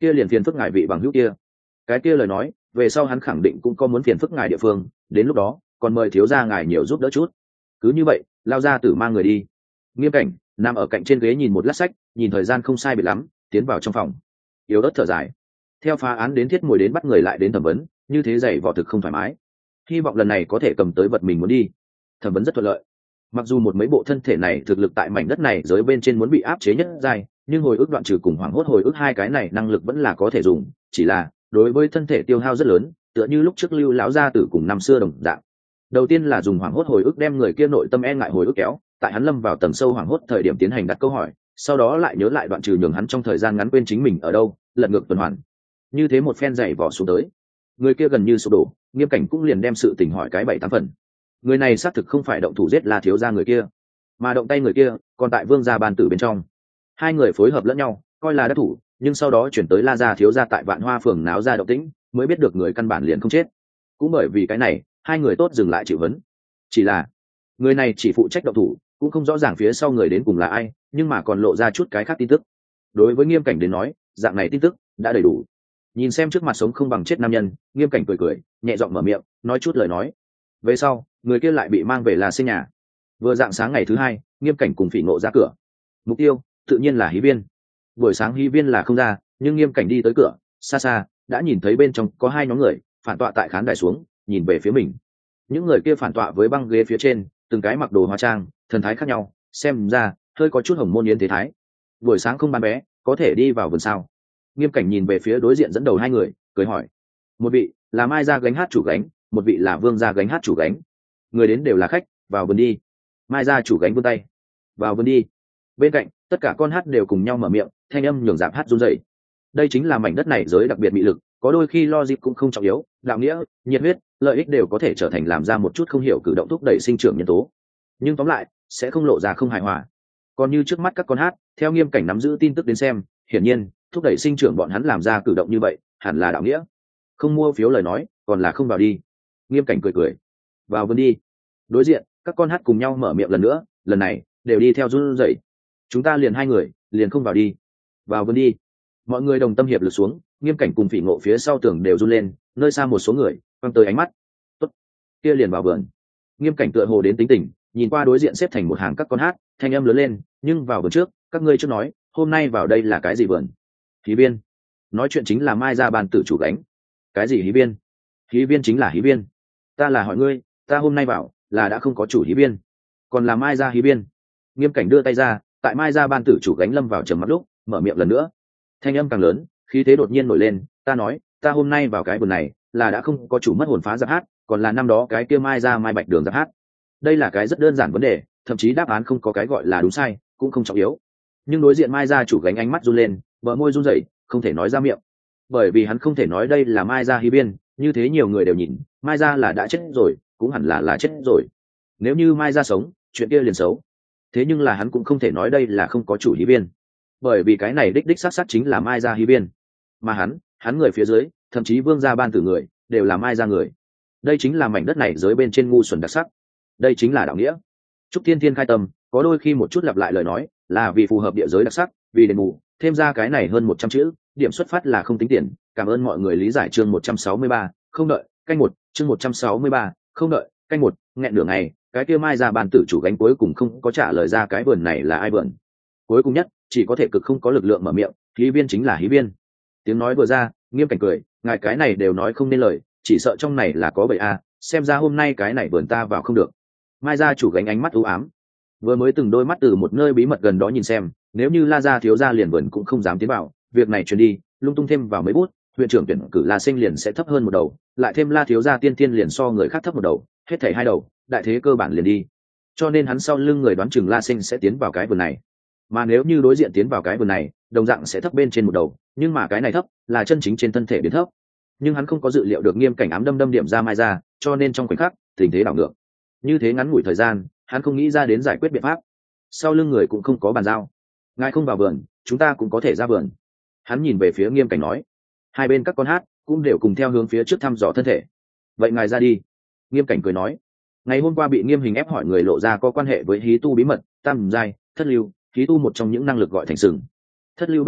kia liền phiền phức ngài vị bằng hữu kia. Cái kia lời nói về sau hắn khẳng định cũng có muốn phiền phức ngài địa phương, đến lúc đó còn mời thiếu gia ngài nhiều giúp đỡ chút. Cứ như vậy lao ra tử mang người đi. Nghiêm Cảnh nằm ở cạnh trên ghế nhìn một lát sách, nhìn thời gian không sai biệt lắm, tiến vào trong phòng yếu ớt thở dài. Theo phá án đến thiết mùi đến bắt người lại đến thẩm vấn, như thế dày vỏ thực không thoải mái. Hy vọng lần này có thể cầm tới vật mình muốn đi. Thẩm vấn rất thuận lợi, mặc dù một mấy bộ thân thể này thực lực tại mảnh đất này giới bên trên muốn bị áp chế nhất giai, nhưng hồi ức đoạn trừ cùng hoảng hốt hồi ức hai cái này năng lực vẫn là có thể dùng, chỉ là đối với thân thể tiêu hao rất lớn, tựa như lúc trước Lưu lão gia tử cùng năm xưa đồng dạng. Đầu tiên là dùng hoảng hốt hồi ức đem người kia nội tâm e ngại hồi ức kéo, tại hắn lâm vào tầng sâu hoảng hốt thời điểm tiến hành đặt câu hỏi, sau đó lại nhớ lại đoạn trừ nhường hắn trong thời gian ngắn quên chính mình ở đâu, lật ngược tuần hoàn. Như thế một phen dày vỏ xuống tới, người kia gần như sụp đổ. Nghiêm Cảnh cũng liền đem sự tình hỏi cái bảy tám phần. Người này xác thực không phải động thủ giết La thiếu gia người kia, mà động tay người kia còn tại Vương gia ban tử bên trong. Hai người phối hợp lẫn nhau, coi là đắc thủ, nhưng sau đó chuyển tới La gia thiếu gia tại Vạn Hoa phường náo ra động tĩnh, mới biết được người căn bản liền không chết. Cũng bởi vì cái này, hai người tốt dừng lại chịu vấn. Chỉ là người này chỉ phụ trách động thủ, cũng không rõ ràng phía sau người đến cùng là ai, nhưng mà còn lộ ra chút cái khác tin tức. Đối với Nghiêm Cảnh đến nói, dạng này tin tức đã đầy đủ. Nhìn xem trước mặt sống không bằng chết nam nhân, Nghiêm Cảnh cười cười, nhẹ giọng mở miệng nói chút lời nói. Về sau người kia lại bị mang về La Sinh nhà. Vừa dạng sáng ngày thứ hai, Nghiêm Cảnh cùng Phỉ Ngộ ra cửa. Mục tiêu tự nhiên là Hí Viên. Buổi sáng Hí Viên là không ra, nhưng Nghiêm Cảnh đi tới cửa, xa xa đã nhìn thấy bên trong có hai nhóm người phản tọa tại khán đài xuống, nhìn về phía mình. Những người kia phản tọa với băng ghế phía trên, từng cái mặc đồ hóa trang, thần thái khác nhau, xem ra hơi có chút hồng môn yến thế thái. Buổi sáng không bán vé, có thể đi vào vườn sao? Nghiêm Cảnh nhìn về phía đối diện dẫn đầu hai người, cười hỏi. Một vị là Mai gia gánh hát chủ gánh, một vị là Vương gia gánh hát chủ gánh. Người đến đều là khách, vào vườn đi. Mai gia chủ gánh vươn tay. Vào vườn đi. Bên cạnh tất cả con hát đều cùng nhau mở miệng, thanh âm nhường giảm hát run rẩy. Đây chính là mảnh đất này giới đặc biệt mị lực, có đôi khi logic cũng không trọng yếu, đạo nghĩa, nhiệt huyết, lợi ích đều có thể trở thành làm ra một chút không hiểu cử động thúc đẩy sinh trưởng nhân tố. Nhưng tóm lại sẽ không lộ ra không hài hòa. Còn như trước mắt các con hát, theo Nghiêm Cảnh nắm giữ tin tức đến xem, hiển nhiên thúc đẩy sinh trưởng bọn hắn làm ra cử động như vậy hẳn là đạo nghĩa. Không mua phiếu lời nói còn là không vào đi. Nghiêm Cảnh cười cười. Vào vườn đi. Đối diện các con hát cùng nhau mở miệng lần nữa, lần này đều đi theo run rẩy. Chúng ta liền hai người, liền không vào đi. Vào vườn đi. Mọi người đồng tâm hiệp lực xuống, Nghiêm Cảnh cùng Phỉ Ngộ phía sau tường đều run lên, nơi xa một số người quăng tới ánh mắt. Tốt, kia liền vào vườn. Nghiêm Cảnh tựa hồ đến tính tình, nhìn qua đối diện xếp thành một hàng các con hát, thanh âm lớn lên, nhưng vào vườn trước, các ngươi chưa nói, hôm nay vào đây là cái gì vườn? Hí Viên. Nói chuyện chính là Mai gia ban tử chủ gánh. Cái gì Hí Viên? Hí Viên chính là Hí Viên. Ta là hỏi ngươi, ta hôm nay vào là đã không có chủ Hí Viên, còn là Mai gia Hí Viên. Nghiêm Cảnh đưa tay ra, tại Mai gia ban tử chủ gánh lâm vào trầm mặc lúc, mở miệng lần nữa. Thanh âm càng lớn, khí thế đột nhiên nổi lên, ta nói, ta hôm nay vào cái vườn này là đã không có chủ mất hồn phá giáp hát, còn là năm đó cái kia Mai gia Mai Bạch Đường giáp hát. Đây là cái rất đơn giản vấn đề, thậm chí đáp án không có cái gọi là đúng sai, cũng không trọng yếu. Nhưng đối diện Mai gia chủ gánh ánh mắt run lên, bờ môi run rẩy, không thể nói ra miệng. Bởi vì hắn không thể nói đây là Mai gia Hí Viên, như thế nhiều người đều nhìn, Mai gia là đã chết rồi, cũng hẳn là là chết rồi. Nếu như Mai gia sống, chuyện kia liền xấu. Thế nhưng là hắn cũng không thể nói đây là không có chủ Hí Viên, bởi vì cái này đích đích xác xác chính là Mai gia Hí Viên. Mà hắn, hắn người phía dưới, thậm chí Vương gia ban tử người, đều là Mai gia người. Đây chính là mảnh đất này giới bên trên ngu xuẩn đặc sắc. Đây chính là đạo nghĩa. Trúc Thiên Thiên khai tâm, có đôi khi một chút lặp lại lời nói, là vì phù hợp địa giới đặc sắc, vì đền bù, thêm ra cái này hơn một trăm chữ, điểm xuất phát là không tính tiền. Cảm ơn mọi người lý giải chương một trăm sáu mươi ba, không đợi, canh một, chương một trăm sáu mươi ba, không đợi, canh một, nghẹn nửa ngày, cái kia Mai gia ban tử chủ gánh cuối cùng không có trả lời ra cái vườn này là ai vườn. Cuối cùng nhất, chỉ có thể cực không có lực lượng mở miệng, Hí Viên chính là Hí Viên. Tiếng nói vừa ra, Nghiêm Cảnh cười, ngài cái này đều nói không nên lời, chỉ sợ trong này là có bậy a, xem ra hôm nay cái này vườn ta vào không được. Mai gia chủ gánh ánh mắt u ám, vừa mới từng đôi mắt từ một nơi bí mật gần đó nhìn xem, nếu như La gia thiếu gia liền vườn cũng không dám tiến vào, việc này truyền đi, lung tung thêm vào mấy bút, huyện trưởng tuyển cử La Sinh liền sẽ thấp hơn một đầu, lại thêm La thiếu gia tiên tiên liền so người khác thấp một đầu, hết thảy hai đầu, đại thế cơ bản liền đi. Cho nên hắn sau lưng người đoán chừng La Sinh sẽ tiến vào cái vườn này. Mà nếu như đối diện tiến vào cái vườn này, đồng dạng sẽ thấp bên trên một đầu, nhưng mà cái này thấp là chân chính trên thân thể biến thấp. Nhưng hắn không có dự liệu được Nghiêm Cảnh ám đâm đâm điểm ra Mai ra, cho nên trong khoảnh khắc tình thế đảo ngược. Như thế ngắn ngủi thời gian, hắn không nghĩ ra đến giải quyết biện pháp. Sau lưng người cũng không có bàn giao. Ngài không vào vườn, chúng ta cũng có thể ra vườn. Hắn nhìn về phía Nghiêm Cảnh nói. Hai bên các con hát cũng đều cùng theo hướng phía trước thăm dò thân thể. Vậy ngài ra đi. Nghiêm Cảnh cười nói. Ngày hôm qua bị Nghiêm Hình ép hỏi người lộ ra có quan hệ với hí tu bí mật, tam giai, thất lưu, hí tu một trong những năng lực gọi thành sừng. Thất lưu bắt đầu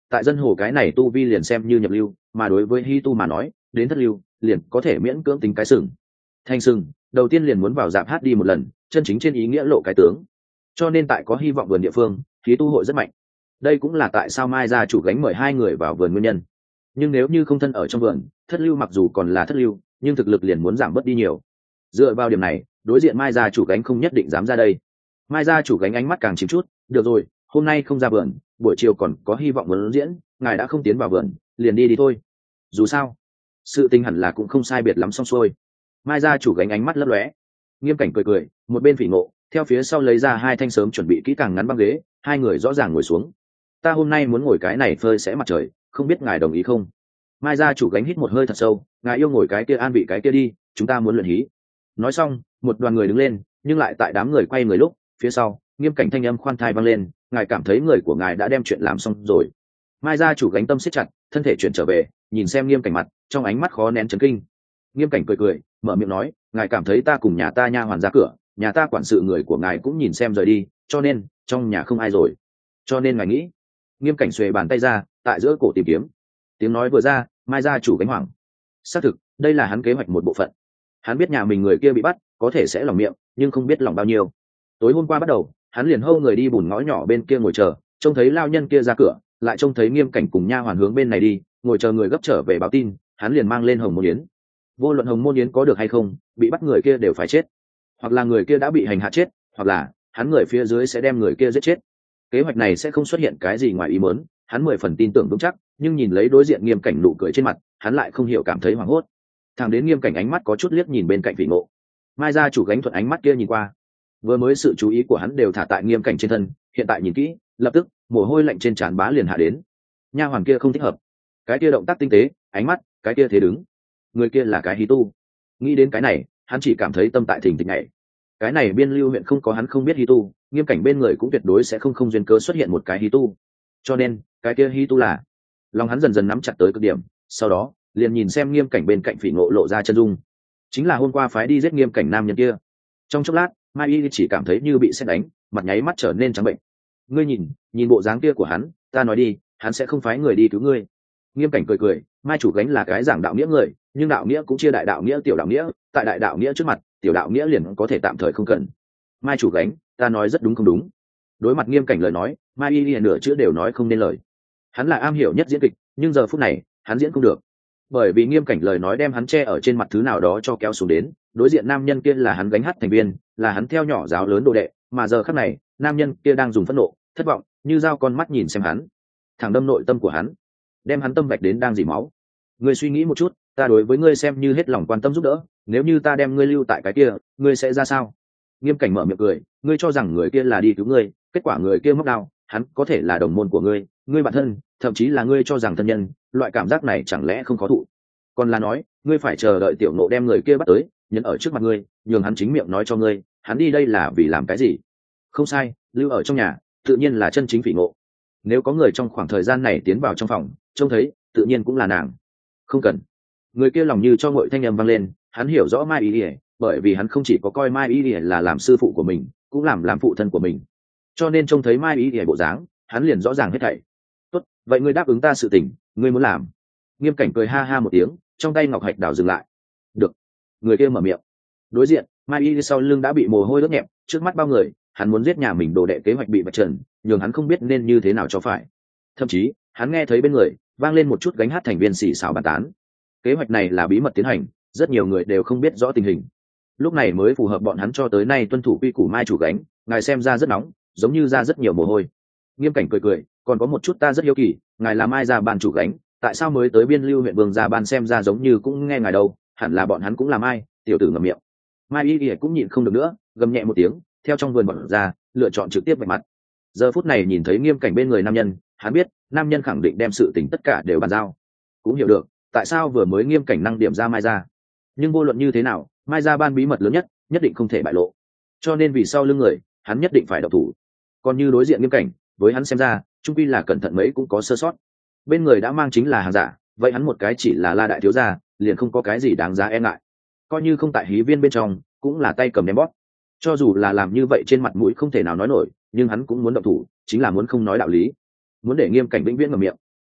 tại dân hồ cái này tu vi liền xem như nhập lưu, mà đối với hy tu mà nói đến thất lưu liền có thể miễn cưỡng tính cái sừng. Thanh sừng đầu tiên liền muốn vào dạp hát đi một lần, chân chính trên ý nghĩa lộ cái tướng. Cho nên tại có hy vọng vườn địa phương khí tu hội rất mạnh. Đây cũng là tại sao mai gia chủ gánh mời hai người vào vườn nguyên nhân. Nhưng nếu như không thân ở trong vườn, thất lưu mặc dù còn là thất lưu nhưng thực lực liền muốn giảm bớt đi nhiều. Dựa vào điểm này, đối diện mai gia chủ gánh không nhất định dám ra đây. Mai gia chủ gánh ánh mắt càng chìm chút. Được rồi, hôm nay không ra vườn, buổi chiều còn có hy vọng muốn diễn, ngài đã không tiến vào vườn liền đi đi thôi. Dù sao sự tình hẳn là cũng không sai biệt lắm xong xuôi. Mai gia chủ gánh ánh mắt lấp lóe. Nghiêm Cảnh cười cười, một bên Phỉ Ngộ theo phía sau lấy ra hai thanh sớm chuẩn bị kỹ càng ngắn băng ghế, hai người rõ ràng ngồi xuống. Ta hôm nay muốn ngồi cái này phơi sẽ mặt trời, không biết ngài đồng ý không? Mai gia chủ gánh hít một hơi thật sâu, ngài yêu ngồi cái kia an vị cái kia đi, chúng ta muốn luyện hí. Nói xong, một đoàn người đứng lên, nhưng lại tại đám người quay người lúc, phía sau, Nghiêm Cảnh thanh âm khoan thai vang lên, ngài cảm thấy người của ngài đã đem chuyện làm xong rồi. Mai gia chủ gánh tâm siết chặt, thân thể chuyển trở về, nhìn xem Nghiêm Cảnh mặt, trong ánh mắt khó nén chấn kinh. Nghiêm Cảnh cười cười, mở miệng nói, ngài cảm thấy ta cùng nhà ta nha hoàn ra cửa, nhà ta quản sự người của ngài cũng nhìn xem rời đi, cho nên trong nhà không ai rồi. Cho nên ngài nghĩ. Nghiêm Cảnh xuề bàn tay ra, tại giữa cổ tìm kiếm. Tiếng nói vừa ra, Mai gia chủ gánh hoảng. Xác thực, đây là hắn kế hoạch một bộ phận. Hắn biết nhà mình người kia bị bắt, có thể sẽ lòng miệng, nhưng không biết lòng bao nhiêu. Tối hôm qua bắt đầu, hắn liền hâu người đi bùn ngõ nhỏ bên kia ngồi chờ, trông thấy lao nhân kia ra cửa, lại trông thấy Nghiêm Cảnh cùng nha hoàn hướng bên này đi, ngồi chờ người gấp trở về báo tin, hắn liền mang lên Hồng Môn Yến. Vô luận Hồng Môn Yến có được hay không, bị bắt người kia đều phải chết, hoặc là người kia đã bị hành hạ chết, hoặc là hắn người phía dưới sẽ đem người kia giết chết. Kế hoạch này sẽ không xuất hiện cái gì ngoài ý muốn, hắn mười phần tin tưởng vững chắc, nhưng nhìn lấy đối diện Nghiêm Cảnh nụ cười trên mặt, hắn lại không hiểu cảm thấy hoảng hốt. Thằng đến Nghiêm Cảnh ánh mắt có chút liếc nhìn bên cạnh Phỉ Ngộ. Mai gia chủ gánh thuận ánh mắt kia nhìn qua, vừa mới sự chú ý của hắn đều thả tại Nghiêm Cảnh trên thân, hiện tại nhìn kỹ, lập tức mồ hôi lạnh trên trán bá liền hạ đến. Nha hoàn kia không thích hợp, cái kia động tác tinh tế, ánh mắt, cái kia thế đứng, người kia là cái hí tu. Nghĩ đến cái này, hắn chỉ cảm thấy tâm tại thình thịch nhảy. Cái này biên lưu huyện không có hắn không biết hí tu, Nghiêm Cảnh bên người cũng tuyệt đối sẽ không không duyên cớ xuất hiện một cái hí tu. Cho nên cái kia hí tu là, lòng hắn dần dần nắm chặt tới cực điểm. Sau đó liền nhìn xem Nghiêm Cảnh bên cạnh Phỉ Ngộ lộ ra chân dung, chính là hôm qua phái đi giết Nghiêm Cảnh nam nhân kia. Trong chốc lát, Mai Y chỉ cảm thấy như bị sét đánh, mặt nháy mắt trở nên trắng bệnh. Ngươi nhìn, nhìn bộ dáng kia của hắn, ta nói đi, hắn sẽ không phái người đi cứu ngươi. Nghiêm Cảnh cười cười, Mai chủ gánh là cái giảng đạo nghĩa người, nhưng đạo nghĩa cũng chia đại đạo nghĩa tiểu đạo nghĩa, tại đại đạo nghĩa trước mặt, tiểu đạo nghĩa liền có thể tạm thời không cần. Mai chủ gánh, ta nói rất đúng không đúng? Đối mặt Nghiêm Cảnh lời nói, Mai Y liền nửa chữ đều nói không nên lời. Hắn là am hiểu nhất diễn kịch, nhưng giờ phút này, hắn diễn không được. Bởi vì Nghiêm Cảnh lời nói đem hắn che ở trên mặt thứ nào đó cho kéo xuống đến, đối diện nam nhân kia là hắn gánh hát thành viên, là hắn theo nhỏ giáo lớn đồ đệ, mà giờ khắc này, nam nhân kia đang dùng phẫn nộ, thất vọng, như dao con mắt nhìn xem hắn, thẳng đâm nội tâm của hắn, đem hắn tâm vạch đến đang dỉ máu. Ngươi suy nghĩ một chút, ta đối với ngươi xem như hết lòng quan tâm giúp đỡ, nếu như ta đem ngươi lưu tại cái kia, ngươi sẽ ra sao? Nghiêm Cảnh mở miệng cười, ngươi cho rằng người kia là đi cứu ngươi, kết quả người kia móc đau, hắn có thể là đồng môn của ngươi, ngươi bạn thân, thậm chí là ngươi cho rằng thân nhân, loại cảm giác này chẳng lẽ không khó thụ? Còn là nói, ngươi phải chờ đợi tiểu nộ đem người kia bắt tới, nhấn ở trước mặt ngươi, nhường hắn chính miệng nói cho ngươi, hắn đi đây là vì làm cái gì? Không sai, lưu ở trong nhà, tự nhiên là chân chính Phỉ Ngộ. Nếu có người trong khoảng thời gian này tiến vào trong phòng, trông thấy, tự nhiên cũng là nàng. Không cần. Người kia lòng như cho ngội thanh âm vang lên, hắn hiểu rõ Mai Y Y, bởi vì hắn không chỉ có coi Mai Y Y là làm sư phụ của mình, cũng làm làm phụ thân của mình. Cho nên trông thấy Mai Y Y bộ dáng, hắn liền rõ ràng hết thảy. Tốt, vậy ngươi đáp ứng ta sự tình, ngươi muốn làm? Nghiêm Cảnh cười ha ha một tiếng, trong tay ngọc hạch đảo dừng lại. Được. Người kia mở miệng. Đối diện, Mai Y sau lưng đã bị mồ hôi ướt nhẹp, trước mắt bao người, hắn muốn giết nhà mình đồ đệ kế hoạch bị vạch trần, nhường hắn không biết nên như thế nào cho phải. Thậm chí, hắn nghe thấy bên người vang lên một chút gánh hát thành viên xì xào bàn tán. Kế hoạch này là bí mật tiến hành, rất nhiều người đều không biết rõ tình hình. Lúc này mới phù hợp bọn hắn cho tới nay tuân thủ quy củ Mai chủ gánh, ngài xem ra rất nóng, giống như ra rất nhiều mồ hôi. Nghiêm Cảnh cười cười, còn có một chút ta rất hiếu kỳ, ngài là Mai gia ban chủ gánh, tại sao mới tới biên lưu huyện Vương gia ban xem ra giống như cũng nghe ngài đâu, hẳn là bọn hắn cũng là Mai. Tiểu tử ngậm miệng. Mai Y Y cũng nhịn không được nữa, gầm nhẹ một tiếng, theo trong vườn bật ra, lựa chọn trực tiếp vạch mặt. Giờ phút này nhìn thấy Nghiêm Cảnh bên người nam nhân, hắn biết nam nhân khẳng định đem sự tình tất cả đều bàn giao, cũng hiểu được tại sao vừa mới Nghiêm Cảnh năng điểm ra Mai gia. Nhưng vô luận như thế nào, Mai gia ban bí mật lớn nhất, nhất định không thể bại lộ, cho nên vì sau lưng người, hắn nhất định phải động thủ. Còn như đối diện Nghiêm Cảnh, với hắn xem ra, trung quy là cẩn thận mấy cũng có sơ sót. Bên người đã mang chính là hàng giả, vậy hắn một cái chỉ là La đại thiếu gia, liền không có cái gì đáng giá e ngại. Coi như không tại hí viên bên trong, cũng là tay cầm ném bóp. Cho dù là làm như vậy trên mặt mũi không thể nào nói nổi, nhưng hắn cũng muốn động thủ, chính là muốn không nói đạo lý, muốn để Nghiêm Cảnh vĩnh viễn ngậm miệng.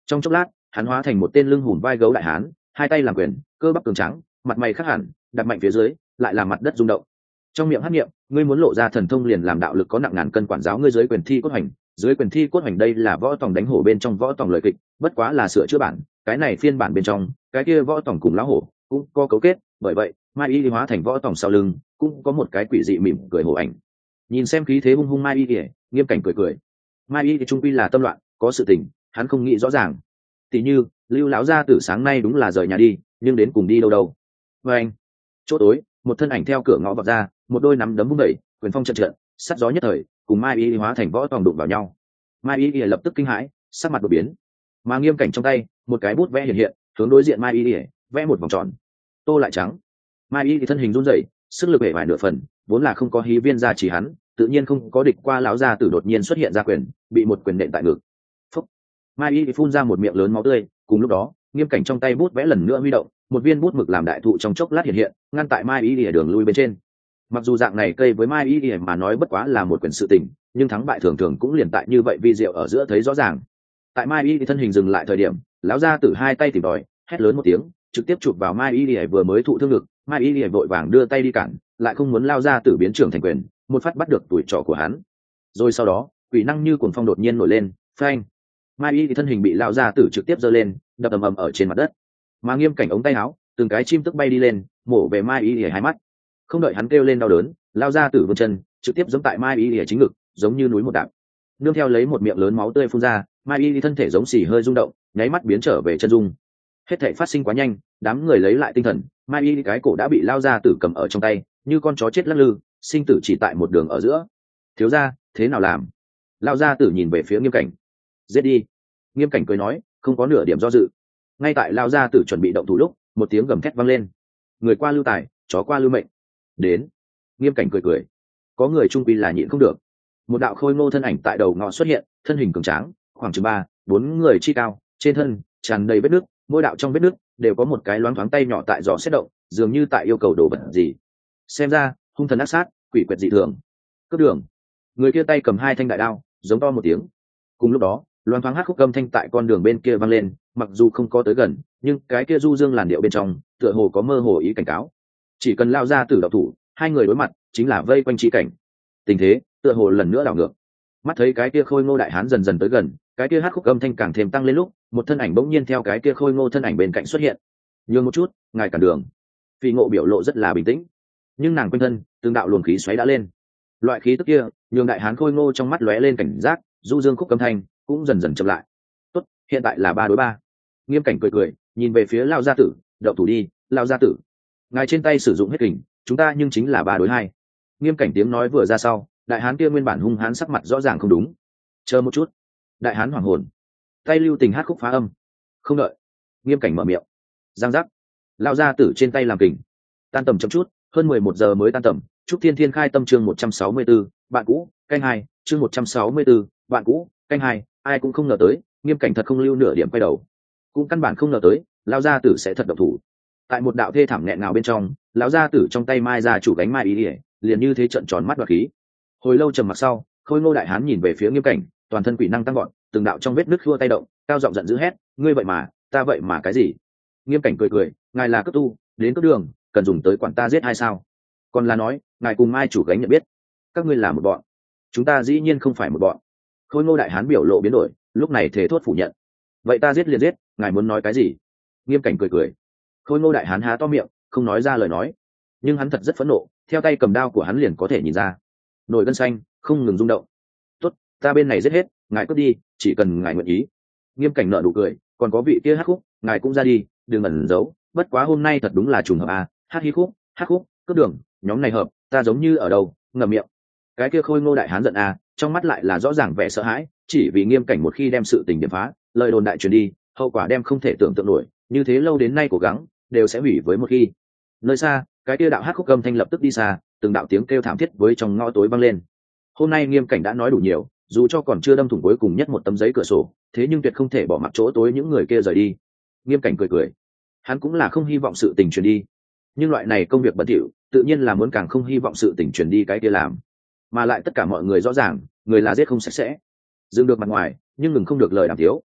Trong chốc lát hắn hóa thành một tên lưng hùm vai gấu đại hán, hai tay làm quyền, cơ bắp cường trắng, mặt mày khắc hẳn, đặt mạnh phía dưới lại làm mặt đất rung động. Trong miệng hắc niệm, ngươi muốn lộ ra thần thông liền làm đạo lực có nặng ngàn cân quản giáo ngươi dưới quyền thi cốt hành. Dưới quyền thi cốt hành đây là võ tòng đánh hổ bên trong võ tòng lời kịch, bất quá là sửa chữa bản, cái này phiên bản bên trong, cái kia võ tòng cùng lão hổ cũng có cấu kết, bởi vậy mai y hóa thành võ tòng sau lưng cũng có một cái quỷ dị mỉm cười hổ ảnh. Nhìn xem khí thế hung hung mai y kìa, Nghiêm Cảnh cười cười. Mai y thì trung quy là tâm loạn, có sự tình hắn không nghĩ rõ ràng. Tỷ như Lưu lão gia tử sáng nay đúng là rời nhà đi, nhưng đến cùng đi đâu đâu. Và anh, chỗ tối, một thân ảnh theo cửa ngõ vọt ra, một đôi nắm đấm vung đẩy, quyền phong trận trận, sắt gió nhất thời, cùng Mai y hóa thành võ tòng đụng vào nhau. Mai y lập tức kinh hãi, sắc mặt đột biến. Mà Nghiêm Cảnh trong tay, một cái bút vẽ hiện hiện, hướng đối diện Mai y vẽ một vòng tròn. Tô lại trắng. Mai y thì thân hình run rẩy, sức lực bể vài nửa phần, vốn là không có hí viên gia chỉ hắn, tự nhiên không có địch qua lão gia tử đột nhiên xuất hiện ra quyền, bị một quyền nện tại ngực. Phúc. Mai y phun ra một miệng lớn máu tươi, cùng lúc đó, Nghiêm Cảnh trong tay bút vẽ lần nữa huy động, một viên bút mực làm đại thụ trong chốc lát hiện hiện, ngăn tại Mai y đường lui bên trên. Mặc dù dạng này cây với Mai y mà nói bất quá là một quyền sự tình, nhưng thắng bại thường thường cũng liền tại như vậy vi diệu ở giữa thấy rõ ràng. Tại Mai y thân hình dừng lại thời điểm, lão gia tử hai tay tìm đòi, hét lớn một tiếng, trực tiếp chụp vào Mai y vừa mới thụ thương lực. Mai y vội vàng đưa tay đi cản, lại không muốn lao ra tử biến trưởng thành quyền, một phát bắt được tuổi trọ của hắn. Rồi sau đó, quỷ năng như cuồng phong đột nhiên nổi lên, phanh. Mai y thì thân hình bị lao ra tử trực tiếp giơ lên, đập ầm ầm ở trên mặt đất. Mà Nghiêm Cảnh ống tay áo, từng cái chim tức bay đi lên, mổ về Mai y hai mắt. Không đợi hắn kêu lên đau đớn, lao ra tử vươn chân, trực tiếp giẫm tại Mai y chính ngực, giống như núi một đạp. Nương theo lấy một miệng lớn máu tươi phun ra, Mai y thân thể giống xì hơi rung động, nháy mắt biến trở về chân dung. Hết thảy phát sinh quá nhanh, đám người lấy lại tinh thần, Mai y cái cổ đã bị lao ra tử cầm ở trong tay, như con chó chết lắc lư, sinh tử chỉ tại một đường ở giữa. Thiếu gia, thế nào làm? Lao ra tử nhìn về phía Nghiêm Cảnh. Giết đi. Nghiêm Cảnh cười nói, không có nửa điểm do dự. Ngay tại lao ra tử chuẩn bị động thủ lúc, một tiếng gầm thét vang lên. Người qua lưu tài, chó qua lưu mệnh. Đến. Nghiêm Cảnh cười cười. Có người trung quy là nhịn không được. Một đạo khôi ngô thân ảnh tại đầu ngõ xuất hiện, thân hình cường tráng, khoảng chừng ba, bốn người chi cao, trên thân tràn đầy vết nước, mỗi đạo trong vết nước đều có một cái loáng thoáng tay nhỏ tại giò xét động, dường như tại yêu cầu đồ vật gì. Xem ra hung thần ác sát, quỷ quyệt dị thường. Cướp đường. Người kia tay cầm hai thanh đại đao, giống to một tiếng. Cùng lúc đó, loáng thoáng hát khúc âm thanh tại con đường bên kia vang lên, mặc dù không có tới gần, nhưng cái kia du dương làn điệu bên trong, tựa hồ có mơ hồ ý cảnh cáo. Chỉ cần lao ra từ đạo thủ, hai người đối mặt chính là vây quanh trí cảnh. Tình thế tựa hồ lần nữa đảo ngược. Mắt thấy cái kia khôi ngô đại hán dần dần tới gần, cái kia hát khúc âm thanh càng thêm tăng lên lúc, một thân ảnh bỗng nhiên theo cái kia khôi ngô thân ảnh bên cạnh xuất hiện. Nhường một chút, ngài cản đường. Phi Ngộ biểu lộ rất là bình tĩnh, nhưng nàng quanh thân từng đạo luồng khí xoáy đã lên. Loại khí tức kia nhường đại hán khôi ngô trong mắt lóe lên cảnh giác, du dương khúc âm thanh cũng dần dần chậm lại. Tốt, hiện tại là ba đối ba. Nghiêm Cảnh cười cười, nhìn về phía lao gia tử, đậu thủ đi, lao gia tử. Ngài trên tay sử dụng hết kình, chúng ta nhưng chính là ba đối hai. Nghiêm Cảnh tiếng nói vừa ra sau, đại hán kia nguyên bản hung hãn sắc mặt rõ ràng không đúng. Chờ một chút. Đại hán hoảng hồn, tay lưu tình hát khúc phá âm. Không đợi Nghiêm Cảnh mở miệng, giang giác, lao gia tử trên tay làm kình. Tan tầm chậm chút, hơn mười một giờ mới tan tầm. Trúc Thiên Thiên khai tâm chương một trăm sáu mươi 164, bạn cũ, canh hai, chương một trăm sáu mươi 164, bạn cũ, canh hai. Ai cũng không ngờ tới, Nghiêm Cảnh thật không lưu nửa điểm quay đầu, cũng căn bản không ngờ tới, lão gia tử sẽ thật độc thủ. Tại một đạo thê thảm nghẹn ngào bên trong, lão gia tử trong tay mai gia chủ gánh mai ý ỉa, liền như thế trợn tròn mắt đoạt khí. Hồi lâu trầm mặc sau, Khôi Ngô đại hán nhìn về phía Nghiêm Cảnh, toàn thân quỷ năng tăng gọn, từng đạo trong vết nứt khua tay động, cao giọng giận dữ hét, ngươi vậy mà, ta vậy mà cái gì? Nghiêm Cảnh cười cười, ngài là cấp tu, đến cấp đường, cần dùng tới quản ta giết hay sao? Còn là nói, ngài cùng mai chủ gánh nhận biết, các ngươi là một bọn, chúng ta dĩ nhiên không phải một bọn. Khôi Ngô đại hán biểu lộ biến đổi, lúc này thề thốt phủ nhận. Vậy ta giết liền giết, ngài muốn nói cái gì? Nghiêm Cảnh cười cười. Khôi Ngô đại hán há to miệng, không nói ra lời nói, nhưng hắn thật rất phẫn nộ, theo tay cầm đao của hắn liền có thể nhìn ra, nổi gân xanh không ngừng rung động. Tốt, ta bên này giết hết, ngài cướp đi, chỉ cần ngài nguyện ý. Nghiêm Cảnh nở nụ cười, còn có vị kia hát khúc, ngài cũng ra đi, đừng ẩn giấu. Bất quá hôm nay thật đúng là trùng hợp à, hát hí khúc, hát khúc, cướp đường, nhóm này hợp, ta giống như ở đâu, ngậm miệng. Cái kia Khôi Ngô đại hán giận à, trong mắt lại là rõ ràng vẻ sợ hãi, chỉ vì Nghiêm Cảnh một khi đem sự tình điểm phá, lời đồn đại truyền đi, hậu quả đem không thể tưởng tượng nổi, như thế lâu đến nay cố gắng đều sẽ hủy với một khi. Nơi xa, cái kia đạo hát khúc âm thanh lập tức đi xa, từng đạo tiếng kêu thảm thiết với trong ngõ tối vang lên. Hôm nay Nghiêm Cảnh đã nói đủ nhiều, dù cho còn chưa đâm thủng cuối cùng nhất một tấm giấy cửa sổ, thế nhưng tuyệt không thể bỏ mặc chỗ tối những người kia rời đi. Nghiêm Cảnh cười cười, hắn cũng là không hy vọng sự tình truyền đi, nhưng loại này công việc bẩn thỉu, tự nhiên là muốn càng không hy vọng sự tình truyền đi cái kia làm, mà lại tất cả mọi người rõ ràng, người là giết không sạch sẽ, dừng được mặt ngoài, nhưng ngừng không được lời đàm thiếu.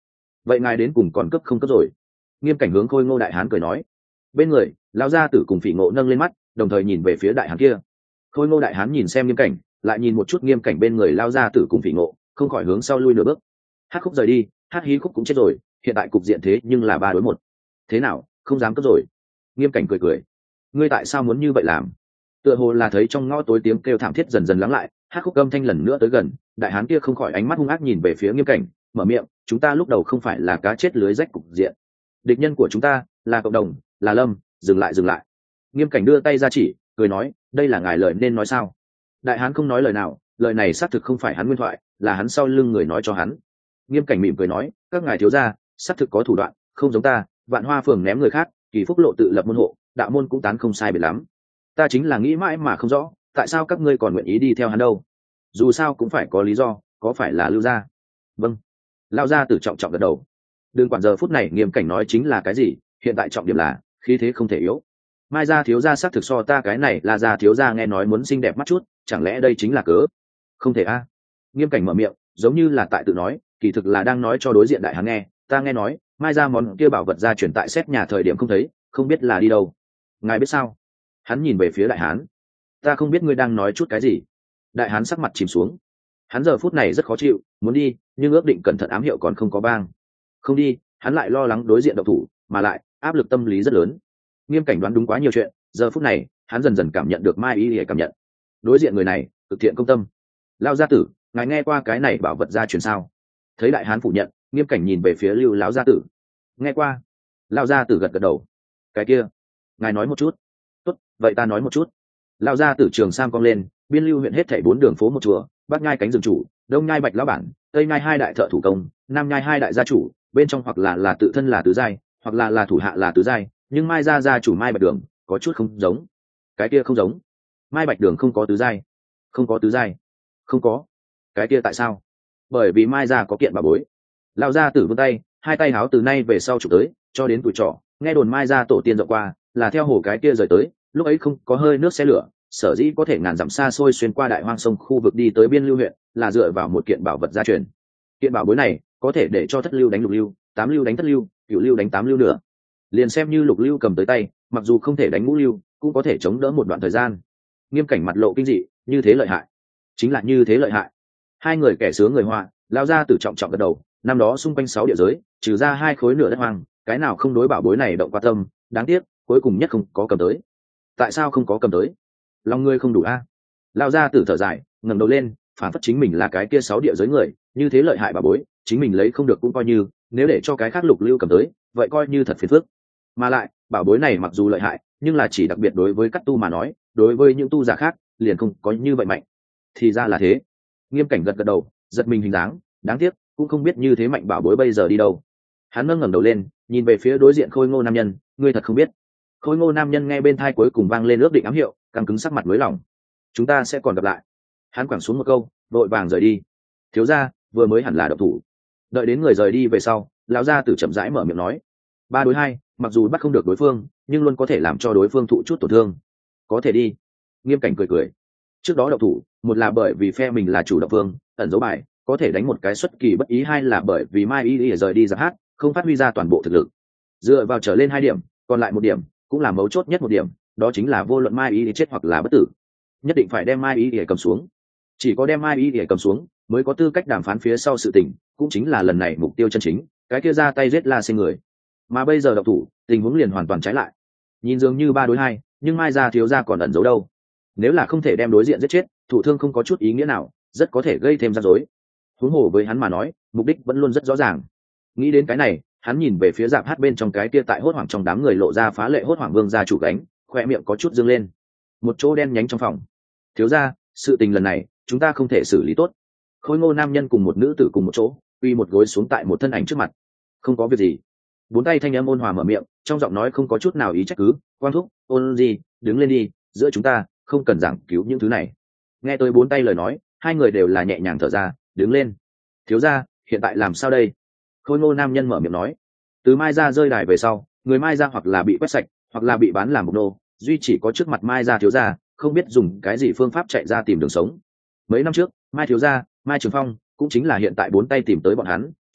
vậy ngài đến cùng còn cấp không cấp rồi? Nghiêm Cảnh hướng Khôi Ngô đại hán cười nói. Bên người lão gia tử cùng Phỉ Ngộ nâng lên mắt, đồng thời nhìn về phía đại hán kia. Khôi Ngô đại hán nhìn xem Nghiêm Cảnh, lại nhìn một chút Nghiêm Cảnh bên người lão gia tử cùng Phỉ Ngộ, không khỏi hướng sau lui nửa bước. Hắc Khúc rời đi, Hắc Hí Khúc cũng chết rồi, hiện tại cục diện thế nhưng là ba đối một. Thế nào, không dám cấp rồi? Nghiêm Cảnh cười cười. Ngươi tại sao muốn như vậy làm? Tựa hồ là thấy trong ngõ tối tiếng kêu thảm thiết dần dần lắng lại, Hắc Khúc âm thanh lần nữa tới gần, đại hán kia không khỏi ánh mắt hung ác nhìn về phía Nghiêm Cảnh, mở miệng, chúng ta lúc đầu không phải là cá chết lưới rách cục diện. Địch nhân của chúng ta là cộng đồng, là Lâm, dừng lại dừng lại. Nghiêm Cảnh đưa tay ra chỉ, cười nói, đây là ngài lời nên nói sao? Đại hán không nói lời nào, lời này xác thực không phải hắn nguyên thoại, là hắn sau lưng người nói cho hắn. Nghiêm Cảnh mỉm cười nói, các ngài thiếu gia xác thực có thủ đoạn, không giống ta, Vạn Hoa phường ném người khác, Kỳ Phúc lộ tự lập môn hộ, đạo môn cũng tán không sai biệt lắm. Ta chính là nghĩ mãi mà không rõ, tại sao các ngươi còn nguyện ý đi theo hắn đâu? Dù sao cũng phải có lý do, có phải là Lưu gia? Vâng. Lão gia tử trọng trọng gật đầu. Đừng quản giờ phút này Nghiêm Cảnh nói chính là cái gì, hiện tại trọng điểm là khí thế không thể yếu. Mai gia thiếu gia xác thực so ta cái này là gia thiếu gia nghe nói muốn xinh đẹp mắt chút, chẳng lẽ đây chính là cớ? Không thể a. Nghiêm Cảnh mở miệng, giống như là tại tự nói, kỳ thực là đang nói cho đối diện đại hán nghe, ta nghe nói, Mai gia món kia bảo vật gia truyền tại xét nhà thời điểm không thấy, không biết là đi đâu. Ngài biết sao? Hắn nhìn về phía đại hán. Ta không biết ngươi đang nói chút cái gì. Đại hán sắc mặt chìm xuống. Hắn giờ phút này rất khó chịu, muốn đi, nhưng ước định cẩn thận ám hiệu còn không có bang. Không đi, hắn lại lo lắng đối diện độc thủ, mà lại áp lực tâm lý rất lớn. Nghiêm Cảnh đoán đúng quá nhiều chuyện, giờ phút này hắn dần dần cảm nhận được Mai ý để cảm nhận. Đối diện người này thực thiện công tâm. Lão gia tử, ngài nghe qua cái này bảo vật gia truyền sao? Thấy đại hán phủ nhận, Nghiêm Cảnh nhìn về phía Lưu lão gia tử. Nghe qua. Lão gia tử gật gật đầu. Cái kia, ngài nói một chút. Tốt, vậy ta nói một chút. Lão gia tử trường sam cong lên, biên lưu huyện hết thảy bốn đường phố một chùa, bắc nhai cánh rừng chủ, đông nhai bạch lão bản, tây nhai hai đại thợ thủ công, nam nhai hai đại gia chủ, bên trong hoặc là là tự thân là tứ giai, hoặc là là thủ hạ là tứ giai, nhưng Mai gia gia chủ Mai Bạch Đường có chút không giống. Cái kia không giống. Mai Bạch Đường không có tứ giai. Không có tứ giai. Không có. Cái kia tại sao? Bởi vì Mai gia có kiện bà bối. Lão gia tử vươn tay, hai tay háo từ nay về sau chụp tới, cho đến tuổi trọ, nghe đồn Mai gia tổ tiên dạo qua, là theo hồ cái kia rời tới, lúc ấy không có hơi nước xe lửa, sở dĩ có thể ngàn dặm xa xôi xuyên qua đại hoang sông khu vực đi tới biên lưu huyện, là dựa vào một kiện bảo vật gia truyền. Kiện bảo bối này có thể để cho thất lưu đánh lục lưu, tám lưu đánh thất lưu, cửu lưu đánh tám lưu nữa. Liền xem như lục lưu cầm tới tay, mặc dù không thể đánh ngũ lưu, cũng có thể chống đỡ một đoạn thời gian. Nghiêm Cảnh mặt lộ kinh dị, như thế lợi hại. Chính là như thế lợi hại. Hai người kẻ sướng người họa, lao ra từ trọng trọng gật đầu, năm đó xung quanh sáu địa giới, trừ ra hai khối nửa đất hoang, cái nào không đối bảo bối này động qua tâm, đáng tiếc, cuối cùng nhất không có cầm tới. Tại sao không có cầm tới? Lòng ngươi không đủ a. À? Lao ra tử thở dài, ngẩng đầu lên, phản phất chính mình là cái kia sáu địa giới người, như thế lợi hại bảo bối, chính mình lấy không được cũng coi như, nếu để cho cái khác lục lưu cầm tới, vậy coi như thật phiền phức. Mà lại, bảo bối này mặc dù lợi hại, nhưng là chỉ đặc biệt đối với các tu mà nói, đối với những tu giả khác, liền không có như vậy mạnh. Thì ra là thế. Nghiêm Cảnh gật gật đầu, giật mình hình dáng, đáng tiếc, cũng không biết như thế mạnh bảo bối bây giờ đi đâu. Hắn nâng ngẩng đầu lên, nhìn về phía đối diện Khôi Ngô nam nhân, ngươi thật không biết. Khôi Ngô nam nhân nghe bên tai cuối cùng vang lên ước định ám hiệu, căng cứng sắc mặt lối lòng. Chúng ta sẽ còn gặp lại. Hắn quẳng xuống một câu, vội vàng rời đi. Thiếu gia, vừa mới hẳn là độc thủ. Đợi đến người rời đi về sau, lão gia tử chậm rãi mở miệng nói, ba đối hai, mặc dù bắt không được đối phương, nhưng luôn có thể làm cho đối phương thụ chút tổn thương. Có thể đi. Nghiêm Cảnh cười cười. Trước đó độc thủ, một là bởi vì phe mình là chủ động phương, ẩn dấu bài, có thể đánh một cái xuất kỳ bất ý, hai là bởi vì Mai Y Y rời đi giáp hát, không phát huy ra toàn bộ thực lực. Dựa vào trở lên hai điểm, còn lại một điểm, cũng là mấu chốt nhất một điểm, đó chính là vô luận Mai Y Y chết hoặc là bất tử, nhất định phải đem Mai Y Y cầm xuống. Chỉ có đem Mai Y Y cầm xuống, mới có tư cách đàm phán phía sau sự tình, cũng chính là lần này mục tiêu chân chính, cái kia ra tay giết La Sinh người. Mà bây giờ độc thủ, tình huống liền hoàn toàn trái lại. Nhìn dường như ba đối hai, nhưng Mai gia thiếu gia còn ẩn giấu đâu. Nếu là không thể đem đối diện giết chết, thủ thương không có chút ý nghĩa nào, rất có thể gây thêm rắc rối. Huống hồ với hắn mà nói, mục đích vẫn luôn rất rõ ràng. Nghĩ đến cái này, hắn nhìn về phía Dạp Hát bên trong cái kia tại hốt hoảng trong đám người lộ ra phá lệ hốt hoảng vương gia chủ gánh, khoe miệng có chút dương lên. Một chỗ đen nhánh trong phòng. Thiếu gia, sự tình lần này, chúng ta không thể xử lý tốt. Khôi Ngô nam nhân cùng một nữ tử cùng một chỗ, uy một gối xuống tại một thân ảnh trước mặt. Không có việc gì. Bốn tay thanh âm ôn hòa mở miệng, trong giọng nói không có chút nào ý trách cứ, Quang thúc, ôn gì, đứng lên đi, giữa chúng ta không cần giảng cứu những thứ này. Nghe tôi bốn tay lời nói, hai người đều là nhẹ nhàng thở ra, đứng lên. Thiếu gia, hiện tại làm sao đây? Khôi Ngô nam nhân mở miệng nói, từ Mai gia rơi đài về sau, người Mai gia hoặc là bị quét sạch, hoặc là bị bán làm một nô, duy chỉ có trước mặt Mai gia thiếu gia, không biết dùng cái gì phương pháp chạy ra tìm đường sống. Mấy năm trước, Mai thiếu gia, Mai Trường Phong, cũng chính là hiện tại bốn tay tìm tới bọn hắn,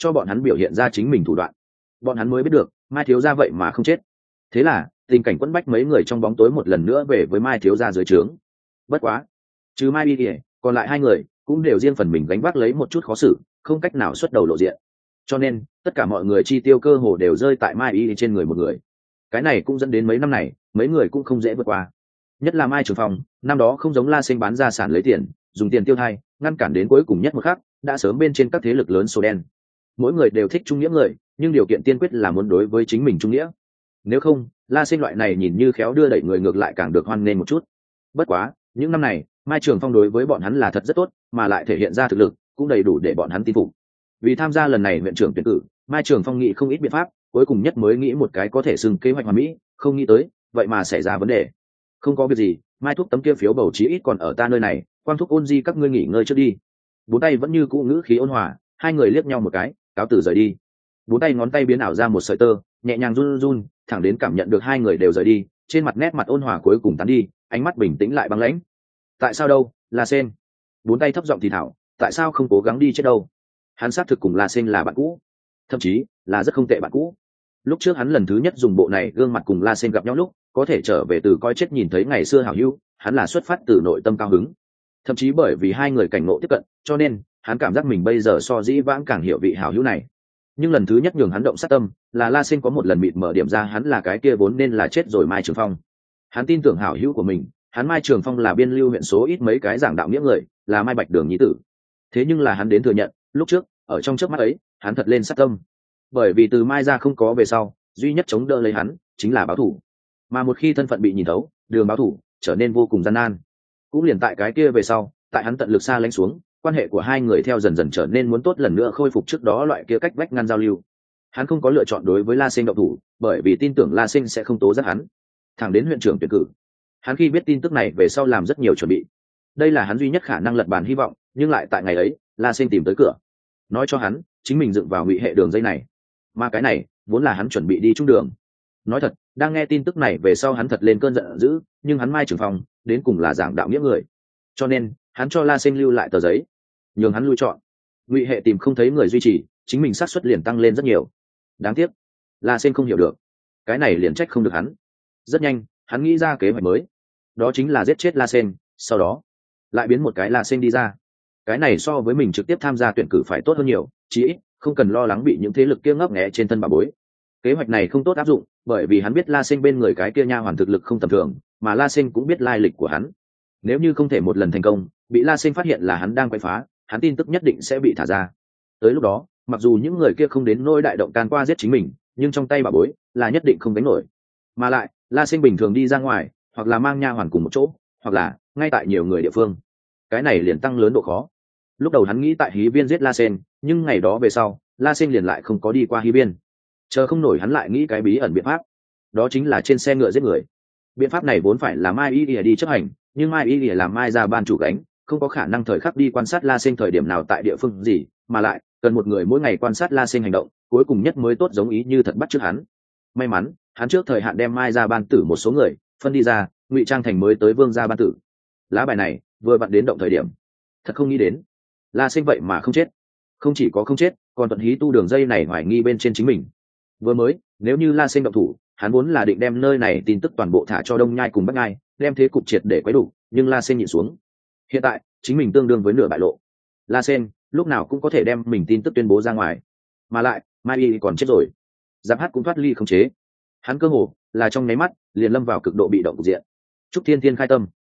cho bọn hắn biểu hiện ra chính mình thủ đoạn. Bọn hắn mới biết được Mai thiếu gia vậy mà không chết. Thế là tình cảnh quẫn bách mấy người trong bóng tối một lần nữa về với Mai thiếu gia dưới trướng. Bất quá, trừ Mai Y, còn lại hai người cũng đều riêng phần mình gánh vác lấy một chút khó xử, không cách nào xuất đầu lộ diện. Cho nên tất cả mọi người chi tiêu cơ hồ đều rơi tại Mai Y trên người một người. Cái này cũng dẫn đến mấy năm này mấy người cũng không dễ vượt qua. Nhất là Mai Trường Phong, năm đó không giống La Sinh bán gia sản lấy tiền, dùng tiền tiêu thai, ngăn cản đến cuối cùng nhất một khắc, đã sớm bên trên các thế lực lớn số đen. Mỗi người đều thích trung nghĩa người, nhưng điều kiện tiên quyết là muốn đối với chính mình trung nghĩa. Nếu không, La Sinh loại này nhìn như khéo đưa đẩy người ngược lại càng được hoan nghênh một chút. Bất quá, những năm này, Mai Trường Phong đối với bọn hắn là thật rất tốt, mà lại thể hiện ra thực lực, cũng đầy đủ để bọn hắn tin phục. Vì tham gia lần này viện trưởng tuyển cử, Mai Trường Phong nghĩ không ít biện pháp, cuối cùng nhất mới nghĩ một cái có thể xưng kế hoạch hoàn mỹ, không nghĩ tới, vậy mà xảy ra vấn đề. Không có việc gì, Mai thúc tấm kia phiếu bầu chí ít còn ở ta nơi này, Quang thúc Ôn Di các ngươi nghỉ ngơi trước đi. Bốn tay vẫn như cũ ngữ khí ôn hòa, hai người liếc nhau một cái, cáo từ rời đi. Bốn tay ngón tay biến ảo ra một sợi tơ, nhẹ nhàng run run, thẳng đến cảm nhận được hai người đều rời đi, trên mặt nét mặt ôn hòa cuối cùng tán đi, ánh mắt bình tĩnh lại băng lãnh. Tại sao đâu, La Sen? Bốn tay thấp giọng thì thảo, tại sao không cố gắng đi chết đâu? Hắn xác thực cùng La Sen là bạn cũ, thậm chí là rất không tệ bạn cũ. Lúc trước hắn lần thứ nhất dùng bộ này gương mặt cùng La Sen gặp nhau lúc, có thể trở về từ coi chết nhìn thấy ngày xưa hảo hữu, hắn là xuất phát từ nội tâm cao hứng. Thậm chí bởi vì hai người cảnh ngộ tiếp cận, cho nên hắn cảm giác mình bây giờ so dĩ vãng càng hiểu vị hảo hữu này. Nhưng lần thứ nhất nhường hắn động sát tâm là La Sinh có một lần mịt mở điểm ra hắn là cái kia vốn nên là chết rồi Mai Trường Phong. Hắn tin tưởng hảo hữu của mình, hắn Mai Trường Phong là biên lưu huyện số ít mấy cái giảng đạo nghĩa người, là Mai Bạch Đường nhi tử. Thế nhưng là hắn đến thừa nhận, lúc trước ở trong trước mắt ấy, hắn thật lên sát tâm. Bởi vì từ Mai ra không có về sau, duy nhất chống đỡ lấy hắn chính là báo thủ. Mà một khi thân phận bị nhìn thấu, đường báo thủ trở nên vô cùng gian nan. Cũng liền tại cái kia về sau, tại hắn tận lực xa lánh xuống, quan hệ của hai người theo dần dần trở nên muốn tốt lần nữa khôi phục trước đó loại kia cách vách ngăn giao lưu. Hắn không có lựa chọn đối với La Sinh động thủ, bởi vì tin tưởng La Sinh sẽ không tố giác hắn. Thẳng đến huyện trưởng tuyển cử, hắn khi biết tin tức này về sau làm rất nhiều chuẩn bị. Đây là hắn duy nhất khả năng lật bàn hy vọng, nhưng lại tại ngày ấy, La Sinh tìm tới cửa, nói cho hắn chính mình dựng vào ngụy hệ đường dây này, mà cái này vốn là hắn chuẩn bị đi trung đường. Nói thật, đang nghe tin tức này về sau hắn thật lên cơn giận dữ, nhưng hắn Mai Trường Phong đến cùng là giảng đạo nghĩa người, cho nên hắn cho La Sinh lưu lại tờ giấy, nhường hắn lui chọn. Ngụy hệ tìm không thấy người duy trì, chính mình xác suất liền tăng lên rất nhiều. Đáng tiếc La Sinh không hiểu được, cái này liền trách không được hắn. Rất nhanh hắn nghĩ ra kế hoạch mới, đó chính là giết chết La Sinh, sau đó lại biến một cái La Sinh đi ra. Cái này so với mình trực tiếp tham gia tuyển cử phải tốt hơn nhiều, chí ít không cần lo lắng bị những thế lực kia ngấp nghé trên thân bà bối. Kế hoạch này không tốt áp dụng, bởi vì hắn biết La Sinh bên người cái kia nha hoàn thực lực không tầm thường, mà La Sinh cũng biết lai lịch của hắn. Nếu như không thể một lần thành công, bị La Sinh phát hiện là hắn đang quậy phá, hắn tin tức nhất định sẽ bị thả ra. Tới lúc đó, mặc dù những người kia không đến nỗi đại động can qua giết chính mình, nhưng trong tay bà bối là nhất định không đánh nổi. Mà lại, La Sinh bình thường đi ra ngoài, hoặc là mang nha hoàn cùng một chỗ, hoặc là ngay tại nhiều người địa phương. Cái này liền tăng lớn độ khó. Lúc đầu hắn nghĩ tại Hí Viên giết La Sinh, nhưng ngày đó về sau, La Sinh liền lại không có đi qua Hí Viên. Chờ không nổi hắn lại nghĩ cái bí ẩn biện pháp, đó chính là trên xe ngựa giết người. Biện pháp này vốn phải là Mai Y Y đi chấp hành, nhưng Mai Y Y là Mai ra ban chủ gánh, không có khả năng thời khắc đi quan sát La Sinh thời điểm nào tại địa phương gì, mà lại cần một người mỗi ngày quan sát La Sinh hành động, cuối cùng nhất mới tốt giống ý như thật bắt chước hắn. May mắn hắn trước thời hạn đem Mai ra ban tử một số người phân đi ra, ngụy trang thành mới tới Vương gia ban tử. Lá bài này vừa vặn đến động thời điểm, thật không nghĩ đến La Sinh vậy mà không chết. Không chỉ có không chết, còn thuận hí tu đường dây này hoài nghi bên trên chính mình. Vừa mới nếu như La Sinh động thủ, hắn vốn là định đem nơi này tin tức toàn bộ thả cho Đông Nhai cùng Bắc Nhai, đem thế cục triệt để quấy đủ, nhưng La Sinh nhịn xuống. Hiện tại chính mình tương đương với nửa bại lộ. La Sinh lúc nào cũng có thể đem mình tin tức tuyên bố ra ngoài, mà lại Mai Y còn chết rồi, Giáp Hát cũng thoát ly khống chế. Hắn cơ hồ là trong nháy mắt liền lâm vào cực độ bị động cục diện. Trúc Thiên Thiên khai tâm,